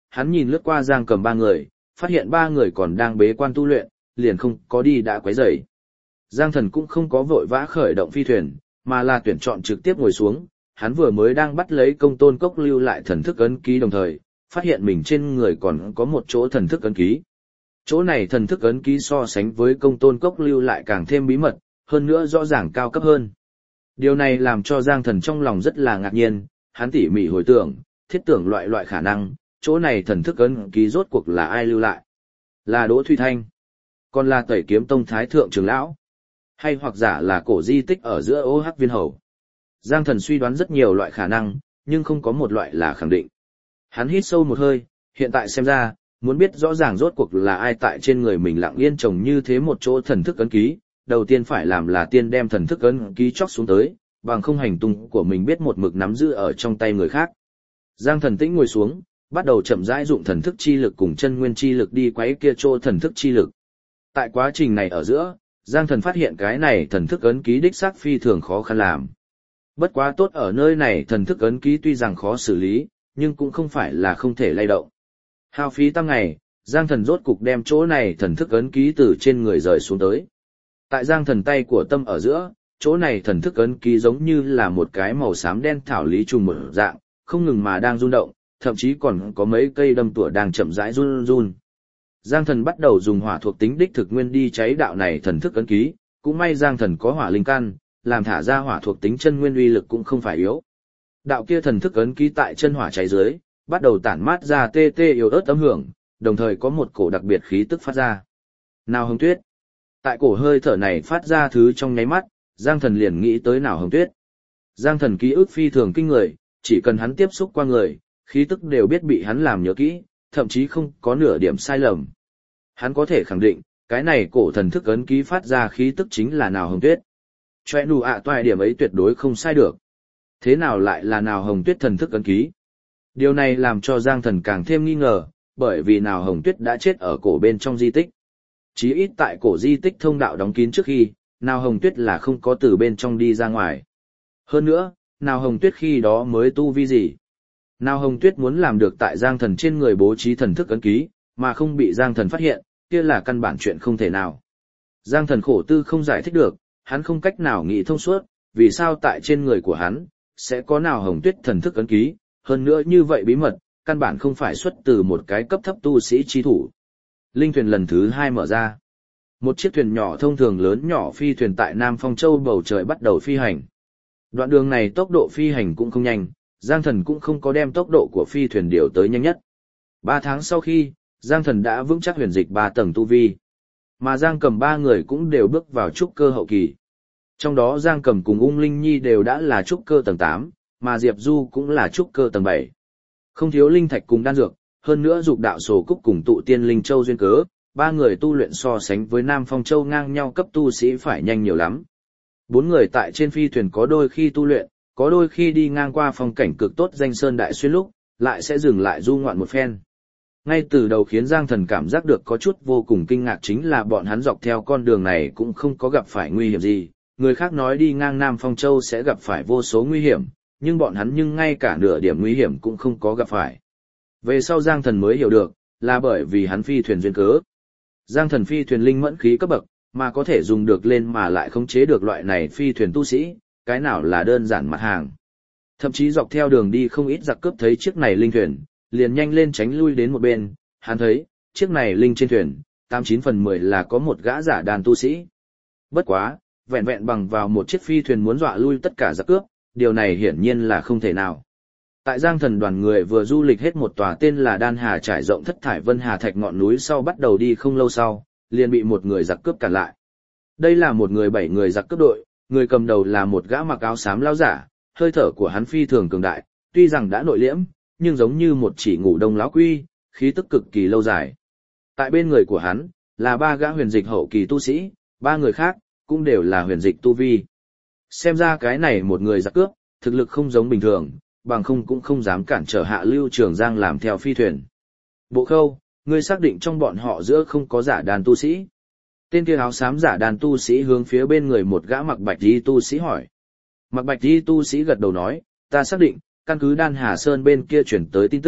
hắn nhìn lướt qua Giang Cầm ba người, phát hiện ba người còn đang bế quan tu luyện, liền không có đi đã quấy rầy. Giang Thần cũng không có vội vã khởi động phi thuyền, mà là tuyển chọn trực tiếp ngồi xuống, hắn vừa mới đang bắt lấy công tôn cốc lưu lại thần thức ấn ký đồng thời, phát hiện mình trên người còn có một chỗ thần thức ấn ký. Chỗ này thần thức ấn ký so sánh với công tôn cốc lưu lại càng thêm bí mật, hơn nữa rõ ràng cao cấp hơn. Điều này làm cho Giang Thần trong lòng rất là ngạc nhiên, hắn tỉ mỉ hồi tưởng, thiết tưởng loại khả năng, chỗ này thần thức ấn ký rốt cuộc là ai lưu lại? Là Đỗ Thụy Thanh, còn là Tẩy Kiếm Tông Thái Thượng trưởng lão, hay hoặc giả là cổ di tích ở giữa ô hắc viên hầu. Giang Thần suy đoán rất nhiều loại khả năng, nhưng không có một loại là khẳng định. Hắn hít sâu một hơi, hiện tại xem ra, muốn biết rõ ràng rốt cuộc là ai tại trên người mình lặng yên trồng như thế một chỗ thần thức ấn ký, đầu tiên phải làm là tiên đem thần thức ấn ký chóc xuống tới, bằng không hành tung của mình biết một mực nắm giữ ở trong tay người khác. Giang Thần tĩnh ngồi xuống, bắt đầu chậm rãi dụng thần thức chi lực cùng chân nguyên chi lực đi quấy kia chỗ thần thức chi lực. Tại quá trình này ở giữa, Giang Thần phát hiện cái này thần thức ấn ký đích xác phi thường khó khăn làm. Bất quá tốt ở nơi này thần thức ấn ký tuy rằng khó xử lý, nhưng cũng không phải là không thể lay động. Hao phí tăng ngày, Giang Thần rốt cục đem chỗ này thần thức ấn ký từ trên người rời xuống tới. Tại Giang Thần tay của tâm ở giữa, chỗ này thần thức ấn ký giống như là một cái màu xám đen thảo lý trùng một dạng, không ngừng mà đang rung động, thậm chí còn có mấy cây đâm tủa đang chậm rãi run. Giang Thần bắt đầu dùng hỏa thuộc tính đích thực nguyên đi cháy đạo này thần thức ấn ký, cũng may Giang Thần có hỏa linh căn, làm thả ra hỏa thuộc tính chân nguyên uy lực cũng không phải yếu. Đạo kia thần thức ấn ký tại chân hỏa cháy dưới, bắt đầu tản mát ra tê tê yếu ớt âm hưởng, đồng thời có một cổ đặc biệt khí tức phát ra. Nào Hồng Tuyết. Tại cổ hơi thở này phát ra thứ trong nháy mắt, Giang Thần liền nghĩ tới Nào Hồng Tuyết. Giang Thần ký ức phi thường kinh người, chỉ cần hắn tiếp xúc qua người, khí tức đều biết bị hắn làm nhớ kỹ, thậm chí không có nửa điểm sai lầm. Hắn có thể khẳng định, cái này cổ thần thức ấn ký phát ra khí tức chính là Nào Hồng Tuyết. Choe nụ ạ toại điểm ấy tuyệt đối không sai được. Thế nào lại là Nào Hồng Tuyết thần thức ấn ký? Điều này làm cho Giang Thần càng thêm nghi ngờ, bởi vì Nào Hồng Tuyết đã chết ở cổ bên trong di tích. Chí ít tại cổ di tích thông đạo đóng kín trước khi, Nào Hồng Tuyết là không có từ bên trong đi ra ngoài. Hơn nữa, Nào Hồng Tuyết khi đó mới tu vi gì? Nào Hồng Tuyết muốn làm được tại Giang Thần trên người bố trí thần thức ấn ký, mà không bị Giang Thần phát hiện, kia là căn bản chuyện không thể nào. Giang Thần khổ tư không giải thích được, hắn không cách nào nghĩ thông suốt, vì sao tại trên người của hắn, sẽ có Nào Hồng Tuyết thần thức ấn ký, hơn nữa như vậy bí mật, căn bản không phải xuất từ một cái cấp thấp tu sĩ chi thủ. Linh thuyền lần thứ 2 mở ra. Một chiếc thuyền nhỏ thông thường lớn nhỏ phi thuyền tại Nam Phong Châu bầu trời bắt đầu phi hành. Đoạn đường này tốc độ phi hành cũng không nhanh, Giang Thần cũng không có đem tốc độ của phi thuyền điều tới nhanh nhất. 3 tháng sau khi, Giang Thần đã vững chắc huyền dịch 3 tầng tu vi. Mà Giang Cầm 3 người cũng đều bước vào trúc cơ hậu kỳ. Trong đó Giang Cầm cùng Ung Linh Nhi đều đã là trúc cơ tầng 8, mà Diệp Du cũng là trúc cơ tầng 7. Không thiếu linh thạch cùng đan dược, hơn nữa dục đạo sổ cúc cùng tụ tiên linh châu duyên cớ, 3 người tu luyện so sánh với Nam Phong Châu ngang nhau cấp tu sĩ phải nhanh nhiều lắm. 4 người tại trên phi thuyền có đôi khi tu luyện, có đôi khi đi ngang qua phong cảnh cực tốt danh sơn đại xuyên lúc, lại sẽ dừng lại du ngoạn một phen. Ngay từ đầu khiến Giang Thần cảm giác được có chút vô cùng kinh ngạc chính là bọn hắn dọc theo con đường này cũng không có gặp phải nguy hiểm gì, người khác nói đi ngang Nam Phong Châu sẽ gặp phải vô số nguy hiểm, nhưng bọn hắn nhưng ngay cả nửa điểm nguy hiểm cũng không có gặp phải. Về sau Giang Thần mới hiểu được, là bởi vì hắn phi thuyền duyên cớ. Giang Thần phi thuyền linh mẫn khí cấp bậc, mà có thể dùng được lên mà lại khống chế được loại này phi thuyền tu sĩ, cái nào là đơn giản mặt hàng. Thậm chí dọc theo đường đi không ít giặc cướp thấy chiếc này linh thuyền, liền nhanh lên tránh lui đến một bên, hắn thấy, chiếc này linh trên thuyền, 89 phần 10 là có một gã giả đàn tu sĩ. Bất quá, vẹn vẹn bằng vào một chiếc phi thuyền muốn dọa lui tất cả giặc cướp, điều này hiển nhiên là không thể nào. Tại Giang Thần đoàn người vừa du lịch hết một tòa tên là Đan Hà trải rộng thất thải vân hà thạch ngọn núi sau bắt đầu đi không lâu sau, liền bị một người giặc cướp cản lại. Đây là một người 7 người giặc cướp đội, người cầm đầu là một gã mặc áo xám lão giả, hơi thở của hắn phi thường cường đại, tuy rằng đã nội liễm, nhưng giống như một chỉ ngủ đông lão quy, khí tức cực kỳ lâu dài. Tại bên người của hắn, là 3 gã huyền dịch hậu kỳ tu sĩ, 3 người khác, cũng đều là huyền dịch tu vi. Xem ra cái này một người giặc cướp, thực lực không giống bình thường, bằng không cũng không dám cản trở Hạ Lưu Trường Giang làm theo phi thuyền. Bộ Khâu, ngươi xác định trong bọn họ giữa không có giả đàn tu sĩ. Tên kia áo xám giả đàn tu sĩ hướng phía bên người một gã mặc bạch y tu sĩ hỏi. Mặc bạch y tu sĩ gật đầu nói, ta xác định, căn cứ Đan Hà Sơn bên kia chuyển tới tin tức,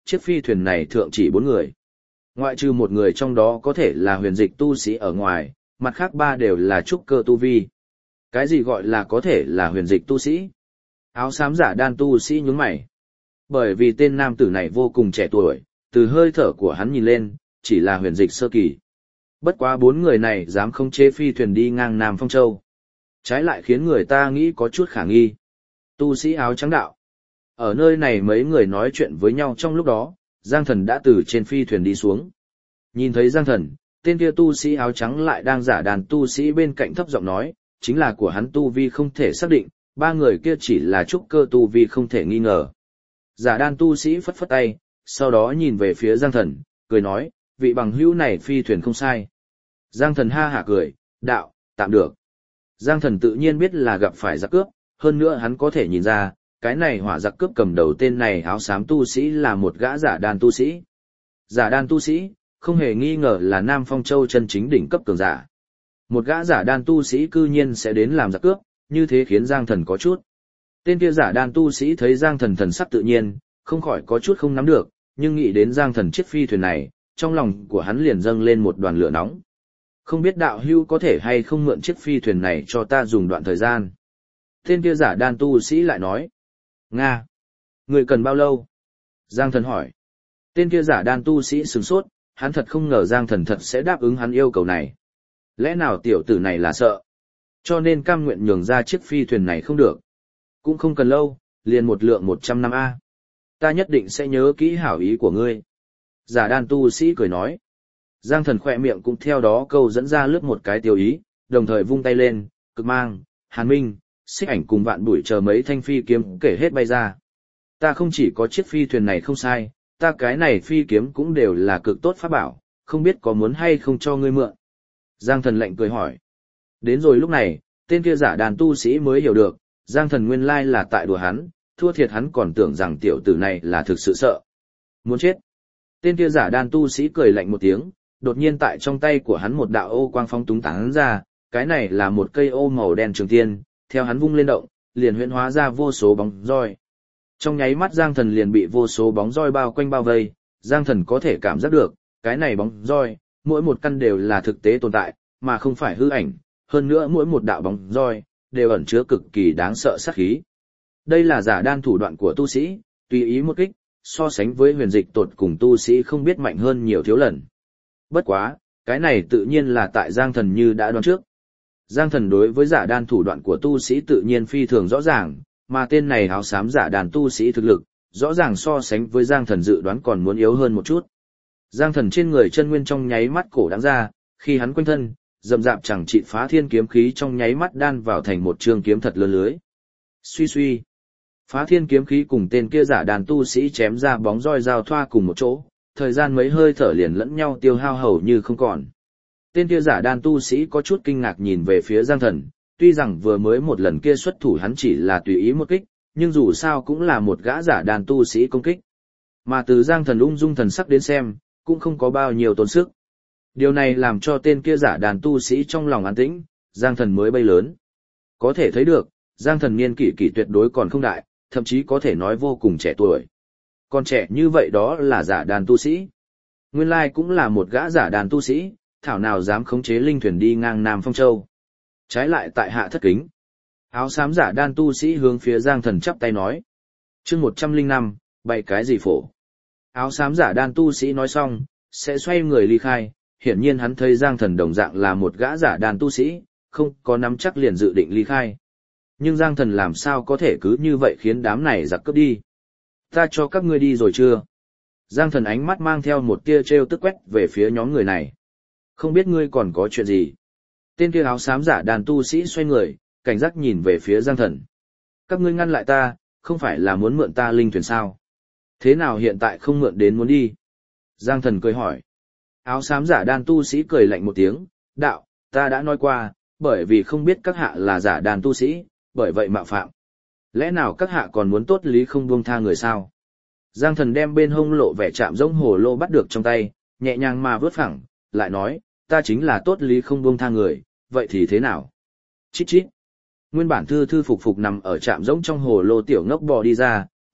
chiếc phi thuyền này thượng chỉ 4 người. Ngoại trừ một người trong đó có thể là huyền dịch tu sĩ ở ngoài, mặt khác 3 đều là trúc cơ tu vi. Cái gì gọi là có thể là huyền dịch tu sĩ? Áo xám giả đan tu sĩ nhướng mày. Bởi vì tên nam tử này vô cùng trẻ tuổi, từ hơi thở của hắn nhìn lên, chỉ là huyền dịch sơ kỳ. Bất quá 4 người này dám không chế phi thuyền đi ngang Nam Phong Châu. Trái lại khiến người ta nghĩ có chút khả nghi. Tu sĩ áo trắng đạo. Ở nơi này mấy người nói chuyện với nhau trong lúc đó, Giang Thần đã từ trên phi thuyền đi xuống. Nhìn thấy Giang Thần, tên kia tu sĩ áo trắng lại đang giả đàn tu sĩ bên cạnh thấp giọng nói, chính là của hắn tu vi không thể xác định, 3 người kia chỉ là trúc cơ tu vi không thể nghi ngờ. Giả đan tu sĩ phất phất tay, sau đó nhìn về phía Giang Thần, cười nói, vị bằng hữu này phi thuyền không sai. Giang Thần ha hả cười, đạo, tạm được. Giang Thần tự nhiên biết là gặp phải giặc cướp, hơn nữa hắn có thể nhìn ra, cái này hỏa giặc cướp cầm đầu tên này áo xám tu sĩ là một gã giả đan tu sĩ. Giả đan tu sĩ, không hề nghi ngờ là Nam Phong Châu chân chính đỉnh cấp cường giả. Một gã giả đan tu sĩ cư nhiên sẽ đến làm giặc cướp, như thế khiến Giang Thần có chút. Tên kia giả đan tu sĩ thấy Giang Thần thần sắc tự nhiên, không khỏi có chút không nắm được, nhưng nghĩ đến Giang Thần chiếc phi thuyền này, trong lòng của hắn liền dâng lên một đoàn lửa nóng. Không biết đạo hưu có thể hay không mượn chiếc phi thuyền này cho ta dùng đoạn thời gian. Tên kia giả đan tu sĩ lại nói. Nga! Người cần bao lâu? Giang Thần hỏi. Tên kia giả đan tu sĩ sửng sốt, hắn thật không ngờ Giang Thần thật sẽ đáp ứng hắn yêu cầu này. Lẽ nào tiểu tử này là sợ? Cho nên cam nguyện nhường ra chiếc phi thuyền này không được. Cũng không cần lâu, liền một lượng 100 năm A. Ta nhất định sẽ nhớ kỹ hảo ý của ngươi. Giả đan tu sĩ cười nói. Giang Thần khỏe miệng cũng theo đó câu dẫn ra lướt một cái tiêu ý, đồng thời vung tay lên, cực mang, hàn minh, xích ảnh cùng vạn bụi chờ mấy thanh phi kiếm kể hết bay ra. Ta không chỉ có chiếc phi thuyền này không sai, ta cái này phi kiếm cũng đều là cực tốt pháp bảo, không biết có muốn hay không cho ngươi mượn. Giang Thần lạnh cười hỏi. Đến rồi lúc này, tên kia giả đàn tu sĩ mới hiểu được, Giang Thần nguyên lai là tại đùa hắn, thua thiệt hắn còn tưởng rằng tiểu tử này là thực sự sợ. Muốn chết. Tên kia giả đàn tu sĩ cười lạnh một tiếng, đột nhiên tại trong tay của hắn một đạo ô quang phóng túng tán ra, cái này là một cây ô màu đen trường tiên, theo hắn vung lên động, liền huyễn hóa ra vô số bóng roi. Trong nháy mắt Giang Thần liền bị vô số bóng roi bao quanh bao vây, Giang Thần có thể cảm giác được, cái này bóng roi, mỗi một căn đều là thực tế tồn tại, mà không phải hư ảnh, hơn nữa mỗi một đạo bóng roi, đều ẩn chứa cực kỳ đáng sợ sát khí. Đây là giả đan thủ đoạn của tu sĩ, tùy ý một kích, so sánh với huyền dịch tột cùng tu sĩ không biết mạnh hơn nhiều thiếu lần. Bất quá, cái này tự nhiên là tại Giang Thần như đã đoán trước. Giang Thần đối với giả đan thủ đoạn của tu sĩ tự nhiên phi thường rõ ràng, mà tên này áo xám giả đàn tu sĩ thực lực, rõ ràng so sánh với Giang Thần dự đoán còn muốn yếu hơn một chút. Giang Thần trên người chân nguyên trong nháy mắt cổ đáng ra, khi hắn quanh thân, rậm rạp chẳng trị phá thiên kiếm khí trong nháy mắt đan vào thành một trường kiếm thật lớn lưới. Suy suy. Phá thiên kiếm khí cùng tên kia giả đàn tu sĩ chém ra bóng roi giao thoa cùng một chỗ, thời gian mấy hơi thở liền lẫn nhau tiêu hao hầu như không còn. Tên kia giả đàn tu sĩ có chút kinh ngạc nhìn về phía Giang Thần, tuy rằng vừa mới một lần kia xuất thủ hắn chỉ là tùy ý một kích, nhưng dù sao cũng là một gã giả đàn tu sĩ công kích. Mà từ Giang Thần ung dung thần sắc đến xem, cũng không có bao nhiêu tốn sức. Điều này làm cho tên kia giả đàn tu sĩ trong lòng an tĩnh, Giang Thần mới bay lớn. Có thể thấy được, Giang Thần niên kỷ tuyệt đối còn không đại, thậm chí có thể nói vô cùng trẻ tuổi. Còn trẻ như vậy đó là giả đàn tu sĩ. Nguyên lai cũng là một gã giả đàn tu sĩ, thảo nào dám khống chế linh thuyền đi ngang Nam Phong Châu. Trái lại tại hạ thất kính. Áo xám giả đan tu sĩ hướng phía Giang Thần chắp tay nói. Chương 105, bày cái gì phổ. Áo xám giả đan tu sĩ nói xong, sẽ xoay người ly khai, hiển nhiên hắn thấy Giang Thần đồng dạng là một gã giả đan tu sĩ, không có nắm chắc liền dự định ly khai. Nhưng Giang Thần làm sao có thể cứ như vậy khiến đám này giặc cướp đi. Ta cho các ngươi đi rồi chưa? Giang Thần ánh mắt mang theo một tia trêu tức quét về phía nhóm người này. Không biết ngươi còn có chuyện gì? Tên kia áo xám giả đàn tu sĩ xoay người, cảnh giác nhìn về phía Giang Thần. Các ngươi ngăn lại ta, không phải là muốn mượn ta linh thuyền sao? Thế nào hiện tại không mượn đến muốn đi? Giang Thần cười hỏi. Áo xám giả đàn tu sĩ cười lạnh một tiếng, đạo, ta đã nói qua, bởi vì không biết các hạ là giả đàn tu sĩ, bởi vậy mạo phạm. Lẽ nào các hạ còn muốn tốt lý không buông tha người sao? Giang Thần đem bên hông lộ vẻ chạm giống hồ lô bắt được trong tay, nhẹ nhàng mà vớt phẳng, lại nói, ta chính là tốt lý không buông tha người, vậy thì thế nào? Chít chít. Nguyên bản thư thư phục phục nằm ở trạm rỗng trong hồ lô tiểu ngốc bò đi ra,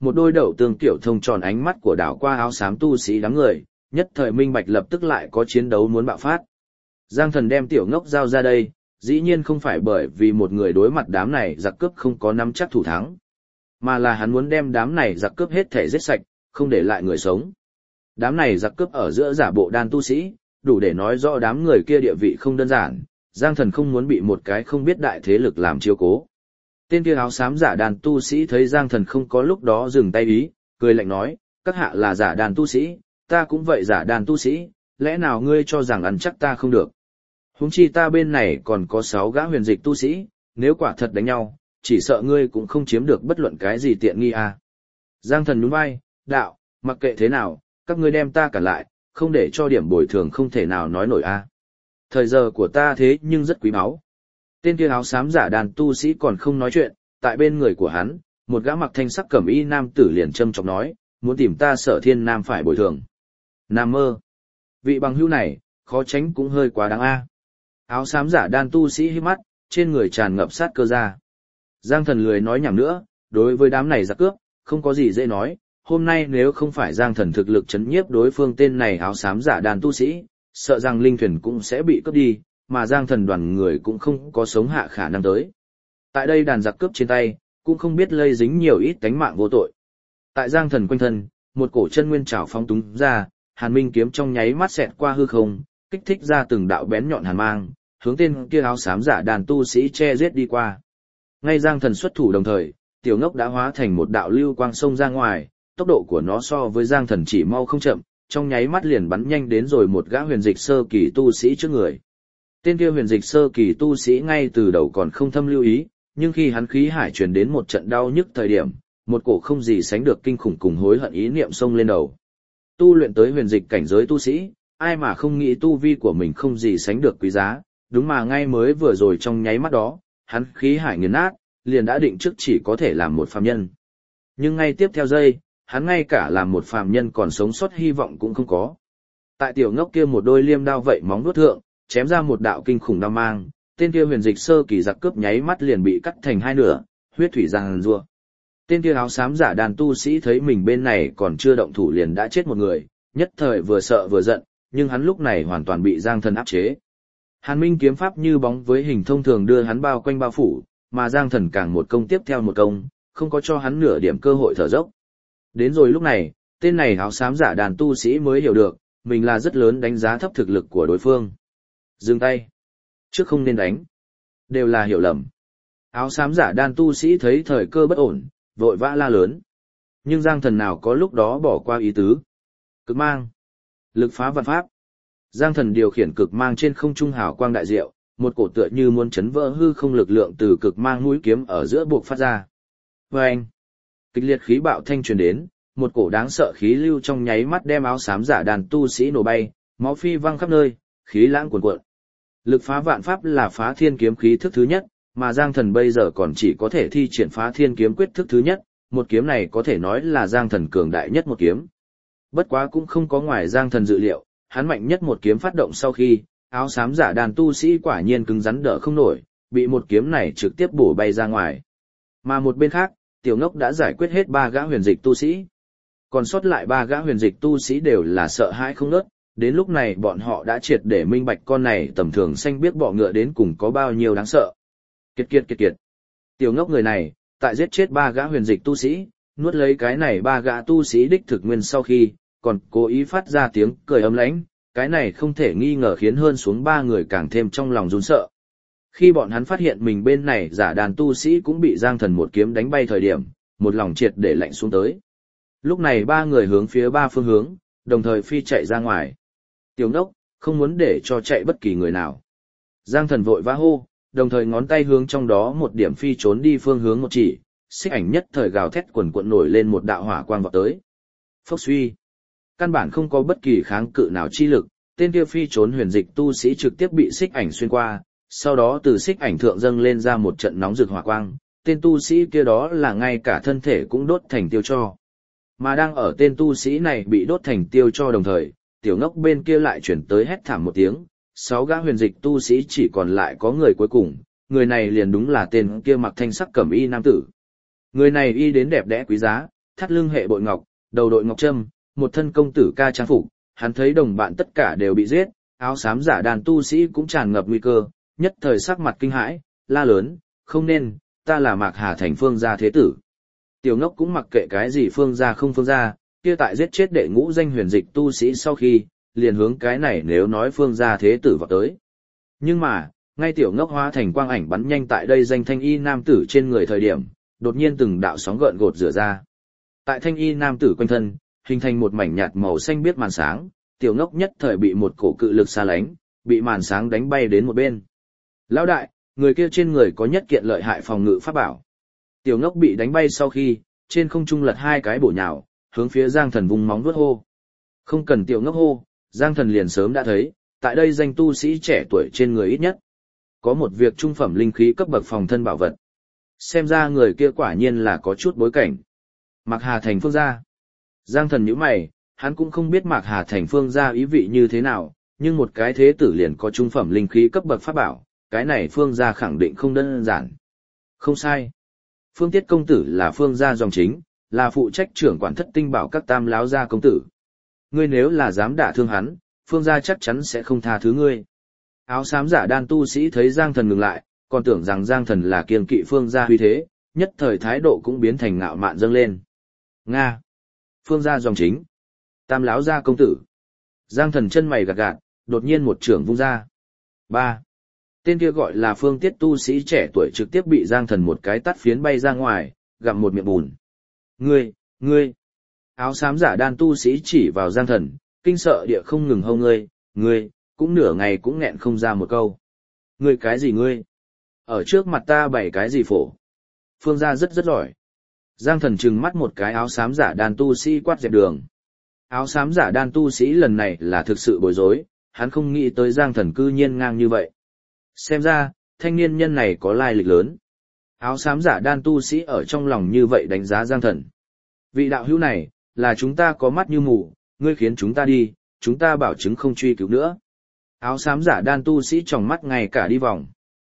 một đôi đậu tương tiểu thông tròn ánh mắt của đảo qua áo xám tu sĩ đám người, nhất thời minh bạch lập tức lại có chiến đấu muốn bạo phát. Giang Thần đem Tiểu Ngốc giao ra đây, dĩ nhiên không phải bởi vì một người đối mặt đám này giặc cướp không có nắm chắc thủ thắng, mà là hắn muốn đem đám này giặc cướp hết thể giết sạch, không để lại người sống. Đám này giặc cướp ở giữa giả bộ đan tu sĩ, đủ để nói rõ đám người kia địa vị không đơn giản, Giang Thần không muốn bị một cái không biết đại thế lực làm chiếu cố. Tên kia áo xám giả đàn tu sĩ thấy Giang Thần không có lúc đó dừng tay ý, cười lạnh nói, các hạ là giả đàn tu sĩ, ta cũng vậy giả đàn tu sĩ, lẽ nào ngươi cho rằng ăn chắc ta không được. Huống chi ta bên này còn có 6 gã huyền dịch tu sĩ, nếu quả thật đánh nhau, chỉ sợ ngươi cũng không chiếm được bất luận cái gì tiện nghi à. Giang Thần nhún vai, đạo, mặc kệ thế nào, các ngươi đem ta cản lại, không để cho điểm bồi thường không thể nào nói nổi a. À. Thời giờ của ta thế nhưng rất quý báu. Tên kia áo xám giả đàn tu sĩ còn không nói chuyện, tại bên người của hắn, một gã mặc thanh sắc cẩm y nam tử liền châm chọc nói, muốn tìm ta Sở Thiên Nam phải bồi thường. Nam mơ. Vị bằng hữu này, khó tránh cũng hơi quá đáng a. Áo xám giả đan tu sĩ hít mắt, trên người tràn ngập sát cơ ra. Giang Thần lười nói nhảm nữa, đối với đám này giặc cướp, không có gì dễ nói, hôm nay nếu không phải Giang Thần thực lực chấn nhiếp đối phương tên này áo xám giả đan tu sĩ, sợ rằng linh thuyền cũng sẽ bị cướp đi, mà Giang Thần đoàn người cũng không có sống hạ khả năng tới. Tại đây đàn giặc cướp trên tay, cũng không biết lây dính nhiều ít tánh mạng vô tội. Tại Giang Thần quanh thân, một cổ chân nguyên trảo phóng túng ra, Hàn Minh kiếm trong nháy mắt xẹt qua hư không, kích thích ra từng đạo bén nhọn hàn mang, hướng tên kia áo xám giả đàn tu sĩ che giết đi qua. Ngay Giang Thần xuất thủ đồng thời, Tiểu Ngốc đã hóa thành một đạo lưu quang xông ra ngoài, tốc độ của nó so với Giang Thần chỉ mau không chậm, trong nháy mắt liền bắn nhanh đến rồi một gã huyền dịch sơ kỳ tu sĩ trước người. Tên kia huyền dịch sơ kỳ tu sĩ ngay từ đầu còn không thâm lưu ý, nhưng khi hắn khí hải truyền đến một trận đau nhức thời điểm, một cổ không gì sánh được kinh khủng cùng hối hận ý niệm xông lên đầu. Tu luyện tới huyền dịch cảnh giới tu sĩ, ai mà không nghĩ tu vi của mình không gì sánh được quý giá, đúng mà ngay mới vừa rồi trong nháy mắt đó, hắn khí hải nghiền nát, liền đã định trước chỉ có thể làm một phàm nhân. Nhưng ngay tiếp theo giây, hắn ngay cả làm một phàm nhân còn sống sót hy vọng cũng không có. Tại Tiểu Ngốc kia một đôi liêm đao vậy móng vuốt thượng, chém ra một đạo kinh khủng đao mang, tên kia huyền dịch sơ kỳ giặc cướp nháy mắt liền bị cắt thành hai nửa, huyết thủy giằng giụa. Tên kia áo xám giả đàn tu sĩ thấy mình bên này còn chưa động thủ liền đã chết một người, nhất thời vừa sợ vừa giận, nhưng hắn lúc này hoàn toàn bị Giang Thần áp chế. Hàn Minh kiếm pháp như bóng với hình thông thường đưa hắn bao quanh bao phủ, mà Giang Thần càng một công tiếp theo một công, không có cho hắn nửa điểm cơ hội thở dốc. Đến rồi lúc này, tên này áo xám giả đàn tu sĩ mới hiểu được, mình là rất lớn đánh giá thấp thực lực của đối phương. Dừng tay. Trước không nên đánh. Đều là hiểu lầm. Áo xám giả đàn tu sĩ thấy thời cơ bất ổn, vội vã la lớn. Nhưng Giang Thần nào có lúc đó bỏ qua ý tứ. Cực mang. Lực phá vạn pháp. Giang Thần điều khiển cực mang trên không trung hào quang đại diệu, một cổ tựa như muốn chấn vỡ hư không lực lượng từ cực mang mũi kiếm ở giữa buộc phát ra. Vâng! Kịch liệt khí bạo thanh truyền đến, một cổ đáng sợ khí lưu trong nháy mắt đem áo xám giả đàn tu sĩ nổ bay, máu phi văng khắp nơi, khí lãng cuồn cuộn. Lực phá vạn pháp là phá thiên kiếm khí thức thứ nhất, mà Giang Thần bây giờ còn chỉ có thể thi triển phá thiên kiếm quyết thức thứ nhất, một kiếm này có thể nói là Giang Thần cường đại nhất một kiếm. Bất quá cũng không có ngoài Giang Thần dự liệu, hắn mạnh nhất một kiếm phát động sau khi, áo xám giả đàn tu sĩ quả nhiên cứng rắn đỡ không nổi, bị một kiếm này trực tiếp bổ bay ra ngoài. Mà một bên khác, Tiểu Ngốc đã giải quyết hết 3 gã huyền dịch tu sĩ. Còn sót lại 3 gã huyền dịch tu sĩ đều là sợ hãi không ngớt, đến lúc này bọn họ đã triệt để minh bạch con này tầm thường xanh biết bọ ngựa đến cùng có bao nhiêu đáng sợ. Kiệt. Tiểu Ngốc người này, tại giết chết 3 gã huyền dịch tu sĩ, nuốt lấy cái này 3 gã tu sĩ đích thực nguyên sau khi, còn cố ý phát ra tiếng cười ấm lãnh, cái này không thể nghi ngờ khiến hơn xuống 3 người càng thêm trong lòng run sợ. Khi bọn hắn phát hiện mình bên này giả đàn tu sĩ cũng bị Giang Thần một kiếm đánh bay thời điểm, một lòng triệt để lạnh xuống tới. Lúc này 3 người hướng phía 3 phương hướng, đồng thời phi chạy ra ngoài. Tiểu Ngốc, không muốn để cho chạy bất kỳ người nào. Giang Thần vội vã hô, đồng thời ngón tay hướng trong đó một điểm phi trốn đi phương hướng một chỉ, xích ảnh nhất thời gào thét quần quận nổi lên một đạo hỏa quang vọt tới. Phốc suy. Căn bản không có bất kỳ kháng cự nào chi lực, tên kia phi trốn huyền dịch tu sĩ trực tiếp bị xích ảnh xuyên qua, sau đó từ xích ảnh thượng dâng lên ra một trận nóng rực hỏa quang, tên tu sĩ kia đó là ngay cả thân thể cũng đốt thành tiêu tro. Mà đang ở tên tu sĩ này bị đốt thành tiêu tro đồng thời, Tiểu Ngốc bên kia lại chuyển tới hét thảm một tiếng, 6 gã huyền dịch tu sĩ chỉ còn lại có người cuối cùng, người này liền đúng là tên kia mặc thanh sắc cẩm y nam tử. Người này y đến đẹp đẽ quý giá, thắt lưng hệ bội ngọc, đầu đội ngọc trâm, một thân công tử ca trang phục, hắn thấy đồng bạn tất cả đều bị giết, áo xám giả đàn tu sĩ cũng tràn ngập nguy cơ, nhất thời sắc mặt kinh hãi, la lớn, không nên, ta là Mạc Hà Thành Phương gia thế tử. Tiểu Ngốc cũng mặc kệ cái gì Phương gia không Phương gia, kia tại giết chết đệ ngũ danh huyền dịch tu sĩ sau khi, liền hướng cái này nếu nói Phương gia thế tử vào tới. Nhưng mà, ngay Tiểu Ngốc hóa thành quang ảnh bắn nhanh tại đây danh thanh y nam tử trên người thời điểm, đột nhiên từng đạo sóng gợn gột rửa ra. Tại thanh y nam tử quanh thân, hình thành một mảnh nhạt màu xanh biếc màn sáng, Tiểu Ngốc nhất thời bị một cổ cự lực xa lánh, bị màn sáng đánh bay đến một bên. Lão đại, người kia trên người có nhất kiện lợi hại phòng ngự pháp bảo. Tiểu Ngốc bị đánh bay sau khi, trên không trung lật hai cái bổ nhào, hướng phía Giang Thần vùng móng vuốt hô. Không cần Tiểu Ngốc hô, Giang Thần liền sớm đã thấy, tại đây danh tu sĩ trẻ tuổi trên người ít nhất có một việc trung phẩm linh khí cấp bậc phòng thân bảo vật. Xem ra người kia quả nhiên là có chút bối cảnh. Mạc Hà Thành Phương gia. Giang Thần nhíu mày, hắn cũng không biết Mạc Hà Thành Phương gia ý vị như thế nào, nhưng một cái thế tử liền có trung phẩm linh khí cấp bậc pháp bảo, cái này Phương gia khẳng định không đơn giản. Không sai. Phương Tiết công tử là Phương gia dòng chính, là phụ trách trưởng quản thất tinh bảo các tam láo gia công tử. Ngươi nếu là dám đả thương hắn, Phương gia chắc chắn sẽ không tha thứ ngươi. Áo xám giả đan tu sĩ thấy Giang Thần ngừng lại, còn tưởng rằng Giang Thần là kiêng kỵ Phương gia huy thế, nhất thời thái độ cũng biến thành ngạo mạn dâng lên. Nga. Phương gia dòng chính. Tam láo gia công tử. Giang Thần chân mày gạt gạt, đột nhiên một trưởng vung ra. 3. Tên kia gọi là Phương Tiết tu sĩ trẻ tuổi trực tiếp bị Giang Thần một cái tát phiến bay ra ngoài, gặm một miệng bùn. Ngươi. Áo xám giả đan tu sĩ chỉ vào Giang Thần, kinh sợ địa không ngừng hâu ngươi, cũng nửa ngày cũng nghẹn không ra một câu. Ngươi cái gì ngươi? Ở trước mặt ta bày cái gì phổ? Phương gia rất giỏi. Giang Thần trừng mắt một cái áo xám giả đan tu sĩ quát dẹp đường. Áo xám giả đan tu sĩ lần này là thực sự bối rối, hắn không nghĩ tới Giang Thần cư nhiên ngang như vậy. Xem ra, thanh niên nhân này có lai lịch lớn. Áo xám giả đan tu sĩ ở trong lòng như vậy đánh giá Giang Thần. Vị đạo hữu này, là chúng ta có mắt như mù, ngươi khiến chúng ta đi, chúng ta bảo chứng không truy cứu nữa. Áo xám giả đan tu sĩ tròng mắt ngay cả đi vòng.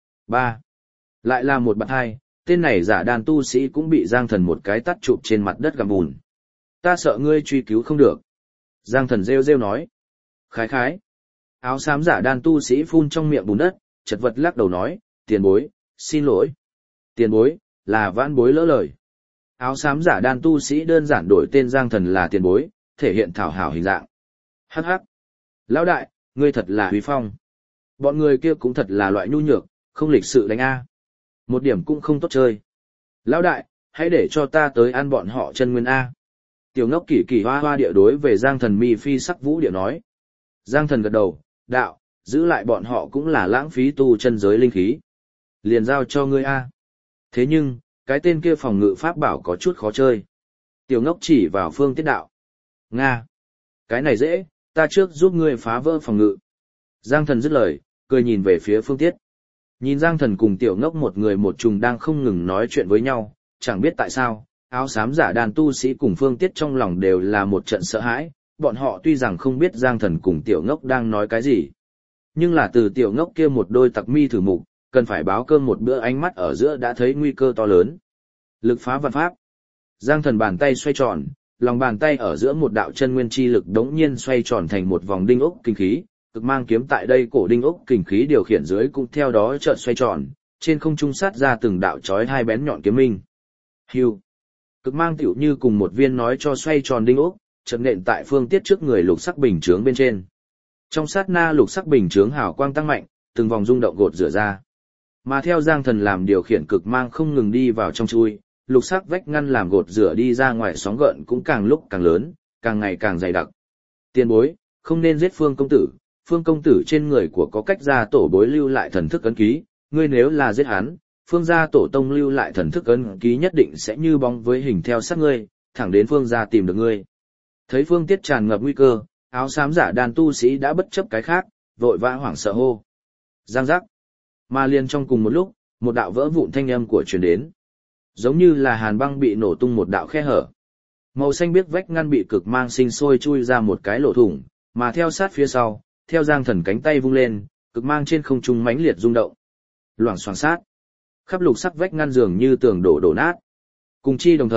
3. Lại là một bạn hai, tên này giả đan tu sĩ cũng bị Giang Thần một cái tát chụp trên mặt đất gặm bùn. Ta sợ ngươi truy cứu không được. Giang Thần rêu nói. Khái. Áo xám giả đan tu sĩ phun trong miệng bùn đất, chật vật lắc đầu nói, tiền bối, xin lỗi. Tiền bối, là vãn bối lỡ lời. Áo xám giả đan tu sĩ đơn giản đổi tên Giang Thần là tiền bối, thể hiện thảo hảo hình dạng. Hắc. Lão đại, ngươi thật là huy phong. Bọn người kia cũng thật là loại nhu nhược, không lịch sự đánh A. Một điểm cũng không tốt chơi. Lão đại, hãy để cho ta tới ăn bọn họ chân nguyên A. Tiểu Ngốc kỳ hoa hoa địa đối về Giang Thần mi phi sắc vũ địa nói. Giang Thần gật đầu, đạo, giữ lại bọn họ cũng là lãng phí tu chân giới linh khí. Liền giao cho ngươi A. Thế nhưng, cái tên kia phòng ngự pháp bảo có chút khó chơi. Tiểu Ngốc chỉ vào Phương Tiết đạo. Nga. Cái này dễ, ta trước giúp ngươi phá vỡ phòng ngự. Giang Thần dứt lời, cười nhìn về phía Phương Tiết. Nhìn Giang Thần cùng Tiểu Ngốc một người một trùng đang không ngừng nói chuyện với nhau, chẳng biết tại sao, áo xám giả đàn tu sĩ cùng Phương Tiết trong lòng đều là một trận sợ hãi, bọn họ tuy rằng không biết Giang Thần cùng Tiểu Ngốc đang nói cái gì. Nhưng là từ Tiểu Ngốc kia một đôi tặc mi thử mục, cần phải báo cơm một bữa ánh mắt ở giữa đã thấy nguy cơ to lớn. Lực phá vạn pháp. Giang Thần bàn tay xoay tròn, lòng bàn tay ở giữa một đạo chân nguyên chi lực đống nhiên xoay tròn thành một vòng đinh ốc kinh khí, cực mang kiếm tại đây cổ đinh ốc kinh khí điều khiển dưới cũng theo đó chợt xoay tròn, trên không trung sát ra từng đạo chói hai bén nhọn kiếm minh. Hưu. Cực mang tiểu như cùng một viên nói cho xoay tròn đinh ốc, chợt nện tại Phương Tiết trước người lục sắc bình chướng bên trên. Trong sát na lục sắc bình chướng hào quang tăng mạnh, từng vòng rung động gột rửa ra. Mà theo Giang Thần làm điều khiển cực mang không ngừng đi vào trong chui, lục sắc vách ngăn làm gột rửa đi ra ngoài sóng gợn cũng càng lúc càng lớn, càng ngày càng dày đặc. Tiền bối, không nên giết Phương công tử, Phương công tử trên người của có cách gia tổ bối lưu lại thần thức ấn ký, ngươi nếu là giết hắn, Phương gia tổ tông lưu lại thần thức ấn ký nhất định sẽ như bóng với hình theo sát ngươi, thẳng đến Phương gia tìm được ngươi. Thấy Phương Tiết tràn ngập nguy cơ, áo xám giả đàn tu sĩ đã bất chấp cái khác, vội vã hoảng sợ hô. Giang giác. Mà liền trong cùng một lúc, một đạo vỡ vụn thanh âm của truyền đến. Giống như là hàn băng bị nổ tung một đạo khe hở. Màu xanh biếc vách ngăn bị cực mang sinh sôi chui ra một cái lỗ thủng, mà theo sát phía sau, theo Giang Thần cánh tay vung lên, cực mang trên không trung mãnh liệt rung động. Loảng xoảng sát. Khắp lục sắc vách ngăn dường như tường đổ nát. Cùng chi đồng thời,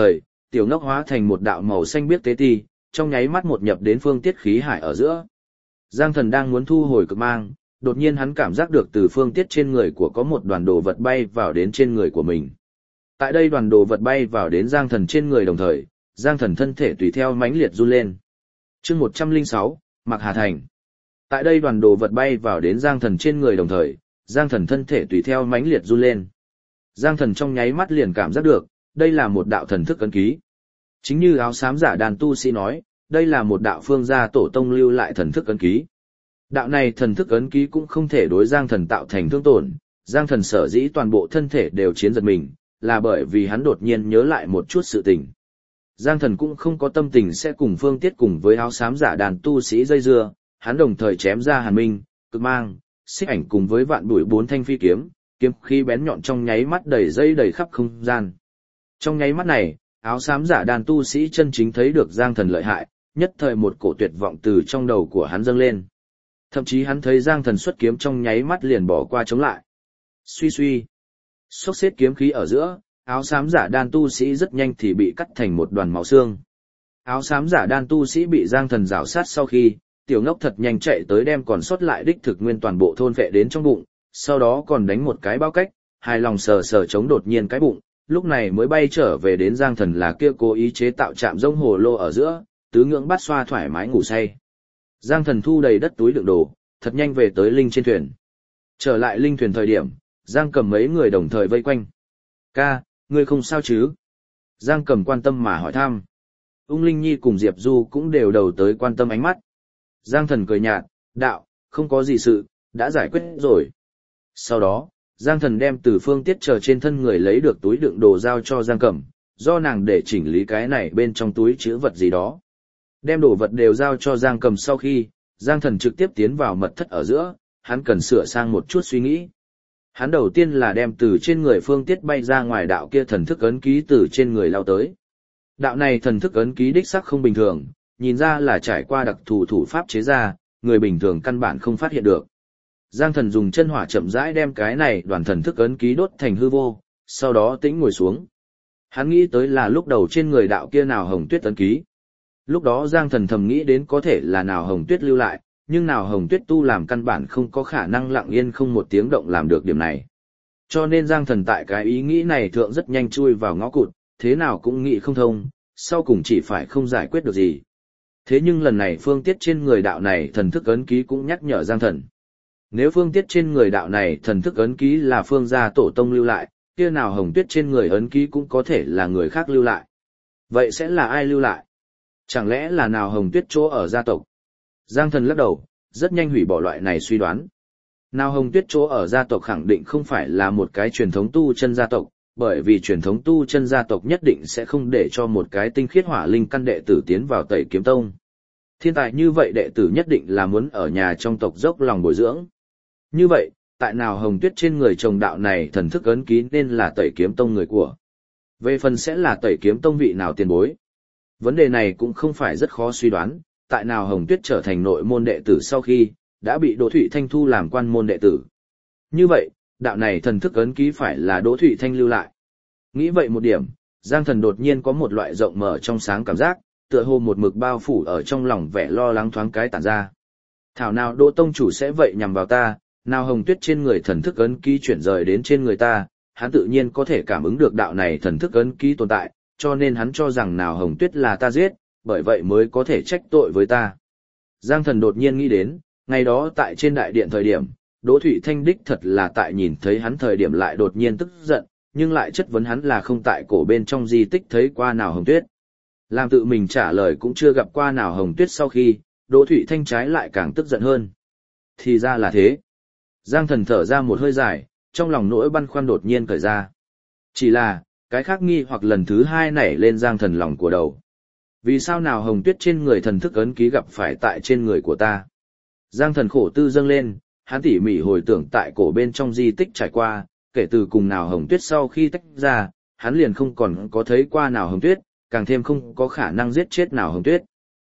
tiểu ngốc hóa thành một đạo màu xanh biếc tế ti, trong nháy mắt một nhập đến phương tiết khí hải ở giữa. Giang Thần đang muốn thu hồi cực mang, đột nhiên hắn cảm giác được từ phương tiết trên người của có một đoàn đồ vật bay vào đến trên người của mình. Tại đây đoàn đồ vật bay vào đến Giang Thần trên người đồng thời, Giang Thần thân thể tùy theo mãnh liệt run lên. Chương 106, Mạc Hà Thành. Tại đây đoàn đồ vật bay vào đến Giang Thần trên người đồng thời, Giang Thần thân thể tùy theo mãnh liệt run lên. Giang Thần trong nháy mắt liền cảm giác được, đây là một đạo thần thức ấn ký. Chính như áo xám giả đàn tu sĩ nói, đây là một đạo phương gia tổ tông lưu lại thần thức ấn ký. Đạo này thần thức ấn ký cũng không thể đối Giang Thần tạo thành thương tổn, Giang Thần sở dĩ toàn bộ thân thể đều chiến giật mình, là bởi vì hắn đột nhiên nhớ lại một chút sự tình. Giang Thần cũng không có tâm tình sẽ cùng Phương Tiết cùng với áo xám giả đàn tu sĩ dây dưa, hắn đồng thời chém ra Hàn Minh, Cực Mang, Xích Ảnh cùng với vạn bụi 4 thanh phi kiếm, kiếm khí bén nhọn trong nháy mắt đầy dây đầy khắp không gian. Trong nháy mắt này, áo xám giả đàn tu sĩ chân chính thấy được Giang Thần lợi hại, nhất thời một cổ tuyệt vọng từ trong đầu của hắn dâng lên. Thậm chí hắn thấy Giang Thần xuất kiếm trong nháy mắt liền bỏ qua chống lại. Suy suy, xốc xếp kiếm khí ở giữa, áo xám giả đan tu sĩ rất nhanh thì bị cắt thành một đoàn máu xương. Áo xám giả đan tu sĩ bị Giang Thần rào sát sau khi, tiểu ngốc thật nhanh chạy tới đem còn sót lại đích thực nguyên toàn bộ thôn vệ đến trong bụng, sau đó còn đánh một cái bao cách, hài lòng sờ sờ chống đột nhiên cái bụng, lúc này mới bay trở về đến Giang Thần là kia cố ý chế tạo trạm rông hồ lô ở giữa, tứ ngưỡng bát xoa thoải mái ngủ say. Giang Thần thu đầy đất túi đựng đồ, thật nhanh về tới linh trên thuyền. Trở lại linh thuyền thời điểm, Giang Cầm mấy người đồng thời vây quanh. Ca, ngươi không sao chứ? Giang Cầm quan tâm mà hỏi thăm. Ung Linh Nhi cùng Diệp Du cũng đều đầu tới quan tâm ánh mắt. Giang Thần cười nhạt, đạo, không có gì sự, đã giải quyết rồi. Sau đó, Giang Thần đem từ Phương Tiết chờ trên thân người lấy được túi đựng đồ giao cho Giang Cầm, do nàng để chỉnh lý cái này bên trong túi chứa vật gì đó. Đem đồ vật đều giao cho Giang Cầm sau khi, Giang Thần trực tiếp tiến vào mật thất ở giữa, hắn cần sửa sang một chút suy nghĩ. Hắn đầu tiên là đem từ trên người Phương Tiết bay ra ngoài đạo kia thần thức ấn ký từ trên người lao tới. Đạo này thần thức ấn ký đích sắc không bình thường, nhìn ra là trải qua đặc thù thủ pháp chế ra, người bình thường căn bản không phát hiện được. Giang Thần dùng chân hỏa chậm rãi đem cái này đoàn thần thức ấn ký đốt thành hư vô, sau đó tĩnh ngồi xuống. Hắn nghĩ tới là lúc đầu trên người đạo kia nào hồng tuyết ấn ký. Lúc đó Giang Thần thầm nghĩ đến có thể là nào hồng tuyết lưu lại, nhưng nào hồng tuyết tu làm căn bản không có khả năng lặng yên không một tiếng động làm được điểm này. Cho nên Giang Thần tại cái ý nghĩ này thượng rất nhanh chui vào ngõ cụt, thế nào cũng nghĩ không thông, sau cùng chỉ phải không giải quyết được gì. Thế nhưng lần này Phương Tiết trên người đạo này thần thức ấn ký cũng nhắc nhở Giang Thần. Nếu Phương Tiết trên người đạo này thần thức ấn ký là Phương gia tổ tông lưu lại, kia nào hồng tuyết trên người ấn ký cũng có thể là người khác lưu lại. Vậy sẽ là ai lưu lại? Chẳng lẽ là nào hồng tuyết chỗ ở gia tộc? Giang Thần lắc đầu, rất nhanh hủy bỏ loại này suy đoán. Nào hồng tuyết chỗ ở gia tộc khẳng định không phải là một cái truyền thống tu chân gia tộc, bởi vì truyền thống tu chân gia tộc nhất định sẽ không để cho một cái tinh khiết hỏa linh căn đệ tử tiến vào Tẩy Kiếm Tông. Thiên tài như vậy đệ tử nhất định là muốn ở nhà trong tộc dốc lòng bồi dưỡng. Như vậy, tại nào hồng tuyết trên người chồng đạo này thần thức ấn ký nên là Tẩy Kiếm Tông người của. Về phần sẽ là Tẩy Kiếm Tông vị nào tiền bối. Vấn đề này cũng không phải rất khó suy đoán, tại nào hồng tuyết trở thành nội môn đệ tử sau khi, đã bị Đỗ Thụy Thanh thu làm quan môn đệ tử. Như vậy, đạo này thần thức ấn ký phải là Đỗ Thụy Thanh lưu lại. Nghĩ vậy một điểm, Giang Thần đột nhiên có một loại rộng mở trong sáng cảm giác, tựa hồ một mực bao phủ ở trong lòng vẻ lo lắng thoáng cái tản ra. Thảo nào Đỗ tông chủ sẽ vậy nhằm vào ta, nào hồng tuyết trên người thần thức ấn ký chuyển rời đến trên người ta, hắn tự nhiên có thể cảm ứng được đạo này thần thức ấn ký tồn tại, cho nên hắn cho rằng nào hồng tuyết là ta giết, bởi vậy mới có thể trách tội với ta. Giang Thần đột nhiên nghĩ đến, ngày đó tại trên đại điện thời điểm, Đỗ Thụy Thanh đích thật là tại nhìn thấy hắn thời điểm lại đột nhiên tức giận, nhưng lại chất vấn hắn là không tại cổ bên trong di tích thấy qua nào hồng tuyết. Làm tự mình trả lời cũng chưa gặp qua nào hồng tuyết sau khi, Đỗ Thụy Thanh trái lại càng tức giận hơn. Thì ra là thế. Giang Thần thở ra một hơi dài, trong lòng nỗi băn khoăn đột nhiên cởi ra. Chỉ là, cái khác nghi hoặc lần thứ hai nảy lên Giang Thần lòng của đầu. Vì sao nào hồng tuyết trên người thần thức ấn ký gặp phải tại trên người của ta? Giang Thần khổ tư dâng lên, hắn tỉ mỉ hồi tưởng tại cổ bên trong di tích trải qua, kể từ cùng nào hồng tuyết sau khi tách ra, hắn liền không còn có thấy qua nào hồng tuyết, càng thêm không có khả năng giết chết nào hồng tuyết.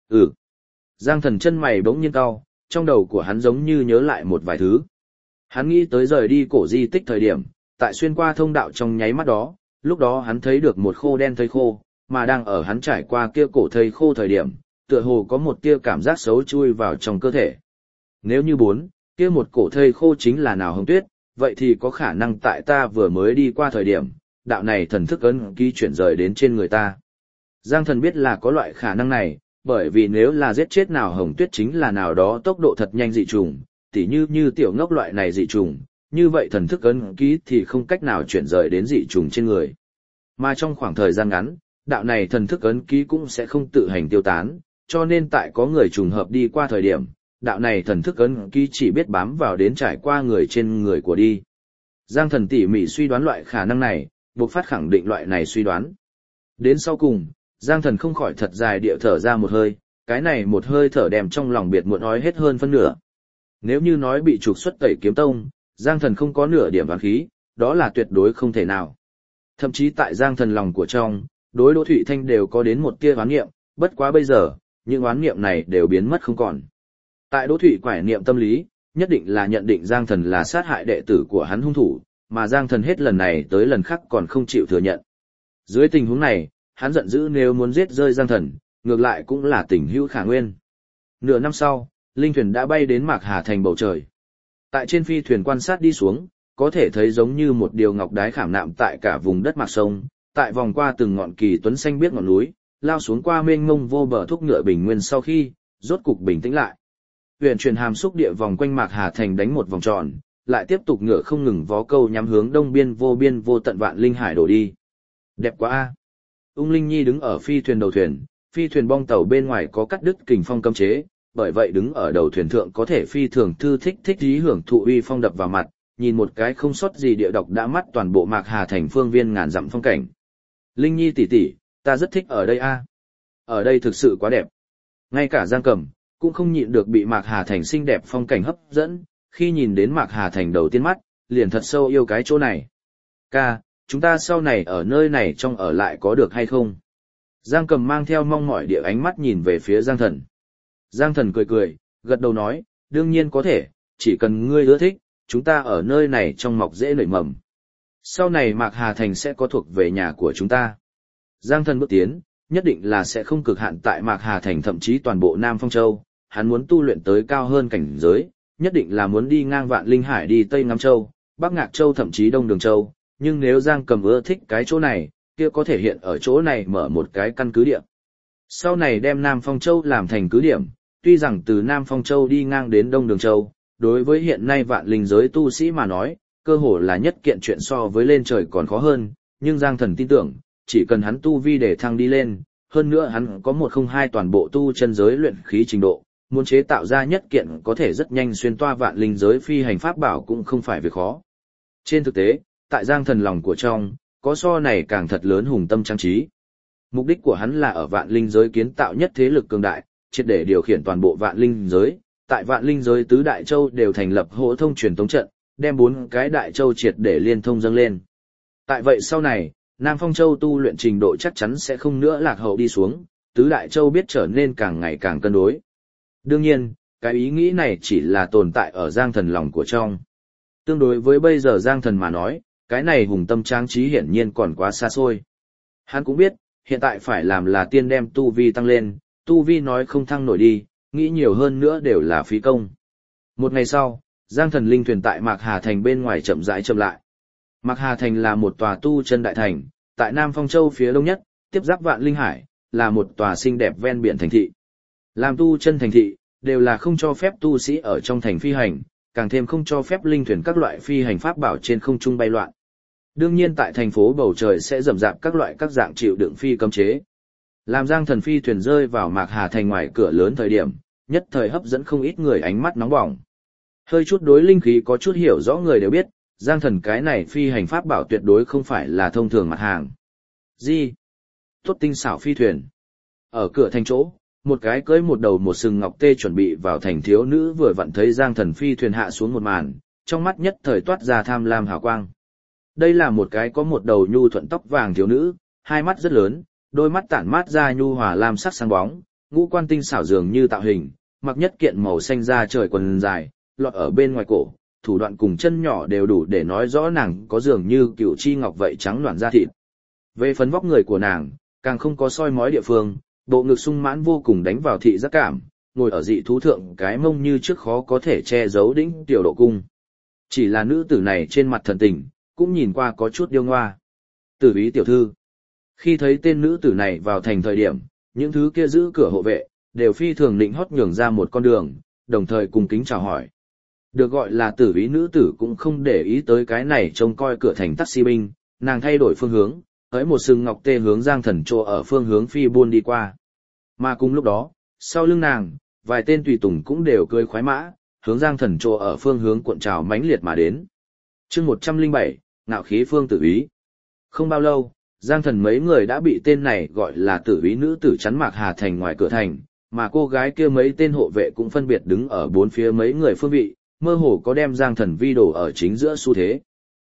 Giang Thần chân mày bỗng nhiên cau, trong đầu của hắn giống như nhớ lại một vài thứ. Hắn nghĩ tới rời đi cổ di tích thời điểm, tại xuyên qua thông đạo trong nháy mắt đó, lúc đó hắn thấy được một khô đen thây khô, mà đang ở hắn trải qua kia cổ thây khô thời điểm, tựa hồ có một tia cảm giác xấu chui vào trong cơ thể. Nếu như kia một cổ thây khô chính là nào hồng tuyết, vậy thì có khả năng tại ta vừa mới đi qua thời điểm, đạo này thần thức ấn ký chuyển rời đến trên người ta. Giang Thần biết là có loại khả năng này, bởi vì nếu là giết chết nào hồng tuyết chính là nào đó tốc độ thật nhanh dị trùng, tỉ như tiểu ngốc loại này dị trùng, như vậy thần thức ấn ký thì không cách nào chuyển rời đến dị trùng trên người. Mà trong khoảng thời gian ngắn, đạo này thần thức ấn ký cũng sẽ không tự hành tiêu tán, cho nên tại có người trùng hợp đi qua thời điểm, đạo này thần thức ấn ký chỉ biết bám vào đến trải qua người trên người của đi. Giang Thần tỉ mỉ suy đoán loại khả năng này, buộc phát khẳng định loại này suy đoán. Đến sau cùng, Giang Thần không khỏi thật dài địa thở ra một hơi, cái này một hơi thở đem trong lòng biệt muộn ói hết hơn phân nửa. Nếu như nói bị trục xuất Tẩy Kiếm Tông, Giang Thần không có nửa điểm oán khí, đó là tuyệt đối không thể nào. Thậm chí tại Giang Thần lòng của trong, đối Đỗ Thụy Thanh đều có đến một tia oán niệm, bất quá bây giờ, những oán niệm này đều biến mất không còn. Tại Đỗ Thụy quải niệm tâm lý, nhất định là nhận định Giang Thần là sát hại đệ tử của hắn hung thủ, mà Giang Thần hết lần này tới lần khác còn không chịu thừa nhận. Dưới tình huống này, hắn giận dữ nếu muốn giết rơi Giang Thần, ngược lại cũng là tình hữu khả nguyên. Nửa năm sau, linh thuyền đã bay đến Mạc Hà thành bầu trời. Tại trên phi thuyền quan sát đi xuống, có thể thấy giống như một điều ngọc đái khảm nạm tại cả vùng đất mạc sông, tại vòng qua từng ngọn kỳ tuấn xanh biếc ngọn núi, lao xuống qua mênh mông vô bờ thúc ngựa bình nguyên sau khi, rốt cục bình tĩnh lại. Huyền truyền hàm xúc địa vòng quanh Mạc Hà thành đánh một vòng tròn, lại tiếp tục ngựa không ngừng vó câu nhắm hướng đông biên vô tận vạn linh hải đổ đi. Đẹp quá a. Ung Linh Nhi đứng ở phi thuyền đầu thuyền, phi thuyền bong tàu bên ngoài có cắt đứt kình phong cấm chế, bởi vậy đứng ở đầu thuyền thượng có thể phi thường thư thích ý hưởng thụ uy phong đập vào mặt, nhìn một cái không sót gì địa độc đã mắt toàn bộ Mạc Hà thành phương viên ngàn dặm phong cảnh. Linh Nhi tỷ tỷ, ta rất thích ở đây a. Ở đây thực sự quá đẹp. Ngay cả Giang Cầm cũng không nhịn được bị Mạc Hà thành xinh đẹp phong cảnh hấp dẫn, khi nhìn đến Mạc Hà thành đầu tiên mắt, liền thật sâu yêu cái chỗ này. Ca, chúng ta sau này ở nơi này trong ở lại có được hay không? Giang Cầm mang theo mong mỏi địa ánh mắt nhìn về phía Giang Thần. Giang Thần cười, gật đầu nói, đương nhiên có thể, chỉ cần ngươi ưa thích, chúng ta ở nơi này trong mọc dễ nảy mầm. Sau này Mạc Hà thành sẽ có thuộc về nhà của chúng ta. Giang Thần bước tiến, nhất định là sẽ không cực hạn tại Mạc Hà thành thậm chí toàn bộ Nam Phong Châu, hắn muốn tu luyện tới cao hơn cảnh giới, nhất định là muốn đi ngang vạn linh hải đi Tây Nam Châu, Bắc Ngạc Châu thậm chí Đông Đường Châu, nhưng nếu Giang Cầm ưa thích cái chỗ này, kia có thể hiện ở chỗ này mở một cái căn cứ địa. Sau này đem Nam Phong Châu làm thành cứ điểm, tuy rằng từ Nam Phong Châu đi ngang đến Đông Đường Châu, đối với hiện nay vạn linh giới tu sĩ mà nói, cơ hồ là nhất kiện chuyện so với lên trời còn khó hơn, nhưng Giang Thần tin tưởng, chỉ cần hắn tu vi để thăng đi lên, hơn nữa hắn có 102 toàn bộ tu chân giới luyện khí trình độ, muốn chế tạo ra nhất kiện có thể rất nhanh xuyên toa vạn linh giới phi hành pháp bảo cũng không phải việc khó. Trên thực tế, tại Giang Thần lòng của trong, có so này càng thật lớn hùng tâm trang trí. Mục đích của hắn là ở vạn linh giới kiến tạo nhất thế lực cường đại, triệt để điều khiển toàn bộ vạn linh giới. Tại vạn linh giới tứ đại châu đều thành lập hỗ thông truyền tống trận, đem 4 cái đại châu triệt để liên thông dâng lên. Tại vậy sau này, Nam Phong Châu tu luyện trình độ chắc chắn sẽ không nữa lạc hậu đi xuống, tứ đại châu biết trở nên càng ngày càng cân đối. Đương nhiên, cái ý nghĩ này chỉ là tồn tại ở Giang Thần lòng của trong. Tương đối với bây giờ Giang Thần mà nói, cái này hùng tâm trang trí hiển nhiên còn quá xa xôi. Hắn cũng biết, hiện tại phải làm là tiên đem tu vi tăng lên, tu vi nói không thăng nổi đi, nghĩ nhiều hơn nữa đều là phí công. Một ngày sau, Giang Thần linh thuyền tại Mạc Hà thành bên ngoài chậm rãi chậm lại. Mạc Hà thành là một tòa tu chân đại thành, tại Nam Phong Châu phía đông nhất, tiếp giáp vạn linh hải, là một tòa xinh đẹp ven biển thành thị. Làm tu chân thành thị, đều là không cho phép tu sĩ ở trong thành phi hành, càng thêm không cho phép linh thuyền các loại phi hành pháp bảo trên không trung bay loạn. Đương nhiên tại thành phố bầu trời sẽ rầm rạp các loại các dạng chịu đựng phi cấm chế. Làm Giang Thần phi thuyền rơi vào Mạc Hà thành ngoài cửa lớn thời điểm, nhất thời hấp dẫn không ít người ánh mắt nóng bỏng. Hơi chút đối linh khí có chút hiểu rõ người đều biết, Giang Thần cái này phi hành pháp bảo tuyệt đối không phải là thông thường mặt hàng. Gì? Tốt tinh xảo phi thuyền. Ở cửa thành chỗ, một cái cưỡi một đầu một sừng ngọc tê chuẩn bị vào thành thiếu nữ vừa vặn thấy Giang Thần phi thuyền hạ xuống một màn, trong mắt nhất thời toát ra tham lam hào quang. Đây là một cái có một đầu nhu thuận tóc vàng thiếu nữ, hai mắt rất lớn, đôi mắt tản mát ra nhu hòa lam sắc sáng bóng, ngũ quan tinh xảo dường như tạo hình, mặc nhất kiện màu xanh da trời quần dài, lọt ở bên ngoài cổ, thủ đoạn cùng chân nhỏ đều đủ để nói rõ nàng có dường như cựu chi ngọc vậy trắng loạn da thịt. Về phấn vóc người của nàng, càng không có soi mói địa phương, bộ ngực sung mãn vô cùng đánh vào thị giác cảm, ngồi ở dị thú thượng cái mông như trước khó có thể che giấu đỉnh tiểu độ cung. Chỉ là nữ tử này trên mặt thần tình, cũng nhìn qua có chút điêu ngoa. Tử ý tiểu thư. Khi thấy tên nữ tử này vào thành thời điểm, những thứ kia giữ cửa hộ vệ, đều phi thường định hót nhường ra một con đường, đồng thời cùng kính chào hỏi. Được gọi là tử ý nữ tử cũng không để ý tới cái này trông coi cửa thành taxi binh, nàng thay đổi phương hướng, tới một sừng ngọc tê hướng Giang Thần chỗ ở phương hướng phi buôn đi qua. Mà cùng lúc đó, sau lưng nàng, vài tên tùy tùng cũng đều cưỡi khoái mã, hướng Giang Thần chỗ ở phương hướng cuộn trào mãnh liệt mà đến. Chương 107, ngạo khí phương tử ý. Không bao lâu, Giang Thần mấy người đã bị tên này gọi là tử ý nữ tử chắn Mạc Hà thành ngoài cửa thành, mà cô gái kia mấy tên hộ vệ cũng phân biệt đứng ở bốn phía mấy người phương vị, mơ hồ có đem Giang Thần vi đổ ở chính giữa xu thế.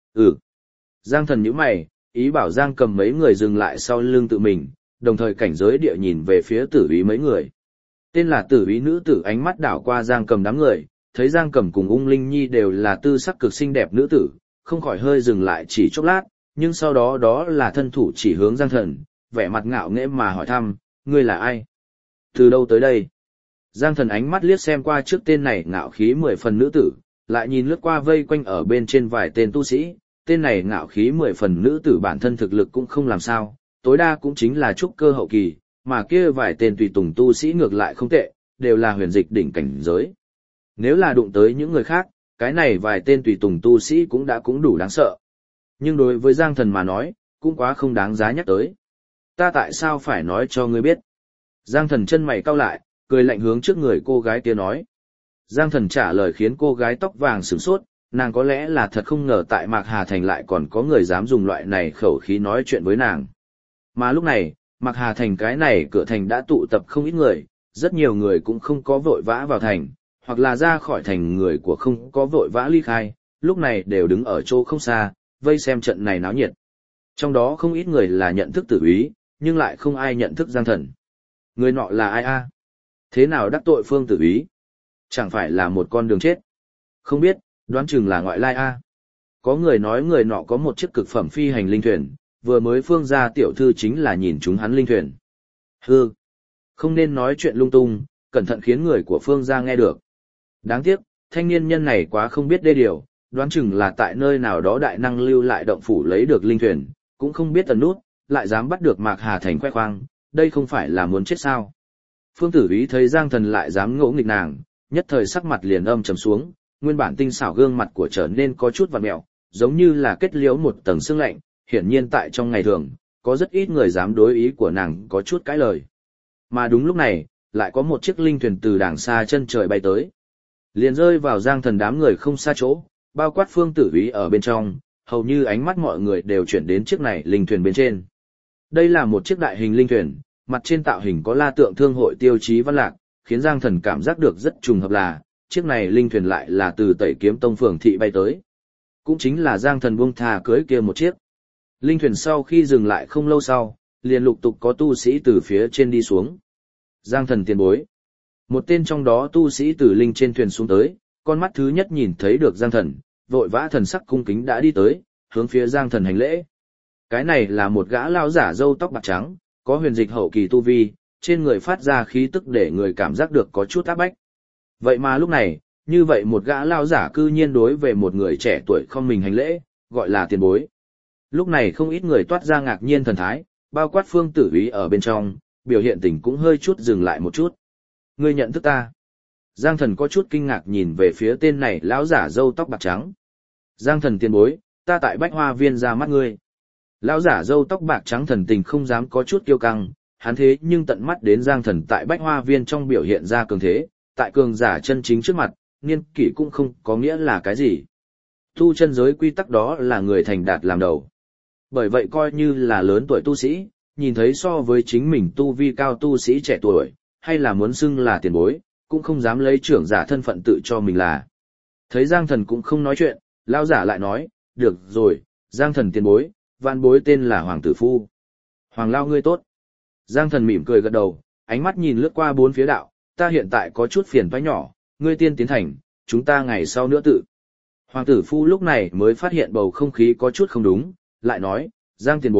Giang Thần nhíu mày, ý bảo Giang Cầm mấy người dừng lại sau lưng tự mình, đồng thời cảnh giới địa nhìn về phía tử ý mấy người. Tên là tử ý nữ tử ánh mắt đảo qua Giang Cầm đám người, thấy Giang Cầm cùng Ung Linh Nhi đều là tư sắc cực xinh đẹp nữ tử, không khỏi hơi dừng lại chỉ chốc lát, nhưng sau đó đó là thân thủ chỉ hướng Giang Thần, vẻ mặt ngạo nghễ mà hỏi thăm, ngươi là ai? Từ đâu tới đây? Giang Thần ánh mắt liếc xem qua trước tên này ngạo khí 10 phần nữ tử, lại nhìn lướt qua vây quanh ở bên trên vài tên tu sĩ, tên này ngạo khí 10 phần nữ tử bản thân thực lực cũng không làm sao, tối đa cũng chính là trúc cơ hậu kỳ, mà kia vài tên tùy tùng tu sĩ ngược lại không tệ, đều là huyền dịch đỉnh cảnh giới. Nếu là đụng tới những người khác, cái này vài tên tùy tùng tu sĩ cũng đủ đáng sợ. Nhưng đối với Giang Thần mà nói, cũng quá không đáng giá nhắc tới. Ta tại sao phải nói cho ngươi biết? Giang Thần chân mày cau lại, cười lạnh hướng trước người cô gái kia nói. Giang Thần trả lời khiến cô gái tóc vàng sửng sốt, nàng có lẽ là thật không ngờ tại Mạc Hà Thành lại còn có người dám dùng loại này khẩu khí nói chuyện với nàng. Mà lúc này, Mạc Hà Thành cái này cửa thành đã tụ tập không ít người, rất nhiều người cũng không có vội vã vào thành, hoặc là ra khỏi thành người của không có vội vã ly khai, lúc này đều đứng ở chỗ không xa, vây xem trận này náo nhiệt. Trong đó không ít người là nhận thức tử ý, nhưng lại không ai nhận thức Giang Thần. Người nọ là ai a? Thế nào đắc tội phương tử ý? Chẳng phải là một con đường chết? Không biết, đoán chừng là ngoại lai a. Có người nói người nọ có một chiếc cực phẩm phi hành linh thuyền, vừa mới phương gia tiểu thư chính là nhìn chúng hắn linh thuyền. Hừ, không nên nói chuyện lung tung, cẩn thận khiến người của phương gia nghe được. Đáng tiếc, thanh niên nhân này quá không biết đê điều, đoán chừng là tại nơi nào đó đại năng lưu lại động phủ lấy được linh thuyền, cũng không biết tần nút, lại dám bắt được Mạc Hà Thành khoe khoang, đây không phải là muốn chết sao. Phương Tử Ý thấy Giang Thần lại dám ngỗ nghịch nàng, nhất thời sắc mặt liền âm trầm xuống, nguyên bản tinh xảo gương mặt của trở nên có chút vặn mẹo, giống như là kết liễu một tầng sương lạnh, hiển nhiên tại trong ngày thường, có rất ít người dám đối ý của nàng có chút cãi lời. Mà đúng lúc này, lại có một chiếc linh thuyền từ đàng xa chân trời bay tới. Liền rơi vào Giang Thần đám người không xa chỗ, bao quát Phương Tử Ý ở bên trong, hầu như ánh mắt mọi người đều chuyển đến chiếc này linh thuyền bên trên. Đây là một chiếc đại hình linh thuyền, mặt trên tạo hình có la tượng thương hội tiêu chí văn lạc, khiến Giang Thần cảm giác được rất trùng hợp là, chiếc này linh thuyền lại là từ Tẩy Kiếm Tông phường thị bay tới. Cũng chính là Giang Thần buông thà cưới kia một chiếc. Linh thuyền sau khi dừng lại không lâu sau, liền lục tục có tu sĩ từ phía trên đi xuống. Giang Thần tiền bối. Một tên trong đó tu sĩ từ linh trên thuyền xuống tới, con mắt thứ nhất nhìn thấy được Giang Thần, vội vã thần sắc cung kính đã đi tới, hướng phía Giang Thần hành lễ. Cái này là một gã lao giả râu tóc bạc trắng, có huyền dịch hậu kỳ tu vi, trên người phát ra khí tức để người cảm giác được có chút áp bách. Vậy mà lúc này, như vậy một gã lao giả cư nhiên đối về một người trẻ tuổi không mình hành lễ, gọi là tiền bối. Lúc này không ít người toát ra ngạc nhiên thần thái, bao quát Phương Tử Ý ở bên trong, biểu hiện tình cũng hơi chút dừng lại một chút. Ngươi nhận thức ta? Giang Thần có chút kinh ngạc nhìn về phía tên này lão giả râu tóc bạc trắng. Giang Thần tiền bối, ta tại Bách Hoa Viên ra mắt ngươi. Lão giả râu tóc bạc trắng thần tình không dám có chút kiêu căng, hắn thế nhưng tận mắt đến Giang Thần tại Bách Hoa Viên trong biểu hiện ra cường thế, tại cường giả chân chính trước mặt, niên kỷ cũng không có nghĩa là cái gì. Tu chân giới quy tắc đó là người thành đạt làm đầu. Bởi vậy coi như là lớn tuổi tu sĩ, nhìn thấy so với chính mình tu vi cao tu sĩ trẻ tuổi, hay là muốn xưng là tiền bối, cũng không dám lấy trưởng giả thân phận tự cho mình là. Thấy Giang Thần cũng không nói chuyện, lão giả lại nói, được rồi, Giang Thần tiền bối, vạn bối tên là Hoàng Tử Phu. Hoàng Lao ngươi tốt. Giang Thần mỉm cười gật đầu, ánh mắt nhìn lướt qua bốn phía đạo, ta hiện tại có chút phiền toái nhỏ, ngươi tiên tiến thành, chúng ta ngày sau nữa tự. Hoàng Tử Phu lúc này mới phát hiện bầu không khí có chút không đúng, lại nói, Giang tiền bối,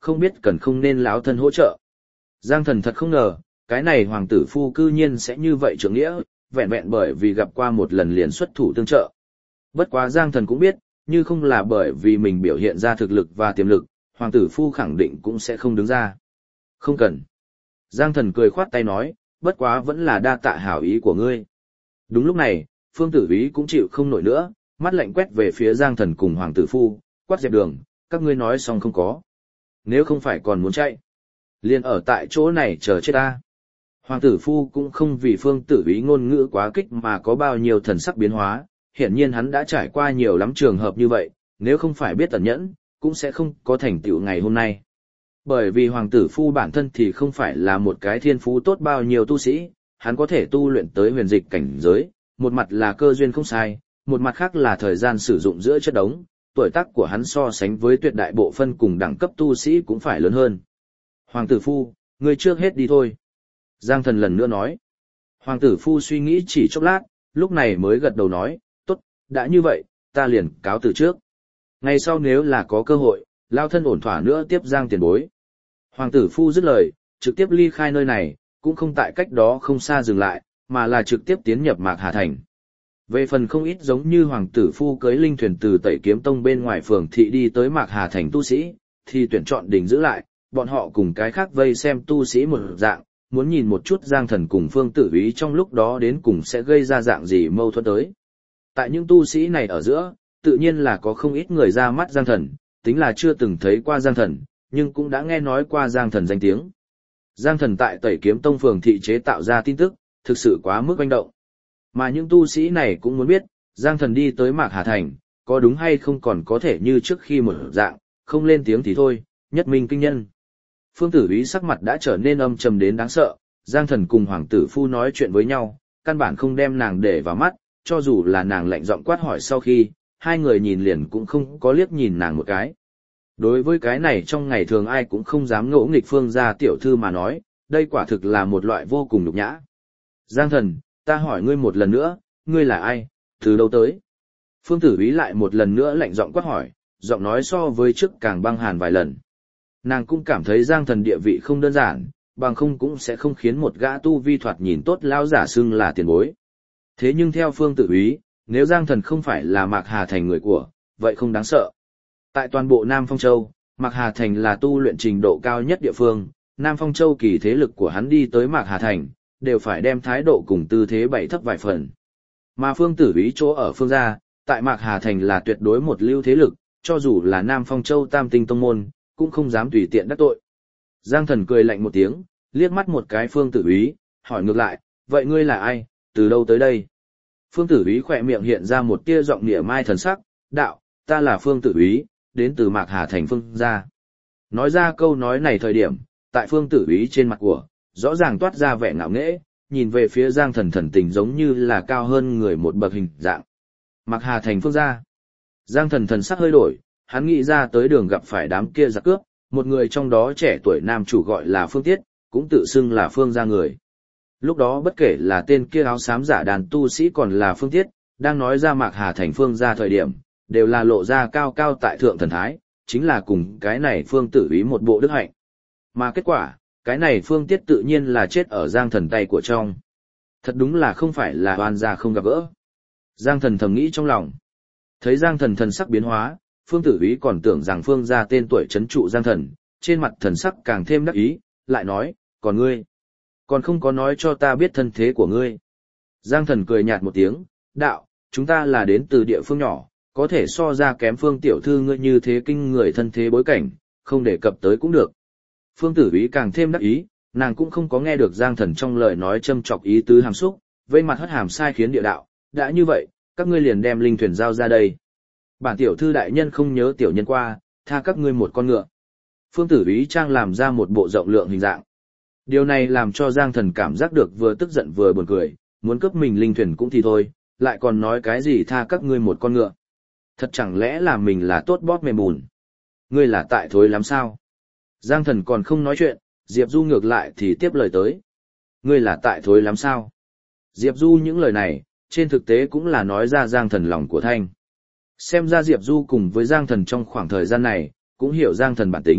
không biết cần không nên lão thân hỗ trợ. Giang Thần thật không ngờ, cái này hoàng tử phu cư nhiên sẽ như vậy trượng nghĩa, vẹn vẹn bởi vì gặp qua một lần liền xuất thủ tương trợ. Bất quá Giang Thần cũng biết, như không là bởi vì mình biểu hiện ra thực lực và tiềm lực, hoàng tử phu khẳng định cũng sẽ không đứng ra. Không cần. Giang Thần cười khoát tay nói, bất quá vẫn là đa tạ hảo ý của ngươi. Đúng lúc này, Phương Tử Úy cũng chịu không nổi nữa, mắt lạnh quét về phía Giang Thần cùng hoàng tử phu, quát dẹp đường, các ngươi nói xong không có. Nếu không phải còn muốn chạy, liền ở tại chỗ này chờ chết ta. Hoàng tử phu cũng không vì Phương Tử Úy ngôn ngữ quá kích mà có bao nhiêu thần sắc biến hóa, hiển nhiên hắn đã trải qua nhiều lắm trường hợp như vậy, nếu không phải biết tẩn nhẫn, cũng sẽ không có thành tựu ngày hôm nay. Bởi vì hoàng tử phu bản thân thì không phải là một cái thiên phú tốt bao nhiêu tu sĩ, hắn có thể tu luyện tới huyền dịch cảnh giới, một mặt là cơ duyên không sai, một mặt khác là thời gian sử dụng giữa chất đống, tuổi tác của hắn so sánh với tuyệt đại bộ phân cùng đẳng cấp tu sĩ cũng phải lớn hơn. Hoàng tử phu, ngươi trước hết đi thôi. Giang Thần lần nữa nói. Hoàng tử phu suy nghĩ chỉ chốc lát, lúc này mới gật đầu nói, tốt, đã như vậy, ta liền cáo từ trước. Ngày sau nếu là có cơ hội, lao thân ổn thỏa nữa tiếp Giang tiền bối. Hoàng tử phu dứt lời, trực tiếp ly khai nơi này, cũng không tại cách đó không xa dừng lại, mà là trực tiếp tiến nhập Mạc Hà Thành. Về phần không ít giống như hoàng tử phu cưới linh thuyền từ Tẩy Kiếm Tông bên ngoài phường thị đi tới Mạc Hà Thành tu sĩ, thì tuyển chọn đình giữ lại, bọn họ cùng cái khác vây xem tu sĩ một dạng, muốn nhìn một chút Giang Thần cùng Phương Tử Úy trong lúc đó đến cùng sẽ gây ra dạng gì mâu thuẫn tới. Tại những tu sĩ này ở giữa, tự nhiên là có không ít người ra mắt Giang Thần, tính là chưa từng thấy qua Giang Thần, nhưng cũng đã nghe nói qua Giang Thần danh tiếng. Giang Thần tại Tẩy Kiếm Tông phường thị chế tạo ra tin tức, thực sự quá mức oanh động. Mà những tu sĩ này cũng muốn biết, Giang Thần đi tới Mạc Hà Thành, có đúng hay không còn có thể như trước khi một dạng, không lên tiếng thì thôi, nhất minh kinh nhân. Phương Tử Úy sắc mặt đã trở nên âm trầm đến đáng sợ, Giang Thần cùng hoàng tử phu nói chuyện với nhau, căn bản không đem nàng để vào mắt, cho dù là nàng lạnh giọng quát hỏi sau khi, hai người nhìn liền cũng không có liếc nhìn nàng một cái. Đối với cái này trong ngày thường ai cũng không dám ngỗ nghịch Phương gia tiểu thư mà nói, đây quả thực là một loại vô cùng nhục nhã. Giang Thần, ta hỏi ngươi một lần nữa, ngươi là ai, từ đâu tới? Phương Tử Úy lại một lần nữa lạnh giọng quát hỏi, giọng nói so với trước càng băng hàn vài lần. Nàng cũng cảm thấy Giang Thần địa vị không đơn giản, bằng không cũng sẽ không khiến một gã tu vi thoạt nhìn tốt lao giả xưng là tiền bối. Thế nhưng theo Phương Tử Úy, nếu Giang Thần không phải là Mạc Hà Thành người của, vậy không đáng sợ. Tại toàn bộ Nam Phong Châu, Mạc Hà Thành là tu luyện trình độ cao nhất địa phương, Nam Phong Châu kỳ thế lực của hắn đi tới Mạc Hà Thành, đều phải đem thái độ cùng tư thế bảy thấp vài phần. Mà Phương Tử Úy chỗ ở Phương gia, tại Mạc Hà Thành là tuyệt đối một lưu thế lực, cho dù là Nam Phong Châu Tam Tinh Tông Môn, cũng không dám tùy tiện đắc tội. Giang Thần cười lạnh một tiếng, liếc mắt một cái Phương Tử Úy, hỏi ngược lại, vậy ngươi là ai, từ đâu tới đây? Phương Tử Úy khỏe miệng hiện ra một tia giọng nghĩa mai thần sắc, đạo, ta là Phương Tử Úy, đến từ Mạc Hà Thành Phương gia. Nói ra câu nói này thời điểm, tại Phương Tử Úy trên mặt của, rõ ràng toát ra vẻ ngạo nghễ, nhìn về phía Giang Thần thần tình giống như là cao hơn người một bậc hình dạng. Mạc Hà Thành Phương gia. Giang Thần thần sắc hơi đổi, hắn nghĩ ra tới đường gặp phải đám kia giặc cướp, một người trong đó trẻ tuổi nam chủ gọi là Phương Tiết, cũng tự xưng là Phương gia người. Lúc đó bất kể là tên kia áo xám giả đàn tu sĩ còn là Phương Tiết, đang nói ra Mạc Hà Thành Phương gia thời điểm, đều là lộ ra cao cao tại thượng thần thái, chính là cùng cái này Phương Tử Úy một bộ đức hạnh. Mà kết quả, cái này Phương Tiết tự nhiên là chết ở Giang Thần tay của trong. Thật đúng là không phải là oan gia không gặp gỡ. Giang Thần thầm nghĩ trong lòng. Thấy Giang Thần thần sắc biến hóa, Phương Tử Úy còn tưởng rằng Phương gia tên tuổi trấn trụ Giang Thần, trên mặt thần sắc càng thêm đắc ý, lại nói, còn ngươi, còn không có nói cho ta biết thân thế của ngươi. Giang Thần cười nhạt một tiếng, đạo, chúng ta là đến từ địa phương nhỏ, có thể so ra kém Phương tiểu thư ngươi như thế kinh người thân thế bối cảnh, không đề cập tới cũng được. Phương Tử Úy càng thêm đắc ý, nàng cũng không có nghe được Giang Thần trong lời nói châm chọc ý tứ hàm xúc, vây mặt hất hàm sai khiến địa đạo, đã như vậy, các ngươi liền đem linh thuyền giao ra đây. Bản tiểu thư đại nhân không nhớ tiểu nhân qua, tha các ngươi một con ngựa. Phương Tử Úy trang làm ra một bộ rộng lượng hình dạng. Điều này làm cho Giang Thần cảm giác được vừa tức giận vừa buồn cười, muốn cướp mình linh thuyền cũng thì thôi, lại còn nói cái gì tha các ngươi một con ngựa. Thật chẳng lẽ là mình là tốt bóp mềm bùn. Ngươi là tại thối lắm sao? Giang Thần còn không nói chuyện, Diệp Du ngược lại thì tiếp lời tới. Ngươi là tại thối lắm sao? Diệp Du những lời này, trên thực tế cũng là nói ra Giang Thần lòng của Thanh. Xem ra Diệp Du cùng với Giang Thần trong khoảng thời gian này, cũng hiểu Giang Thần bản tính,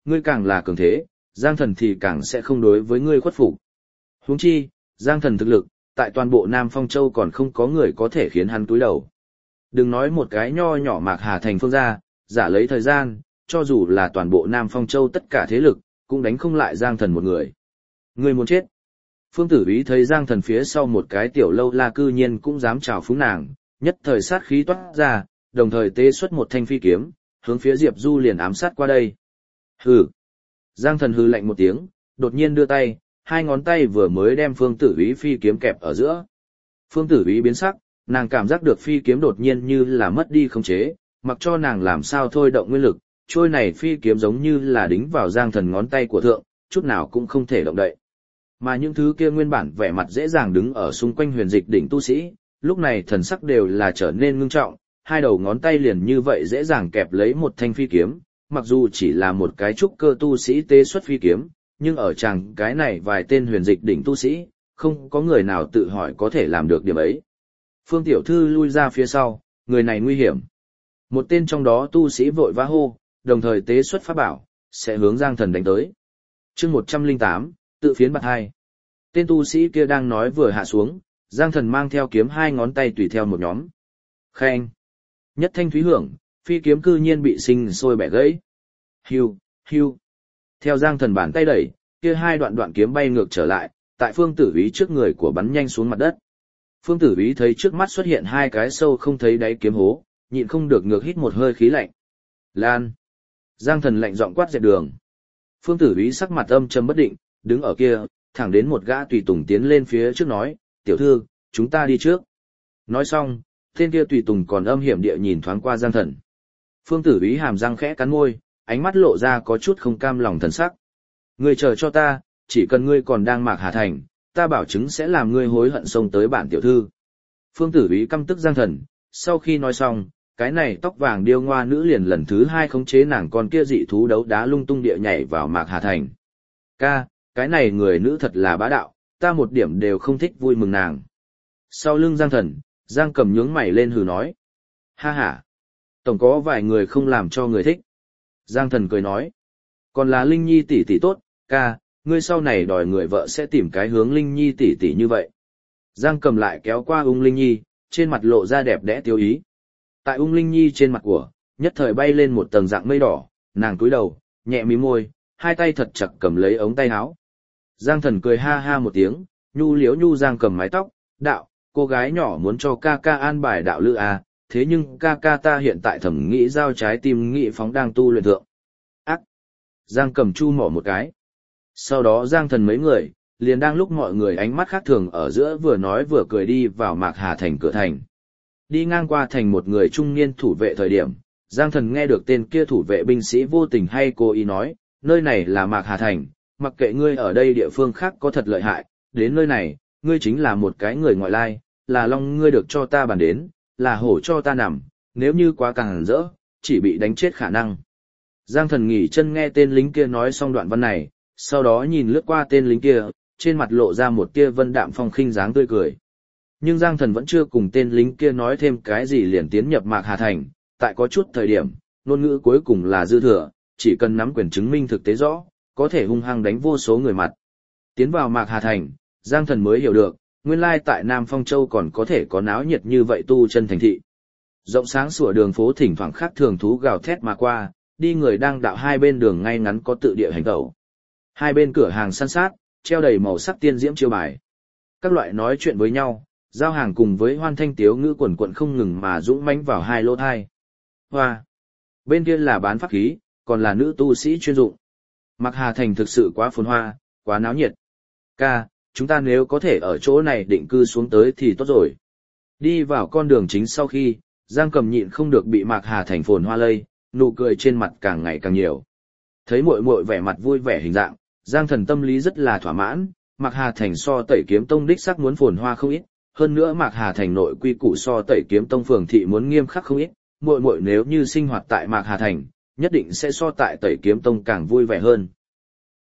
ngươi càng là cường thế, Giang Thần thì càng sẽ không đối với ngươi khuất phục. Huống chi, Giang Thần thực lực, tại toàn bộ Nam Phong Châu còn không có người có thể khiến hắn cúi đầu. Đừng nói một cái nho nhỏ Mạc Hà Thành phương gia, giả lấy thời gian, cho dù là toàn bộ Nam Phong Châu tất cả thế lực, cũng đánh không lại Giang Thần một người. Ngươi muốn chết. Phương Tử Ý thấy Giang Thần phía sau một cái tiểu lâu la cư nhiên cũng dám chào phúng nàng, nhất thời sát khí toát ra, đồng thời tế xuất một thanh phi kiếm, hướng phía Diệp Du liền ám sát qua đây. Hừ. Giang Thần hừ lạnh một tiếng, đột nhiên đưa tay, hai ngón tay vừa mới đem Phương Tử Ý phi kiếm kẹp ở giữa. Phương Tử Ý biến sắc, nàng cảm giác được phi kiếm đột nhiên như là mất đi khống chế, mặc cho nàng làm sao thôi động nguyên lực, trôi này phi kiếm giống như là đính vào Giang Thần ngón tay của thượng, chút nào cũng không thể động đậy. Mà những thứ kia nguyên bản vẻ mặt dễ dàng đứng ở xung quanh huyền dịch đỉnh tu sĩ, lúc này thần sắc đều là trở nên ngưng trọng, hai đầu ngón tay liền như vậy dễ dàng kẹp lấy một thanh phi kiếm, mặc dù chỉ là một cái trúc cơ tu sĩ tế xuất phi kiếm, nhưng ở chàng cái này vài tên huyền dịch đỉnh tu sĩ, không có người nào tự hỏi có thể làm được điểm ấy. Phương tiểu thư lui ra phía sau, người này nguy hiểm. Một tên trong đó tu sĩ vội vã hô, đồng thời tế xuất pháp bảo, sẽ hướng Giang Thần đánh tới. Chương 108, tự phiến bạt hai. Tên tu sĩ kia đang nói vừa hạ xuống, Giang Thần mang theo kiếm hai ngón tay tùy theo một nhóm. Khen. Nhất thanh thúy hưởng, phi kiếm cư nhiên bị sinh sôi bẻ gãy. Hưu, hưu. Theo Giang Thần bàn tay đẩy, kia hai đoạn kiếm bay ngược trở lại, tại Phương Tử Ý trước người của bắn nhanh xuống mặt đất. Phương Tử Ý thấy trước mắt xuất hiện hai cái sâu không thấy đáy kiếm hố, nhịn không được ngược hít một hơi khí lạnh. Lan. Giang Thần lạnh giọng quát dẹp đường. Phương Tử Ý sắc mặt âm trầm bất định, đứng ở kia, thẳng đến một gã tùy tùng tiến lên phía trước nói, tiểu thư, chúng ta đi trước. Nói xong, tên kia tùy tùng còn âm hiểm địa nhìn thoáng qua Giang Thần. Phương Tử Ý hàm răng khẽ cắn môi, ánh mắt lộ ra có chút không cam lòng thần sắc. Ngươi chờ cho ta, chỉ cần ngươi còn đang Mạc Hà Thành, ta bảo chứng sẽ làm ngươi hối hận xông tới bản tiểu thư. Phương Tử Ý căm tức Giang Thần, sau khi nói xong, cái này tóc vàng điêu ngoa nữ liền lần thứ hai khống chế nàng con kia dị thú đấu đá lung tung địa nhảy vào Mạc Hà Thành. Ca, cái này người nữ thật là bá đạo, ta một điểm đều không thích vui mừng nàng. Sau lưng Giang Thần, Giang Cầm nhướng mày lên hừ nói. Ha ha, tổng có vài người không làm cho người thích. Giang Thần cười nói. Còn là Linh Nhi tỷ tỷ tốt, ca, ngươi sau này đòi người vợ sẽ tìm cái hướng Linh Nhi tỷ tỷ như vậy. Giang Cầm lại kéo qua Ung Linh Nhi, trên mặt lộ ra đẹp đẽ tiêu ý. Tại Ung Linh Nhi trên mặt của, nhất thời bay lên một tầng dạng mây đỏ, nàng cúi đầu, nhẹ mí môi, hai tay thật chặt cầm lấy ống tay áo. Giang Thần cười ha ha một tiếng, nhu liếu nhu Giang Cầm mái tóc, đạo, cô gái nhỏ muốn cho ca ca an bài đạo lữ à, thế nhưng ca ca ta hiện tại thẩm nghĩ giao trái tim nghị phóng đang tu luyện thượng. Ác! Giang Cầm chu mỏ một cái. Sau đó Giang Thần mấy người, liền đang lúc mọi người ánh mắt khác thường ở giữa vừa nói vừa cười đi vào Mạc Hà Thành cửa thành. Đi ngang qua thành một người trung niên thủ vệ thời điểm, Giang Thần nghe được tên kia thủ vệ binh sĩ vô tình hay cố ý nói, nơi này là Mạc Hà Thành, mặc kệ ngươi ở đây địa phương khác có thật lợi hại, đến nơi này, ngươi chính là một cái người ngoại lai, là long ngươi được cho ta bàn đến, là hổ cho ta nằm, nếu như quá càng rỡ, chỉ bị đánh chết khả năng. Giang Thần nghỉ chân nghe tên lính kia nói xong đoạn văn này, sau đó nhìn lướt qua tên lính kia, trên mặt lộ ra một tia vân đạm phong khinh dáng tươi cười. Nhưng Giang Thần vẫn chưa cùng tên lính kia nói thêm cái gì liền tiến nhập Mạc Hà Thành, tại có chút thời điểm, ngôn ngữ cuối cùng là dư thừa, chỉ cần nắm quyền chứng minh thực tế rõ, có thể hung hăng đánh vô số người mặt. Tiến vào Mạc Hà Thành, Giang Thần mới hiểu được, nguyên lai tại Nam Phong Châu còn có thể có náo nhiệt như vậy tu chân thành thị. Rộng sáng sủa đường phố thỉnh thoảng khác thường thú gào thét mà qua, đi người đang đạo hai bên đường ngay ngắn có tự địa hành tẩu. Hai bên cửa hàng san sát, treo đầy màu sắc tiên diễm chiêu bài. Các loại nói chuyện với nhau, giao hàng cùng với hoan thanh tiếu ngữ quần quận không ngừng mà dũng mãnh vào hai lỗ thai. Hoa! Bên kia là bán pháp khí, còn là nữ tu sĩ chuyên dụng. Mạc Hà Thành thực sự quá phồn hoa, quá náo nhiệt. Ca, chúng ta nếu có thể ở chỗ này định cư xuống tới thì tốt rồi. Đi vào con đường chính sau khi, Giang Cầm nhịn không được bị Mạc Hà Thành phồn hoa lây, nụ cười trên mặt càng ngày càng nhiều. Thấy muội muội vẻ mặt vui vẻ hình dạng, Giang Thần tâm lý rất là thỏa mãn, Mạc Hà Thành so Tẩy Kiếm Tông đích xác muốn phồn hoa không ít, hơn nữa Mạc Hà Thành nội quy củ so Tẩy Kiếm Tông phường thị muốn nghiêm khắc không ít, muội muội nếu như sinh hoạt tại Mạc Hà Thành, nhất định sẽ so tại Tẩy Kiếm Tông càng vui vẻ hơn.